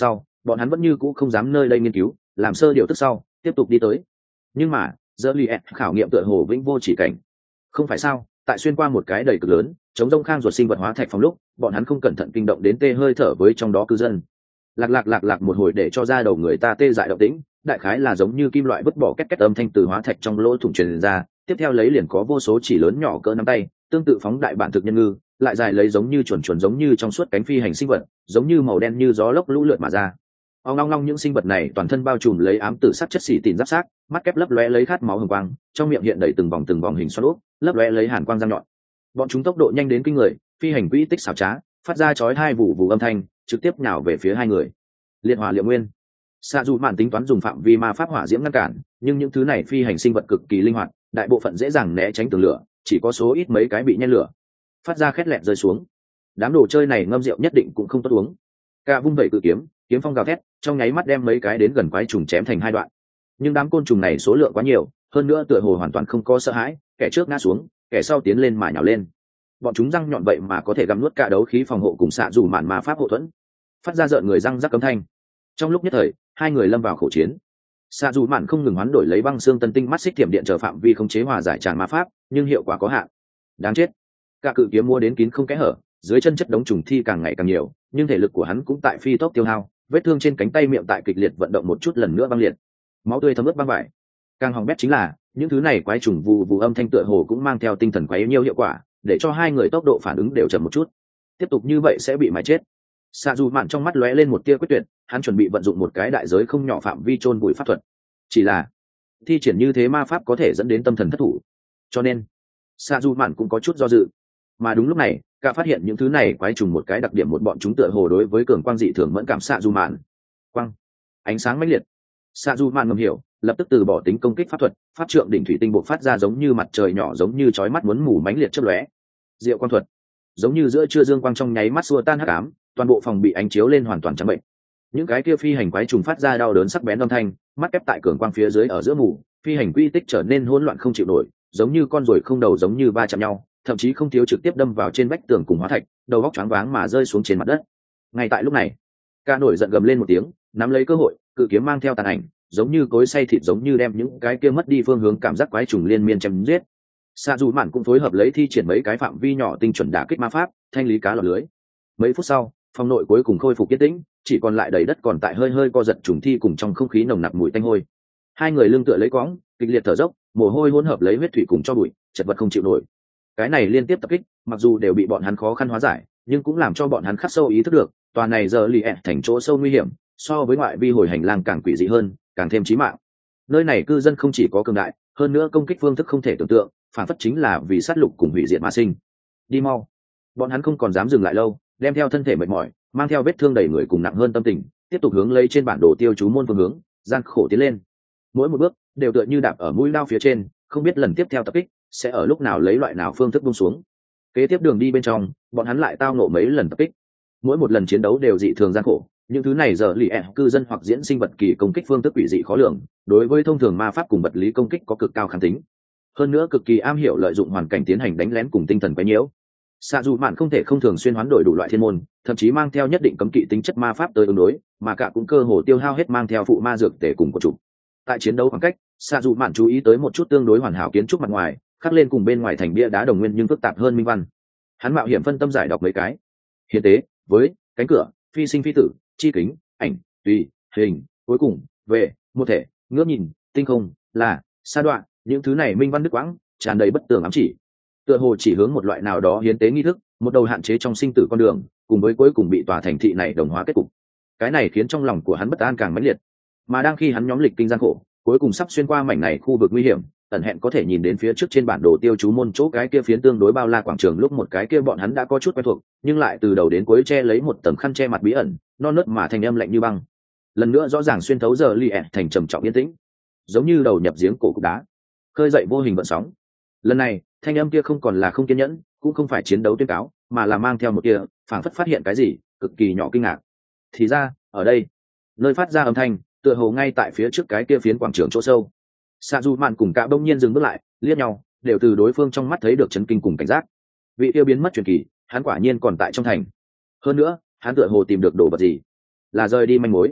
bọn hắn vẫn như cũ không dám nơi đây nghiên cứu, làm sơ điều tức sau tiếp tục đi tới. Nhưng mà giờ li khảo nghiệm tựa hồ vĩnh vô chỉ cảnh. Không phải sao, tại xuyên qua một cái đầy cực lớn chống rông khang ruột sinh vật hóa thạch phòng lúc, bọn hắn không cẩn thận kinh động đến tê hơi thở với trong đó cư dân. Lạc lạc lạc lạc một hồi để cho ra đầu người ta tê dại động tĩnh, đại khái là giống như kim loại vứt bỏ két két âm thanh từ hóa thạch trong lỗ thủng truyền ra, tiếp theo lấy liền có vô số chỉ lớn nhỏ cỡ nắm tay, tương tự phóng đại bản thực nhân ngư, lại dài lấy giống như chuẩn chuẩn giống như trong suốt cánh phi hành sinh vật, giống như màu đen như gió lốc lũ lượt mà ra. Ong long long những sinh vật này toàn thân bao trùm lấy ám tử sắc chất xỉ tìn giáp xác, mắt kép lấp lóe lấy khát máu hừng quang, trong miệng hiện đầy từng vòng từng vòng hình xoắn ốc, lấp lóe lấy hàn quang răng nhọn. Bọn chúng tốc độ nhanh đến kinh người, phi hành quỹ tích xảo trá, phát ra chói hai vụ vụ âm thanh, trực tiếp nhào về phía hai người. Liệt hỏa liệu nguyên. Xạ dù mạn tính toán dùng phạm vi ma pháp hỏa diễm ngăn cản, nhưng những thứ này phi hành sinh vật cực kỳ linh hoạt, đại bộ phận dễ dàng né tránh tường lửa, chỉ có số ít mấy cái bị nhen lửa, phát ra khét lẹt rơi xuống. Đám đồ chơi này ngâm rượu nhất định cũng không tốt uống. Cả vung vẩy cự kiếm, kiếm phong gào thét, trong nháy mắt đem mấy cái đến gần quái trùng chém thành hai đoạn. Nhưng đám côn trùng này số lượng quá nhiều, hơn nữa tựa hồ hoàn toàn không có sợ hãi, kẻ trước ngã xuống, kẻ sau tiến lên mà nhào lên. Bọn chúng răng nhọn vậy mà có thể gặm nuốt cả đấu khí phòng hộ cùng xạ dù mạn ma pháp hộ thuẫn, phát ra rợn người răng rắc cấm thanh. Trong lúc nhất thời, hai người lâm vào khổ chiến. Xạ dù mạn không ngừng hoán đổi lấy băng xương tân tinh mắt xích thiểm điện chờ phạm vi không chế hòa giải tràn ma pháp, nhưng hiệu quả có hạn. Đáng chết. Cả cự kiếm mua đến kín không kẽ hở, dưới chân chất đống trùng thi càng ngày càng nhiều, nhưng thể lực của hắn cũng tại phi tốc tiêu hao, vết thương trên cánh tay miệng tại kịch liệt vận động một chút lần nữa băng liệt, máu tươi thấm ướt băng vải. Càng hỏng bét chính là những thứ này quái trùng vù vù âm thanh tựa hồ cũng mang theo tinh thần quái nhiêu hiệu quả, để cho hai người tốc độ phản ứng đều chậm một chút. Tiếp tục như vậy sẽ bị mái chết. Xạ dù mạn trong mắt lóe lên một tia quyết tuyệt, hắn chuẩn bị vận dụng một cái đại giới không nhỏ phạm vi chôn bụi pháp thuật. Chỉ là thi triển như thế ma pháp có thể dẫn đến tâm thần thất thủ, cho nên xạ dù mạn cũng có chút do dự. Mà đúng lúc này, cả phát hiện những thứ này quái trùng một cái đặc điểm, một bọn chúng tựa hồ đối với cường quang dị thường mẫn cảm. Xạ dù mạn quang ánh sáng mãnh liệt. Xạ dù mạn ngầm hiểu, lập tức từ bỏ tính công kích pháp thuật, pháp trượng đỉnh thủy tinh bộc phát ra giống như mặt trời nhỏ, giống như chói mắt muốn mù mãnh liệt chớp lóe. Diệu quang thuật, giống như giữa trưa dương quang trong nháy mắt xua tan hắc ám, toàn bộ phòng bị ánh chiếu lên hoàn toàn trắng bệnh. Những cái kia phi hành quái trùng phát ra đau đớn sắc bén âm thanh, mắt kép tại cường quang phía dưới ở giữa mù, phi hành quy tích trở nên hỗn loạn không chịu nổi, giống như con ruồi không đầu, giống như va chạm nhau, thậm chí không thiếu trực tiếp đâm vào trên vách tường cùng hóa thạch, đầu góc choáng váng mà rơi xuống trên mặt đất. Ngay tại lúc này, ca nổi giận gầm lên một tiếng, nắm lấy cơ hội, cự kiếm mang theo tàn ảnh, giống như cối xay thịt, giống như đem những cái kia mất đi phương hướng cảm giác quái trùng liên miên chém giết. Xạ dù mạn cũng phối hợp lấy thi triển mấy cái phạm vi nhỏ tinh chuẩn đả kích ma pháp, thanh lý cá lọt lưới. Mấy phút sau, phòng nội cuối cùng khôi phục yên tĩnh, chỉ còn lại đầy đất còn tại hơi hơi co giật trùng thi cùng trong không khí nồng nặc mùi tanh hôi. Hai người lưng tựa lấy quõng, kịch liệt thở dốc, mồ hôi hỗn hợp lấy huyết thủy cùng cho bụi, chật vật không chịu nổi. Cái này liên tiếp tập kích, mặc dù đều bị bọn hắn khó khăn hóa giải, nhưng cũng làm cho bọn hắn khắc sâu ý thức được, tòa này giờ lì ẹt thành chỗ sâu nguy hiểm, so với ngoại vi hồi hành lang càng quỷ dị hơn, càng thêm chí mạng. Nơi này cư dân không chỉ có cường đại, hơn nữa công kích phương thức không thể tưởng tượng, phản phất chính là vì sát lục cùng hủy diệt mà sinh. Đi mau. Bọn hắn không còn dám dừng lại lâu, đem theo thân thể mệt mỏi, mang theo vết thương đầy người cùng nặng hơn tâm tình, tiếp tục hướng lấy trên bản đồ tiêu chú môn phương hướng, gian khổ tiến lên. Mỗi một bước đều tựa như đạp ở mũi lao phía trên, không biết lần tiếp theo tập kích sẽ ở lúc nào lấy loại nào phương thức buông xuống. Kế tiếp đường đi bên trong, bọn hắn lại tao ngộ mấy lần tập kích. Mỗi một lần chiến đấu đều dị thường gian khổ, những thứ này giờ lì ẹ cư dân hoặc diễn sinh vật kỳ công kích phương thức quỷ dị khó lường, đối với thông thường ma pháp cùng vật lý công kích có cực cao kháng tính, hơn nữa cực kỳ am hiểu lợi dụng hoàn cảnh tiến hành đánh lén cùng tinh thần quấy nhiễu. Xạ dù mạn không thể không thường xuyên hoán đổi đủ loại thiên môn, thậm chí mang theo nhất định cấm kỵ tính chất ma pháp tới ứng đối, mà cả cũng cơ hồ tiêu hao hết mang theo phụ ma dược tể cùng của chủ. Tại chiến đấu khoảng cách, xạ dù mạn chú ý tới một chút tương đối hoàn hảo kiến trúc mặt ngoài, khắc lên cùng bên ngoài thành bia đá đồng nguyên nhưng phức tạp hơn minh văn. Hắn mạo hiểm phân tâm giải đọc mấy cái. Hiến tế, với, cánh cửa, phi sinh phi tử, chi kính, ảnh, tùy, hình, cuối cùng, về, một thể, ngước nhìn, tinh không, là, sa đoạn, những thứ này minh văn đứt quãng, tràn đầy bất tường ám chỉ. Tựa hồ chỉ hướng một loại nào đó hiến tế nghi thức, một đầu hạn chế trong sinh tử con đường, cùng với cuối cùng bị tòa thành thị này đồng hóa kết cục. Cái này khiến trong lòng của hắn bất an càng mãnh liệt. Mà đang khi hắn nhóm lịch kinh gian khổ, cuối cùng sắp xuyên qua mảnh này khu vực nguy hiểm, ẩn hẹn có thể nhìn đến phía trước trên bản đồ tiêu chú môn chỗ cái kia phiến tương đối bao la quảng trường, lúc một cái kia bọn hắn đã có chút quen thuộc, nhưng lại từ đầu đến cuối che lấy một tầng khăn che mặt bí ẩn, non nớt mà thành âm lạnh như băng. Lần nữa rõ ràng xuyên thấu giờ li ẹ thành trầm trọng yên tĩnh, giống như đầu nhập giếng cổ cục đá, khơi dậy vô hình vận sóng. Lần này, thanh âm kia không còn là không kiên nhẫn, cũng không phải chiến đấu tuyên cáo, mà là mang theo một kia phảng phất phát hiện cái gì cực kỳ nhỏ kinh ngạc. Thì ra, ở đây, nơi phát ra âm thanh, tựa hồ ngay tại phía trước cái kia phiến quảng trường chỗ sâu. Xạ dù mạn cùng cả đông nhiên dừng bước lại, liếc nhau, đều từ đối phương trong mắt thấy được chấn kinh cùng cảnh giác. Vị yêu biến mất truyền kỳ, hắn quả nhiên còn tại trong thành. Hơn nữa, hắn tựa hồ tìm được đồ vật gì, là rời đi manh mối.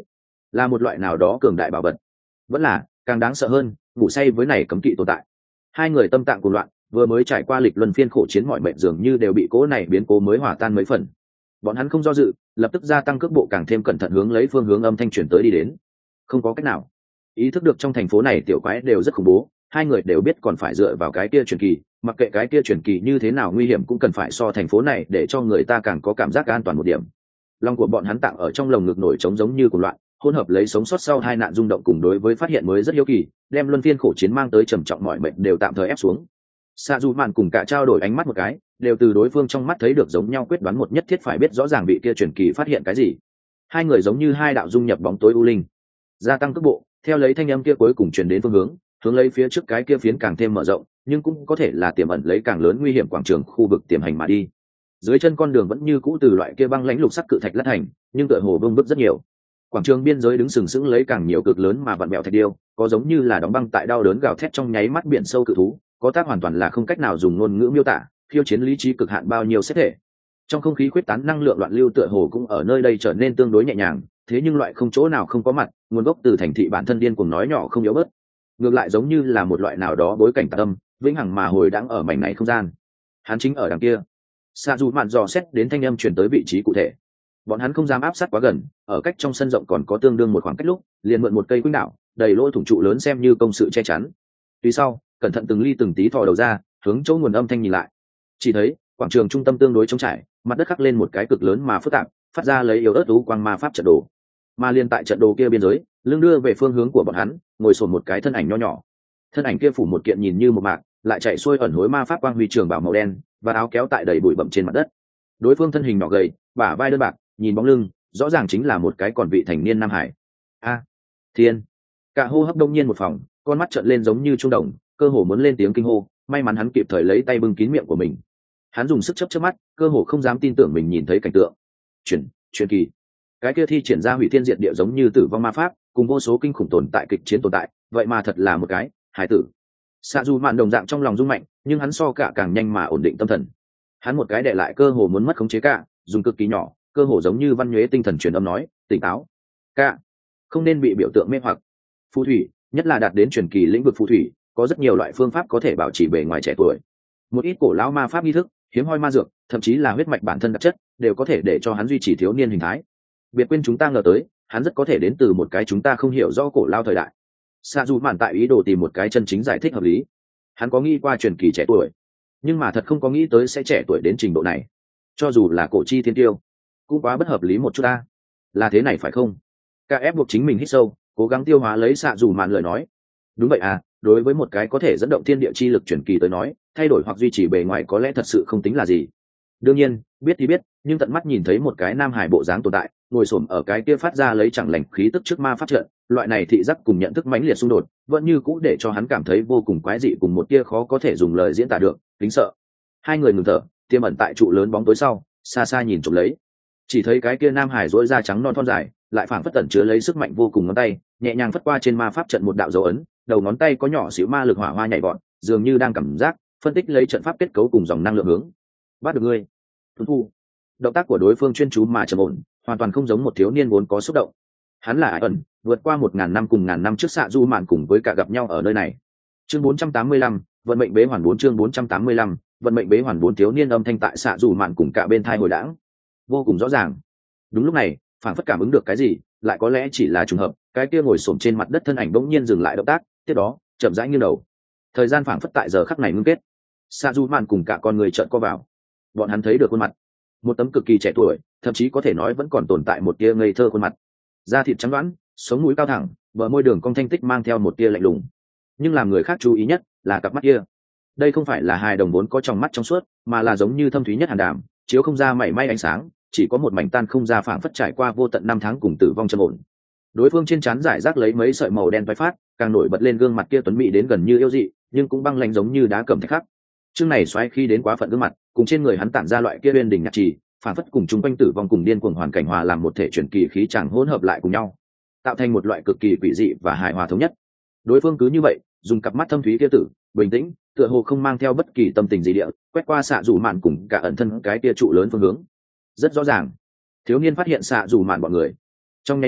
là một loại nào đó cường đại bảo vật, vẫn là càng đáng sợ hơn ngủ say với này cấm kỵ tồn tại. Hai người tâm tạng cuồng loạn, vừa mới trải qua lịch luân phiên khổ chiến, mọi mệnh dường như đều bị cố này biến cố mới hòa tan mấy phần. Bọn hắn không do dự, lập tức gia tăng cước bộ, càng thêm cẩn thận hướng lấy phương hướng âm thanh chuyển tới đi đến. Không có cách nào, ý thức được trong thành phố này tiểu quái đều rất khủng bố, hai người đều biết còn phải dựa vào cái kia truyền kỳ, mặc kệ cái kia truyền kỳ như thế nào nguy hiểm cũng cần phải so thành phố này để cho người ta càng có cảm giác an toàn một điểm. Lòng của bọn hắn tạng ở trong lồng ngực nổi trống giống như cuồng loạn, hỗn hợp lấy sống sót sau hai nạn rung động cùng đối với phát hiện mới rất hiếu kỳ, đem luân phiên khổ chiến mang tới trầm trọng mọi mệnh đều tạm thời ép xuống. Sa Du Mạn cùng cả trao đổi ánh mắt một cái, đều từ đối phương trong mắt thấy được giống nhau quyết đoán, một nhất thiết phải biết rõ ràng vị kia truyền kỳ phát hiện cái gì. Hai người giống như hai đạo dung nhập bóng tối u linh, gia tăng tốc bộ, theo lấy thanh âm kia cuối cùng truyền đến phương hướng, hướng lấy phía trước cái kia phiến càng thêm mở rộng, nhưng cũng có thể là tiềm ẩn lấy càng lớn nguy hiểm quảng trường khu vực tiềm hành mà đi. Dưới chân con đường vẫn như cũ từ loại kia băng lãnh lục sắc cự thạch lát thành, nhưng tựa hồ vương bức rất nhiều. Quảng trường biên giới đứng sừng sững lấy càng nhiều cực lớn mà vặn bẹo thạch điêu, có giống như là đóng băng tại đau đớn gào thét trong nháy mắt biển sâu cự thú, có tác hoàn toàn là không cách nào dùng ngôn ngữ miêu tả, khiêu chiến lý trí cực hạn bao nhiêu xét thể. Trong không khí khuyết tán năng lượng loạn lưu tựa hồ cũng ở nơi đây trở nên tương đối nhẹ nhàng, thế nhưng loại không chỗ nào không có mặt, nguồn gốc từ thành thị bản thân điên cuồng nói nhỏ không yếu bớt, ngược lại giống như là một loại nào đó bối cảnh tà tâm vĩnh hằng mà hồi đang ở mảnh này không gian. Hắn chính ở đằng kia. Sa Du Mạn dò xét đến thanh âm truyền tới vị trí cụ thể. Bọn hắn không dám áp sát quá gần, ở cách trong sân rộng còn có tương đương một khoảng cách lúc, liền mượn một cây quýnh đảo, đầy lỗ thủng trụ lớn xem như công sự che chắn. Tuy sau, cẩn thận từng ly từng tí thò đầu ra, hướng chỗ nguồn âm thanh nhìn lại. Chỉ thấy, quảng trường trung tâm tương đối trống trải, mặt đất khắc lên một cái cực lớn mà phức tạp, phát ra lấy yếu ớt u quang ma pháp trận đồ. Mà liên tại trận đồ kia biên giới, lưng đưa về phương hướng của bọn hắn, ngồi sồn một cái thân ảnh nho nhỏ. Thân ảnh kia phủ một kiện nhìn như một mạc, lại chạy xuôi ẩn hối ma pháp quang huy trường bảo màu đen, và áo kéo tại đầy bụi bặm trên mặt đất. Đối phương thân hình nhỏ gầy, bả vai đơn bạc, nhìn bóng lưng, rõ ràng chính là một cái còn vị thành niên nam hải. A, Thiên! Cả hô hấp đông nhiên một phòng, con mắt trợn lên giống như trung đồng, cơ hồ muốn lên tiếng kinh hô, may mắn hắn kịp thời lấy tay bưng kín miệng của mình. Hắn dùng sức chớp chớp mắt, cơ hồ không dám tin tưởng mình nhìn thấy cảnh tượng. Truyền, truyền kỳ. Cái kia thi triển ra hủy thiên diệt địa giống như tử vong ma pháp, cùng vô số kinh khủng tồn tại kịch chiến tồn tại, vậy mà thật là một cái hải tử. Sa Du Mạn đồng dạng trong lòng rung mạnh, nhưng hắn so cả càng nhanh mà ổn định tâm thần. Hắn một cái đè lại cơ hồ muốn mất khống chế cả, dùng cực kỳ nhỏ, cơ hồ giống như văn nhuế tinh thần truyền âm nói, tỉnh táo, cả, không nên bị biểu tượng mê hoặc. Phù thủy, nhất là đạt đến truyền kỳ lĩnh vực phù thủy, có rất nhiều loại phương pháp có thể bảo trì bề ngoài trẻ tuổi. Một ít cổ lão ma pháp nghi thức, hiếm hoi ma dược, thậm chí là huyết mạch bản thân đặc chất, đều có thể để cho hắn duy trì thiếu niên hình thái. Biệt quên chúng ta ngờ tới, hắn rất có thể đến từ một cái chúng ta không hiểu rõ cổ lao thời đại. Sa Du Mạn tại ý đồ tìm một cái chân chính giải thích hợp lý. Hắn có nghĩ qua truyền kỳ trẻ tuổi, nhưng mà thật không có nghĩ tới sẽ trẻ tuổi đến trình độ này. Cho dù là cổ chi thiên tiêu, cũng quá bất hợp lý một chút ta. Là thế này phải không? Cả ép buộc chính mình hít sâu, cố gắng tiêu hóa lấy Sa Du Mạn lời nói. Đúng vậy à, đối với một cái có thể dẫn động thiên địa chi lực truyền kỳ tới nói, thay đổi hoặc duy trì bề ngoài có lẽ thật sự không tính là gì. Đương nhiên, biết thì biết, nhưng tận mắt nhìn thấy một cái nam hải bộ dáng tồn tại, ngồi xổm ở cái kia phát ra lấy chẳng lành khí tức trước ma pháp trận, loại này thị giác cùng nhận thức mãnh liệt xung đột, vẫn như cũ để cho hắn cảm thấy vô cùng quái dị, cùng một tia khó có thể dùng lời diễn tả được, kính sợ. Hai người ngừng thở, tiềm ẩn tại trụ lớn bóng tối sau, xa xa nhìn trộm lấy. Chỉ thấy cái kia nam hải rỗi da trắng non thon dài, lại phảng phất tẩn chứa lấy sức mạnh vô cùng ngón tay, nhẹ nhàng phất qua trên ma pháp trận một đạo dấu ấn, đầu ngón tay có nhỏ xíu ma lực hỏa hoa nhảy vọt, dường như đang cảm giác, phân tích lấy trận pháp kết cấu cùng dòng năng lượng hướng. Bắt được ngươi. Thu thu. Động tác của đối phương chuyên chú mà trầm ổn, hoàn toàn không giống một thiếu niên vốn có xúc động. Hắn là ai ẩn, vượt qua một ngàn năm cùng ngàn năm trước Sa Du Mạn cùng với cả gặp nhau ở nơi này. Chương bốn trăm tám mươi lăm, vận mệnh bế hoàn bốn chương bốn trăm tám mươi lăm, vận mệnh bế hoàn bốn thiếu niên âm thanh tại Sa Du Mạn cùng cả bên thai hồi đãng, vô cùng rõ ràng. Đúng lúc này, phảng phất cảm ứng được cái gì, lại có lẽ chỉ là trùng hợp, cái kia ngồi xổm trên mặt đất thân ảnh bỗng nhiên dừng lại động tác, tiếp đó, chậm rãi nghiêng đầu. Thời gian phảng phất tại giờ khắc này ngưng kết. Sa Du Mạn cùng cả con người chợt co vào. Bọn hắn thấy được khuôn mặt, một tấm cực kỳ trẻ tuổi, thậm chí có thể nói vẫn còn tồn tại một tia ngây thơ khuôn mặt, da thịt trắng đoán, sống mũi cao thẳng, bờ môi đường cong thanh tích mang theo một tia lạnh lùng. Nhưng làm người khác chú ý nhất là cặp mắt kia. Đây không phải là hài đồng vốn có trong mắt trong suốt, mà là giống như thâm thúy nhất hàn đàm, chiếu không ra mảy may ánh sáng, chỉ có một mảnh tan không ra, phảng phất trải qua vô tận năm tháng cùng tử vong trầm ổn. Đối phương trên trán giải rác lấy mấy sợi màu đen phai phát, càng nổi bật lên gương mặt kia tuấn mỹ đến gần như yêu dị, nhưng cũng băng lãnh giống như đá cẩm thạch khắc. Chương này xoáy khi đến quá phận gương mặt, cùng trên người hắn tản ra loại kia uyên đỉnh nhạc trì, phản phất cùng chung quanh tử vong cùng điên cuồng hoàn cảnh hòa làm một thể chuyển kỳ khí chẳng hỗn hợp lại cùng nhau, tạo thành một loại cực kỳ quỷ dị và hài hòa thống nhất. Đối phương cứ như vậy, dùng cặp mắt thâm thúy kia tử, bình tĩnh, tựa hồ không mang theo bất kỳ tâm tình gì địa, quét qua Sa Du Mạn cùng cả ẩn thân cái kia trụ lớn phương hướng. Rất rõ ràng, thiếu niên phát hiện Sa Du Mạn bọn người. Trong nháy mắt,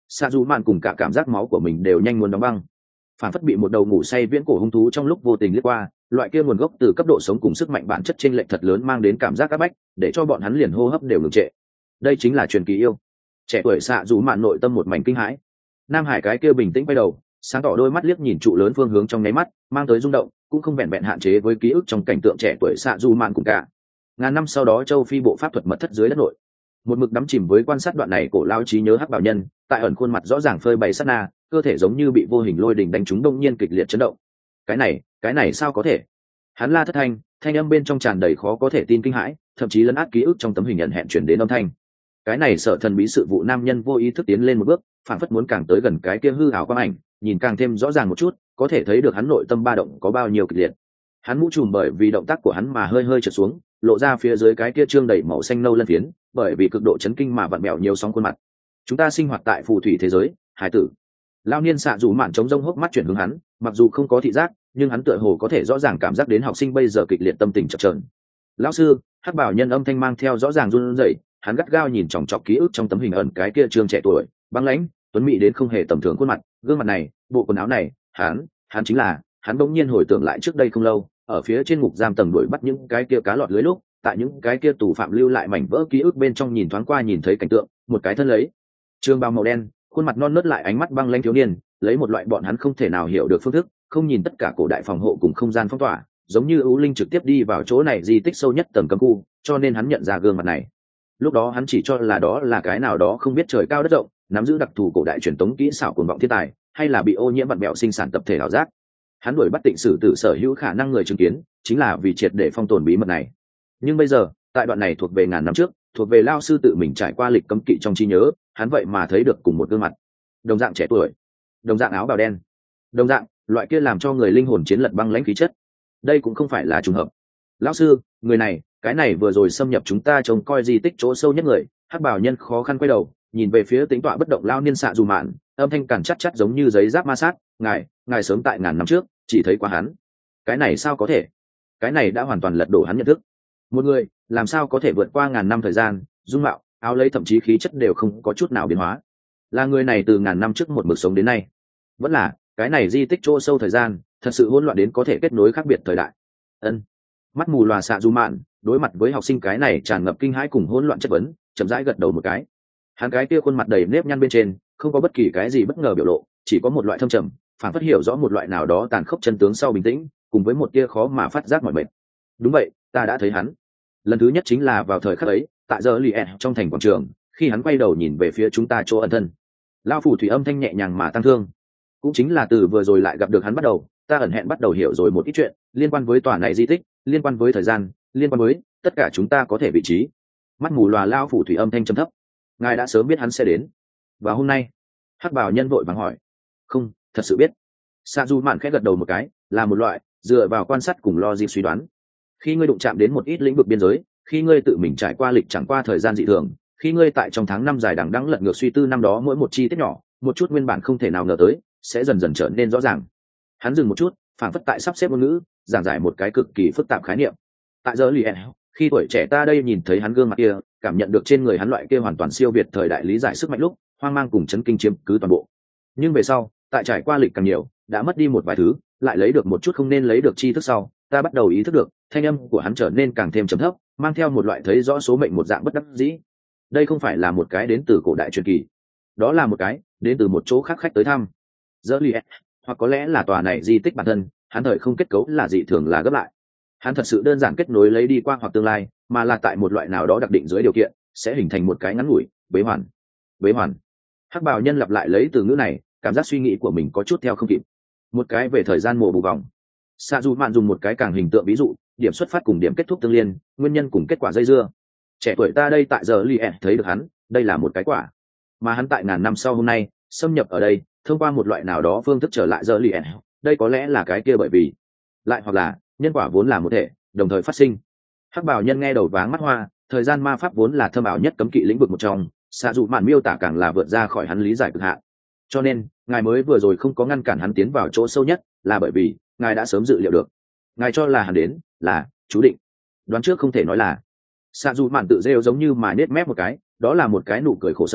Sa dù mạn cùng cả cảm giác máu của mình đều nhanh muốn đóng băng, phản phất bị một đầu ngủ say viễn cổ hung thú trong lúc vô tình lướt qua. Loại kia nguồn gốc từ cấp độ sống cùng sức mạnh bản chất chênh lệch thật lớn mang đến cảm giác áp bách, để cho bọn hắn liền hô hấp đều ngừng trệ. Đây chính là truyền kỳ yêu. Trẻ tuổi xạ dù mạn nội tâm một mảnh kinh hãi. Nam Hải cái kia bình tĩnh quay đầu, sáng tỏ đôi mắt liếc nhìn trụ lớn phương hướng trong nháy mắt, mang tới rung động, cũng không vẹn vẹn hạn chế với ký ức trong cảnh tượng trẻ tuổi xạ dù mạn cùng cả. Ngàn năm sau đó châu Phi bộ pháp thuật mật thất dưới đất nội, một mực đắm chìm với quan sát đoạn này cổ lao trí nhớ hắc bảo nhân, tại ẩn khuôn mặt rõ ràng phơi bày sát na, cơ thể giống như bị vô hình lôi đình đánh trúng đông nhiên kịch liệt chấn động. Cái này, cái này sao có thể? Hắn la thất thanh, thanh âm bên trong tràn đầy khó có thể tin kinh hãi, thậm chí lấn át ký ức trong tấm hình nhận hẹn chuyển đến âm thanh. Cái này sợ thần bí sự vụ nam nhân vô ý thức tiến lên một bước, phản phất muốn càng tới gần cái kia hư ảo quang ảnh, nhìn càng thêm rõ ràng một chút, có thể thấy được hắn nội tâm ba động có bao nhiêu kịch liệt. Hắn mũ trùm bởi vì động tác của hắn mà hơi hơi trượt xuống, lộ ra phía dưới cái kia trương đầy màu xanh nâu lân phiến, bởi vì cực độ chấn kinh mà vặn bẹo nhiều sóng khuôn mặt. Chúng ta sinh hoạt tại phù thủy thế giới, hải tử. Lao niên xạ dù mạn chống rông hốc mắt chuyển hướng hắn, mặc dù không có thị giác, nhưng hắn tựa hồ có thể rõ ràng cảm giác đến học sinh bây giờ kịch liệt tâm tình chập chờn. Lão sư, hắc bảo nhân âm thanh mang theo rõ ràng run rẩy, hắn gắt gao nhìn chòng chọc ký ức trong tấm hình ẩn cái kia trương trẻ tuổi, băng lãnh, tuấn mỹ đến không hề tầm thường khuôn mặt, gương mặt này, bộ quần áo này, hắn, hắn chính là, hắn bỗng nhiên hồi tưởng lại trước đây không lâu, ở phía trên ngục giam tầng đuổi bắt những cái kia cá lọt lưới lúc, tại những cái kia tù phạm lưu lại mảnh vỡ ký ức bên trong nhìn thoáng qua nhìn thấy cảnh tượng, một cái thân lấy trường bào màu đen, khuôn mặt non nớt lại ánh mắt băng lãnh thiếu niên, lấy một loại bọn hắn không thể nào hiểu được phương thức, không nhìn tất cả cổ đại phòng hộ cùng không gian phong tỏa, giống như ưu linh trực tiếp đi vào chỗ này di tích sâu nhất tầng cấm khu, cho nên hắn nhận ra gương mặt này. Lúc đó hắn chỉ cho là đó là cái nào đó không biết trời cao đất rộng, nắm giữ đặc thù cổ đại truyền thống kỹ xảo cuồng vọng thiên tài, hay là bị ô nhiễm vặn bẹo sinh sản tập thể ảo giác. Hắn đuổi bắt Tịnh Sử Tử sở hữu khả năng người chứng kiến, chính là vì triệt để phong tồn bí mật này. Nhưng bây giờ, tại đoạn này thuộc về ngàn năm trước, thuộc về lao sư tự mình trải qua lịch cấm kỵ trong trí nhớ, hắn vậy mà thấy được cùng một gương mặt, đồng dạng trẻ tuổi, đồng dạng áo bào đen, đồng dạng loại kia làm cho người linh hồn chiến lật băng lãnh khí chất. Đây cũng không phải là trùng hợp. Lão sư, người này, cái này vừa rồi xâm nhập chúng ta trông coi di tích chỗ sâu nhất người. Hắc bảo nhân khó khăn quay đầu, nhìn về phía tính tọa bất động lao niên xạ dù mạn, âm thanh cằn chắc chắc giống như giấy giáp ma sát. Ngài, ngài sớm tại ngàn năm trước chỉ thấy qua hắn. Cái này sao có thể? Cái này đã hoàn toàn lật đổ hắn nhận thức. Một người làm sao có thể vượt qua ngàn năm thời gian, dung mạo, áo lấy thậm chí khí chất đều không có chút nào biến hóa? Là người này từ ngàn năm trước một mực sống đến nay, vẫn là cái này di tích chỗ sâu thời gian thật sự hỗn loạn đến có thể kết nối khác biệt thời đại? Ân. Mắt mù lòa xạ du mạn đối mặt với học sinh cái này tràn ngập kinh hãi cùng hỗn loạn chất vấn, chậm rãi gật đầu một cái. Hắn cái kia khuôn mặt đầy nếp nhăn bên trên không có bất kỳ cái gì bất ngờ biểu lộ, chỉ có một loại thâm trầm, phản phất hiểu rõ một loại nào đó tàn khốc chân tướng sau bình tĩnh, cùng với một tia khó mà phát giác mọi mệt. Đúng vậy, ta đã thấy hắn. Lần thứ nhất chính là vào thời khắc ấy, tại giờ lì ẹ trong thành quảng trường, khi hắn quay đầu nhìn về phía chúng ta chỗ ẩn thân. Lao phủ thủy âm thanh nhẹ nhàng mà tăng thương. Cũng chính là từ vừa rồi lại gặp được hắn bắt đầu, ta ẩn hẹn bắt đầu hiểu rồi một ít chuyện liên quan với tòa này di tích, liên quan với thời gian, liên quan với tất cả chúng ta có thể vị trí. Mắt mù lòa lao phủ thủy âm thanh trầm thấp. Ngài đã sớm biết hắn sẽ đến. Và hôm nay, hắc bào nhân vội vàng hỏi. Không, thật sự biết. Sa du mạn khẽ gật đầu một cái, là một loại dựa vào quan sát cùng logic suy đoán. Khi ngươi đụng chạm đến một ít lĩnh vực biên giới, khi ngươi tự mình trải qua lịch chẳng qua thời gian dị thường, khi ngươi tại trong tháng năm dài đằng đẵng lật ngược suy tư năm đó mỗi một chi tiết nhỏ, một chút nguyên bản không thể nào ngờ tới, sẽ dần dần trở nên rõ ràng. Hắn dừng một chút, phản phất tại sắp xếp ngôn ngữ, giảng giải một cái cực kỳ phức tạp khái niệm. Tại giờ lì khi tuổi trẻ ta đây nhìn thấy hắn gương mặt kia, cảm nhận được trên người hắn loại kia hoàn toàn siêu việt thời đại lý giải sức mạnh lúc, hoang mang cùng chấn kinh chiếm cứ toàn bộ. Nhưng về sau, tại trải qua lịch càng nhiều, đã mất đi một vài thứ, lại lấy được một chút không nên lấy được tri thức sau, ta bắt đầu ý thức được, thanh âm của hắn trở nên càng thêm trầm thấp, mang theo một loại thấy rõ số mệnh một dạng bất đắc dĩ. Đây không phải là một cái đến từ cổ đại truyền kỳ, đó là một cái đến từ một chỗ khác khách tới thăm. Giờ lì hoặc có lẽ là tòa này di tích bản thân, hắn thời không kết cấu là dị thường là gấp lại. Hắn thật sự đơn giản kết nối lấy đi qua hoặc tương lai, mà là tại một loại nào đó đặc định dưới điều kiện, sẽ hình thành một cái ngắn ngủi bế hoàn. Bế hoàn. Hắc bào nhân lặp lại lấy từ ngữ này, cảm giác suy nghĩ của mình có chút theo không kịp. Một cái về thời gian mùa bù vòng. Sa du mạn dùng một cái càng hình tượng ví dụ, điểm xuất phát cùng điểm kết thúc tương liên, nguyên nhân cùng kết quả dây dưa. Trẻ tuổi ta đây tại giờ li thấy được hắn, đây là một cái quả, mà hắn tại ngàn năm sau hôm nay xâm nhập ở đây, thông qua một loại nào đó phương thức trở lại giờ li đây có lẽ là cái kia bởi vì, lại hoặc là nhân quả vốn là một thể, đồng thời phát sinh. Hắc bảo nhân nghe đầu váng mắt hoa, thời gian ma pháp vốn là thâm ảo nhất cấm kỵ lĩnh vực một trong, xạ dụ mạn miêu tả càng là vượt ra khỏi hắn lý giải cực hạn. Cho nên ngài mới vừa rồi không có ngăn cản hắn tiến vào chỗ sâu nhất, là bởi vì ngài đã sớm dự liệu được. Ngài cho là hắn đến là chú định, đoán trước không thể nói là. Xạ dụ mạn tự rêu giống như mà nết mép một cái, đó là một cái nụ cười khổ sở,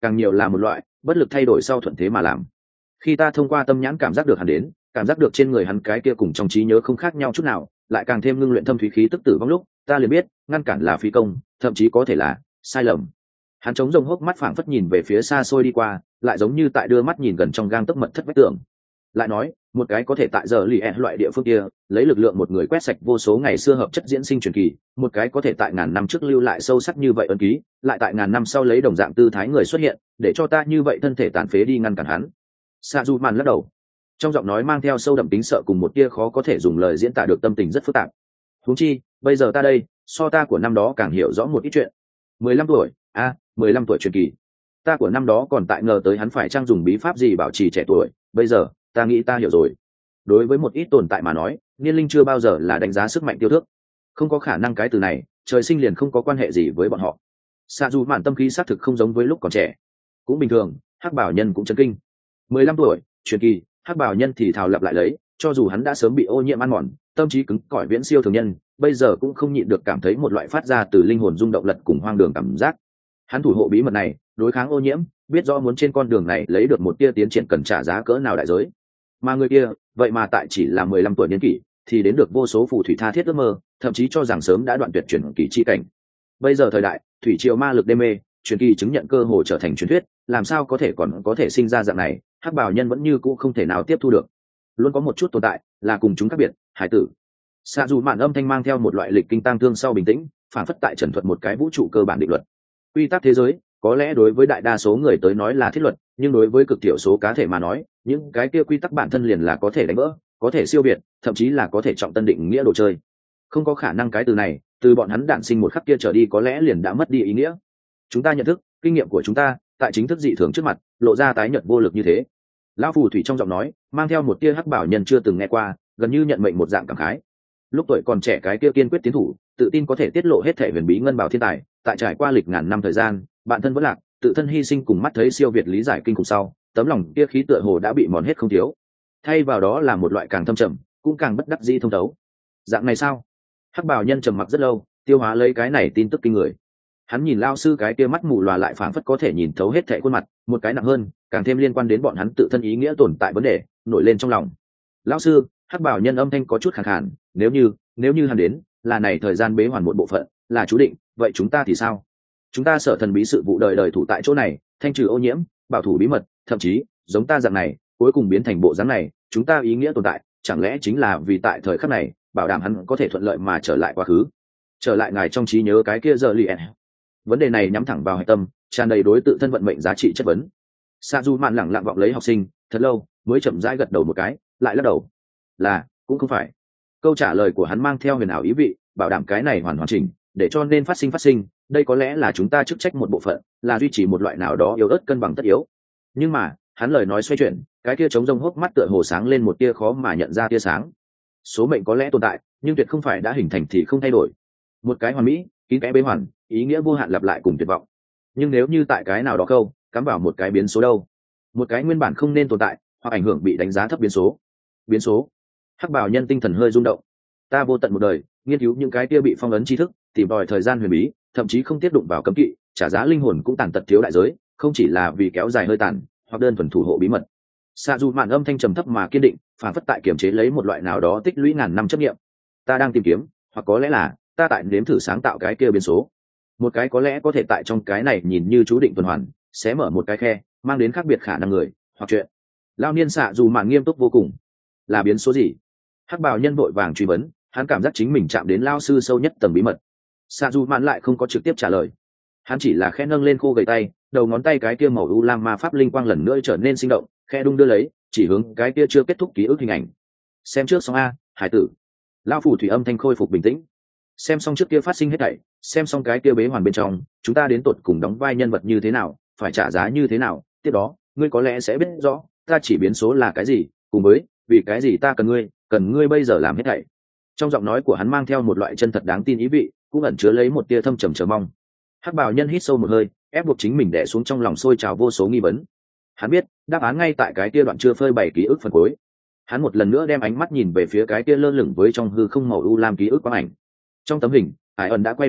càng nhiều là một loại bất lực thay đổi sau thuận thế mà làm. Khi ta thông qua tâm nhãn cảm giác được hắn đến, cảm giác được trên người hắn cái kia cùng trong trí nhớ không khác nhau chút nào, lại càng thêm ngưng luyện thâm thúy khí tức tử vong lúc, ta liền biết ngăn cản là phi công, thậm chí có thể là sai lầm. Hắn chống rồng hốc mắt phảng phất nhìn về phía xa xôi đi qua, lại giống như tại đưa mắt nhìn gần trong gang tấc mật thất vách tường. Lại nói, một cái có thể tại giờ lì loại địa phương kia lấy lực lượng một người quét sạch vô số ngày xưa hợp chất diễn sinh truyền kỳ, một cái có thể tại ngàn năm trước lưu lại sâu sắc như vậy ấn ký, lại tại ngàn năm sau lấy đồng dạng tư thái người xuất hiện, để cho ta như vậy thân thể tàn phế đi ngăn cản hắn. Sa Du Mạn lắc đầu, trong giọng nói mang theo sâu đậm tính sợ cùng một tia khó có thể dùng lời diễn tả được tâm tình rất phức tạp. Huống chi, bây giờ ta đây, so ta của năm đó càng hiểu rõ một ít chuyện. mười lăm tuổi, a, à, mười lăm tuổi truyền kỳ. Ta của năm đó còn tại ngờ tới hắn phải trang dùng bí pháp gì bảo trì trẻ tuổi, bây giờ, ta nghĩ ta hiểu rồi. Đối với một ít tồn tại mà nói, niên linh chưa bao giờ là đánh giá sức mạnh tiêu thước. Không có khả năng cái từ này, trời sinh liền không có quan hệ gì với bọn họ. Sa Du Mạn tâm khí xác thực không giống với lúc còn trẻ. Cũng bình thường, Hắc Bảo Nhân cũng chấn kinh. mười lăm tuổi, truyền kỳ, Hắc Bảo Nhân thì thào lặp lại lấy, cho dù hắn đã sớm bị ô nhiễm ăn mòn, tâm trí cứng cỏi viễn siêu thường nhân, bây giờ cũng không nhịn được cảm thấy một loại phát ra từ linh hồn rung động lật cùng hoang đường cảm giác. Hắn thủ hộ bí mật này, đối kháng ô nhiễm, biết rõ muốn trên con đường này lấy được một tia tiến triển cần trả giá cỡ nào đại giới. Mà người kia, vậy mà tại chỉ là mười lăm tuổi niên kỷ, thì đến được vô số phù thủy tha thiết ước mơ, thậm chí cho rằng sớm đã đoạn tuyệt truyền kỳ chi cảnh. Bây giờ thời đại, thủy triều ma lực đê mê, truyền kỳ chứng nhận cơ hội trở thành truyền thuyết, làm sao có thể còn có thể sinh ra dạng này, Hắc Bảo Nhân vẫn như cũ không thể nào tiếp thu được. Luôn có một chút tồn tại, là cùng chúng khác biệt, hải tử. Sa Du Mạn âm thanh mang theo một loại lịch kinh tang thương sau bình tĩnh, phản phất tại trần thuật một cái vũ trụ cơ bản định luật. Quy tắc thế giới, có lẽ đối với đại đa số người tới nói là thiết luật, nhưng đối với cực thiểu số cá thể mà nói, những cái kia quy tắc bản thân liền là có thể đánh vỡ, có thể siêu việt, thậm chí là có thể trọng tân định nghĩa đồ chơi. Không có khả năng cái từ này, từ bọn hắn đản sinh một khắc kia trở đi có lẽ liền đã mất đi ý nghĩa. Chúng ta nhận thức, kinh nghiệm của chúng ta, tại chính thức dị thường trước mặt, lộ ra tái nhợt vô lực như thế. Lão phù thủy trong giọng nói, mang theo một tia Hắc Bảo Nhân chưa từng nghe qua, gần như nhận mệnh một dạng cảm khái. Lúc tuổi còn trẻ cái kia kiên quyết tiến thủ, tự tin có thể tiết lộ hết thể huyền bí ngân bảo thiên tài, tại trải qua lịch ngàn năm thời gian, bạn thân vẫn lạc, tự thân hy sinh cùng mắt thấy siêu việt lý giải kinh khủng sau, tấm lòng kia khí tựa hồ đã bị mòn hết không thiếu. Thay vào đó là một loại càng thâm trầm, cũng càng bất đắc dĩ thông thấu. Dạng này sao? Hắc Bảo Nhân trầm mặc rất lâu, tiêu hóa lấy cái này tin tức kinh người. Hắn nhìn lao sư cái kia mắt mù lòa lại phảng phất có thể nhìn thấu hết thảy khuôn mặt, một cái nặng hơn, càng thêm liên quan đến bọn hắn tự thân ý nghĩa tồn tại vấn đề, nổi lên trong lòng. Lão sư, Hắc Bảo Nhân âm thanh có chút khàn khàn, nếu như, nếu như hắn đến, là này thời gian bế hoàn một bộ phận, là chú định, vậy chúng ta thì sao? Chúng ta sợ thần bí sự vụ đời đời thủ tại chỗ này, thanh trừ ô nhiễm, bảo thủ bí mật, thậm chí, giống ta dạng này, cuối cùng biến thành bộ dáng này, chúng ta ý nghĩa tồn tại, chẳng lẽ chính là vì tại thời khắc này, bảo đảm hắn có thể thuận lợi mà trở lại quá khứ, trở lại ngài trong trí nhớ cái kia giờ liền. Vấn đề này nhắm thẳng vào hạch tâm, tràn đầy đối tự thân vận mệnh giá trị chất vấn. Sa Du Mạn lẳng lặng vọng lấy học sinh, thật lâu, mới chậm rãi gật đầu một cái, lại lắc đầu. Là, cũng không phải. Câu trả lời của hắn mang theo huyền ảo ý vị, bảo đảm cái này hoàn hoàn chỉnh, để cho nên phát sinh phát sinh, đây có lẽ là chúng ta chức trách một bộ phận, là duy trì một loại nào đó yếu ớt cân bằng tất yếu. Nhưng mà, hắn lời nói xoay chuyển, cái kia trống rông hốc mắt tựa hồ sáng lên một tia khó mà nhận ra tia sáng. Số mệnh có lẽ tồn tại, nhưng tuyệt không phải đã hình thành thì không thay đổi. Một cái hoàn mỹ, kín kẽ bế hoàn, ý nghĩa vô hạn lặp lại cùng tuyệt vọng. Nhưng nếu như tại cái nào đó câu, cắm vào một cái biến số đâu, một cái nguyên bản không nên tồn tại, hoặc ảnh hưởng bị đánh giá thấp biến số. Biến số. Hắc Bảo Nhân tinh thần hơi rung động. Ta vô tận một đời, nghiên cứu những cái kia bị phong ấn tri thức, tìm tòi thời gian huyền bí, thậm chí không tiếp đụng vào cấm kỵ, trả giá linh hồn cũng tàn tật thiếu đại giới, không chỉ là vì kéo dài hơi tàn, hoặc đơn thuần thủ hộ bí mật. Sa Du Mạn âm thanh trầm thấp mà kiên định, phản phất tại kiềm chế lấy một loại nào đó tích lũy ngàn năm chấp niệm. Ta đang tìm kiếm, hoặc có lẽ là ta tại nếm thử sáng tạo cái kia biến số, một cái có lẽ có thể tại trong cái này nhìn như chú định tuần hoàn, sẽ mở một cái khe, mang đến khác biệt khả năng người hoặc chuyện. Lao niên Sa Du Mạn nghiêm túc vô cùng. Là biến số gì? Hắc Bảo Nhân vội vàng truy vấn, hắn cảm giác chính mình chạm đến lao sư sâu nhất tầng bí mật. Sa Du Mạn lại không có trực tiếp trả lời, hắn chỉ là khẽ nâng lên khô gầy tay, đầu ngón tay cái kia màu u lam ma pháp linh quang lần nữa trở nên sinh động, khẽ đung đưa lấy, chỉ hướng cái kia chưa kết thúc ký ức hình ảnh. Xem trước xong a, hải tử. Lao phù thủy âm thanh khôi phục bình tĩnh. Xem xong trước kia phát sinh hết thảy, xem xong cái kia bế hoàn bên trong, chúng ta đến tột cùng đóng vai nhân vật như thế nào, phải trả giá như thế nào, tiếp đó, ngươi có lẽ sẽ biết rõ, ta chỉ biến số là cái gì, cùng với vì cái gì ta cần ngươi, cần ngươi bây giờ làm hết thảy. Trong giọng nói của hắn mang theo một loại chân thật đáng tin ý vị, cũng ẩn chứa lấy một tia thâm trầm chờ mong. Hắc Bảo Nhân hít sâu một hơi, ép buộc chính mình đè xuống trong lòng sôi trào vô số nghi vấn. Hắn biết, đáp án ngay tại cái kia đoạn chưa phơi bày ký ức phần cuối. Hắn một lần nữa đem ánh mắt nhìn về phía cái kia lơ lửng với trong hư không màu u lam ký ức quang ảnh. Trong tấm hình, Hải ẩn đã quay đầu lại,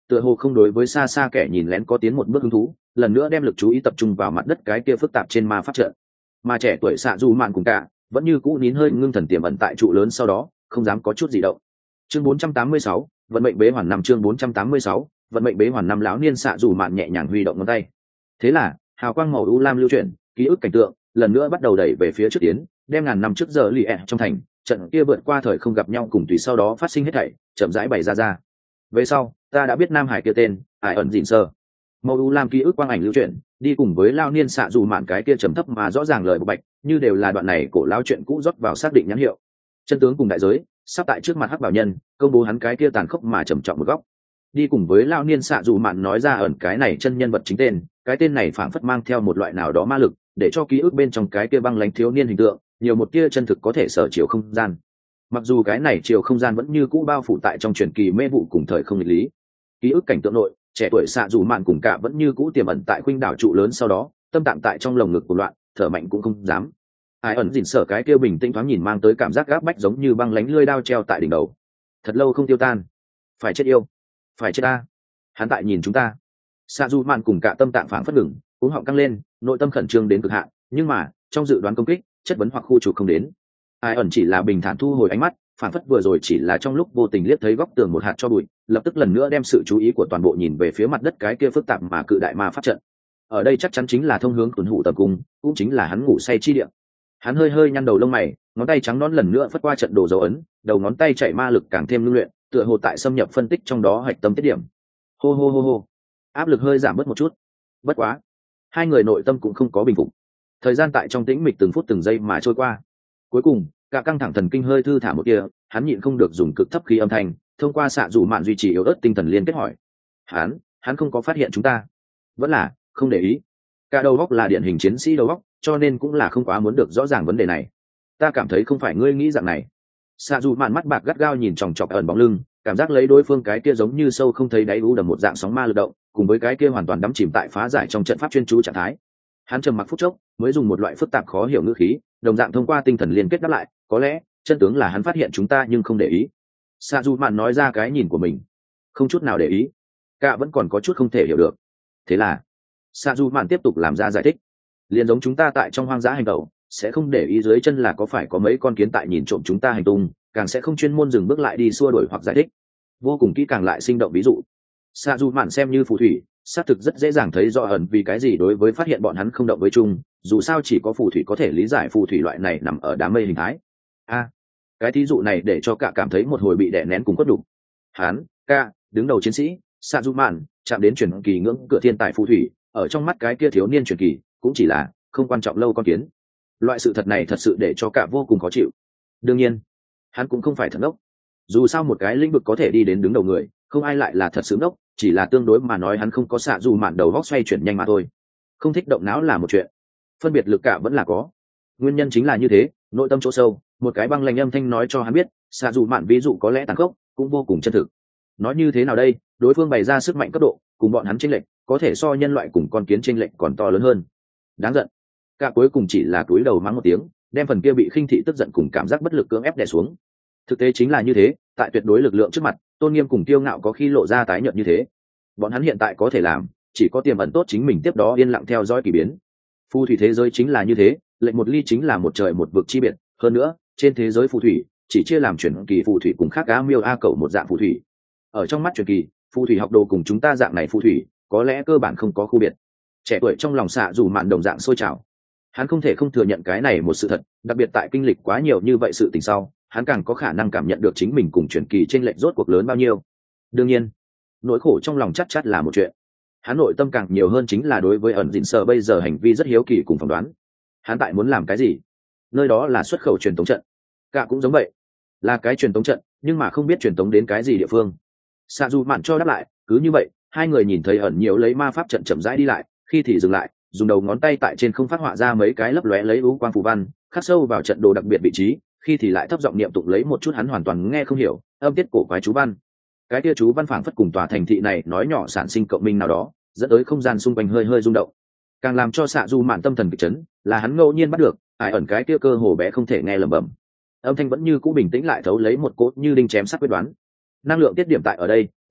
tựa hồ không đối với xa xa kẻ nhìn lén có tiến một bước hứng thú, lần nữa đem lực chú ý tập trung vào mặt đất cái kia phức tạp trên ma pháp trận. Mà trẻ tuổi xạ dù mạn cùng cả vẫn như cũ nín hơi ngưng thần tiềm ẩn tại trụ lớn sau đó không dám có chút gì động. Chương bốn trăm tám mươi sáu, vận mệnh bế hoàn năm. Chương bốn trăm tám mươi sáu, vận mệnh bế hoàn năm. Lão niên xạ dù mạn nhẹ nhàng huy động ngón tay. Thế là hào quang màu u lam lưu chuyển, ký ức cảnh tượng lần nữa bắt đầu đẩy về phía trước tiến, đem ngàn năm trước giờ lì ẹ trong thành trận kia vượt qua thời không gặp nhau cùng tùy sau đó phát sinh hết thảy chậm rãi bày ra ra. Về sau ta đã biết nam hải kia tên Hải ẩn dịn sơ. Màu u lam ký ức quang ảnh lưu chuyển đi cùng với lao niên xạ dù mạn cái kia trầm thấp mà rõ ràng lời bộc bạch, như đều là đoạn này cổ lao chuyện cũ rót vào xác định nhãn hiệu. Chân tướng cùng đại giới sắp tại trước mặt hắc bảo nhân công bố hắn cái kia tàn khốc mà trầm trọng một góc. Đi cùng với lao niên xạ dù mạn nói ra ẩn cái này chân nhân vật chính tên, cái tên này phảng phất mang theo một loại nào đó ma lực, để cho ký ức bên trong cái kia băng lãnh thiếu niên hình tượng nhiều một tia chân thực có thể sở chiều không gian. Mặc dù cái này chiều không gian vẫn như cũ bao phủ tại trong truyền kỳ mê vụ cùng thời không nghịch lý, ký ức cảnh tượng nội trẻ tuổi xạ dù mạn cùng cả vẫn như cũ tiềm ẩn tại khuynh đảo trụ lớn sau đó tâm tạng tại trong lồng ngực của loạn thở mạnh cũng không dám. Ai ẩn dỉn sở cái kia bình tĩnh thoáng nhìn mang tới cảm giác gáp bách giống như băng lánh lưỡi đao treo tại đỉnh đầu, thật lâu không tiêu tan. Phải chết yêu, phải chết ta, hắn tại nhìn chúng ta. Xạ dù mạn cùng cả tâm tạng phảng phất ngừng, cuống họng căng lên, nội tâm khẩn trương đến cực hạn, nhưng mà trong dự đoán công kích chất vấn hoặc khu trục không đến. Ai ẩn chỉ là bình thản thu hồi ánh mắt, phản phất vừa rồi chỉ là trong lúc vô tình liếc thấy góc tường một hạt cho bụi, lập tức lần nữa đem sự chú ý của toàn bộ nhìn về phía mặt đất cái kia phức tạp mà cự đại ma pháp trận. Ở đây chắc chắn chính là thông hướng tuần hủ tầm cung, cũng chính là hắn ngủ say chi địa. Hắn hơi hơi nhăn đầu lông mày, ngón tay trắng nõn lần nữa phất qua trận đồ dấu ấn, đầu ngón tay chạy ma lực càng thêm lưu luyện, tựa hồ tại xâm nhập phân tích trong đó hạch tâm tiết điểm. Hô hô hô hô, áp lực hơi giảm bớt một chút. Bất quá, hai người nội tâm cũng không có bình phục. Thời gian tại trong tĩnh mịch từng phút từng giây mà trôi qua. Cuối cùng cả căng thẳng thần kinh hơi thư thả một kia, hắn nhịn không được dùng cực thấp khí âm thanh thông qua xạ dù mạn duy trì yếu ớt tinh thần liên kết hỏi: hắn hắn không có phát hiện chúng ta, vẫn là không để ý? Cả đầu góc là điển hình chiến sĩ đầu góc, cho nên cũng là không quá muốn được rõ ràng vấn đề này. Ta cảm thấy không phải ngươi nghĩ dạng này. Xạ dù mạn mắt bạc gắt gao nhìn chòng chọc ẩn bóng lưng, cảm giác lấy đối phương cái kia giống như sâu không thấy đáy u đầm một dạng sóng ma lực động, cùng với cái kia hoàn toàn đắm chìm tại phá giải trong trận pháp chuyên chú trạng thái. Hắn trầm mặc phút chốc mới dùng một loại phức tạp khó hiểu ngữ khí đồng dạng thông qua tinh thần liên kết đáp lại: có lẽ chân tướng là hắn phát hiện chúng ta nhưng không để ý. Sa du mạn nói ra cái nhìn của mình, không chút nào để ý. Cả vẫn còn có chút không thể hiểu được. Thế là Sa du mạn tiếp tục làm ra giải thích: liền giống chúng ta tại trong hoang dã hành tẩu, sẽ không để ý dưới chân là có phải có mấy con kiến tại nhìn trộm chúng ta hành tung, càng sẽ không chuyên môn dừng bước lại đi xua đuổi hoặc giải thích. Vô cùng kỹ càng lại sinh động ví dụ. Sa du mạn xem như phù thủy, xác thực rất dễ dàng thấy rõ ẩn vì cái gì đối với phát hiện bọn hắn không động với chung, dù sao chỉ có phù thủy có thể lý giải phù thủy loại này nằm ở đám mây hình thái. A, à, cái thí dụ này để cho cả cảm thấy một hồi bị đè nén cùng cốt đục. Hắn, ca, đứng đầu chiến sĩ, Sa du mạn, chạm đến truyền kỳ ngưỡng cửa thiên tài phù thủy, ở trong mắt cái kia thiếu niên truyền kỳ, cũng chỉ là không quan trọng lâu con kiến. Loại sự thật này thật sự để cho cả vô cùng khó chịu. Đương nhiên, hắn cũng không phải thật ngốc. Dù sao một cái lĩnh vực có thể đi đến đứng đầu người, không ai lại là thật sự ngốc, chỉ là tương đối mà nói hắn không có xạ dù mạn đầu góc xoay chuyển nhanh mà thôi. Không thích động não là một chuyện, phân biệt lực cả vẫn là có. Nguyên nhân chính là như thế, nội tâm chỗ sâu, một cái băng lạnh âm thanh nói cho hắn biết, xạ dù mạn ví dụ có lẽ tàn khốc, cũng vô cùng chân thực. Nói như thế nào đây, đối phương bày ra sức mạnh cấp độ, cùng bọn hắn chênh lệch, có thể so nhân loại cùng con kiến chênh lệch còn to lớn hơn. Đáng giận. Cả cuối cùng chỉ là cúi đầu mắng một tiếng, đem phần kia bị khinh thị tức giận cùng cảm giác bất lực cưỡng ép đè xuống. Thực tế chính là như thế, tại tuyệt đối lực lượng trước mặt, tôn nghiêm cùng kiêu ngạo có khi lộ ra tái nhợt như thế. Bọn hắn hiện tại có thể làm chỉ có tiềm ẩn tốt chính mình, tiếp đó yên lặng theo dõi kỳ biến. Phù thủy thế giới chính là như thế, lệnh một ly chính là một trời một vực chi biệt. Hơn nữa trên thế giới phù thủy chỉ chia làm chuyển kỳ phù thủy cùng khác cá miêu a cẩu một dạng phù thủy. Ở trong mắt chuyển kỳ phù thủy học đồ cùng chúng ta dạng này phù thủy có lẽ cơ bản không có khu biệt. Trẻ tuổi trong lòng xạ dù mạn đồng dạng sôi trào, hắn không thể không thừa nhận cái này một sự thật, đặc biệt tại kinh lịch quá nhiều như vậy sự tình sau, hắn càng có khả năng cảm nhận được chính mình cùng chuyển kỳ trên lệnh rốt cuộc lớn bao nhiêu. Đương nhiên nỗi khổ trong lòng chắc chắn là một chuyện, hắn nội tâm càng nhiều hơn chính là đối với ẩn dịn sờ bây giờ hành vi rất hiếu kỳ cùng phỏng đoán. Hắn tại muốn làm cái gì? Nơi đó là xuất khẩu truyền tống trận, cả cũng giống vậy, là cái truyền tống trận, nhưng mà không biết truyền tống đến cái gì địa phương. Sa du mạn cho đáp lại. Cứ như vậy hai người nhìn thấy ẩn nhiều lấy ma pháp trận chậm rãi đi lại, khi thì dừng lại, dùng đầu ngón tay tại trên không phát họa ra mấy cái lấp lóe lấy u quang phù văn, khắc sâu vào trận đồ đặc biệt vị trí, khi thì lại thấp giọng niệm tụng lấy một chút hắn hoàn toàn nghe không hiểu âm tiết cổ quái chú văn. Cái kia chú văn phảng phất cùng tòa thành thị này nói nhỏ sản sinh cộng minh nào đó, dẫn tới không gian xung quanh hơi hơi rung động. Càng làm cho xạ du mạn tâm thần kịch chấn là hắn ngẫu nhiên bắt được ải ẩn cái kia cơ hồ bé không thể nghe lẩm bẩm, âm thanh vẫn như cũ bình tĩnh lại thấu lấy một cốt như đinh chém sắt quyết đoán. Năng lượng tiết điểm tại ở đây, ân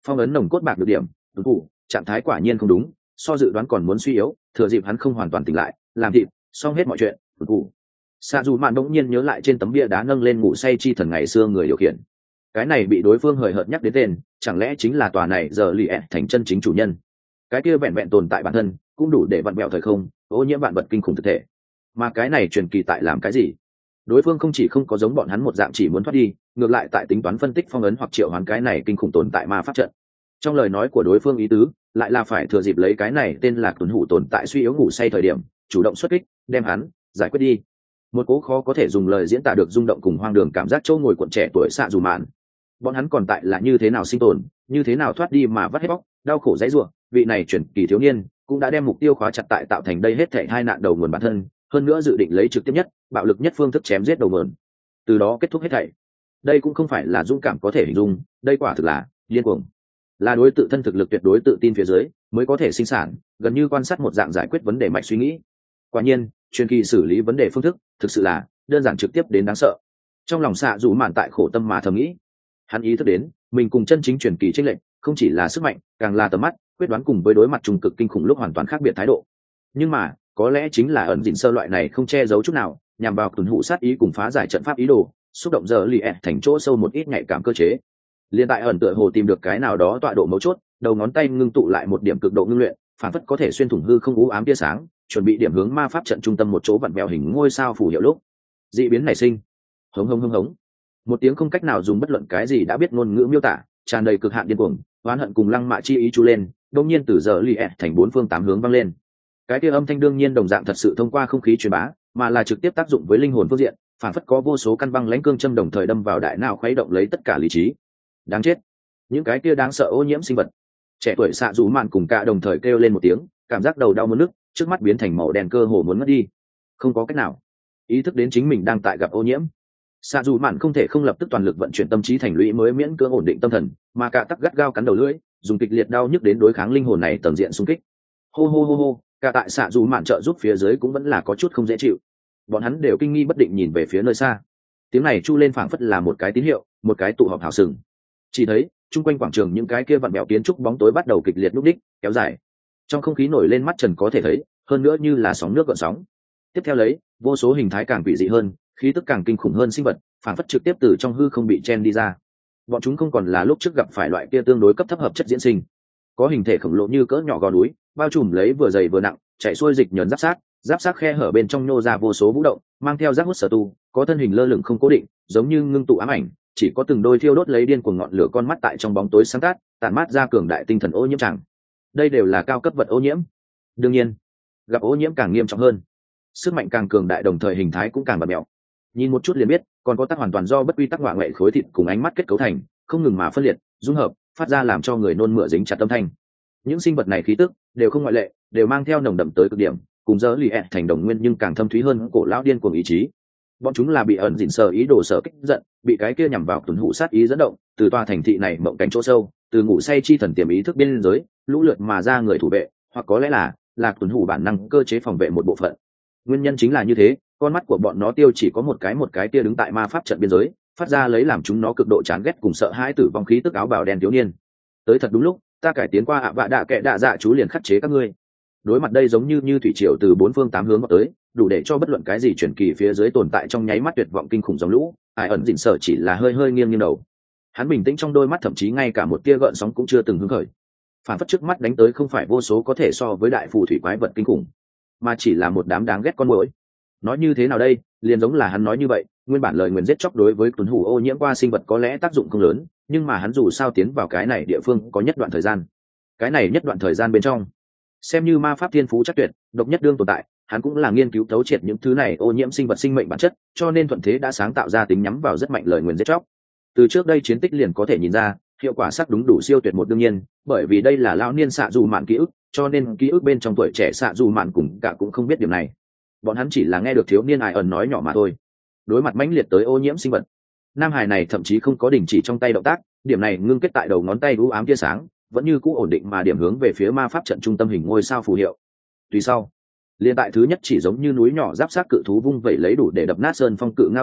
phong ấn nồng cốt bạc được điểm tuấn thủ trạng thái quả nhiên không đúng, so dự đoán còn muốn suy yếu, thừa dịp hắn không hoàn toàn tỉnh lại làm thịt xong hết mọi chuyện tuấn thủ. Xạ dù mạn bỗng nhiên nhớ lại trên tấm bia đá nâng lên ngủ say chi thần ngày xưa người điều khiển, cái này bị đối phương hời hợt nhắc đến tên, chẳng lẽ chính là tòa này giờ lì ẹ thành chân chính chủ nhân? Cái kia vẹn vẹn tồn tại bản thân cũng đủ để vặn vẹo thời không, ô nhiễm vạn vật kinh khủng thực thể. Mà cái này truyền kỳ tại làm cái gì? Đối phương không chỉ không có giống bọn hắn một dạng chỉ muốn thoát đi, ngược lại tại tính toán phân tích phong ấn hoặc triệu hoán cái này kinh khủng tồn tại ma pháp trận. Trong lời nói của đối phương ý tứ lại là phải thừa dịp lấy cái này tên là tuấn hủ tồn tại suy yếu ngủ say thời điểm, chủ động xuất kích, đem hắn giải quyết đi. Một cố khó có thể dùng lời diễn tả được rung động cùng hoang đường cảm giác châu ngồi cuộn trẻ tuổi xạ dù mạn. Bọn hắn còn tại là như thế nào sinh tồn, như thế nào thoát đi mà vắt hết bóc, đau khổ dãy rủa, vị này chuyển kỳ thiếu niên cũng đã đem mục tiêu khóa chặt tại tạo thành đây hết thảy hai nạn đầu nguồn bản thân, hơn nữa dự định lấy trực tiếp nhất, bạo lực nhất phương thức chém giết đầu nguồn, từ đó kết thúc hết thảy. Đây cũng không phải là dũng cảm có thể hình dung, đây quả thực là điên cuồng, là đối tự thân thực lực tuyệt đối tự tin phía dưới mới có thể sinh sản, gần như quan sát một dạng giải quyết vấn đề mạch suy nghĩ. Quả nhiên, truyền kỳ xử lý vấn đề phương thức thực sự là đơn giản trực tiếp đến đáng sợ. Trong lòng xạ dù mạn tại khổ tâm mà thầm nghĩ, hắn ý thức đến mình cùng chân chính truyền kỳ tranh lệch không chỉ là sức mạnh, càng là tầm mắt, quyết đoán cùng với đối mặt trùng cực kinh khủng lúc hoàn toàn khác biệt thái độ. Nhưng mà có lẽ chính là ẩn dịn sơ loại này không che giấu chút nào, nhằm vào tuần hụ sát ý cùng phá giải trận pháp ý đồ, xúc động giờ lì ẹt thành chỗ sâu một ít nhạy cảm cơ chế. Liên tại ẩn tựa hồ tìm được cái nào đó tọa độ mấu chốt, đầu ngón tay ngưng tụ lại một điểm cực độ ngưng luyện, phản phất có thể xuyên thủng hư không u ám tia sáng, chuẩn bị điểm hướng ma pháp trận trung tâm một chỗ vặn vẹo hình ngôi sao phù hiệu lúc dị biến nảy sinh. Hống hống hống hống, một tiếng không cách nào dùng bất luận cái gì đã biết ngôn ngữ miêu tả, tràn đầy cực hạn điên cuồng, oán hận cùng lăng mạ chi ý chú lên, đột nhiên từ giờ lì ẹt thành bốn phương tám hướng vang lên. Cái kia âm thanh đương nhiên đồng dạng thật sự thông qua không khí truyền bá, mà là trực tiếp tác dụng với linh hồn phương diện, phản phất có vô số căn băng lãnh cương châm đồng thời đâm vào đại não khuấy động lấy tất cả lý trí. Đáng chết, những cái kia đáng sợ ô nhiễm sinh vật. Trẻ tuổi xạ rủ mạn cùng cả đồng thời kêu lên một tiếng, cảm giác đầu đau muốn nức, trước mắt biến thành màu đen cơ hồ muốn mất đi. Không có cách nào, ý thức đến chính mình đang tại gặp ô nhiễm, xạ dù mạn không thể không lập tức toàn lực vận chuyển tâm trí thành lũy mới miễn cưỡng ổn định tâm thần, mà cả tắc gắt gao cắn đầu lưỡi, dùng kịch liệt đau nhức đến đối kháng linh hồn này tầng diện xung kích. Hô hô hô hô, cả tại xạ dù mạn trợ giúp phía dưới cũng vẫn là có chút không dễ chịu. Bọn hắn đều kinh nghi bất định nhìn về phía nơi xa, tiếng này chu lên phảng phất là một cái tín hiệu, một cái tụ họp hảo sừng. Chỉ thấy chung quanh quảng trường những cái kia vặn bẹo kiến trúc bóng tối bắt đầu kịch liệt núp đích kéo dài, trong không khí nổi lên mắt trần có thể thấy, hơn nữa như là sóng nước gợn sóng. Tiếp theo lấy vô số hình thái càng quỷ dị hơn, khí tức càng kinh khủng hơn sinh vật phản phất trực tiếp từ trong hư không bị chen đi ra. Bọn chúng không còn là lúc trước gặp phải loại kia tương đối cấp thấp hợp chất diễn sinh, có hình thể khổng lồ như cỡ nhỏ gò núi, bao trùm lấy vừa dày vừa nặng, chạy xuôi dịch nhờn giáp sát, giáp sát khe hở bên trong nhô ra vô số vũ động, mang theo rác hút sở tu, có thân hình lơ lửng không cố định, giống như ngưng tụ ám ảnh, chỉ có từng đôi thiêu đốt lấy điên cuồng ngọn lửa con mắt tại trong bóng tối sáng tát, tản mát ra cường đại tinh thần ô nhiễm chẳng. Đây đều là cao cấp vật ô nhiễm. Đương nhiên, gặp ô nhiễm càng nghiêm trọng hơn, sức mạnh càng cường đại, đồng thời hình thái cũng càng bật mèo. Nhìn một chút liền biết, còn có tác hoàn toàn do bất quy tắc ngoại ngoại khối thịt cùng ánh mắt kết cấu thành, không ngừng mà phân liệt, dung hợp, phát ra làm cho người nôn mửa dính chặt tâm thanh. Những sinh vật này khí tức đều không ngoại lệ, đều mang theo nồng đậm tới cực điểm, cùng giờ lì ẹt thành đồng nguyên nhưng càng thâm thúy hơn cổ lão điên cuồng ý chí. Bọn chúng là bị ẩn dịn sờ ý đồ sở kích giận, bị cái kia nhằm vào tuần hụ sát ý dẫn động, từ tòa thành thị này mộng cảnh chỗ sâu, từ ngủ say chi thần tiềm ý thức biên giới, lũ lượt mà ra người thủ vệ, hoặc có lẽ là là tuần hụ bản năng cơ chế phòng vệ một bộ phận. Nguyên nhân chính là như thế, con mắt của bọn nó tiêu chỉ có một cái một cái kia đứng tại ma pháp trận biên giới, phát ra lấy làm chúng nó cực độ chán ghét cùng sợ hãi tử vong khí tức áo bào đen thiếu niên. Tới thật đúng lúc, ta cải tiến qua ạ vạ đạ kệ đạ dạ chú liền khắc chế các ngươi. Đối mặt đây giống như như thủy triều từ bốn phương tám hướng vào tới, đủ để cho bất luận cái gì chuyển kỳ phía dưới tồn tại trong nháy mắt tuyệt vọng kinh khủng dòng lũ, ai ẩn dịn sợ chỉ là hơi hơi nghiêng nghiêng đầu. Hắn bình tĩnh trong đôi mắt thậm chí ngay cả một tia gợn sóng cũng chưa từng hứng khởi. Phản phất trước mắt đánh tới không phải vô số có thể so với đại phù thủy quái vật kinh khủng, mà chỉ là một đám đáng ghét con muỗi. Nói như thế nào đây, liền giống là hắn nói như vậy, nguyên bản lời nguyền giết chóc đối với tuần hủ ô nhiễm qua sinh vật có lẽ tác dụng không lớn, nhưng mà hắn dù sao tiến vào cái này địa phương có nhất đoạn thời gian. Cái này nhất đoạn thời gian bên trong, xem như ma pháp thiên phú chắc tuyệt, độc nhất đương tồn tại, hắn cũng là nghiên cứu thấu triệt những thứ này ô nhiễm sinh vật sinh mệnh bản chất, cho nên thuận thế đã sáng tạo ra tính nhắm vào rất mạnh lời nguyền giết chóc. Từ trước đây chiến tích liền có thể nhìn ra, hiệu quả sắc đúng đủ siêu tuyệt một đương nhiên, bởi vì đây là lão niên xạ dù mạn ký ức, cho nên ký ức bên trong tuổi trẻ xạ dù mạn cùng cả cũng không biết điểm này. Bọn hắn chỉ là nghe được thiếu niên ai ẩn nói nhỏ mà thôi. Đối mặt mãnh liệt tới ô nhiễm sinh vật, nam hải này thậm chí không có đình chỉ trong tay động tác, điểm này ngưng kết tại đầu ngón tay u ám tia sáng, vẫn như cũ ổn định mà điểm hướng về phía ma pháp trận trung tâm hình ngôi sao phù hiệu. Tùy sau, liên tại thứ nhất chỉ giống như núi nhỏ giáp sát cự thú vung vẩy lấy đủ để đập nát sơn phong cự ngao rơi đập,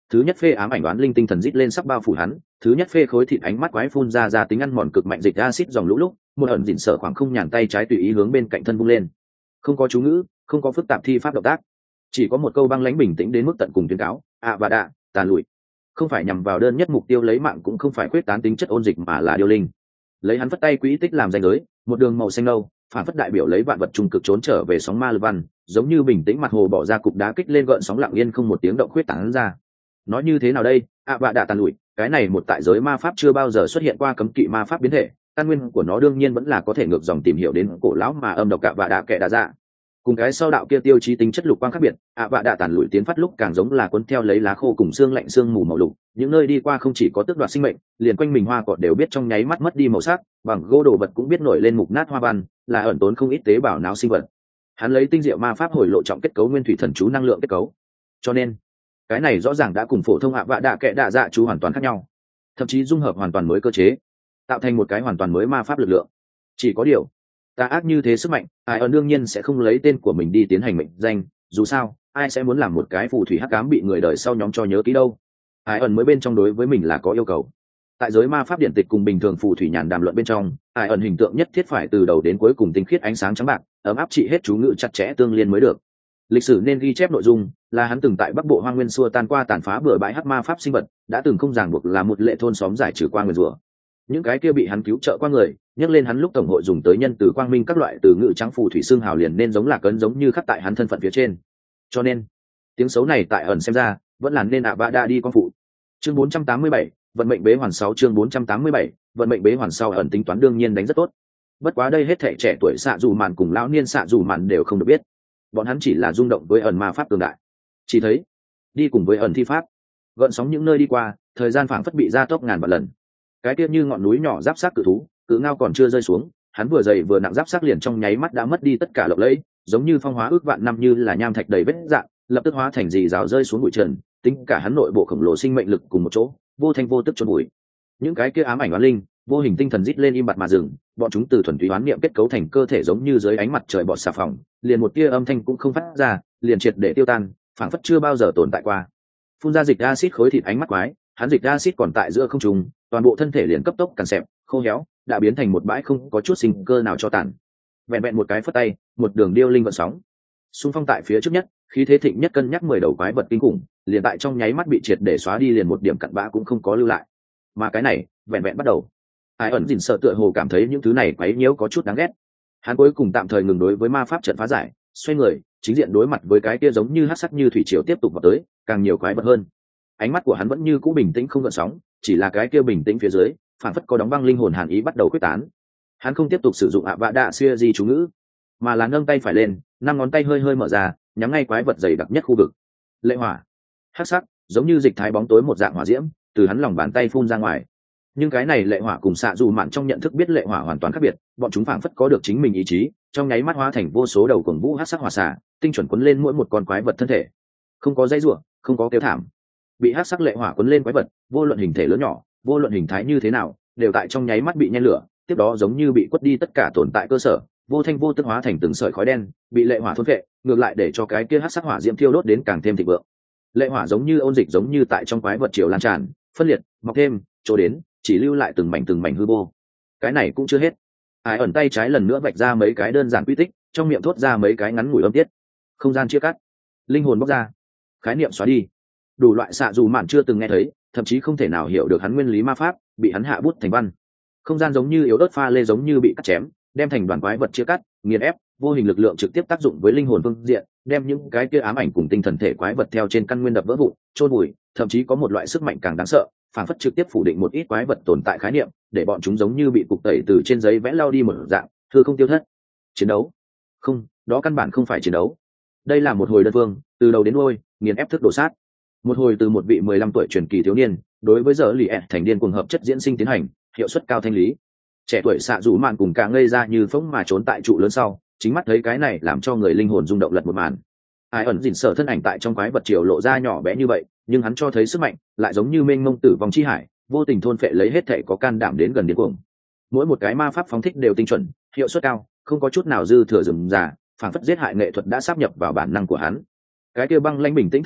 thứ nhất phê ám ảnh đoán linh tinh thần rít lên sắp bao phủ hắn, thứ nhất phê khối thịt ánh mắt quái phun ra ra tính ăn mòn cực mạnh dịch acid dòng lũ lúc, một ẩn dịn sợ khoảng không nhàn tay trái tùy ý hướng bên cạnh thân vung lên. Không có chú ngữ, không có phức tạp thi pháp động tác, chỉ có một câu băng lãnh bình tĩnh đến mức tận cùng tuyên cáo, ạ và đạ, tàn lùi. Không phải nhằm vào đơn nhất mục tiêu lấy mạng, cũng không phải khuyết tán tính chất ôn dịch, mà là điêu linh. Lấy hắn phất tay quỹ tích làm danh giới, một đường màu xanh nâu, phản phất đại biểu lấy vạn vật trung cực trốn trở về sóng ma lưu văn, giống như bình tĩnh mặt hồ bỏ ra cục đá kích lên gợn sóng lặng yên không một tiếng động khuyết tán ra. Nói như thế nào đây, ạ và đạ tàn lùi, cái này một tại giới ma pháp chưa bao giờ xuất hiện qua cấm kỵ ma pháp biến thể, căn nguyên của nó đương nhiên vẫn là có thể ngược dòng tìm hiểu đến cổ lão mà âm độc cạ và đạ kệ đạ dạ. Cùng cái sau đạo kia tiêu chí tính chất lục quang khác biệt, ạ và đạ tàn lùi tiến phát lúc càng giống là cuốn theo lấy lá khô cùng xương lạnh xương mù màu lục, những nơi đi qua không chỉ có tước đoạt sinh mệnh, liền quanh mình hoa cỏ đều biết trong nháy mắt mất đi màu sắc, bằng gỗ đồ vật cũng biết nổi lên mục nát hoa văn, là ẩn tốn không ít tế bào não sinh vật. Hắn lấy tinh diệu ma pháp hồi lộ trọng kết cấu nguyên thủy thần chú năng lượng kết cấu, cho nên cái này rõ ràng đã cùng phổ thông ạ vạ đạ kệ đạ dạ chú hoàn toàn khác nhau, thậm chí dung hợp hoàn toàn mới cơ chế, tạo thành một cái hoàn toàn mới ma pháp lực lượng. Chỉ có điều tà ác như thế sức mạnh, ai ẩn đương nhiên sẽ không lấy tên của mình đi tiến hành mệnh danh, dù sao ai sẽ muốn làm một cái phù thủy hắc ám bị người đời sau nhóm cho nhớ kỹ đâu. Ai ẩn mới bên trong đối với mình là có yêu cầu. Tại giới ma pháp điện tịch cùng bình thường phù thủy nhàn đàm luận bên trong, ai ẩn hình tượng nhất thiết phải từ đầu đến cuối cùng tinh khiết ánh sáng trắng bạc, ấm áp trị hết chú ngữ chặt chẽ tương liên mới được. Lịch sử nên ghi chép nội dung là hắn từng tại Bắc Bộ Hoang Nguyên xua tan qua tàn phá bừa bãi hắc ma pháp sinh vật, đã từng không ràng buộc là một lệ thôn xóm giải trừ qua nguyền rủa. Những cái kia bị hắn cứu trợ qua người, nhắc lên hắn lúc tổng hội dùng tới nhân từ quang minh các loại từ ngữ trắng phù thủy xương hào liền nên giống là cấn giống như khắc tại hắn thân phận phía trên. Cho nên tiếng xấu này tại ẩn xem ra vẫn là nên ạ bạ đa đi con phụ. Chương bốn trăm tám mươi bảy, vận mệnh bế hoàn sáu chương bốn trăm tám mươi bảy, vận mệnh bế hoàn sau ẩn tính toán đương nhiên đánh rất tốt. Bất quá đây hết thảy trẻ tuổi xạ dù mạn cùng lão niên xạ dù mạn đều không được biết, bọn hắn chỉ là rung động với ẩn ma pháp tương đại, chỉ thấy đi cùng với ẩn thi pháp, gợn sóng những nơi đi qua, thời gian phảng phất bị gia tốc ngàn vạn lần. Cái kia như ngọn núi nhỏ giáp xác cự thú, cự ngao còn chưa rơi xuống, hắn vừa dày vừa nặng giáp xác liền trong nháy mắt đã mất đi tất cả lộng lẫy, giống như phong hóa ước vạn năm như là nham thạch đầy vết dạn, lập tức hóa thành dì rào rơi xuống bụi trần, tính cả hắn nội bộ khổng lồ sinh mệnh lực cùng một chỗ, vô thanh vô tức chôn bụi. Những cái kia ám ảnh oán linh, vô hình tinh thần rít lên im bặt mà dừng, bọn chúng từ thuần túy oán niệm kết cấu thành cơ thể giống như dưới ánh mặt trời bọt xà phòng, liền một tia âm thanh cũng không phát ra, liền triệt để tiêu tan, phảng phất chưa bao giờ tồn tại qua. Phun ra dịch acid khối thịt ánh mắt quái, hắn dịch acid còn tại giữa không trung, toàn bộ thân thể liền cấp tốc cằn xẹp, khô héo, đã biến thành một bãi không có chút sinh cơ nào cho tàn. Vẹn vẹn một cái phất tay, một đường điêu linh vận sóng, xung phong tại phía trước nhất, khí thế thịnh nhất cân nhắc mười đầu quái vật kinh khủng, liền tại trong nháy mắt bị triệt để xóa đi, liền một điểm cặn bã cũng không có lưu lại. Mà cái này, vẹn vẹn bắt đầu. Ai ẩn dình sợ tựa hồ cảm thấy những thứ này quấy nhiễu có chút đáng ghét. Hắn cuối cùng tạm thời ngừng đối với ma pháp trận phá giải, xoay người, chính diện đối mặt với cái kia giống như hắc sắc như thủy triều tiếp tục vào tới, càng nhiều quái vật hơn. Ánh mắt của hắn vẫn như cũ bình tĩnh không gợn sóng, chỉ là cái kia bình tĩnh phía dưới, phản phất có đóng băng linh hồn hàn ý bắt đầu quyết tán. Hắn không tiếp tục sử dụng ạ vạ đạ xưa gì chú ngữ, mà là nâng tay phải lên, năm ngón tay hơi hơi mở ra, nhắm ngay quái vật dày đặc nhất khu vực. Lệ hỏa, hắc sắc, giống như dịch thái bóng tối một dạng hỏa diễm, từ hắn lòng bàn tay phun ra ngoài. Nhưng cái này lệ hỏa cùng xạ dù mạn trong nhận thức biết lệ hỏa hoàn toàn khác biệt, bọn chúng phảng phất có được chính mình ý chí, trong nháy mắt hóa thành vô số đầu cuồng vũ hắc sắc hỏa xả, tinh chuẩn quấn lên mỗi một con quái vật thân thể. Không có dãy rủa, không có kêu thảm. Bị hắc sắc lệ hỏa quấn lên quái vật, vô luận hình thể lớn nhỏ, vô luận hình thái như thế nào, đều tại trong nháy mắt bị nhen lửa, tiếp đó giống như bị quất đi tất cả tồn tại cơ sở, vô thanh vô tức hóa thành từng sợi khói đen, bị lệ hỏa thôn phệ, ngược lại để cho cái kia hắc sắc hỏa diễm thiêu đốt đến càng thêm thịnh vượng. Lệ hỏa giống như ôn dịch giống như tại trong quái vật triều lan tràn, phân liệt, mọc thêm, chỗ đến, chỉ lưu lại từng mảnh từng mảnh hư vô. Cái này cũng chưa hết. Ai ẩn tay trái lần nữa vạch ra mấy cái đơn giản quy tích, trong miệng thốt ra mấy cái ngắn ngủi âm tiết. Không gian chia cắt, linh hồn bóc ra, khái niệm xóa đi. Đủ loại xạ dù mạn chưa từng nghe thấy, thậm chí không thể nào hiểu được hắn nguyên lý ma pháp, bị hắn hạ bút thành văn. Không gian giống như yếu ớt pha lê giống như bị cắt chém, đem thành đoàn quái vật chia cắt, nghiền ép, vô hình lực lượng trực tiếp tác dụng với linh hồn phương diện, đem những cái kia ám ảnh cùng tinh thần thể quái vật theo trên căn nguyên đập vỡ vụn, chôn bụi, thậm chí có một loại sức mạnh càng đáng sợ, phản phất trực tiếp phủ định một ít quái vật tồn tại khái niệm, để bọn chúng giống như bị cục tẩy từ trên giấy vẽ lao đi một dạng, thưa không tiêu thất. Chiến đấu? Không, đó căn bản không phải chiến đấu. Đây là một hồi đơn phương, từ đầu đến đuôi, nghiền ép thức đổ sát. Một hồi từ một vị mười lăm tuổi truyền kỳ thiếu niên, đối với giờ lì ẹ thành điên cuồng hợp chất diễn sinh tiến hành, hiệu suất cao thanh lý. Trẻ tuổi xạ rủ mạn cùng cả ngây ra như phóng mà trốn tại trụ lớn sau, chính mắt thấy cái này làm cho người linh hồn rung động lật một màn. Ai ẩn dỉn sở thân ảnh tại trong quái vật triều lộ ra nhỏ bé như vậy, nhưng hắn cho thấy sức mạnh, lại giống như mênh mông tử vong chi hải, vô tình thôn phệ lấy hết thảy có can đảm đến gần điên cuồng. Mỗi một cái ma pháp phóng thích đều tinh chuẩn, hiệu suất cao, không có chút nào dư thừa rườm rà, phảng phất giết hại nghệ thuật đã sáp nhập vào bản năng của hắn. Cái kia băng lãnh bình tĩnh thần sắc,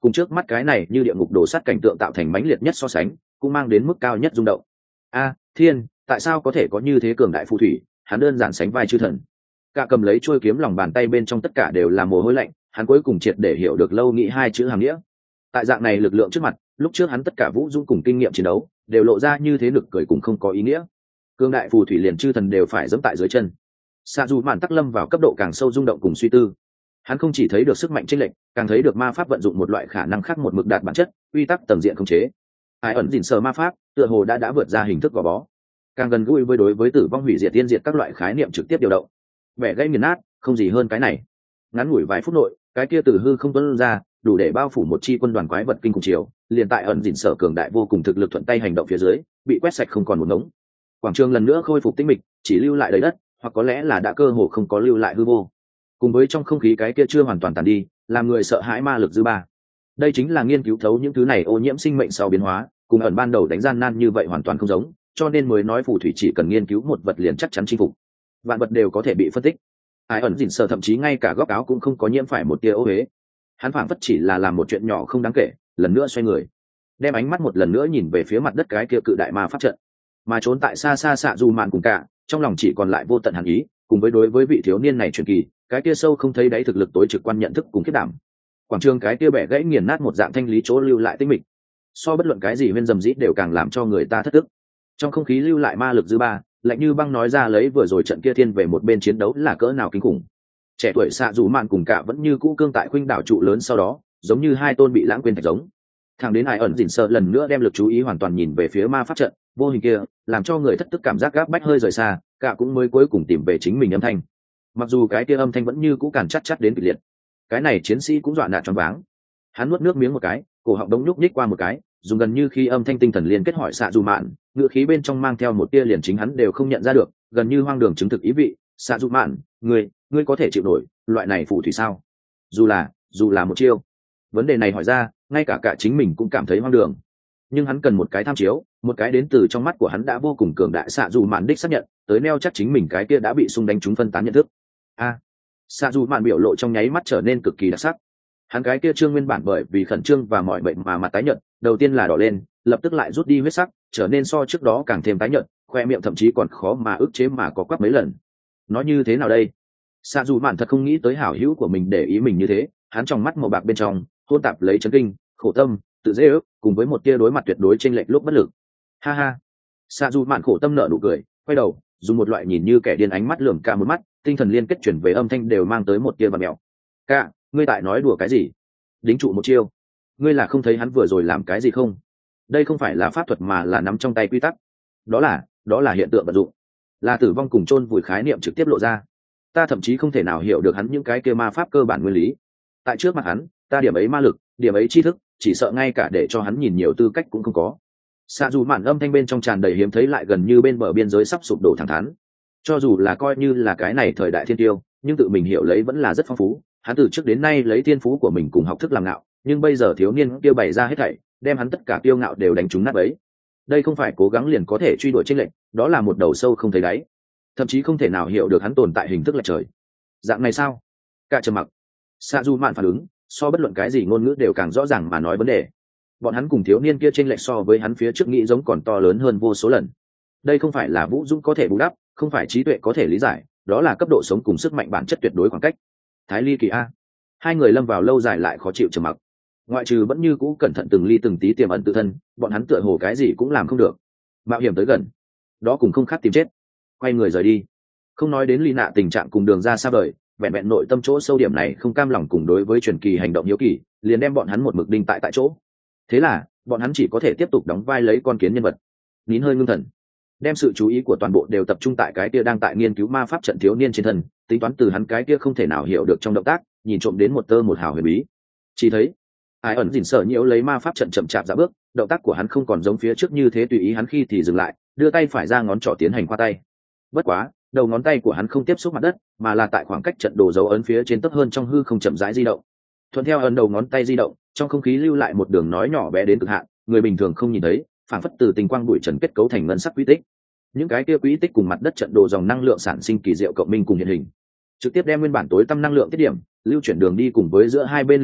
cùng trước mắt cái này như địa ngục đổ sát cảnh tượng tạo thành mãnh liệt nhất so sánh, cũng mang đến mức cao nhất rung động. A thiên, tại sao có thể có như thế cường đại phù thủy, hắn đơn giản sánh vai chư thần. Cả cầm lấy chuôi kiếm, lòng bàn tay bên trong tất cả đều là mồ hôi lạnh, hắn cuối cùng triệt để hiểu được lâu nghĩ hai chữ hàm nghĩa. Tại dạng này lực lượng trước mặt, lúc trước hắn tất cả vũ dũng cùng kinh nghiệm chiến đấu đều lộ ra như thế nực cười cùng không có ý nghĩa. Cương đại phù thủy liền chư thần đều phải giẫm tại dưới chân. Sa dù mạn tắc lâm vào cấp độ càng sâu rung động cùng suy tư. Hắn không chỉ thấy được sức mạnh chênh lệch, càng thấy được ma pháp vận dụng một loại khả năng khác một mực đạt bản chất, quy tắc tầng diện khống chế. Ai ẩn dình sờ ma pháp, tựa hồ đã đã vượt ra hình thức gò bó, càng gần gũi với đối với tử vong hủy diệt tiên diệt các loại khái niệm trực tiếp điều động. Vẻ gây nghiền nát, không gì hơn cái này. Ngắn ngủi vài phút nội, cái kia từ hư không tuôn ra, đủ để bao phủ một chi quân đoàn quái vật kinh khủng chiều, liền tại ẩn dình sở cường đại vô cùng thực lực thuận tay hành động phía dưới, bị quét sạch không còn một ngống. Quảng trường lần nữa khôi phục tĩnh mịch, chỉ lưu lại đầy đất, hoặc có lẽ là đã cơ hồ không có lưu lại hư vô. Cùng với trong không khí cái kia chưa hoàn toàn tàn đi, làm người sợ hãi ma lực dư ba. Đây chính là nghiên cứu thấu những thứ này ô nhiễm sinh mệnh sau biến hóa, cùng ẩn ban đầu đánh gian nan như vậy hoàn toàn không giống, cho nên mới nói phù thủy chỉ cần nghiên cứu một vật liền chắc chắn chinh phục. Vạn vật đều có thể bị phân tích. Ai ẩn dình sở thậm chí ngay cả góc áo cũng không có nhiễm phải một tia ô huế. Hắn phảng phất chỉ là làm một chuyện nhỏ không đáng kể, lần nữa xoay người, đem ánh mắt một lần nữa nhìn về phía mặt đất cái kia cự đại ma pháp trận, mà trốn tại xa xa xạ dù mạn cùng cả, trong lòng chỉ còn lại vô tận hàn ý, cùng với đối với vị thiếu niên này truyền kỳ, cái kia sâu không thấy đáy thực lực tối trực quan nhận thức cùng kết đảm. Quảng trường cái kia bẻ gãy nghiền nát một dạng thanh lý chỗ lưu lại tinh mịch, so bất luận cái gì nguyên dầm dĩ đều càng làm cho người ta thất tức. Trong không khí lưu lại ma lực dư ba, lạnh như băng nói ra lấy vừa rồi trận kia thiên về một bên chiến đấu là cỡ nào kinh khủng. Trẻ tuổi xạ dù mạn cùng cả vẫn như cũ cương tại khuynh đảo trụ lớn sau đó, giống như hai tôn bị lãng quên thạch giống. Thằng đến Ai ẩn dình sợ lần nữa đem lực chú ý hoàn toàn nhìn về phía ma pháp trận vô hình kia, làm cho người thất tức cảm giác gáp bách hơi rời xa, cả cũng mới cuối cùng tìm về chính mình âm thanh. Mặc dù cái kia âm thanh vẫn như cũ càn chát chát đến kịch liệt, cái này chiến sĩ cũng dọa nạt choáng váng. Hắn nuốt nước miếng một cái, cổ họng đống nhúc nhích qua một cái, dùng gần như khi âm thanh tinh thần liên kết hỏi xạ dù mạn, ngựa khí bên trong mang theo một tia liền chính hắn đều không nhận ra được, gần như hoang đường chứng thực ý vị. Xạ dù mạn, ngươi ngươi có thể chịu nổi loại này phù thủy sao? Dù là dù là một chiêu. Vấn đề này hỏi ra, ngay cả cả chính mình cũng cảm thấy hoang đường. Nhưng hắn cần một cái tham chiếu, một cái đến từ trong mắt của hắn đã vô cùng cường đại xạ dù mạn đích xác nhận, tới neo chắc chính mình cái kia đã bị xung đánh trúng phân tán nhận thức. A, xạ dù mạn biểu lộ trong nháy mắt trở nên cực kỳ đặc sắc. Hắn cái kia trương nguyên bản bởi vì khẩn trương và mọi bệnh mà mặt tái nhợt, đầu tiên là đỏ lên, lập tức lại rút đi huyết sắc, trở nên so trước đó càng thêm tái nhợt, khoe miệng thậm chí còn khó mà ức chế mà có quắp mấy lần. Nói như thế nào đây? Xạ dù mạn thật không nghĩ tới hảo hữu của mình để ý mình như thế, hắn trong mắt màu bạc bên trong hôn tạp lấy chấn kinh, khổ tâm, tự dễ ước, cùng với một tia đối mặt tuyệt đối chênh lệch lúc bất lực. Ha ha. Xạ dù mạn khổ tâm nở nụ cười, quay đầu, dùng một loại nhìn như kẻ điên ánh mắt lườm cả một mắt, tinh thần liên kết chuyển về âm thanh đều mang tới một tia vặn mèo. Cả, ngươi tại nói đùa cái gì? Đính trụ một chiêu. Ngươi là không thấy hắn vừa rồi làm cái gì không? Đây không phải là pháp thuật mà là nắm trong tay quy tắc. Đó là, đó là hiện tượng vận dụng. Là tử vong cùng chôn vùi khái niệm trực tiếp lộ ra. Ta thậm chí không thể nào hiểu được hắn những cái kia ma pháp cơ bản nguyên lý. Tại trước mặt hắn, ta điểm ấy ma lực, điểm ấy tri thức, chỉ sợ ngay cả để cho hắn nhìn nhiều tư cách cũng không có. Xạ dù mạn âm thanh bên trong tràn đầy hiếm thấy lại gần như bên bờ biên giới sắp sụp đổ thẳng thắn. Cho dù là coi như là cái này thời đại thiên tiêu, nhưng tự mình hiểu lấy vẫn là rất phong phú. Hắn từ trước đến nay lấy thiên phú của mình cùng học thức làm ngạo, nhưng bây giờ thiếu niên kia bày ra hết thảy, đem hắn tất cả kiêu ngạo đều đánh trúng nát bấy. Đây không phải cố gắng liền có thể truy đuổi chênh lệch, đó là một đầu sâu không thấy đáy, thậm chí không thể nào hiểu được hắn tồn tại hình thức lệch trời. Dạng này sao? Cả trầm mặc. Sa Du Mạn phản ứng, so bất luận cái gì ngôn ngữ đều càng rõ ràng mà nói vấn đề. Bọn hắn cùng thiếu niên kia chênh lệch so với hắn phía trước nghĩ giống còn to lớn hơn vô số lần. Đây không phải là vũ dũng có thể bù đắp, không phải trí tuệ có thể lý giải, đó là cấp độ sống cùng sức mạnh bản chất tuyệt đối khoảng cách. Thái ly kỳ a. Hai người lâm vào lâu dài lại khó chịu trầm mặc. Ngoại trừ vẫn như cũ cẩn thận từng ly từng tí tiềm ẩn tự thân, bọn hắn tựa hồ cái gì cũng làm không được. Mạo hiểm tới gần, đó cũng không khác tìm chết. Quay người rời đi. Không nói đến ly nạ tình trạng cùng đường ra xa vời, vẹn vẹn nội tâm chỗ sâu điểm này không cam lòng cùng đối với truyền kỳ hành động hiếu kỳ, liền đem bọn hắn một mực đinh tại tại chỗ. Thế là, bọn hắn chỉ có thể tiếp tục đóng vai lấy con kiến nhân vật. Nín hơi ngưng thần, đem sự chú ý của toàn bộ đều tập trung tại cái kia đang tại nghiên cứu ma pháp trận thiếu niên trên thân, tính toán từ hắn cái kia không thể nào hiểu được trong động tác, nhìn trộm đến một tơ một hào huyền bí. Chỉ thấy, Ai ẩn dình sợ nhiễu lấy ma pháp trận chậm chạp ra bước, động tác của hắn không còn giống phía trước như thế tùy ý hắn khi thì dừng lại, đưa tay phải ra ngón trỏ tiến hành qua tay. Bất quá, đầu ngón tay của hắn không tiếp xúc mặt đất, mà là tại khoảng cách trận đồ dấu ấn phía trên tấp hơn trong hư không chậm rãi di động. Thuận theo ấn đầu ngón tay di động, trong không khí lưu lại một đường nói nhỏ bé đến cực hạn, người bình thường không nhìn thấy, phản phất từ tinh quang bụi trần kết cấu thành ngân sắc quỹ tích. Những cái kia quỹ tích cùng mặt đất trận đồ dòng năng lượng sản sinh kỳ diệu cộng minh cùng hiện hình, trực tiếp đem nguyên bản tối tăm năng lượng tiết điểm lưu chuyển đường đi cùng với giữa hai bên liên hệ,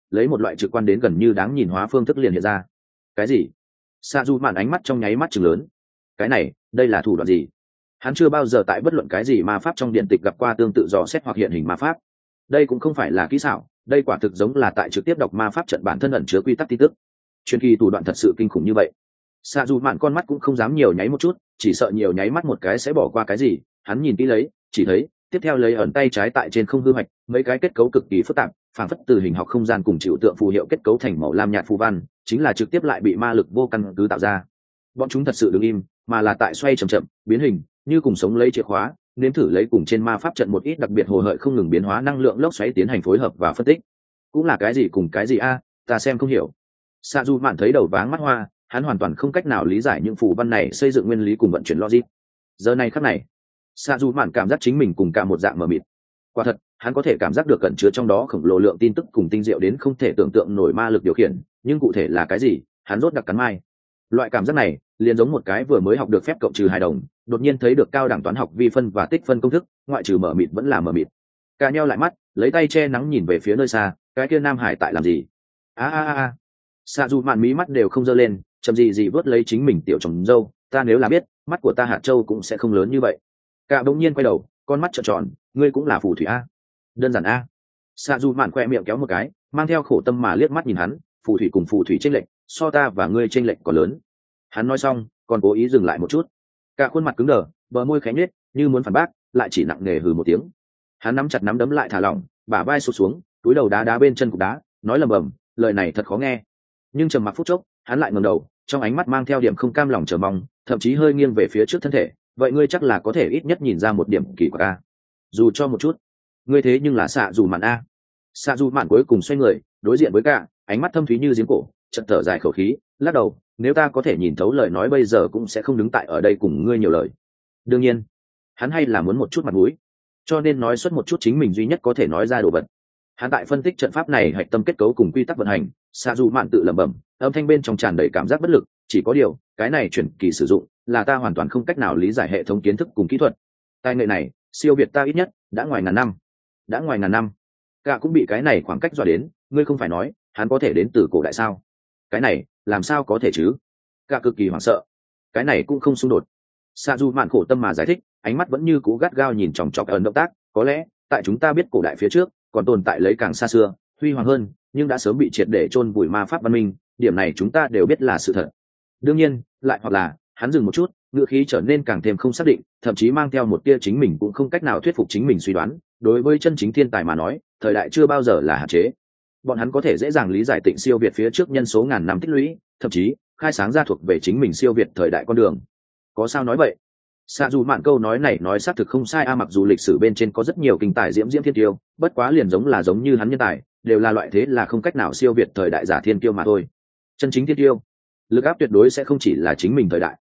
lấy một loại trực quan đến gần như đáng nhìn hóa phương thức liền hiện ra. Cái gì? Sa Du Mạn ánh mắt trong nháy mắt trừng lớn. Cái này, đây là thủ đoạn gì? Hắn chưa bao giờ tại bất luận cái gì ma pháp trong điện tịch gặp qua tương tự dò xét hoặc hiện hình ma pháp. Đây cũng không phải là kỹ xảo, đây quả thực giống là tại trực tiếp đọc ma pháp trận bản thân ẩn chứa quy tắc tin tức. Truyền kỳ thủ đoạn thật sự kinh khủng như vậy. Sa Du Mạn con mắt cũng không dám nhiều nháy một chút, chỉ sợ nhiều nháy mắt một cái sẽ bỏ qua cái gì. Hắn nhìn kỹ lấy, chỉ thấy tiếp theo lấy ẩn tay trái tại trên không hư hoạch mấy cái kết cấu cực kỳ phức tạp, phản phất từ hình học không gian cùng chịu tượng phù hiệu kết cấu thành màu lam nhạt phù văn, chính là trực tiếp lại bị ma lực vô căn cứ tạo ra. Bọn chúng thật sự đứng im, mà là tại xoay chậm chậm, biến hình, như cùng sống lấy chìa khóa, nếm thử lấy cùng trên ma pháp trận một ít đặc biệt hồ hợi không ngừng biến hóa năng lượng lốc xoáy tiến hành phối hợp và phân tích. Cũng là cái gì cùng cái gì a, ta xem không hiểu. Sa Du Mạn thấy đầu váng mắt hoa, hắn hoàn toàn không cách nào lý giải những phù văn này xây dựng nguyên lý cùng vận chuyển logic. Giờ này khắc này, Sa Du Mạn cảm giác chính mình cùng cả một dạng mờ mịt. Quả thật, hắn có thể cảm giác được cẩn chứa trong đó khổng lồ lượng tin tức cùng tinh diệu đến không thể tưởng tượng nổi ma lực điều khiển, nhưng cụ thể là cái gì, hắn rốt đặc cắn mai. Loại cảm giác này, liền giống một cái vừa mới học được phép cộng trừ hài đồng, đột nhiên thấy được cao đẳng toán học vi phân và tích phân công thức, ngoại trừ mờ mịt vẫn là mờ mịt. Cả nheo lại mắt, lấy tay che nắng nhìn về phía nơi xa, cái kia Nam Hải tại làm gì? A a a a. Sa Du Mạn mí mắt đều không giơ lên, chậm gì gì vớt lấy chính mình tiểu chồng dâu, ta nếu là biết, mắt của ta hạt châu cũng sẽ không lớn như vậy. Cả bỗng nhiên quay đầu, con mắt trợn tròn, ngươi cũng là phù thủy a? Đơn giản a. Sa Du Mạn khoe miệng kéo một cái, mang theo khổ tâm mà liếc mắt nhìn hắn, phù thủy cùng phù thủy chênh lệch, so ta và ngươi chênh lệch còn lớn. Hắn nói xong, còn cố ý dừng lại một chút. Cả khuôn mặt cứng đờ, bờ môi khẽ nhếch, như muốn phản bác, lại chỉ nặng nề hừ một tiếng. Hắn nắm chặt nắm đấm lại thả lỏng, bả vai sụt xuống, túi đầu đá đá bên chân cục đá, nói lầm bầm, lời này thật khó nghe. Nhưng trầm mặc phút chốc, hắn lại ngẩng đầu, trong ánh mắt mang theo điểm không cam lòng chờ mong, thậm chí hơi nghiêng về phía trước thân thể, vậy ngươi chắc là có thể ít nhất nhìn ra một điểm kỳ quặc a. Dù cho một chút. Ngươi thế nhưng là Xạ Dù Mạn a. Xạ Dù Mạn cuối cùng xoay người, đối diện với cả, ánh mắt thâm thúy như giếng cổ, chợt thở dài khẩu khí, lắc đầu, nếu ta có thể nhìn thấu lời nói bây giờ cũng sẽ không đứng tại ở đây cùng ngươi nhiều lời. Đương nhiên, hắn hay là muốn một chút mặt mũi, cho nên nói xuất một chút chính mình duy nhất có thể nói ra đồ vật. Hắn tại phân tích trận pháp này hạch tâm kết cấu cùng quy tắc vận hành, Sa Du Mạn tự lẩm bẩm, âm thanh bên trong tràn đầy cảm giác bất lực, chỉ có điều, cái này chuyển kỳ sử dụng, là ta hoàn toàn không cách nào lý giải hệ thống kiến thức cùng kỹ thuật. Tài nghệ này, siêu việt ta ít nhất, đã ngoài ngàn năm. Đã ngoài ngàn năm. Cả cũng bị cái này khoảng cách dọa đến, ngươi không phải nói, hắn có thể đến từ cổ đại sao? Cái này, làm sao có thể chứ? Cả cực kỳ hoảng sợ. Cái này cũng không xung đột. Sa Du Mạn khổ tâm mà giải thích, ánh mắt vẫn như cũ gắt gao nhìn chòng chọc ẩn động tác, có lẽ, tại chúng ta biết cổ đại phía trước, còn tồn tại lấy càng xa xưa, huy hoàng hơn, nhưng đã sớm bị triệt để chôn vùi ma pháp văn minh, điểm này chúng ta đều biết là sự thật. Đương nhiên, lại hoặc là, hắn dừng một chút, ngữ khí trở nên càng thêm không xác định, thậm chí mang theo một tia chính mình cũng không cách nào thuyết phục chính mình suy đoán, đối với chân chính thiên tài mà nói, thời đại chưa bao giờ là hạn chế. Bọn hắn có thể dễ dàng lý giải Tịnh siêu việt phía trước nhân số ngàn năm tích lũy, thậm chí khai sáng ra thuộc về chính mình siêu việt thời đại con đường. Có sao nói vậy? Sa Du Mạn câu nói này nói xác thực không sai a, mặc dù lịch sử bên trên có rất nhiều kinh tài diễm diễm thiên tiêu, bất quá liền giống là giống như hắn nhân tài, đều là loại thế là không cách nào siêu việt thời đại giả thiên tiêu mà thôi. Chân chính thiên tiêu, lực áp tuyệt đối sẽ không chỉ là chính mình thời đại.